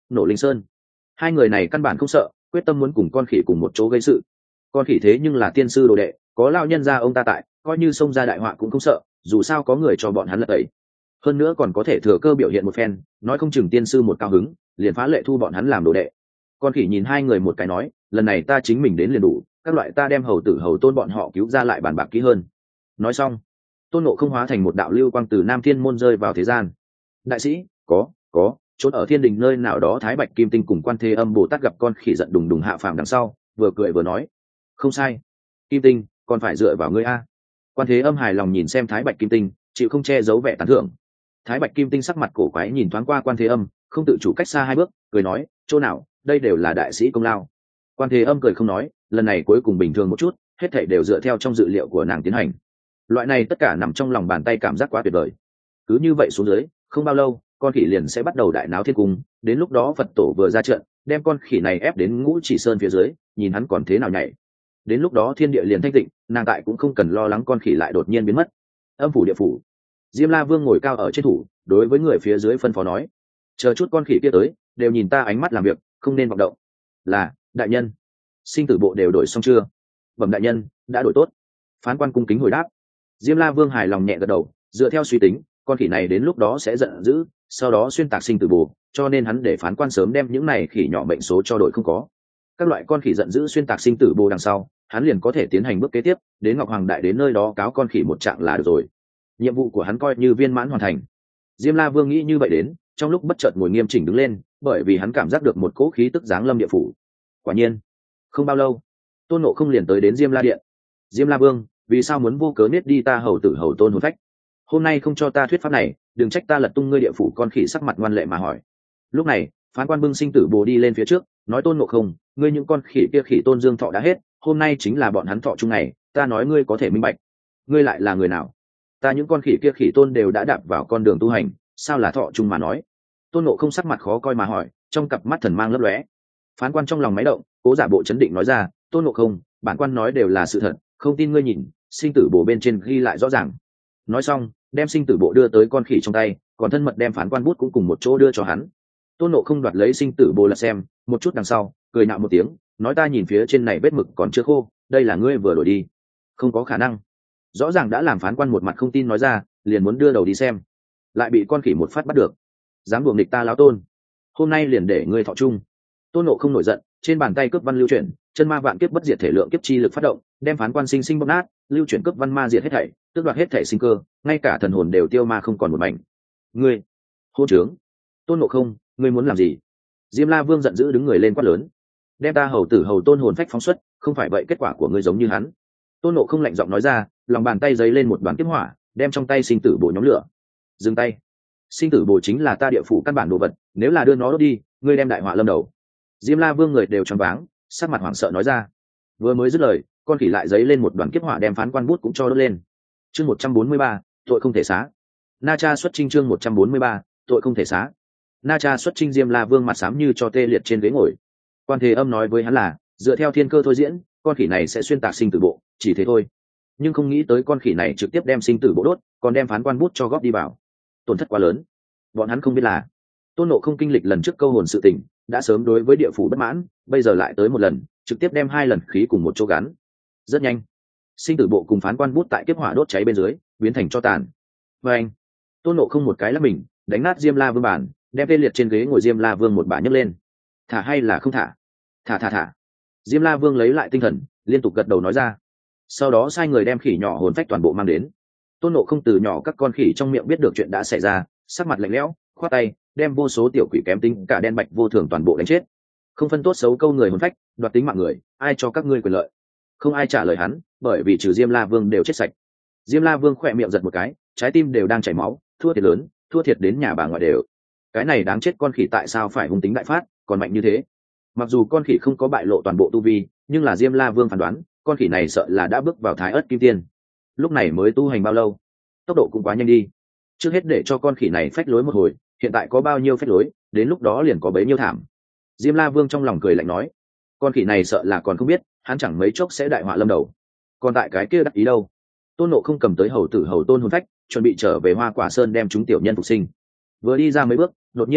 Speaker 1: nổ linh sơn. Hai người này căn bản không sợ, quyết tâm muốn cùng con khỉ cùng một chỗ gây sự. Con khỉ thế nhưng là tiên sư đồ đệ, có lao nhân gia ông ta tại, coi như xông ra đại họa cũng không sợ, dù sao có người cho bọn hắn lật tẩy. Hơn nữa còn có thể thừa cơ biểu hiện một phen, nói không chừng tiên sư một cao hứng liền phá lệ thu bọn hắn làm đồ đệ. Con khỉ nhìn hai người một cái nói, lần này ta chính mình đến liền đủ, các loại ta đem hầu tử hầu tôn bọn họ cứu ra lại bàn bạc kỹ hơn. Nói xong, Tôn Ngộ Không hóa thành một đạo lưu quang từ Nam Thiên môn rơi vào thế gian. Đại sĩ, có trốn ở thiên đình nơi nào đó. Thái Bạch Kim Tinh cùng Quan Thế Âm Bồ Tát gặp con khỉ giận đùng đùng hạ phàm đằng sau, vừa cười vừa nói, không sai, Kim Tinh, còn phải dựa vào ngươi a. Quan Thế Âm hài lòng nhìn xem Thái Bạch Kim Tinh, chịu không che giấu vẻ tán thưởng. Thái Bạch Kim Tinh sắc mặt cổ quái nhìn thoáng qua Quan Thế Âm, không tự chủ cách xa hai bước, cười nói, chỗ nào, đây đều là đại sĩ công lao. Quan Thế Âm cười không nói, lần này cuối cùng bình thường một chút, hết thảy đều dựa theo trong dự liệu của nàng tiến hành. Loại này tất cả nằm trong lòng bàn tay, cảm giác quá tuyệt vời. Cứ như vậy xuống dưới, không bao lâu, con khỉ liền sẽ bắt đầu đại náo thiên cung, đến lúc đó Phật tổ vừa ra trận, đem con khỉ này ép đến Ngũ Chỉ Sơn phía dưới, nhìn hắn còn thế nào nhảy. Đến lúc đó thiên địa liền thanh tịnh, nàng tại cũng không cần lo lắng con khỉ lại đột nhiên biến mất. Âm phủ địa phủ, Diêm La Vương ngồi cao ở trên thủ, đối với người phía dưới phân phó nói, chờ chút con khỉ kia tới, đều nhìn ta ánh mắt làm việc, không nên vọng động. Là, đại nhân. Sinh tử bộ đều đổi xong chưa? Bẩm đại nhân, đã đổi tốt. Phán quan cung kính hồi đáp. Diêm La Vương hài lòng nhẹ gật đầu, dựa theo suy tính, con khỉ này đến lúc đó sẽ giận dữ, sau đó xuyên tạc sinh tử bồ, cho nên hắn để phán quan sớm đem những này khỉ nhỏ mệnh số cho đội không có. Các loại con khỉ giận dữ xuyên tạc sinh tử bồ đằng sau, hắn liền có thể tiến hành bước kế tiếp, đến Ngọc Hoàng Đại đến nơi đó cáo con khỉ một trạng là được rồi. Nhiệm vụ của hắn coi như viên mãn hoàn thành. Diêm La Vương nghĩ như vậy đến, trong lúc bất chợt ngồi nghiêm chỉnh đứng lên, bởi vì hắn cảm giác được một cỗ khí tức giáng lâm địa phủ. Quả nhiên, không bao lâu, Tôn Ngộ Không liền tới đến Diêm La Điện. Diêm La Vương, vì sao muốn vô cớ niết đi ta hầu tử hầu tôn hồn phách? Hôm nay không cho ta thuyết pháp này, đừng trách ta lật tung ngươi địa phủ. Con khỉ sắc mặt ngoan lệ mà hỏi. Lúc này, phán quan bưng sinh tử bồ đi lên phía trước, nói Tôn Ngộ Không, ngươi những con khỉ kia khỉ tôn dương thọ đã hết, hôm nay chính là bọn hắn thọ chung ngày, ta nói ngươi có thể minh bạch. Ngươi lại là người nào? Ta những con khỉ kia khỉ tôn đều đã đạp vào con đường tu hành, sao là thọ chung mà nói? Tôn Ngộ Không sắc mặt khó coi mà hỏi, trong cặp mắt thần mang lấp lóe. Phán quan trong lòng máy động, cố giả bộ chấn định nói ra, Tôn Ngộ Không, bản quan nói đều là sự thật, không tin ngươi nhìn, sinh tử bồ bên trên ghi lại rõ ràng. Nói xong, đem sinh tử bộ đưa tới con khỉ trong tay, còn thân mật đem phán quan bút cũng cùng một chỗ đưa cho hắn. Tôn Ngộ Không đoạt lấy sinh tử bồ lật xem, một chút đằng sau, cười nạo một tiếng, nói ta nhìn phía trên này vết mực còn chưa khô, đây là ngươi vừa đổi đi. Không có khả năng. Rõ ràng đã làm phán quan một mặt không tin nói ra, liền muốn đưa đầu đi xem, lại bị con khỉ một phát bắt được. Dám đuổi nghịch ta lão Tôn, hôm nay liền để ngươi thọ chung. Tôn Ngộ Không nổi giận, trên bàn tay cướp văn lưu chuyển, chân ma vạn kiếp bất diệt thể lượng kiếp chi lực phát động, đem phán quan sinh sinh bóp nát, lưu chuyển cướp văn ma diệt hết thảy, tước đoạt hết thảy sinh cơ, ngay cả thần hồn đều tiêu ma không còn một mảnh. Ngươi, hô trướng! Tôn Ngộ Không, ngươi muốn làm gì? Diêm La Vương giận dữ đứng người lên quát lớn, đem ta hầu tử hầu tôn hồn phách phóng xuất, không phải vậy kết quả của ngươi giống như hắn. Tôn Ngộ Không lạnh giọng nói ra, lòng bàn tay giấy lên một đoàn kiếp hỏa, đem trong tay sinh tử bồ nhóm lửa. Dừng tay! Sinh tử bồ chính là ta địa phủ căn bản đồ vật, nếu là đưa nó đốt đi, ngươi đem đại họa lâm đầu. Diêm La Vương người đều choáng váng, sắc mặt hoảng sợ nói ra. Vừa mới dứt lời, con khỉ lại giấy lên một đoàn kiếp hỏa đem phán quan bút cũng cho đốt lên. Chương 143, tội không thể xá. Na Cha xuất chinh. Chương 143, tội không thể xá. Na Cha xuất chinh. Diêm La Vương mặt xám như cho tê liệt trên ghế ngồi. Quan Thế Âm nói với hắn là, dựa theo thiên cơ thôi diễn, con khỉ này sẽ xuyên tạc sinh tử bộ, chỉ thế thôi. Nhưng không nghĩ tới con khỉ này trực tiếp đem sinh tử bộ đốt, còn đem phán quan bút cho góp đi vào. Tổn thất quá lớn. Bọn hắn không biết là, Tôn Ngộ Không kinh lịch lần trước câu hồn sự tình, đã sớm đối với địa phủ bất mãn, bây giờ lại tới một lần, trực tiếp đem hai lần khí cùng một chỗ gắn. Rất nhanh, sinh tử bộ cùng phán quan bút tại kiếp hỏa đốt cháy bên dưới, biến thành tro tàn. Và anh, Tôn Ngộ Không một cái lắp mình, đánh nát Diêm La Vương bản, đem tê liệt trên ghế ngồi Diêm La Vương một bả nhấc lên. Thả hay là không thả? Thả. Diêm La Vương lấy lại tinh thần, liên tục gật đầu nói ra. Sau đó sai người đem khỉ nhỏ hồn phách toàn bộ mang đến. Tôn Ngộ Không từ nhỏ các con khỉ trong miệng biết được chuyện đã xảy ra, sắc mặt lạnh lẽo, khoát tay, đem vô số tiểu quỷ kém tính cả đen bạch vô thường toàn bộ đánh chết. Không phân tốt xấu câu người hồn phách, đoạt tính mạng người, ai cho các ngươi quyền lợi? Không ai trả lời hắn, bởi vì trừ Diêm La Vương đều chết sạch. Diêm La Vương khỏe miệng giật một cái, trái tim đều đang chảy máu, thua thiệt lớn, thua thiệt đến nhà bà ngoại đều. Cái này đáng chết con khỉ tại sao phải hung tính đại phát, còn mạnh như thế? Mặc dù con khỉ không có bại lộ toàn bộ tu vi, nhưng là Diêm La Vương phán đoán, con khỉ này sợ là đã bước vào Thái Ức Kim Tiên. Lúc này mới tu hành bao lâu? Tốc độ cũng quá nhanh đi. Trước hết để cho con khỉ này phách lối một hồi, hiện tại có bao nhiêu phách lối, đến lúc đó liền có bấy nhiêu thảm. Diêm La Vương trong lòng cười lạnh nói, con khỉ này sợ là còn không biết, hắn chẳng mấy chốc sẽ đại họa lâm đầu. Còn tại cái kia đắc ý đâu? Tôn Ngộ Không cầm tới hầu tử hầu tôn hồn phách, chuẩn bị trở về Hoa Quả Sơn đem chúng tiểu nhân phục sinh. Vừa đi ra mấy bước, đột nhiên ngừng lại,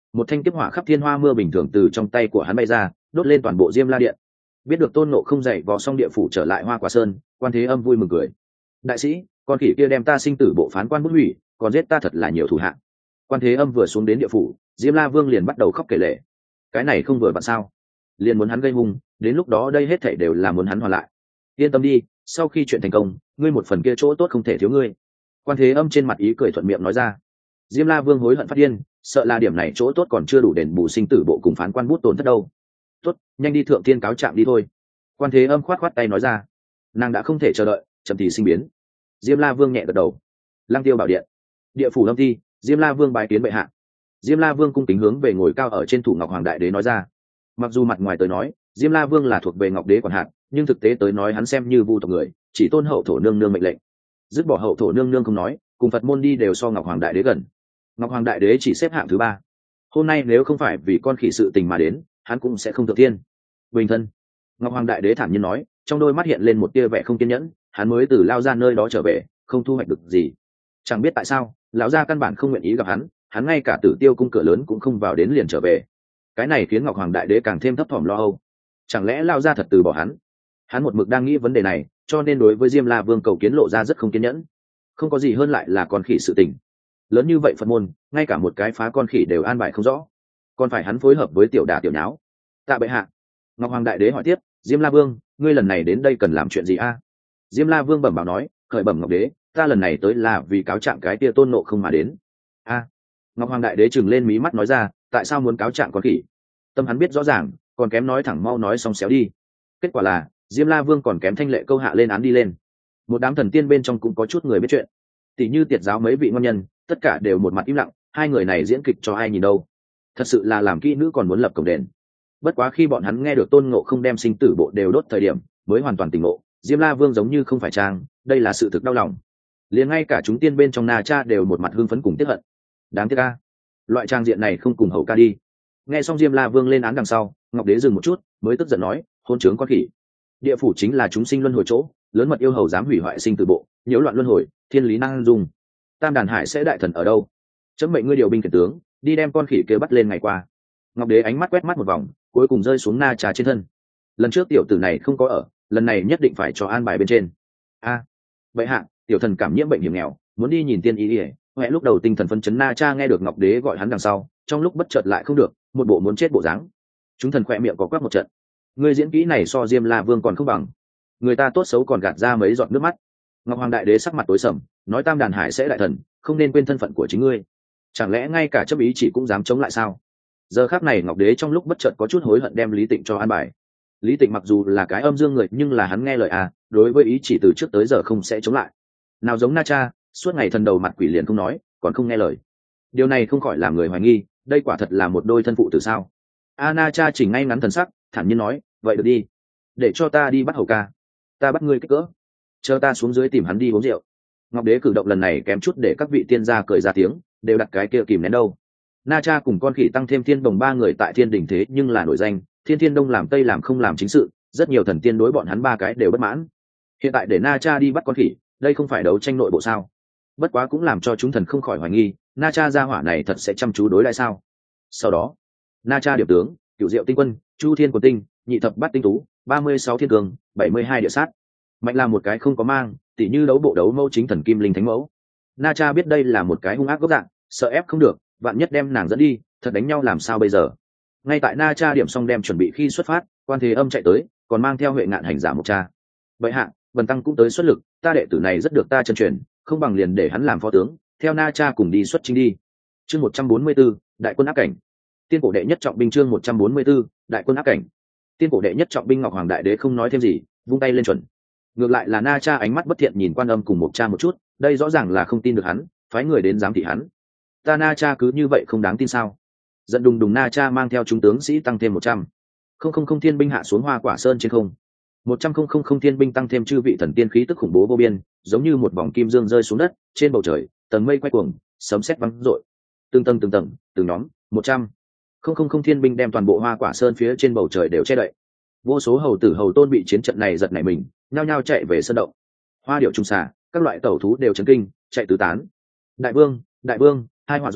Speaker 1: một thanh kiếp hỏa khắp thiên hoa mưa bình thường từ trong tay của hắn bay ra, đốt lên toàn bộ Diêm La điện. Biết được Tôn Ngộ không dậy vò xong địa phủ trở lại Hoa Quả Sơn, Quan Thế Âm vui mừng cười. Đại sĩ, con khỉ kia đem ta sinh tử bộ phán quan bút hủy, còn giết ta thật là nhiều thủ hạ. Quan Thế Âm vừa xuống đến địa phủ, Diêm La Vương liền bắt đầu khóc kể lể. Cái này không vừa vặn sao? Liền muốn hắn gây hung, đến lúc đó đây hết thảy đều là muốn hắn hoàn lại. Yên tâm đi, sau khi chuyện thành công, ngươi một phần kia chỗ tốt không thể thiếu ngươi. Quan Thế Âm trên mặt ý cười thuận miệng nói ra. Diêm La Vương hối hận phát điên, sợ là điểm này chỗ tốt còn chưa đủ đền bù sinh tử bộ cùng phán quan bút tổn thất đâu. Tốt, nhanh đi thượng tiên cáo trạng đi thôi. Quan Thế Âm khoát khoát tay nói ra. Nàng đã không thể chờ đợi, chậm thì sinh biến. Diêm La Vương nhẹ gật đầu. Lăng Tiêu bảo điện, địa phủ lâm thi, Diêm La Vương bái kiến bệ hạ. Diêm La Vương cung kính hướng về ngồi cao ở trên thủ Ngọc Hoàng Đại Đế nói ra. Mặc dù mặt ngoài tới nói, Diêm La Vương là thuộc về Ngọc Đế quản hạt, nhưng thực tế tới nói hắn xem như vu tộc người, chỉ tôn hậu thổ nương nương mệnh lệnh. Dứt bỏ hậu thổ nương nương không nói, cùng Phật môn đi đều so Ngọc Hoàng Đại Đế gần. Ngọc Hoàng Đại Đế chỉ xếp hạng thứ 3. Hôm nay nếu không phải vì con khỉ sự tình mà đến, hắn cũng sẽ không thượng tiên. Bình thân. Ngọc Hoàng Đại Đế thản nhiên nói, trong đôi mắt hiện lên một tia vẻ không kiên nhẫn, hắn mới từ lao ra nơi đó trở về, không thu hoạch được gì. Chẳng biết tại sao, lão gia căn bản không nguyện ý gặp hắn ngay cả Tử Tiêu cung cửa lớn cũng không vào đến liền trở về. Cái này khiến Ngọc Hoàng Đại Đế càng thêm thấp thỏm lo âu. Chẳng lẽ lao gia thật từ bỏ hắn? Hắn một mực đang nghĩ vấn đề này, cho nên đối với Diêm La Vương cầu kiến lộ ra rất không kiên nhẫn. Không có gì hơn lại là con khỉ sự tình. Lớn như vậy Phật môn, ngay cả một cái phá con khỉ đều an bài không rõ, còn phải hắn phối hợp với tiểu đả tiểu nháo. Tạ bệ hạ. Ngọc Hoàng Đại Đế hỏi tiếp, Diêm La Vương, ngươi lần này đến đây cần làm chuyện gì a? Diêm La Vương bẩm bảo nói, khởi bẩm Ngọc Đế, ta lần này tới là vì cáo trạng cái tia Tôn Ngộ không mà đến. A. Ngọc Hoàng Đại Đế trừng lên mí mắt nói ra, tại sao muốn cáo trạng con khỉ? Tâm hắn biết rõ ràng, còn kém nói thẳng mau nói xong xéo đi. Kết quả là Diêm La Vương còn kém thanh lệ câu hạ lên án đi lên. Một đám thần tiên bên trong cũng có chút người biết chuyện, tỷ như Tiệt giáo mấy vị ngon nhân, tất cả đều một mặt im lặng, hai người này diễn kịch cho ai nhìn đâu. Thật sự là làm kỹ nữ còn muốn lập cổng đền. Bất quá khi bọn hắn nghe được Tôn Ngộ không đem sinh tử bộ đều đốt thời điểm, mới hoàn toàn tỉnh ngộ, Diêm La Vương giống như không phải trang, đây là sự thực đau lòng. Liền ngay cả chúng tiên bên trong Na Cha đều một mặt hưng phấn cùng tiếc hận. Đáng tiếc ca, loại trang diện này không cùng hậu ca đi. Nghe xong Diêm La Vương lên án đằng sau, Ngọc Đế dừng một chút, mới tức giận nói, hôn trướng con khỉ. Địa phủ chính là chúng sinh luân hồi chỗ, lớn mật yêu hầu dám hủy hoại sinh tử bộ, nhiễu loạn luân hồi, thiên lý năng dung. Tam đàn hải sẽ đại thần ở đâu? Chấm mệnh ngươi điều binh khiển tướng, đi đem con khỉ kia bắt lên ngày qua. Ngọc Đế ánh mắt quét mắt một vòng, cuối cùng rơi xuống Na Cha trên thân. Lần trước tiểu tử này không có ở, lần này nhất định phải cho an bài bên trên. A, vậy hạ, tiểu thần cảm nhiễm bệnh hiểm nghèo, muốn đi nhìn tiên y ỉa. Huệ lúc đầu tinh thần phân chấn Na Cha nghe được Ngọc Đế gọi hắn đằng sau, trong lúc bất chợt lại không được, một bộ muốn chết bộ dáng. Chúng thần khỏe miệng có quắc một trận. Người diễn kỹ này so Diêm La Vương còn không bằng. Người ta tốt xấu còn gạt ra mấy giọt nước mắt. Ngọc Hoàng Đại Đế sắc mặt tối sầm, nói Tam đàn hải sẽ đại thần, không nên quên thân phận của chính ngươi. Chẳng lẽ ngay cả chấp ý chỉ cũng dám chống lại sao? Giờ khắc này Ngọc Đế trong lúc bất chợt có chút hối hận đem Lý Tịnh cho an bài. Lý Tịnh mặc dù là cái âm dương người, nhưng là hắn nghe lời đối với ý chỉ từ trước tới giờ không sẽ chống lại. Nào giống Na Cha, suốt ngày thần đầu mặt quỷ liền không nói, còn không nghe lời. Điều này không khỏi làm người hoài nghi, đây quả thật là một đôi thân phụ từ sao? Na Cha chỉnh ngay ngắn thần sắc, thản nhiên nói, vậy được đi, để cho ta đi bắt hầu ca, ta bắt ngươi kích cỡ, chờ ta xuống dưới tìm hắn đi uống rượu. Ngọc Đế cử động lần này kém chút để các vị tiên gia cười ra tiếng, đều đặt cái kia kìm nén đâu. Na Cha cùng con khỉ tăng thêm Thiên Đồng ba người tại Thiên Đình thế nhưng là nổi danh, Thiên Đông làm Tây làm không làm chính sự, rất nhiều thần tiên đối bọn hắn ba cái đều bất mãn. Hiện tại để Na Cha đi bắt con khỉ, đây không phải đấu tranh nội bộ sao? Bất quá cũng làm cho chúng thần không khỏi hoài nghi, Na Cha gia hỏa này thật sẽ chăm chú đối lại sao? Sau đó, Na Cha điệp tướng, Cửu Diệu tinh quân, Chu Thiên quần tinh, Nhị thập bát tinh tú, 36 thiên cường, 72 địa sát. Mạnh là một cái không có mang, tỉ như đấu bộ đấu mẫu chính thần kim linh thánh mẫu. Na Cha biết đây là một cái hung ác gốc dạng, sợ ép không được, vạn nhất đem nàng dẫn đi, thật đánh nhau làm sao bây giờ? Ngay tại Na Cha điểm xong đem chuẩn bị khi xuất phát, Quan Thế Âm chạy tới, còn mang theo Huệ Ngạn hành giả một cha. Vậy hạ, Vân Tăng cũng tới xuất lực, ta đệ tử này rất được ta chân truyền, không bằng liền để hắn làm phó tướng, theo Na Cha cùng đi xuất chinh đi. Chương 144, đại quân áp cảnh. Tiên cổ đệ nhất trọng binh chương 144, đại quân áp cảnh. Tiên cổ đệ nhất trọng binh Ngọc Hoàng Đại Đế không nói thêm gì, vung tay lên chuẩn. Ngược lại là Na Cha ánh mắt bất thiện nhìn Quan Âm cùng một cha một chút, đây rõ ràng là không tin được hắn, phái người đến giám thị hắn. Ta Na Cha cứ như vậy không đáng tin sao? Giận đùng đùng Na Cha mang theo chúng tướng sĩ tăng thêm 100. Không thiên binh hạ xuống Hoa Quả Sơn trên không. 100 thiên binh tăng thêm chư vị thần tiên khí tức khủng bố vô biên, giống như một vòng kim dương rơi xuống đất, trên bầu trời, tầng mây quay cuồng, sấm sét vang rội. Từng tầng, từng nhóm, 100. Thiên binh đem toàn bộ Hoa Quả Sơn phía trên bầu trời đều che đậy. Vô số hầu tử hầu tôn bị chiến trận này giật nảy mình, nhao nhao chạy về sơn động. Hoa điểu trùng xà, các loại tẩu thú đều chấn kinh, chạy tứ tán. Đại vương, hai họa rồi,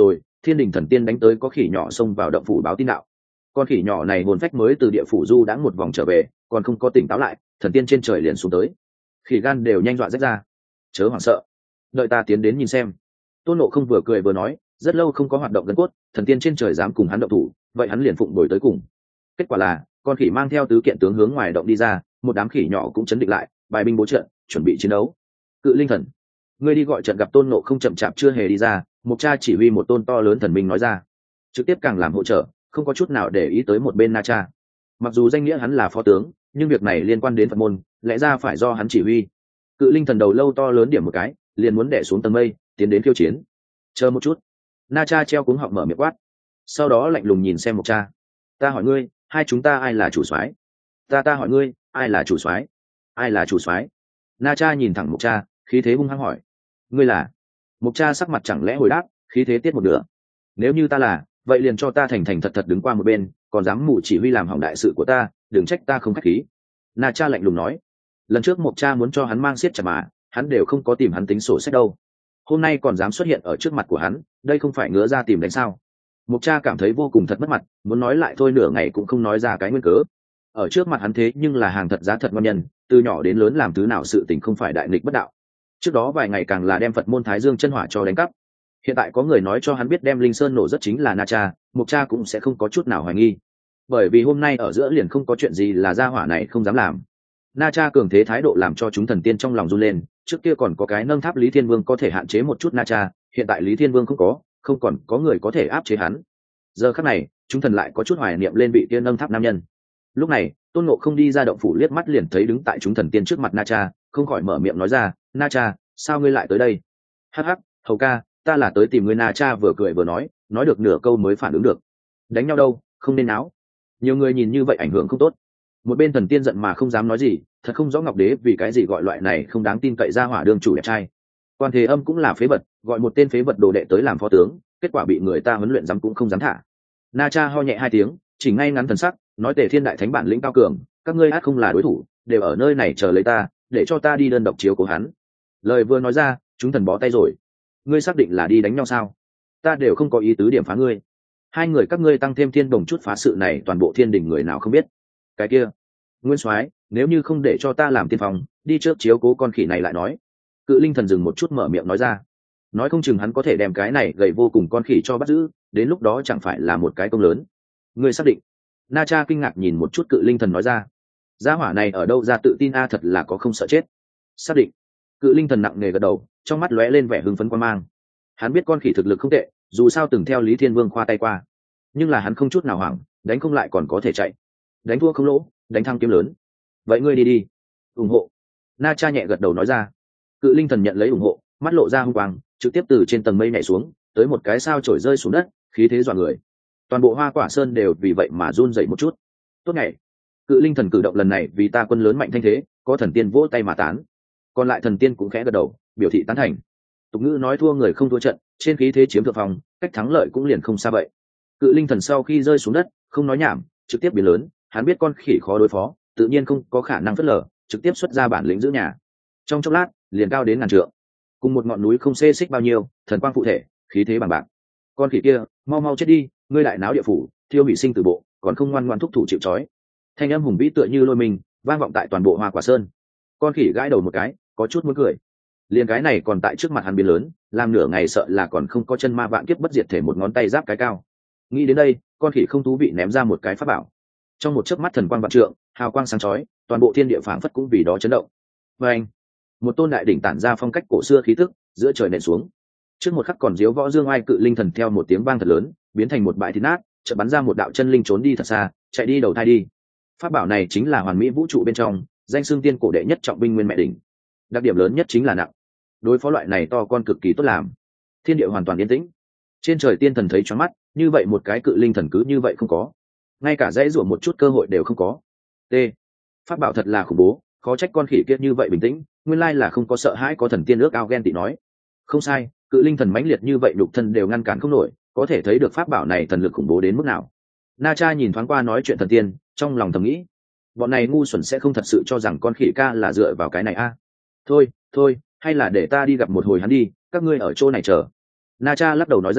Speaker 1: Thiên Đình thần tiên đánh tới có khỉ nhỏ xông vào động phủ báo tin đạo. Con khỉ nhỏ này hồn phách mới từ địa phủ du đã một vòng trở về, còn không có tỉnh táo lại, thần tiên trên trời liền xuống tới. Khỉ gan đều nhanh dọa rách ra. Chớ hoảng sợ, đợi ta tiến đến nhìn xem. Tôn Ngộ Không vừa cười vừa nói, rất lâu không có hoạt động gân cốt, thần tiên trên trời dám cùng hắn động thủ, vậy hắn liền phụng đổi tới cùng. Kết quả là con khỉ mang theo tứ kiện tướng hướng ngoài động đi ra, một đám khỉ nhỏ cũng chấn định lại, bài binh bố trận, chuẩn bị chiến đấu. Cự Linh Thần, ngươi đi gọi trận. Gặp Tôn Ngộ Không chậm chạp chưa hề đi ra, Mộc Cha chỉ huy một tôn to lớn thần minh nói ra, trực tiếp càng làm hỗ trợ, không có chút nào để ý tới một bên Na Cha. Mặc dù danh nghĩa hắn là phó tướng, nhưng việc này liên quan đến Phật môn, lẽ ra phải do hắn chỉ huy. Cự Linh Thần đầu lâu to lớn điểm một cái, liền muốn đè xuống tầng mây, tiến đến khiêu chiến. Chờ một chút. Na Cha treo cuống họng mở miệng quát, sau đó lạnh lùng nhìn xem Mộc Cha. Ta hỏi ngươi, hai chúng ta ai là chủ soái? Ta hỏi ngươi, ai là chủ soái? Ai là chủ soái? Na Cha nhìn thẳng Mộc Cha, khí thế hung hăng hỏi. Ngươi là? Mộc Cha sắc mặt chẳng lẽ hồi đáp, khí thế tiết một nửa. Nếu như ta là, vậy liền cho ta thành thành thật thật đứng qua một bên, còn dám mù chỉ huy làm hỏng đại sự của ta, đừng trách ta không khách khí. Na Cha lạnh lùng nói. Lần trước Mộc Cha muốn cho hắn mang xiết chặt mà, hắn đều không có tìm hắn tính sổ sách đâu. Hôm nay còn dám xuất hiện ở trước mặt của hắn, đây không phải ngứa ra tìm đánh sao? Mộc Cha cảm thấy vô cùng thật mất mặt, muốn nói lại thôi nửa ngày cũng không nói ra cái nguyên cớ. Ở trước mặt hắn thế nhưng là hàng thật giá thật ngon nhân, từ nhỏ đến lớn làm thứ nào sự tình không phải đại nghịch bất đạo. Trước đó vài ngày càng là đem Phật môn Thái Dương chân hỏa cho đánh cắp. Hiện tại có người nói cho hắn biết đem Linh Sơn nổ rất chính là Na Cha, Mộc Cha cũng sẽ không có chút nào hoài nghi. Bởi vì hôm nay ở giữa liền không có chuyện gì là gia hỏa này không dám làm. Na Cha cường thế thái độ làm cho chúng thần tiên trong lòng run lên, trước kia còn có cái nâng tháp Lý Thiên Vương có thể hạn chế một chút Na Cha, hiện tại Lý Thiên Vương không còn có người có thể áp chế hắn. Giờ khắc này, chúng thần lại có chút hoài niệm lên vị tiên nâng tháp nam nhân. Lúc này, Tôn Ngộ Không đi ra động phủ liếc mắt liền thấy đứng tại chúng thần tiên trước mặt Na Cha, không khỏi mở miệng nói ra, Na Cha, sao ngươi lại tới đây? Hắc hắc, hầu ca, ta là tới tìm ngươi. Na Cha vừa cười vừa nói được nửa câu mới phản ứng được. Đánh nhau đâu, không nên náo. Nhiều người nhìn như vậy ảnh hưởng không tốt. Một bên thần tiên giận mà không dám nói gì, thật không rõ Ngọc Đế vì cái gì gọi loại này không đáng tin cậy ra hỏa đương chủ đẹp trai. Quan Thế Âm cũng là phế vật, gọi một tên phế vật đồ đệ tới làm phó tướng, kết quả bị người ta huấn luyện dám cũng không dám thả. Na Cha ho nhẹ hai tiếng, chỉ ngay ngắn thần sắc, nói Tề Thiên đại thánh bản lĩnh cao cường, các ngươi át không là đối thủ, đều ở nơi này chờ lấy ta, để cho ta đi đơn độc chiếu cố hắn. Lời vừa nói ra, chúng thần bó tay rồi. Ngươi xác định là đi đánh nhau sao? Ta đều không có ý tứ điểm phá ngươi. Hai người các ngươi tăng thêm thiên đồng chút phá sự này, toàn bộ thiên đình người nào không biết. Cái kia, Nguyên Soái, nếu như không để cho ta làm tiên phong, đi trước chiếu cố con khỉ này lại nói. Cự Linh Thần dừng một chút mở miệng nói ra. Nói không chừng hắn có thể đem cái này gầy vô cùng con khỉ cho bắt giữ, đến lúc đó chẳng phải là một cái công lớn. Ngươi xác định? Na Cha kinh ngạc nhìn một chút Cự Linh Thần nói ra. Gia hỏa này ở đâu ra tự tin thật là có không sợ chết. Xác định. Cự Linh Thần nặng nề gật đầu, trong mắt lóe lên vẻ hưng phấn quan mang. Hắn biết con khỉ thực lực không tệ, dù sao từng theo Lý Thiên Vương khoa tay qua, nhưng là hắn không chút nào hoảng, đánh không lại còn có thể chạy, đánh thua không lỗ, đánh thăng kiếm lớn. Vậy ngươi đi, ủng hộ. Na Cha nhẹ gật đầu nói ra. Cự Linh Thần nhận lấy ủng hộ, mắt lộ ra hung quang, trực tiếp từ trên tầng mây nhảy xuống, tới một cái sao chổi rơi xuống đất, khí thế dọa người. Toàn bộ Hoa Quả Sơn đều vì vậy mà run rẩy một chút. Tốt ngày, Cự Linh Thần cử động lần này vì ta quân lớn mạnh thanh thế, có thần tiên vỗ tay mà tán, còn lại thần tiên cũng khẽ gật đầu, biểu thị tán thành. Tục ngữ nói thua người không thua trận, trên khí thế chiếm thượng phòng, cách thắng lợi cũng liền không xa vậy. Cự Linh Thần sau khi rơi xuống đất, không nói nhảm, trực tiếp biến lớn, hắn biết con khỉ khó đối phó, tự nhiên không có khả năng phớt lờ, trực tiếp xuất ra bản lĩnh giữ nhà. Trong chốc lát, liền cao đến ngàn trượng, cùng một ngọn núi không xê xích bao nhiêu, thần quang phụ thể, khí thế bằng bạc. Con khỉ kia, mau mau chết đi, ngươi lại náo địa phủ, thiêu hủy sinh tử bộ, còn không ngoan ngoãn thúc thủ chịu trói. Thanh âm hùng vĩ tựa như lôi mình, vang vọng tại toàn bộ Hoa Quả Sơn. Con khỉ gãi đầu một cái, có chút muốn cười. Liền cái này còn tại trước mặt hắn biến lớn, làm nửa ngày sợ là còn không có chân ma vạn kiếp bất diệt thể một ngón tay giáp cái cao. Nghĩ đến đây, con khỉ không thú vị ném ra một cái pháp bảo. Trong một chớp mắt thần quang vạn trượng, hào quang sáng chói, toàn bộ thiên địa phảng phất cũng vì đó chấn động. Và anh, một tôn đại đỉnh tản ra phong cách cổ xưa khí tức, giữa trời nện xuống. Trước một khắc còn diếu võ dương ai Cự Linh Thần theo một tiếng vang thật lớn, biến thành một bãi thịt nát, chợt bắn ra một đạo chân linh trốn đi thật xa, chạy đi đầu thai đi. Pháp bảo này chính là hoàn mỹ vũ trụ bên trong, danh xưng tiên cổ đệ nhất trọng binh nguyên mẹ đỉnh. Đặc điểm lớn nhất chính là nặng. Đối phó loại này to con cực kỳ tốt làm. Thiên địa hoàn toàn yên tĩnh. Trên trời tiên thần thấy choáng mắt, như vậy một cái Cự Linh Thần cứ như vậy không có, ngay cả dãy rủa một chút cơ hội đều không có. T. Pháp bảo thật là khủng bố, khó trách con khỉ kia như vậy bình tĩnh, nguyên lai là không có sợ hãi, có thần tiên ước ao ghen tị nói. Không sai, Cự Linh Thần mãnh liệt như vậy nhục thân đều ngăn cản không nổi, có thể thấy được pháp bảo này thần lực khủng bố đến mức nào. Na Cha nhìn thoáng qua nói chuyện thần tiên, trong lòng thầm nghĩ, bọn này ngu xuẩn sẽ không thật sự cho rằng con khỉ ca là dựa vào cái này a. Thôi, hay là để ta đi gặp một hồi hắn đi, các ngươi ở chỗ này chờ. Na Cha lắc đầu nói ra,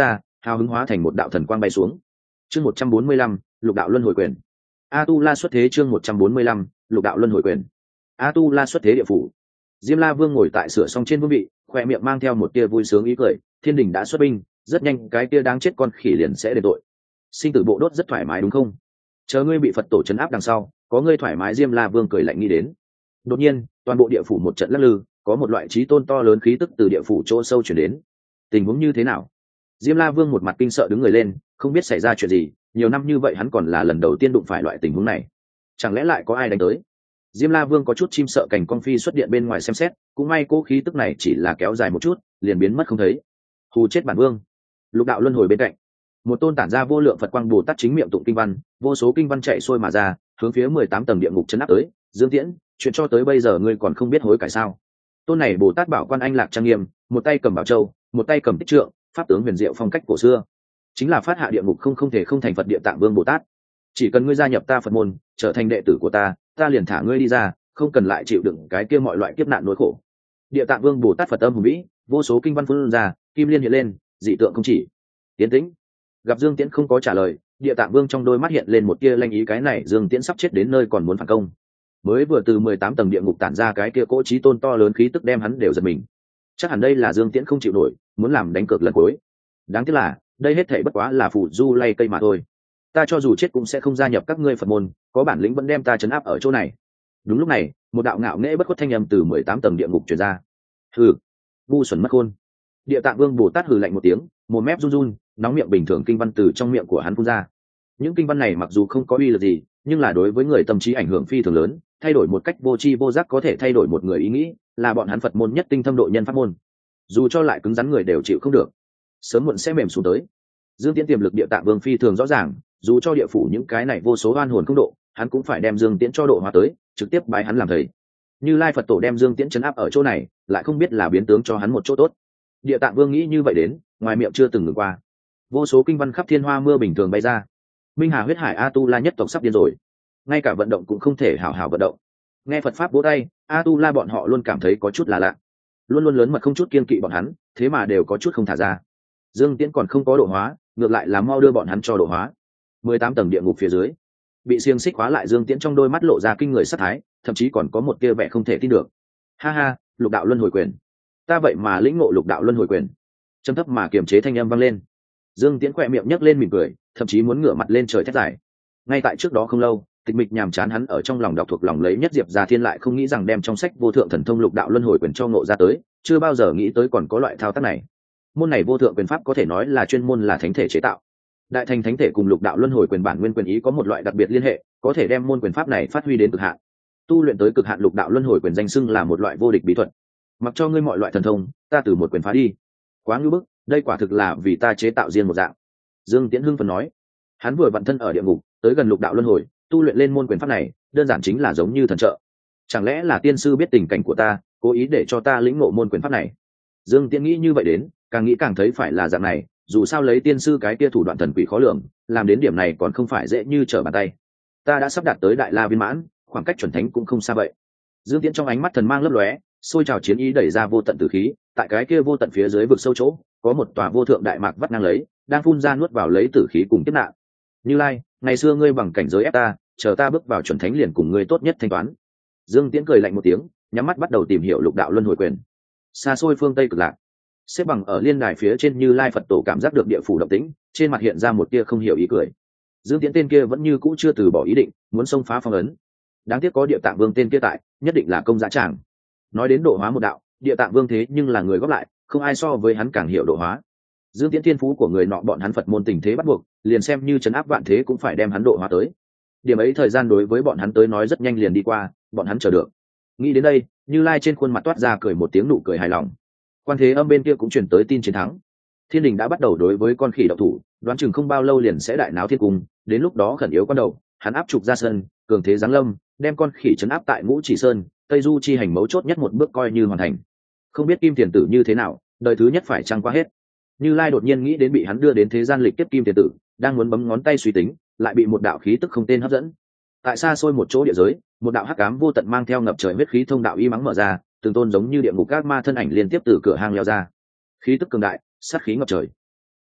Speaker 1: hào hứng hóa thành một đạo thần quang bay xuống. Chương 145, lục đạo luân hồi quyền. A Tu La xuất thế. Chương 145, lục đạo luân hồi quyền. A Tu La xuất thế địa phủ. Diêm La Vương ngồi tại sửa xong trên vương vị, khoe miệng mang theo một tia vui sướng ý cười. Thiên đình đã xuất binh, rất nhanh cái tia đáng chết con khỉ liền sẽ đền tội. Sinh tử bộ đốt rất thoải mái đúng không? Chờ ngươi bị Phật tổ trấn áp đằng sau, có ngươi thoải mái. Diêm La Vương cười lạnh nghĩ đến. Đột nhiên, toàn bộ địa phủ một trận lắc lư, có một loại trí tôn to lớn khí tức từ địa phủ chỗ sâu chuyển đến. Tình huống như thế nào? Diêm La Vương một mặt kinh sợ đứng người lên, không biết xảy ra chuyện gì, nhiều năm như vậy hắn còn là lần đầu tiên đụng phải loại tình huống này. Chẳng lẽ lại có ai đánh tới? Diêm La Vương có chút chim sợ cảnh con phi xuất điện bên ngoài xem xét, cũng may cố khí tức này chỉ là kéo dài một chút, liền biến mất không thấy. Hù chết bản vương. Lục đạo luân hồi bên cạnh, một tôn tản ra vô lượng Phật quang Bồ Tát chính miệng tụng kinh văn, vô số kinh văn chạy xuôi mà ra, hướng phía 18 tầng địa ngục chấn áp tới. Dương Tiễn, chuyện cho tới bây giờ ngươi còn không biết hối cải sao? Tôn này Bồ Tát bảo quan anh lạc trang nghiêm, một tay cầm bảo châu, một tay cầm tích trượng, pháp tướng huyền diệu phong cách cổ xưa, chính là phát hạ địa ngục không thể không thành Phật Địa Tạng Vương Bồ Tát. Chỉ cần ngươi gia nhập ta Phật môn, trở thành đệ tử của ta liền thả ngươi đi ra, không cần lại chịu đựng cái kia mọi loại kiếp nạn nỗi khổ. Địa Tạng Vương Bồ Tát Phật âm hùng vĩ, vô số kinh văn phun ra, kim liên hiện lên, dị tượng không chỉ. Tiến tĩnh. Gặp Dương Tiễn không có trả lời, Địa Tạng Vương trong đôi mắt hiện lên một tia lanh ý, cái này Dương Tiễn sắp chết đến nơi còn muốn phản công. Mới vừa từ 18 tầng địa ngục tản ra cái kia cỗ trí tôn to lớn khí tức đem hắn đều giật mình. Chắc hẳn đây là Dương Tiễn không chịu nổi, muốn làm đánh cược lần cuối. Đáng tiếc là, đây hết thảy bất quá là phù du lay cây mà thôi. Ta cho dù chết cũng sẽ không gia nhập các ngươi Phật môn, có bản lĩnh vẫn đem ta trấn áp ở chỗ này. Đúng lúc này, một đạo ngạo nghễ bất khuất thanh âm từ 18 tầng địa ngục truyền ra. Hừ, ngu xuẩn mất khôn. Địa Tạng Vương Bồ Tát hừ lạnh một tiếng, một mép run run, nóng miệng bình thường kinh văn từ trong miệng của hắn phun ra. Những kinh văn này mặc dù không có uy lực gì, nhưng là đối với người tâm trí ảnh hưởng phi thường lớn, thay đổi một cách vô tri vô giác có thể thay đổi một người ý nghĩ, là bọn hắn Phật môn nhất tinh thâm độ nhân pháp môn. Dù cho lại cứng rắn người đều chịu không được, sớm muộn sẽ mềm xuống tới. Dương Tiễn tiềm lực Địa Tạng Vương phi thường rõ ràng, dù cho địa phủ những cái này vô số oan hồn không độ, hắn cũng phải đem Dương Tiễn cho độ hóa tới, trực tiếp bái hắn làm thầy. Như Lai Phật tổ đem Dương Tiễn trấn áp ở chỗ này, lại không biết là biến tướng cho hắn một chỗ tốt. Địa Tạng Vương nghĩ như vậy đến, ngoài miệng chưa từng ngừng qua. Vô số kinh văn khắp thiên hoa mưa bình thường bay ra. Minh Hà huyết hải A Tu La nhất tộc sắp điên rồi, ngay cả vận động cũng không thể hảo hảo vận động. Nghe Phật pháp vỗ tay, A Tu La bọn họ luôn cảm thấy có chút là lạ, luôn luôn lớn mật không chút kiên kỵ bọn hắn, thế mà đều có chút không thả ra. Dương Tiễn còn không có độ hóa, ngược lại là mau đưa bọn hắn cho độ hóa. 18 tầng địa ngục phía dưới, bị xiềng xích khóa lại Dương Tiễn trong đôi mắt lộ ra kinh người sát thái, thậm chí còn có một tia vẻ không thể tin được. Ha ha, lục đạo luân hồi quyền, ta vậy mà lĩnh ngộ lục đạo luân hồi quyền. Trầm thấp mà kiềm chế thanh âm vang lên. Dương Tiễn khỏe miệng nhấc lên mỉm cười, thậm chí muốn ngửa mặt lên trời thét giải. Ngay tại trước đó không lâu, tịch mịch nhàm chán hắn ở trong lòng đọc thuộc lòng lấy nhất Diệp Già Thiên, lại không nghĩ rằng đem trong sách vô thượng thần thông lục đạo luân hồi quyền cho ngộ ra tới, chưa bao giờ nghĩ tới còn có loại thao tác này. Môn này vô thượng quyền pháp có thể nói là chuyên môn là thánh thể chế tạo. Đại thành thánh thể cùng lục đạo luân hồi quyền bản nguyên quyền ý có một loại đặc biệt liên hệ, có thể đem môn quyền pháp này phát huy đến cực hạn. Tu luyện tới cực hạn lục đạo luân hồi quyền danh xưng là một loại vô địch bí thuật. Mặc cho ngươi mọi loại thần thông, ta từ một quyền phá đi. Quá ngưu bức, đây quả thực là vì ta chế tạo riêng một dạng. Dương Tiễn hưng phấn nói, hắn vừa vận thân ở địa ngục, tới gần lục đạo luân hồi, tu luyện lên môn quyền pháp này, đơn giản chính là giống như thần trợ. Chẳng lẽ là tiên sư biết tình cảnh của ta, cố ý để cho ta lĩnh ngộ môn quyền pháp này? Dương Tiễn nghĩ như vậy đến, càng nghĩ càng thấy phải là dạng này, dù sao lấy tiên sư cái kia thủ đoạn thần quỷ khó lường, làm đến điểm này còn không phải dễ như trở bàn tay. Ta đã sắp đạt tới đại la viên mãn, khoảng cách chuẩn thánh cũng không xa vậy. Dương Tiễn trong ánh mắt thần mang lấp lóe, xôi trào chiến ý đẩy ra vô tận tử khí, tại cái kia vô tận phía dưới vực sâu chỗ, có một tòa vô thượng đại mạc vắt ngang lấy, đang phun ra nuốt vào lấy tử khí cùng kiếp nạn. Như Lai, ngày xưa ngươi bằng cảnh giới ép ta, chờ ta bước vào chuẩn thánh liền cùng ngươi tốt nhất thanh toán. Dương Tiễn cười lạnh một tiếng, nhắm mắt bắt đầu tìm hiểu lục đạo luân hồi quyền. Xa xôi phương Tây Cực Lạc, xếp bằng ở liên đài phía trên Như Lai Phật tổ cảm giác được địa phủ động tĩnh, trên mặt hiện ra một tia không hiểu ý cười. Dương Tiễn tên kia vẫn như cũ chưa từ bỏ ý định, muốn xông phá phong ấn. Đáng tiếc có Địa Tạng Vương tên kia tại, nhất định là công dã tràng. Nói đến độ hóa một đạo, Địa Tạng Vương thế nhưng là người góp lại, không ai so với hắn càng hiểu độ hóa. Dương Tiễn thiên phú của người nọ bọn hắn Phật môn tình thế bắt buộc, liền xem như trấn áp vạn thế cũng phải đem hắn độ hóa tới. Điểm ấy thời gian đối với bọn hắn tới nói rất nhanh liền đi qua, bọn hắn chờ được. Nghĩ đến đây, Như Lai trên khuôn mặt toát ra cười một tiếng nụ cười hài lòng. Quan Thế Âm bên kia cũng truyền tới tin chiến thắng. Thiên đình đã bắt đầu đối với con khỉ độc thủ, đoán chừng không bao lâu liền sẽ đại náo thiên cung, đến lúc đó khẩn yếu con đầu, hắn áp trục ra sân, cường thế giáng lâm, đem con khỉ trấn áp tại Ngũ Chỉ Sơn, Tây Du chi hành mấu chốt nhất một bước coi như hoàn thành. Không biết Kim Tiền Tử như thế nào, đời thứ nhất phải trăng qua hết. Như Lai đột nhiên nghĩ đến bị hắn đưa đến thế gian lịch kiếp Kim Tiền Tử, đang muốn bấm ngón tay suy tính, lại bị một đạo khí tức không tên hấp dẫn. Tại xa xôi một chỗ địa giới, một đạo hắc ám vô tận mang theo ngập trời huyết khí thông đạo y mắng mở ra, từng tôn giống như địa ngục các ma thân ảnh liên tiếp từ cửa hang leo ra. Khí tức cường đại, sát khí ngập trời.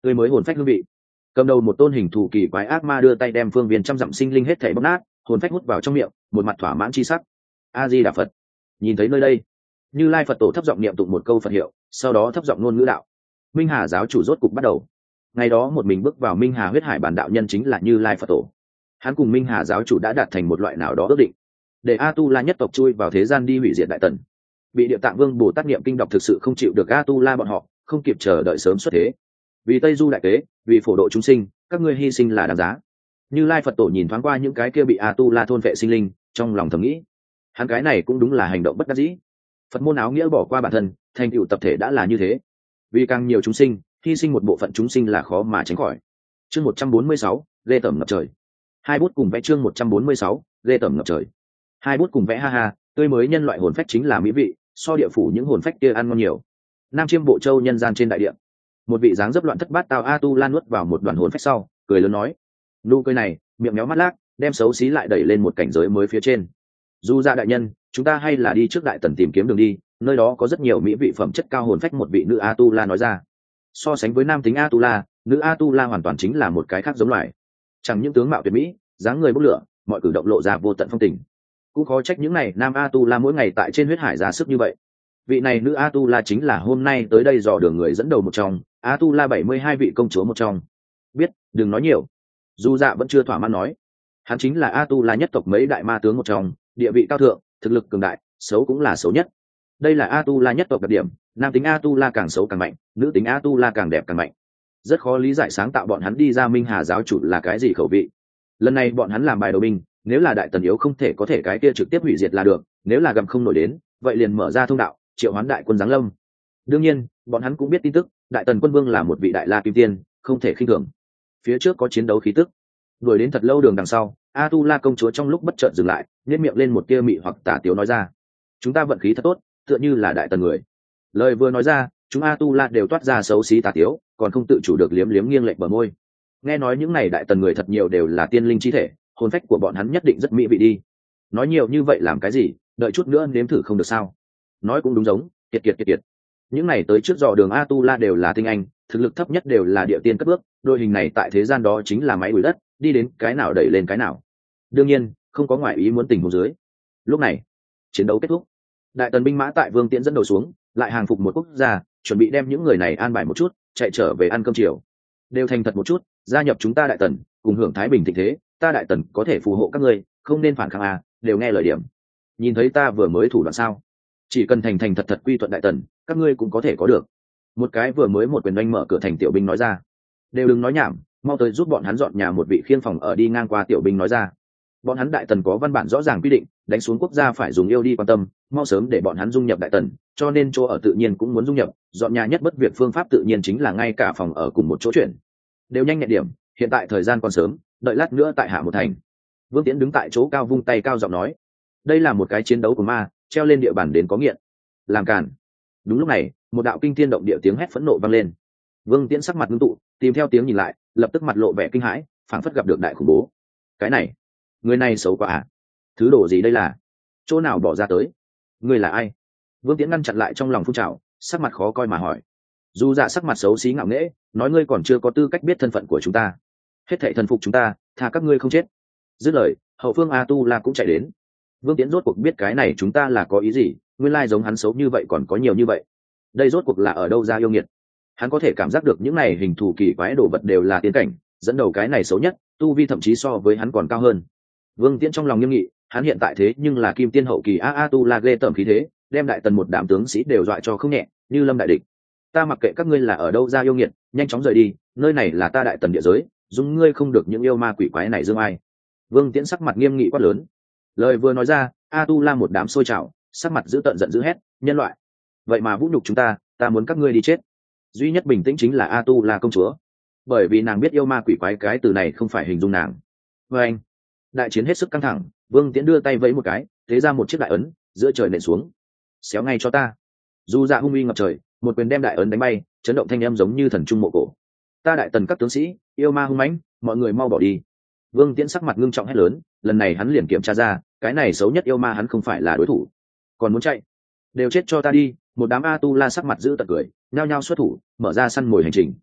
Speaker 1: tươi mới hồn phách hương vị. Cầm đầu một tôn hình thù kỳ quái ác ma đưa tay đem phương viên trăm dặm sinh linh hết thảy bóp nát, hồn phách hút vào trong miệng, một mặt thỏa mãn chi sắc. A Di Đà Phật. Nhìn thấy nơi đây, Như Lai Phật Tổ thấp giọng niệm tụng một câu Phật hiệu, sau đó thấp giọng ngôn ngữ đạo. Minh Hà giáo chủ rốt cục bắt đầu. Ngày đó một mình bước vào Minh Hà huyết hải bản đạo nhân chính là Như Lai Phật Tổ. Hắn cùng Minh Hà giáo chủ đã đạt thành một loại nào đó ước định, để A Tu La nhất tộc chui vào thế gian đi hủy diệt Đại Tần. Bị Địa Tạng Vương Bồ Tát niệm kinh đọc thực sự không chịu được A Tu La bọn họ, không kịp chờ đợi sớm xuất thế. Vì Tây Du đại kế, vì phổ độ chúng sinh, các ngươi hy sinh là đáng giá. Như Lai Phật Tổ nhìn thoáng qua những cái kia bị A Tu La thôn vệ sinh linh, trong lòng thầm nghĩ, hắn cái này cũng đúng là hành động bất đắc dĩ. Phật môn áo nghĩa bỏ qua bản thân, thành tựu tập thể đã là như thế. Vì càng nhiều chúng sinh, hy sinh một bộ phận chúng sinh là khó mà tránh khỏi. Chương 146, ghê tởm ngập trời. Hai bút cùng vẽ chương 146, ghê tởm ngập trời. Hai bút cùng vẽ ha ha, tươi mới nhân loại hồn phách chính là mỹ vị, so địa phủ những hồn phách kia ăn ngon nhiều. Nam Chiêm Bộ Châu nhân gian trên đại địa, một vị dáng dấp loạn thất bát tao A Tu La nuốt vào một đoàn hồn phách sau, cười lớn nói, nụ cười này, miệng méo mắt lác, đem xấu xí lại đẩy lên một cảnh giới mới phía trên. Du Gia đại nhân, chúng ta hay là đi trước Đại Tần tìm kiếm đường đi, nơi đó có rất nhiều mỹ vị phẩm chất cao hồn phách. Một vị nữ A Tu La nói ra. So sánh với nam tính A Tu La, nữ A Tu La hoàn toàn chính là một cái khác giống loài. Chẳng những tướng mạo tuyệt mỹ, dáng người bốc lửa, mọi cử động lộ ra vô tận phong tình. Cũng khó trách những này nam A Tu La mỗi ngày tại trên huyết hải ra sức như vậy. Vị này nữ A Tu La chính là hôm nay tới đây dò đường người dẫn đầu một trong, A Tu La 72 vị công chúa một trong. Biết, đừng nói nhiều. Du Dạ vẫn chưa thỏa mãn nói. Hắn chính là A Tu La nhất tộc mấy đại ma tướng một trong, địa vị cao thượng, thực lực cường đại, xấu cũng là xấu nhất. Đây là A Tu La nhất tộc đặc điểm, nam tính A Tu La càng xấu càng mạnh, nữ tính A Tu La càng đẹp càng mạnh. Rất khó lý giải sáng tạo bọn hắn đi ra Minh Hà giáo chủ là cái gì khẩu vị. Lần này bọn hắn làm bài đầu binh, nếu là Đại Tần yếu không thể có thể cái kia trực tiếp hủy diệt là được, nếu là gầm không nổi đến, vậy liền mở ra thông đạo, triệu hoán đại quân giáng lâm. Đương nhiên, bọn hắn cũng biết tin tức, Đại Tần quân vương là một vị đại la kim tiên, không thể khinh thường. Phía trước có chiến đấu khí tức. Đuổi đến thật lâu đường đằng sau, A Tu La công chúa trong lúc bất chợt dừng lại, nhếch miệng lên một tia mị hoặc tà tiếu nói ra: "Chúng ta vận khí thật tốt, tựa như là Đại Tần người." Lời vừa nói ra, chúng A Tu La đều toát ra xấu xí tà tiếu, còn không tự chủ được liếm liếm nghiêng lệch bờ môi. Nghe nói những này Đại Tần người thật nhiều đều là tiên linh chi thể, hồn phách của bọn hắn nhất định rất mỹ vị đi. Nói nhiều như vậy làm cái gì, đợi chút nữa nếm thử không được sao? Nói cũng đúng giống, kiệt. Những này tới trước dò đường A Tu La đều là tinh anh, thực lực thấp nhất đều là địa tiên cất bước, đội hình này tại thế gian đó chính là máy đuổi đất, đi đến cái nào đẩy lên cái nào. Đương nhiên, không có ngoại ý muốn tình huống dưới. Lúc này, chiến đấu kết thúc. Đại Tần binh mã tại Vương Tiễn dẫn đầu xuống, lại hàng phục một quốc gia, chuẩn bị đem những người này an bài một chút, chạy trở về ăn cơm chiều. Đều thành thật một chút, gia nhập chúng ta Đại Tần, cùng hưởng thái bình thịnh thế, ta Đại Tần có thể phù hộ các ngươi, không nên phản kháng à, đều nghe lời điểm. Nhìn thấy ta vừa mới thủ đoạn sao? Chỉ cần thành thật quy thuận Đại Tần, các ngươi cũng có thể có được. Một cái vừa mới một quyền đánh mở cửa thành tiểu binh nói ra. Đều đừng nói nhảm, mau tới giúp bọn hắn dọn nhà. Một vị khiên phòng ở đi ngang qua tiểu binh nói ra. Bọn hắn Đại Tần có văn bản rõ ràng quy định, đánh xuống quốc gia phải dùng yêu đi quan tâm, mau sớm để bọn hắn dung nhập Đại Tần, cho nên chỗ ở tự nhiên cũng muốn dung nhập, dọn nhà nhất bất việc phương pháp tự nhiên chính là ngay cả phòng ở cùng một chỗ chuyển. Đều nhanh nhẹn điểm, hiện tại thời gian còn sớm, đợi lát nữa tại hạ một thành. Vương Tiễn đứng tại chỗ cao vung tay cao giọng nói, đây là một cái chiến đấu của ma, treo lên địa bàn đến có nghiện. Làm cản. Đúng lúc này, một đạo kinh thiên động địa tiếng hét phẫn nộ vang lên. Vương Tiễn sắc mặt ngưng tụ, tìm theo tiếng nhìn lại, lập tức mặt lộ vẻ kinh hãi, phảng phất gặp được đại khủng bố. Cái này, người này xấu quá à? Thứ đồ gì đây là? Chỗ nào bỏ ra tới? Người là ai? Vương Tiễn ngăn chặn lại trong lòng phun trào, sắc mặt khó coi mà hỏi. Du Dạ sắc mặt xấu xí ngạo nghễ, nói ngươi còn chưa có tư cách biết thân phận của chúng ta. Hết thảy thần phục chúng ta, tha các ngươi không chết. Dứt lời, hậu phương A Tu La cũng chạy đến. Vương Tiễn rốt cuộc biết cái này chúng ta là có ý gì, nguyên lai giống hắn xấu như vậy còn có nhiều như vậy. Đây rốt cuộc là ở đâu ra yêu nghiệt? Hắn có thể cảm giác được những này hình thù kỳ quái đồ vật đều là tiên cảnh, dẫn đầu cái này xấu nhất, tu vi thậm chí so với hắn còn cao hơn. Vương Tiễn trong lòng nghiêm nghị, hắn hiện tại thế nhưng là kim tiên hậu kỳ A Tu La ghê tởm khí thế, đem Đại Tần một đám tướng sĩ đều dọa cho không nhẹ, như lâm đại địch. Ta mặc kệ các ngươi là ở đâu ra yêu nghiệt, nhanh chóng rời đi, nơi này là ta Đại Tần địa giới, dung ngươi không được những yêu ma quỷ quái này dương ai. Vương Tiễn sắc mặt nghiêm nghị quát lớn. Lời vừa nói ra, A Tu La một đám sôi trào, sắc mặt dữ tợn giận dữ hét, nhân loại, vậy mà vũ nhục chúng ta muốn các ngươi đi chết. Duy nhất bình tĩnh chính là A Tu La công chúa, bởi vì nàng biết yêu ma quỷ quái cái từ này không phải hình dung nàng. Và anh, đại chiến hết sức căng thẳng, Vương Tiễn đưa tay vẫy một cái, thế ra một chiếc đại ấn, giữa trời nện xuống. Xéo ngay cho ta. Du Dạ hung uy ngập trời, một quyền đem đại ấn đánh bay, chấn động thanh âm giống như thần trung mộ cổ. Ta Đại Tần các tướng sĩ, yêu ma hung mãnh, mọi người mau bỏ đi. Vương Tiễn sắc mặt ngưng trọng hét lớn, lần này hắn liền kiểm tra ra, cái này xấu nhất yêu ma hắn không phải là đối thủ. Còn muốn chạy, đều chết cho ta đi. Một đám A Tu La sắc mặt giữ tận cười, nhao nhao xuất thủ, mở ra săn mồi hành trình.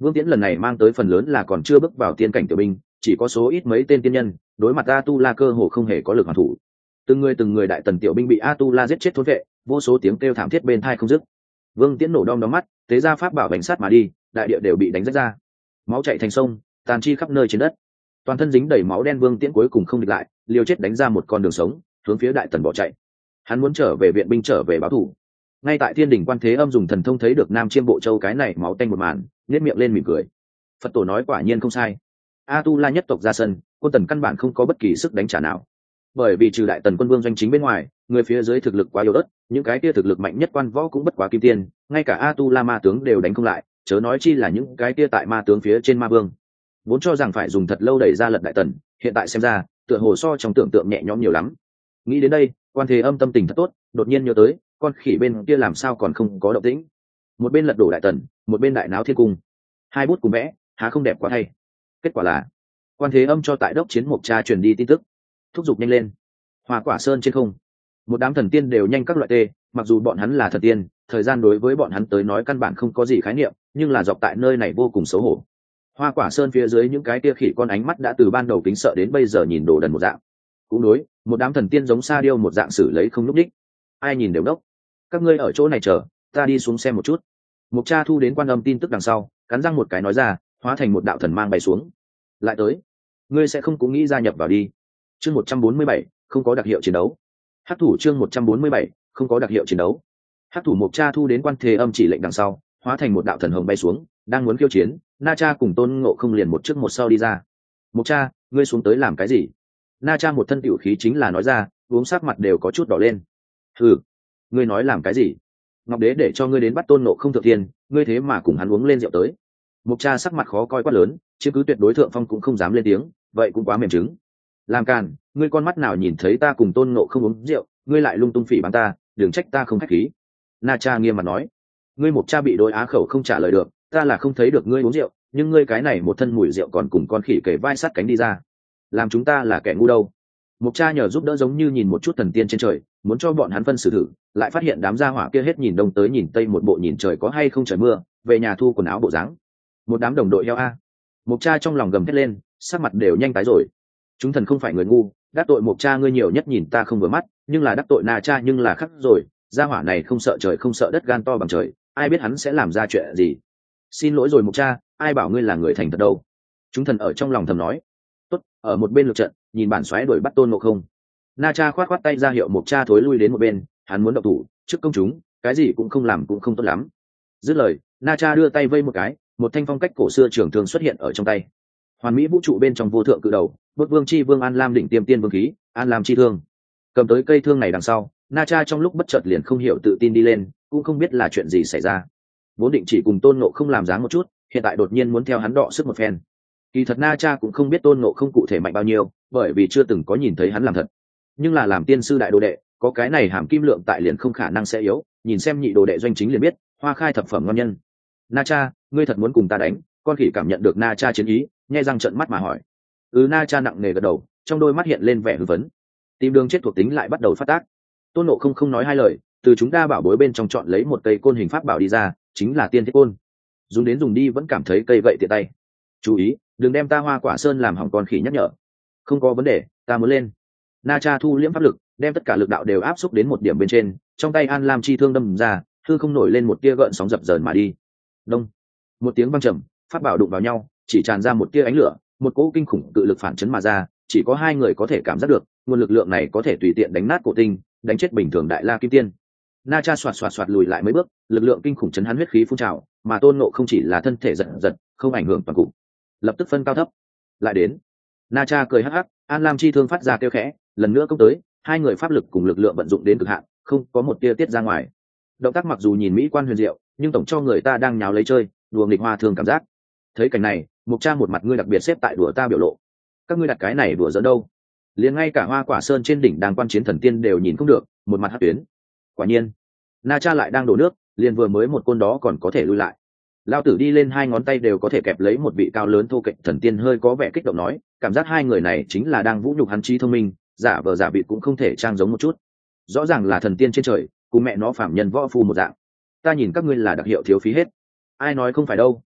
Speaker 1: Vương Tiễn lần này mang tới phần lớn là còn chưa bước vào tiên cảnh tiểu binh, chỉ có số ít mấy tên tiên nhân, đối mặt Atula cơ hồ không hề có lực hoàn thủ. Từng người đại tần tiểu binh bị Atula giết chết thôn vệ, vô số tiếng kêu thảm thiết bên tai không dứt. Vương Tiễn nổ đom đóm mắt, tế ra pháp bảo bánh sát mà đi, đại địa đều bị đánh rách ra, máu chảy thành sông, tàn chi khắp nơi trên đất. Toàn thân dính đầy máu đen Vương Tiễn cuối cùng không địch lại, liều chết đánh ra một con đường sống, hướng phía đại tần bỏ chạy. Hắn muốn trở về viện binh trở về báo thù. Ngay tại Thiên Đình Quan Thế Âm dùng thần thông thấy được Nam Chiêm Bộ Châu cái này máu tanh một màn, nhếch miệng lên mỉm cười. Phật tổ nói quả nhiên không sai. Atula nhất tộc ra sân, quân tần căn bản không có bất kỳ sức đánh trả nào. Bởi vì trừ đại tần quân vương doanh chính bên ngoài, người phía dưới thực lực quá yếu ớt, những cái kia thực lực mạnh nhất quan võ cũng bất quá kim tiên, ngay cả Atula ma tướng đều đánh không lại, chớ nói chi là những cái kia tại ma tướng phía trên ma vương. Vốn cho rằng phải dùng thật lâu đẩy ra lật đại tần, hiện tại xem ra, tựa hồ so trong tưởng tượng nhẹ nhõm nhiều lắm. Nghĩ đến đây, Quan Thế Âm tâm tình thật tốt, đột nhiên nhớ tới, con khỉ bên kia làm sao còn không có động tĩnh. Một bên lật đổ đại tần, một bên đại náo thiên cung. Hai bút cùng vẽ, há không đẹp quá thay. Kết quả là, Quan Thế Âm cho tại đốc chiến Mộc Cha truyền đi tin tức, thúc giục nhanh lên. Hoa Quả Sơn trên không, một đám thần tiên đều nhanh các loại tê, mặc dù bọn hắn là thần tiên, thời gian đối với bọn hắn tới nói căn bản không có gì khái niệm, nhưng là dọc tại nơi này vô cùng xấu hổ. Hoa Quả Sơn phía dưới những cái tia khỉ con ánh mắt đã từ ban đầu kính sợ đến bây giờ nhìn đồ đần một dạng. Cũng đối, một đám thần tiên giống sa điêu một dạng xử lấy không nhúc đích, ai nhìn đều đốc. Các ngươi ở chỗ này chờ, ta đi xuống xem một chút. Mộc Cha thu đến Quan Âm tin tức đằng sau, cắn răng một cái nói ra, hóa thành một đạo thần mang bay xuống. Lại tới, ngươi sẽ không cũng nghĩ gia nhập vào đi. Chương 147, không có đặc hiệu chiến đấu. Hắc thủ chương 147, không có đặc hiệu chiến đấu. Hắc thủ Mộc Cha thu đến Quan Thế Âm chỉ lệnh đằng sau, hóa thành một đạo thần hồng bay xuống, đang muốn khiêu chiến. Na Cha cùng Tôn Ngộ không liền một trước một sau đi ra. Mộc Cha, ngươi xuống tới làm cái gì? Na Cha một thân tiểu khí chính là nói ra, uống sắc mặt đều có chút đỏ lên. Ừ, ngươi nói làm cái gì? Ngọc Đế để cho ngươi đến bắt Tôn Ngộ không thượng thiên, ngươi thế mà cùng hắn uống lên rượu tới. Mộc Cha sắc mặt khó coi quát lớn, chứ cứ tuyệt đối thượng phong cũng không dám lên tiếng, vậy cũng quá mềm trứng. Làm càn, ngươi con mắt nào nhìn thấy ta cùng Tôn Ngộ không uống rượu, ngươi lại lung tung phỉ báng ta, đừng trách ta không khách khí. Na Cha nghiêm mặt nói. Ngươi Mộc Cha bị đối á khẩu không trả lời được, ta là không thấy được ngươi uống rượu, nhưng ngươi cái này một thân mùi rượu còn cùng con khỉ kể vai sát cánh đi ra, làm chúng ta là kẻ ngu đâu. Mộc Cha nhờ giúp đỡ giống như nhìn một chút thần tiên trên trời, muốn cho bọn hắn phân xử thử, lại phát hiện đám gia hỏa kia hết nhìn đông tới nhìn tây một bộ nhìn trời có hay không trời mưa, về nhà thu quần áo bộ dáng. Một đám đồng đội heo a. Mộc Cha trong lòng gầm thét lên, sắc mặt đều nhanh tái rồi. Chúng thần không phải người ngu, đắc tội Mộc Cha ngươi nhiều nhất nhìn ta không vừa mắt, nhưng là đắc tội Na Cha nhưng là khắc rồi, gia hỏa này không sợ trời không sợ đất, gan to bằng trời, ai biết hắn sẽ làm ra chuyện gì. Xin lỗi rồi Mộc Cha, ai bảo ngươi là người thành thật đâu. Chúng thần ở trong lòng thầm nói. Tốt, ở một bên lượt trận, nhìn bản xoáy đuổi bắt Tôn Ngộ không. Na Cha khoát khoát tay ra hiệu Mộc Cha thối lui đến một bên, hắn muốn động thủ trước công chúng, cái gì cũng không làm cũng không tốt lắm. Dứt lời, Na Cha đưa tay vây một cái, một thanh phong cách cổ xưa trường thương xuất hiện ở trong tay. Hoàn mỹ vũ trụ bên trong vô thượng cự đầu, Bức Vương chi Vương An Lam đỉnh tiêm tiên vương khí, An Lam chi thương. Cầm tới cây thương này đằng sau, Na Cha trong lúc bất chợt liền không hiểu tự tin đi lên, cũng không biết là chuyện gì xảy ra. Vốn định chỉ cùng Tôn Ngộ không làm dáng một chút, hiện tại đột nhiên muốn theo hắn đọ sức một phen. Kỳ thật Na Cha cũng không biết Tôn Ngộ không cụ thể mạnh bao nhiêu, bởi vì chưa từng có nhìn thấy hắn làm thật. Nhưng là làm tiên sư đại đồ đệ, có cái này hàm kim lượng tại liền không khả năng sẽ yếu, nhìn xem nhị đồ đệ doanh chính liền biết, hoa khai thập phẩm ngon nhân. Na Cha, ngươi thật muốn cùng ta đánh? Con khỉ cảm nhận được Na Cha chiến ý, nhe răng trợn mắt mà hỏi. Na Cha nặng nề gật đầu, trong đôi mắt hiện lên vẻ hưng phấn. Tìm đường chết thuộc tính lại bắt đầu phát tác. Tôn Ngộ không nói hai lời, từ chúng ta bảo bối bên trong chọn lấy một cây côn hình pháp bảo đi ra, chính là tiên thiết côn. Dùng đến dùng đi vẫn cảm thấy cây gậy tiện tay. Chú ý, đừng đem ta Hoa Quả Sơn làm hỏng, con khỉ nhắc nhở. Không có vấn đề, ta muốn lên. Na Cha thu liễm pháp lực, đem tất cả lực đạo đều áp xúc đến một điểm bên trên, trong tay An Lam chi thương đâm ra, hư không nổi lên một tia gợn sóng dập dờn mà đi. Đông, một tiếng vang trầm, pháp bảo đụng vào nhau, chỉ tràn ra một tia ánh lửa, một cỗ kinh khủng cự lực phản chấn mà ra, chỉ có hai người có thể cảm giác được, nguồn lực lượng này có thể tùy tiện đánh nát cổ tinh, đánh chết bình thường đại la kim tiên. Na Cha xoạt lùi lại mấy bước, lực lượng kinh khủng chấn hắn huyết khí phun trào, mà Tôn Ngộ không chỉ là thân thể giật giật, không ảnh hưởng toàn cục. Lập tức phân cao thấp. Lại đến. Na Cha cười hắc hắc, An Lam chi thương phát ra kêu khẽ, lần nữa công tới, hai người pháp lực cùng lực lượng vận dụng đến cực hạn, không có một tia tiết ra ngoài. Động tác mặc dù nhìn mỹ quan huyền diệu, nhưng tổng cho người ta đang nháo lấy chơi, đùa nghịch hoa thường cảm giác. Thấy cảnh này, Mộc Cha một mặt ngươi đặc biệt xếp tại đùa ta biểu lộ. Các ngươi đặt cái này đùa giỡn đâu? Liền ngay cả Hoa Quả Sơn trên đỉnh đang quan chiến thần tiên đều nhìn không được, một mặt hắc tuyến. Quả nhiên, Na Cha lại đang đổ nước, liền vừa mới một côn đó còn có thể lui lại. Lao tử đi lên hai ngón tay đều có thể kẹp lấy một vị cao lớn thô kệch thần tiên, hơi có vẻ kích động nói, cảm giác hai người này chính là đang vũ nhục hắn trí thông minh, giả vờ giả vị cũng không thể trang giống một chút. Rõ ràng là thần tiên trên trời, cùng mẹ nó phạm nhân võ phu một dạng. Ta nhìn các ngươi là đặc hiệu thiếu phí hết. Ai nói không phải đâu,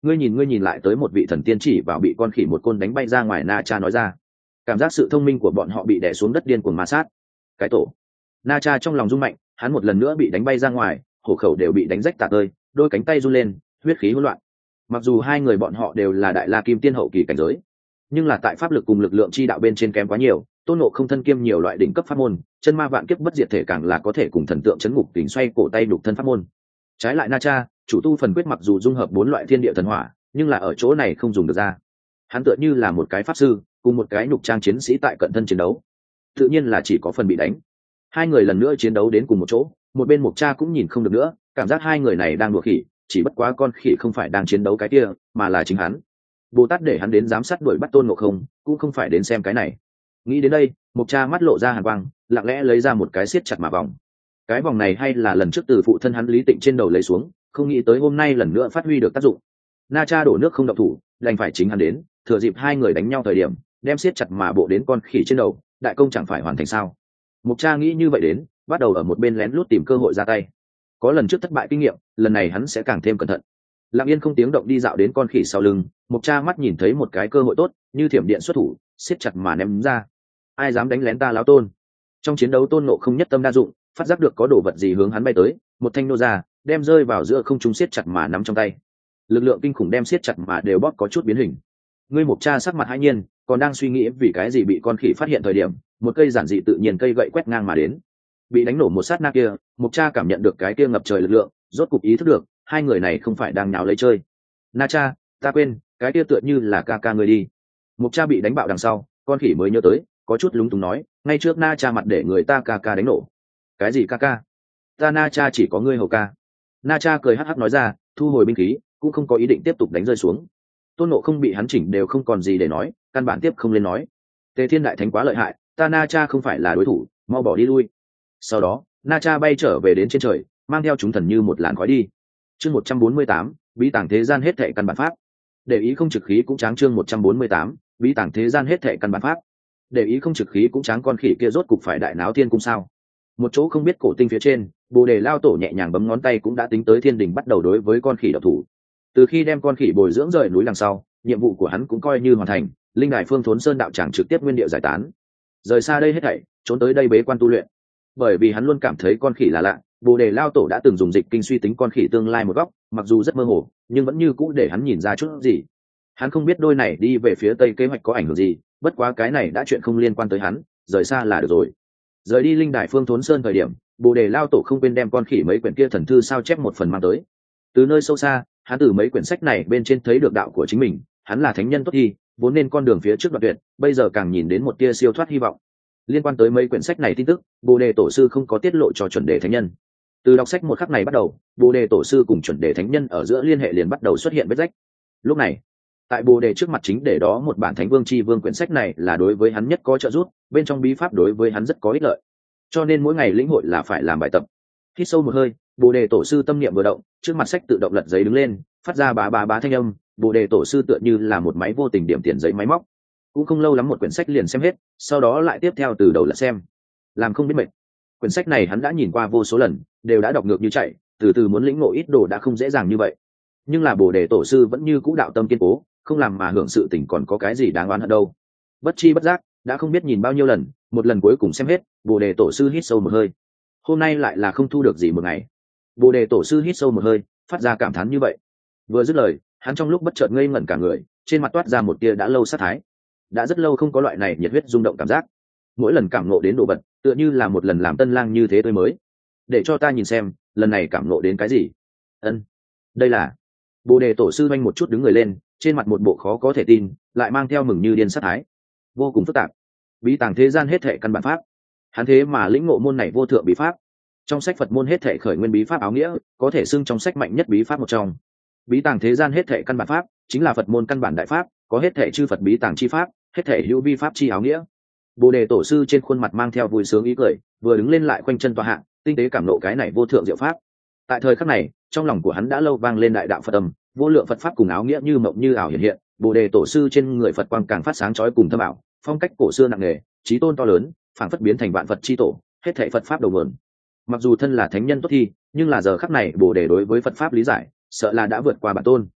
Speaker 1: ngươi nhìn lại tới một vị thần tiên chỉ vào bị con khỉ một côn đánh bay ra ngoài. Na Cha nói ra. Cảm giác sự thông minh của bọn họ bị đè xuống đất điên cuồng ma sát. Cái tổ. Na Cha trong lòng rung mạnh, hắn một lần nữa bị đánh bay ra ngoài, hổ khẩu đều bị đánh rách tả tơi, đôi cánh tay run lên, huyết khí hỗn loạn. Mặc dù hai người bọn họ đều là đại la kim tiên hậu kỳ cảnh giới, nhưng là tại pháp lực cùng lực lượng chi đạo bên trên kém quá nhiều. Tôn Ngộ Không thân kiêm nhiều loại đỉnh cấp pháp môn, chân ma vạn kiếp bất diệt thể càng là có thể cùng thần tượng chấn ngục kình xoay cổ tay đục thân pháp môn. Trái lại Na Cha, chủ tu phần quyết mặc dù dung hợp 4 loại thiên địa thần hỏa, nhưng là ở chỗ này không dùng được ra. Hắn tựa như là một cái pháp sư cùng một cái nhục trang chiến sĩ tại cận thân chiến đấu, tự nhiên là chỉ có phần bị đánh. Hai người lần nữa chiến đấu đến cùng một chỗ, một bên Mộc Cha cũng nhìn không được nữa, cảm giác hai người này đang đùa khỉ, chỉ bất quá con khỉ không phải đang chiến đấu cái kia, mà là chính hắn. Bồ Tát để hắn đến giám sát đuổi bắt Tôn Ngộ Không, cũng không phải đến xem cái này. Nghĩ đến đây, Mộc Cha mắt lộ ra hàn quang, lặng lẽ lấy ra một cái siết chặt mà vòng. Cái vòng này hay là lần trước từ phụ thân hắn Lý Tịnh trên đầu lấy xuống, không nghĩ tới hôm nay lần nữa phát huy được tác dụng. Na Cha đổ nước không động thủ, đành phải chính hắn đến, thừa dịp hai người đánh nhau thời điểm, đem siết chặt mà bộ đến con khỉ trên đầu, đại công chẳng phải hoàn thành sao? Mộc Cha nghĩ như vậy đến, bắt đầu ở một bên lén lút tìm cơ hội ra tay. Có lần trước thất bại kinh nghiệm, lần này hắn sẽ càng thêm cẩn thận. Lặng yên không tiếng động đi dạo đến con khỉ sau lưng, Mộc Cha mắt nhìn thấy một cái cơ hội tốt, như thiểm điện xuất thủ, siết chặt mà ném ra. Ai dám đánh lén ta lão Tôn? Trong chiến đấu Tôn Ngộ Không nhất tâm đa dụng, phát giác được có đồ vật gì hướng hắn bay tới, một thanh nô ra, đem rơi vào giữa không trung siết chặt mà nắm trong tay. Lực lượng kinh khủng đem siết chặt mà đều bóp có chút biến hình. Ngươi Mộc Cha sắc mặt hãi nhiên, còn đang suy nghĩ vì cái gì bị con khỉ phát hiện thời điểm, một cây giản dị tự nhiên cây gậy quét ngang mà đến. Bị đánh nổ một sát na kia, Mộc Cha cảm nhận được cái kia ngập trời lực lượng, rốt cục ý thức được hai người này không phải đang nháo lấy chơi. Na Cha, ta quên, cái kia tựa như là ca ca ngươi đi. Mộc Cha bị đánh bạo đằng sau, con khỉ mới nhớ tới, có chút lúng túng nói, ngay trước Na Cha mặt để người ta ca ca đánh nổ. Cái gì ca ca? Ta Na Cha chỉ có ngươi hầu ca. Na Cha cười hắc hắc nói ra, thu hồi binh khí, cũng không có ý định tiếp tục đánh rơi xuống. Tôn Ngộ Không bị hắn chỉnh đều không còn gì để nói, căn bản tiếp không lên nói. Tề Thiên đại thánh quá lợi hại, ta Na Cha không phải là đối thủ, mau bỏ đi lui. Sau đó, Na Cha bay trở về đến trên trời, mang theo chúng thần như một làn khói đi. Chương 148, bí tàng thế gian hết thệ căn bản pháp. Để ý không trực khí cũng tráng. Chương 148, bí tàng thế gian hết thệ căn bản pháp. Để ý không trực khí cũng tráng. Con khỉ kia rốt cục phải đại náo thiên cung sao? Một chỗ không biết cổ tinh phía trên, Bồ Đề lao tổ nhẹ nhàng bấm ngón tay cũng đã tính tới thiên đình bắt đầu đối với con khỉ độc thủ. Từ khi đem con khỉ bồi dưỡng rời núi đằng sau, nhiệm vụ của hắn cũng coi như hoàn thành. Linh đài Phương Thốn Sơn đạo tràng trực tiếp nguyên địa giải tán, rời xa đây hết thảy, trốn tới đây bế quan tu luyện. Bởi vì hắn luôn cảm thấy con khỉ là lạ, Bồ Đề lao tổ đã từng dùng dịch kinh suy tính con khỉ tương lai một góc, mặc dù rất mơ hồ, nhưng vẫn như cũ để hắn nhìn ra chút gì. Hắn không biết đôi này đi về phía tây kế hoạch có ảnh hưởng gì, bất quá cái này đã chuyện không liên quan tới hắn, rời xa là được rồi. Rời đi Linh đài Phương Thốn Sơn thời điểm, Bồ Đề lao tổ không quên đem con khỉ mấy quyển kia thần thư sao chép một phần mang tới. Từ nơi sâu xa, hắn từ mấy quyển sách này bên trên thấy được đạo của chính mình, hắn là thánh nhân tốt thi, vốn nên con đường phía trước đoạn tuyệt, bây giờ càng nhìn đến một tia siêu thoát hy vọng. Liên quan tới mấy quyển sách này tin tức, Bồ Đề tổ sư không có tiết lộ cho chuẩn đề thánh nhân. Từ đọc sách một khắc này bắt đầu, Bồ Đề tổ sư cùng chuẩn đề thánh nhân ở giữa liên hệ liền bắt đầu xuất hiện vết rách. Lúc này, tại Bồ Đề trước mặt chính để đó một bản Thánh Vương Chi Vương, quyển sách này là đối với hắn nhất có trợ giúp, bên trong bí pháp đối với hắn rất có ích lợi. Cho nên mỗi ngày lĩnh hội là phải làm bài tập. Hít sâu một hơi, Bồ Đề tổ sư tâm niệm vừa động, trước mặt sách tự động lật giấy đứng lên, phát ra bá bá bá thanh âm. Bồ Đề tổ sư tựa như là một máy vô tình điểm tiền giấy máy móc. Cũng không lâu lắm một quyển sách liền xem hết, sau đó lại tiếp theo từ đầu lật xem, làm không biết mệt. Quyển sách này hắn đã nhìn qua vô số lần, đều đã đọc ngược như chạy, từ từ muốn lĩnh ngộ ít đồ đã không dễ dàng như vậy. Nhưng là Bồ Đề tổ sư vẫn như cũ đạo tâm kiên cố, không làm mà hưởng sự tình còn có cái gì đáng oán hận đâu. Bất chi bất giác đã không biết nhìn bao nhiêu lần, một lần cuối cùng xem hết, Bồ Đề tổ sư hít sâu một hơi. Hôm nay lại là không thu được gì một ngày. Bồ Đề tổ sư hít sâu một hơi, phát ra cảm thán như vậy. Vừa dứt lời, hắn trong lúc bất chợt ngây ngẩn cả người, trên mặt toát ra một tia đã lâu sát thái. Đã rất lâu không có loại này nhiệt huyết rung động cảm giác. Mỗi lần cảm ngộ đến đồ vật, tựa như là một lần làm tân lang như thế tươi mới. Để cho ta nhìn xem, lần này cảm ngộ đến cái gì? Ân, đây là. Bồ Đề tổ sư oanh một chút đứng người lên, trên mặt một bộ khó có thể tin, lại mang theo mừng như điên sát thái, vô cùng phức tạp. Bí tàng thế gian hết thệ căn bản pháp. Hắn thế mà lĩnh ngộ môn này vô thượng bí pháp. Trong sách Phật môn hết thệ khởi nguyên bí pháp áo nghĩa, có thể xưng trong sách mạnh nhất bí pháp một trong. Bí tàng thế gian hết thệ căn bản pháp, chính là Phật môn căn bản đại pháp, có hết thệ chư Phật bí tàng chi pháp, hết thệ hữu vi pháp chi áo nghĩa. Bồ Đề tổ sư trên khuôn mặt mang theo vui sướng ý cười, vừa đứng lên lại khoanh chân tọa hạ, tinh tế cảm nộ cái này vô thượng diệu pháp. Tại thời khắc này, trong lòng của hắn đã lâu vang lên đại đạo Phật âm, vô lượng Phật pháp cùng áo nghĩa như mộng như ảo hiện hiện. Bồ Đề tổ sư trên người Phật quang càng phát sáng chói cùng thâm ảo, phong cách cổ xưa nặng nề, chí tôn to lớn, phảng phất biến thành vạn Phật chi tổ, hết thệ Phật pháp đầu nguồn. Mặc dù thân là thánh nhân tốt thi, nhưng là giờ khắc này Bồ Đề đối với Phật pháp lý giải, sợ là đã vượt qua bản tôn.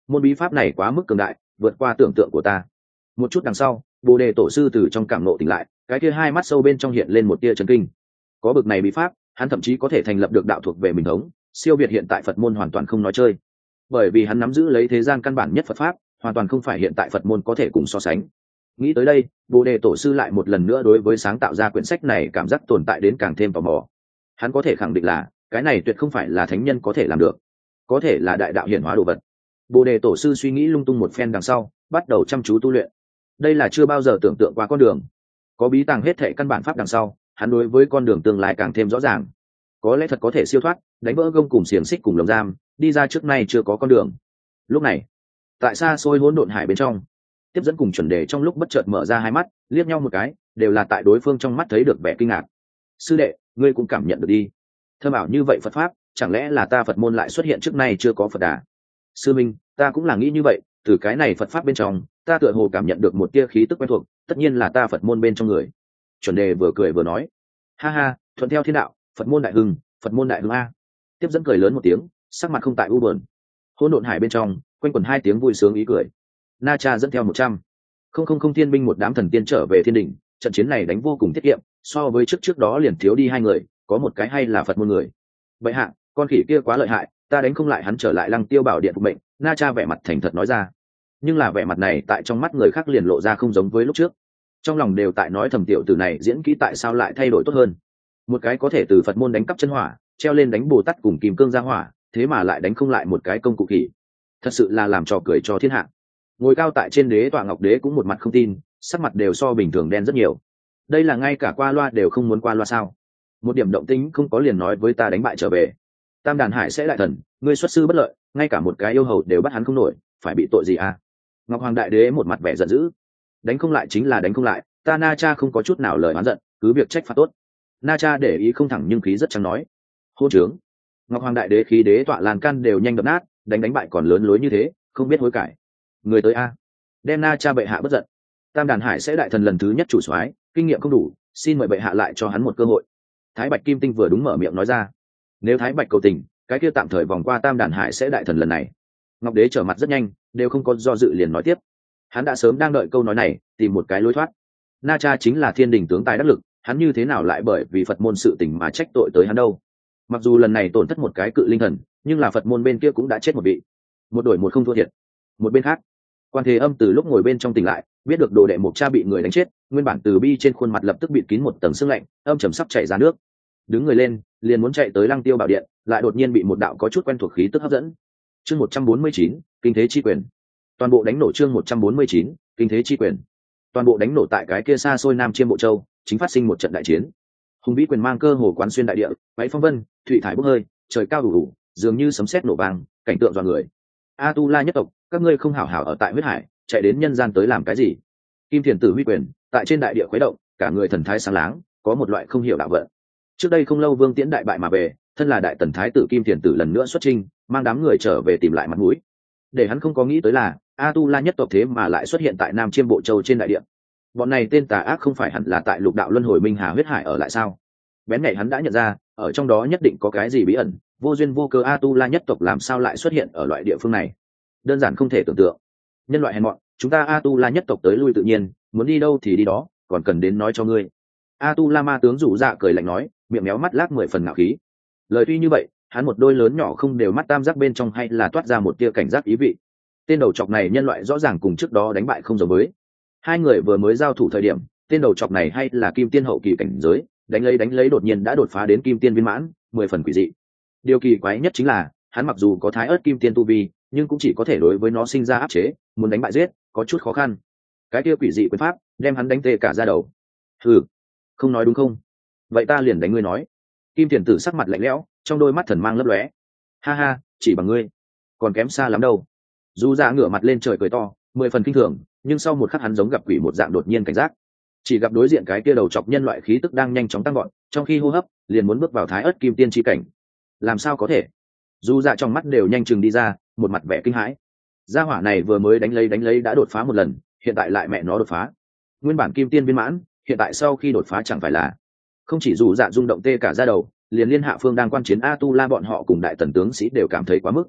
Speaker 1: môn bí pháp này quá mức cường đại, vượt qua tưởng tượng của ta. Một chút đằng sau, Bồ Đề tổ sư từ trong cảm nộ tỉnh lại, cái kia hai mắt sâu bên trong hiện lên một tia chấn kinh. Có bực này bí pháp, hắn thậm chí có thể thành lập được đạo thuộc về mình thống, siêu việt hiện tại Phật môn hoàn toàn không nói chơi. Bởi vì hắn nắm giữ lấy thế gian căn bản nhất Phật pháp, hoàn toàn không phải hiện tại Phật môn có thể cùng so sánh. Nghĩ tới đây, Bồ Đề tổ sư lại một lần nữa đối với sáng tạo ra quyển sách này cảm giác tồn tại đến càng thêm tò mò. Hắn có thể khẳng định là cái này tuyệt không phải là thánh nhân có thể làm được, có thể là đại đạo hiển hóa đồ vật. Bồ Đề tổ sư suy nghĩ lung tung một phen đằng sau, bắt đầu chăm chú tu luyện. Đây là chưa bao giờ tưởng tượng qua con đường, có bí tàng hết thệ căn bản pháp đằng sau, hắn đối với con đường tương lai càng thêm rõ ràng. Có lẽ thật có thể siêu thoát, đánh vỡ gông cùng xiềng xích cùng lồng giam, đi ra trước nay chưa có con đường. Lúc này, tại xa xôi hỗn độn hải bên trong, tiếp dẫn cùng chuẩn đề trong lúc bất chợt mở ra hai mắt, liếc nhau một cái, đều là tại đối phương trong mắt thấy được vẻ kinh ngạc. Sư đệ, ngươi cũng cảm nhận được đi, thơm ảo như vậy Phật pháp, chẳng lẽ là ta Phật môn lại xuất hiện trước nay chưa có Phật đà? Sư minh, ta cũng là nghĩ như vậy, từ cái này Phật pháp bên trong, ta tựa hồ cảm nhận được một tia khí tức quen thuộc, tất nhiên là ta Phật môn bên trong người. Chuẩn đề vừa cười vừa nói, ha ha, thuận theo thiên đạo, Phật môn đại hưng, Phật môn đại hưng a. Tiếp dẫn cười lớn một tiếng, sắc mặt không tại u buồn. Hỗn độn hải bên trong quanh quẩn hai tiếng vui sướng ý cười. Na Cha dẫn theo 100,000 thiên binh một đám thần tiên trở về thiên đình. Trận chiến này đánh vô cùng tiết kiệm, so với trước đó liền thiếu đi 2 người, có một cái hay là Phật môn người. Vậy hạ, con khỉ kia quá lợi hại, ta đánh không lại hắn trở lại Lăng Tiêu Bảo Điện phục mệnh. Na Cha vẻ mặt thành thật nói ra, nhưng là vẻ mặt này tại trong mắt người khác liền lộ ra không giống với lúc trước. Trong lòng đều tại nói thầm tiểu tử này diễn kỹ tại sao lại thay đổi tốt hơn. Một cái có thể từ Phật môn đánh cắp chân hỏa, treo lên đánh Bồ Tát cùng Kim Cương ra hỏa, thế mà lại đánh không lại một cái công cụ khỉ. Thật sự là làm trò cười cho thiên hạ. Ngồi cao tại trên đế tọa Ngọc Đế cũng một mặt không tin, sắc mặt đều so bình thường đen rất nhiều. Đây là ngay cả qua loa đều không muốn qua loa sao? Một điểm động tĩnh không có liền nói với ta đánh bại trở về. Tam Đàn Hải sẽ đại thần, ngươi xuất sư bất lợi, ngay cả một cái yêu hầu đều bắt hắn không nổi, phải bị tội gì à? Ngọc Hoàng Đại Đế một mặt vẻ giận dữ, đánh không lại chính là đánh không lại, ta Na Cha không có chút nào lời oán giận, cứ việc trách phạt tốt. Na Cha để ý không thẳng nhưng khí rất trắng nói, hôn trướng. Ngọc Hoàng Đại Đế khí đế tọa lan can đều nhanh đập nát, đánh bại còn lớn lối như thế, không biết hối cải. Người tới a, đem Na Cha bệ hạ bất giận. Tam Đàn Hải sẽ đại thần lần thứ nhất chủ soái, kinh nghiệm không đủ, xin mời bệ hạ lại cho hắn một cơ hội. Thái Bạch Kim Tinh vừa đúng mở miệng nói ra, nếu Thái Bạch cầu tình, cái kia tạm thời vòng qua Tam Đàn Hải sẽ đại thần lần này. Ngọc Đế trở mặt rất nhanh, đều không có do dự liền nói tiếp. Hắn đã sớm đang đợi câu nói này, tìm một cái lối thoát. Na Cha chính là thiên đình tướng tài đắc lực, hắn như thế nào lại bởi vì Phật môn sự tình mà trách tội tới hắn đâu? Mặc dù lần này tổn thất một cái cự linh thần, nhưng là Phật môn bên kia cũng đã chết một vị, một đổi một không thua thiệt. Một bên khác, Quan Thế Âm từ lúc ngồi bên trong tỉnh lại, biết được đồ đệ Mộc Cha bị người đánh chết, nguyên bản từ bi trên khuôn mặt lập tức bịt kín một tầng sương lạnh, âm trầm sắp chảy ra nước. Đứng người lên, liền muốn chạy tới Lăng Tiêu Bảo Điện, lại đột nhiên bị một đạo có chút quen thuộc khí tức hấp dẫn. Chương 149, kinh thế chi quyền. Toàn bộ đánh nổ chương 149, kinh thế chi quyền. Toàn bộ đánh nổ tại cái kia xa xôi Nam Chiêm Bộ Châu, chính phát sinh một trận đại chiến. Hùng vĩ quyền mang cơ hồ quán xuyên đại địa, váy phong vân, thủy thải bốc hơi, trời cao ù ù, dường như sấm sét nổ vang, cảnh tượng dọa người. A Tu La nhất tộc, các ngươi không hảo hảo ở tại huyết hải, chạy đến nhân gian tới làm cái gì? Kim Thiền Tử huy quyền, tại trên đại địa khuấy động, cả người thần thái sáng láng, có một loại không hiểu đạo vận. Trước đây không lâu Vương Tiễn đại bại mà về, thân là đại tần thái tử Kim Thiền Tử lần nữa xuất chinh, mang đám người trở về tìm lại mặt mũi. Để hắn không có nghĩ tới là A Tu La nhất tộc thế mà lại xuất hiện tại Nam Chiêm Bộ Châu trên đại địa. Bọn này tên tà ác không phải hẳn là tại Lục Đạo Luân Hồi Minh Hà huyết hải ở lại sao? Bén nhạy hắn đã nhận ra, ở trong đó nhất định có cái gì bí ẩn, vô duyên vô cớ A Tu La nhất tộc làm sao lại xuất hiện ở loại địa phương này? Đơn giản không thể tưởng tượng. Nhân loại hèn mọn, chúng ta A Tu La nhất tộc tới lui tự nhiên, muốn đi đâu thì đi đó, còn cần đến nói cho ngươi. A Tu La ma tướng rủ dạ cười lạnh nói, miệng méo mắt lác 10 phần ngạo khí. Lời tuy như vậy, hắn một đôi lớn nhỏ không đều mắt tam giác bên trong hay là toát ra một tia cảnh giác ý vị. Tên đầu chọc này nhân loại rõ ràng cùng trước đó đánh bại không giống với. Hai người vừa mới giao thủ thời điểm, tên đầu chọc này hay là kim tiên hậu kỳ cảnh giới, đánh lấy đột nhiên đã đột phá đến kim tiên viên mãn, 10 phần quỷ dị. Điều kỳ quái nhất chính là, hắn mặc dù có thái ớt kim tiên tu vi, nhưng cũng chỉ có thể đối với nó sinh ra áp chế, muốn đánh bại giết, có chút khó khăn. Cái kia quỷ dị quyền pháp, đem hắn đánh tê cả da đầu. Hừ, không nói đúng không? Vậy ta liền đánh ngươi nói. Kim Thiền Tử sắc mặt lạnh lẽo, trong đôi mắt thần mang lấp lóe. Ha ha, chỉ bằng ngươi, còn kém xa lắm đâu. Du Dạ ngửa mặt lên trời cười to, 10 phần kinh thường, nhưng sau một khắc hắn giống gặp quỷ một dạng đột nhiên cảnh giác. Chỉ gặp đối diện cái kia đầu chọc nhân loại khí tức đang nhanh chóng tăng gọn, trong khi hô hấp, liền muốn bước vào thái ớt kim tiên chi cảnh. Làm sao có thể? Du Dạ trong mắt đều nhanh chừng đi ra, một mặt vẻ kinh hãi. Gia hỏa này vừa mới đánh lấy đã đột phá một lần, hiện tại lại mẹ nó đột phá. Nguyên bản kim tiên viên mãn, hiện tại sau khi đột phá chẳng phải là không chỉ Du Dạ rung động tê cả da đầu, liền liên hạ phương đang quan chiến A Tu La bọn họ cùng đại tần tướng sĩ đều cảm thấy quá mức.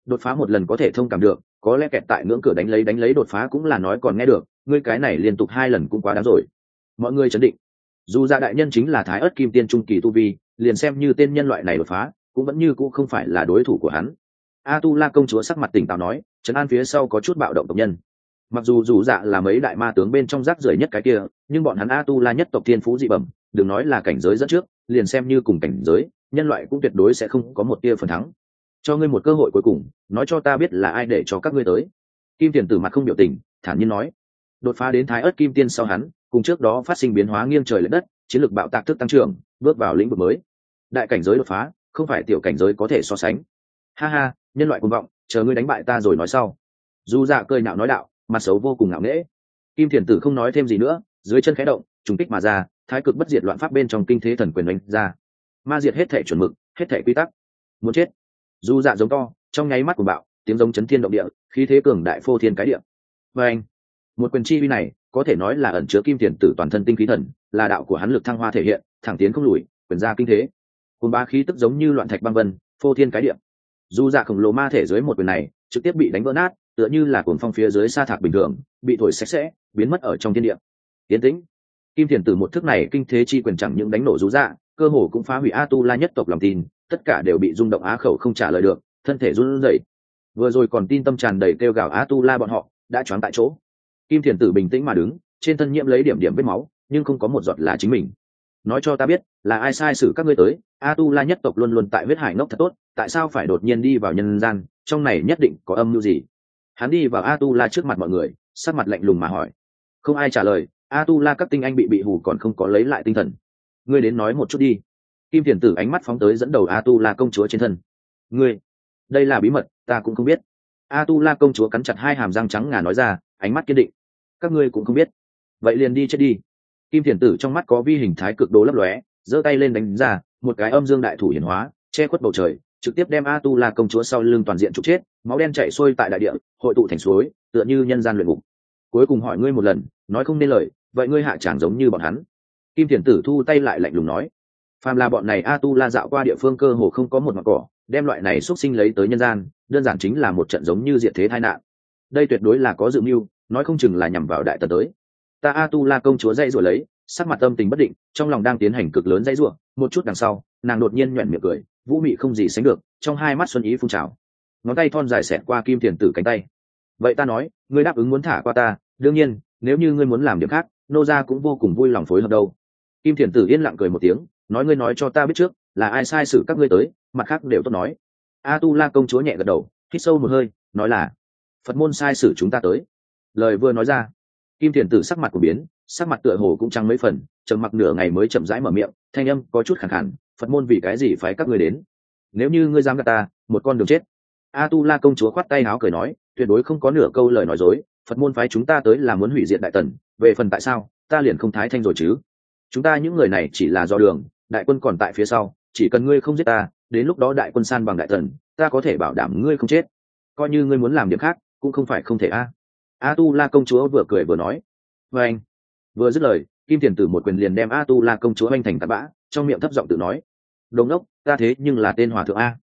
Speaker 1: đột phá một lần có thể thông cảm được, có lẽ kẹt tại ngưỡng cửa đánh lấy đột phá cũng là nói còn nghe được, ngươi cái này liên tục 2 lần cũng quá đáng rồi. Mọi người chấn định. Dù Dạ đại nhân chính là Thái Ức Kim Tiên trung kỳ tu vi, liền xem như tên nhân loại này đột phá cũng vẫn như cũ không phải là đối thủ của hắn. A Tu La công chúa sắc mặt tỉnh táo nói, trấn an phía sau có chút bạo động tộc nhân. Mặc dù Dù Dạ là mấy đại ma tướng bên trong rác rưởi nhất cái kia, nhưng bọn hắn A Tu La nhất tộc thiên phú dị bẩm, đừng nói là cảnh giới dẫn trước, liền xem như cùng cảnh giới, nhân loại cũng tuyệt đối sẽ không có một tia phần thắng. Cho ngươi một cơ hội cuối cùng, nói cho ta biết là ai để cho các ngươi tới. Kim Tiền Tử mặt không biểu tình, thản nhiên nói, đột phá đến Thái Ức Kim Tiên sau hắn, cùng trước đó phát sinh biến hóa nghiêng trời lệch đất, chiến lược bạo tạc thức tăng trưởng, bước vào lĩnh vực mới. Đại cảnh giới đột phá, không phải tiểu cảnh giới có thể so sánh. Ha ha, nhân loại cuồng vọng, chờ ngươi đánh bại ta rồi nói sau. Dù Dạ cười nhạo nói đạo, mặt xấu vô cùng ngạo nghễ. Kim Thiền Tử không nói thêm gì nữa, dưới chân khẽ động, trùng kích mà ra, thái cực bất diệt loạn pháp bên trong kinh thế thần quyền đánh ra. Ma diệt hết thể chuẩn mực, hết thể quy tắc. Muốn chết. Dù Dạ giống to, trong nháy mắt của bạo, tiếng giống chấn thiên động địa, khí thế cường đại phô thiên cái địa. Và anh, một quyền chi uy này, có thể nói là ẩn chứa Kim Thiền Tử toàn thân tinh khí thần, là đạo của hắn lực thăng hoa thể hiện, thẳng tiến không lùi, quyền ra kinh thế. Cùng ba khí tức giống như loạn thạch băng vân, phô thiên cái địa. Dù Dạ khổng lồ ma thể dưới một quyền này, trực tiếp bị đánh vỡ nát, tựa như là cuồng phong phía dưới sa thạc bình thường, bị thổi sạch sẽ, biến mất ở trong thiên địa. Tiến tĩnh. Kim Thiền Tử một thức này kinh thế chi quyền chẳng những đánh nổ Dù Dạ, cơ hồ cũng phá hủy A Tu La nhất tộc lòng tin, tất cả đều bị rung động á khẩu không trả lời được, thân thể run rẩy. Vừa rồi còn tin tâm tràn đầy kêu gào A Tu La bọn họ, đã choáng tại chỗ. Kim Thiền Tử bình tĩnh mà đứng, trên thân nhiễm lấy điểm điểm vết máu, nhưng không có một giọt là chính mình. Nói cho ta biết, là ai sai xử các ngươi tới? A Tu La nhất tộc luôn luôn tại huyết hải ngốc thật tốt, tại sao phải đột nhiên đi vào nhân gian? Trong này nhất định có âm mưu gì? Hắn đi vào A Tu La trước mặt mọi người, sắc mặt lạnh lùng mà hỏi. Không ai trả lời. A Tu La các tinh anh bị hù còn không có lấy lại tinh thần. Ngươi đến nói một chút đi. Kim Thiền Tử ánh mắt phóng tới dẫn đầu A Tu La công chúa trên thân. Ngươi, đây là bí mật, ta cũng không biết. A Tu La công chúa cắn chặt hai hàm răng trắng ngà nói ra, ánh mắt kiên định. Các ngươi cũng không biết, vậy liền đi chết đi. Kim Thiền Tử trong mắt có vi hình thái cực đồ lấp lóe, giơ tay lên đánh ra, một cái âm dương đại thủ hiển hóa, che khuất bầu trời, trực tiếp đem A Tu La công chúa sau lưng toàn diện trục chết, máu đen chảy xuôi tại đại địa, hội tụ thành suối, tựa như nhân gian luyện ngục. Cuối cùng hỏi ngươi một lần, nói không nên lời, vậy ngươi hạ chẳng giống như bọn hắn. Kim Thiền Tử thu tay lại lạnh lùng nói, phàm là bọn này A Tu La dạo qua địa phương cơ hồ không có một ngọn cỏ, đem loại này xuất sinh lấy tới nhân gian, đơn giản chính là một trận giống như diệt thế tai nạn. Đây tuyệt đối là có dự mưu, nói không chừng là nhằm vào đại tần tới. Ta A Tu La công chúa dãy rủa lấy, sắc mặt tâm tình bất định, trong lòng đang tiến hành cực lớn dãy rủa, một chút đằng sau, nàng đột nhiên nhuyễn miệng cười, vũ mị không gì sánh được, trong hai mắt xuân ý phun trào. Ngón tay thon dài xẹt qua Kim Thiền Tử cánh tay. Vậy ta nói, ngươi đáp ứng muốn thả qua ta, đương nhiên, nếu như ngươi muốn làm điểm khác, nô gia cũng vô cùng vui lòng phối hợp đâu. Kim Thiền Tử yên lặng cười một tiếng, nói ngươi nói cho ta biết trước, là ai sai xử các ngươi tới, mặt khác đều tốt nói. A Tu La công chúa nhẹ gật đầu, hít sâu một hơi, nói là Phật môn sai xử chúng ta tới. Lời vừa nói ra, Kim Thiền Tử sắc mặt của biến, sắc mặt tựa hồ cũng trắng mấy phần, trầm mặc nửa ngày mới chậm rãi mở miệng, thanh âm có chút khàn khàn, Phật môn vì cái gì phái các ngươi đến? Nếu như ngươi dám gạt ta, một con đường chết. A Tu La công chúa khoát tay áo cười nói, tuyệt đối không có nửa câu lời nói dối, Phật môn phái chúng ta tới là muốn hủy diệt đại tần, về phần tại sao, ta liền không thái thanh rồi chứ. Chúng ta những người này chỉ là do đường, đại quân còn tại phía sau, chỉ cần ngươi không giết ta, đến lúc đó đại quân san bằng đại tần, ta có thể bảo đảm ngươi không chết. Coi như ngươi muốn làm điểm khác, cũng không phải không thể a. A Tu La công chúa vừa cười vừa nói. Và anh vừa dứt lời, Kim Thiền Tử một quyền liền đem A Tu La công chúa oanh thành tạt bã, trong miệng thấp giọng tự nói, đồ ngốc, ta thế nhưng là tên hòa thượng a.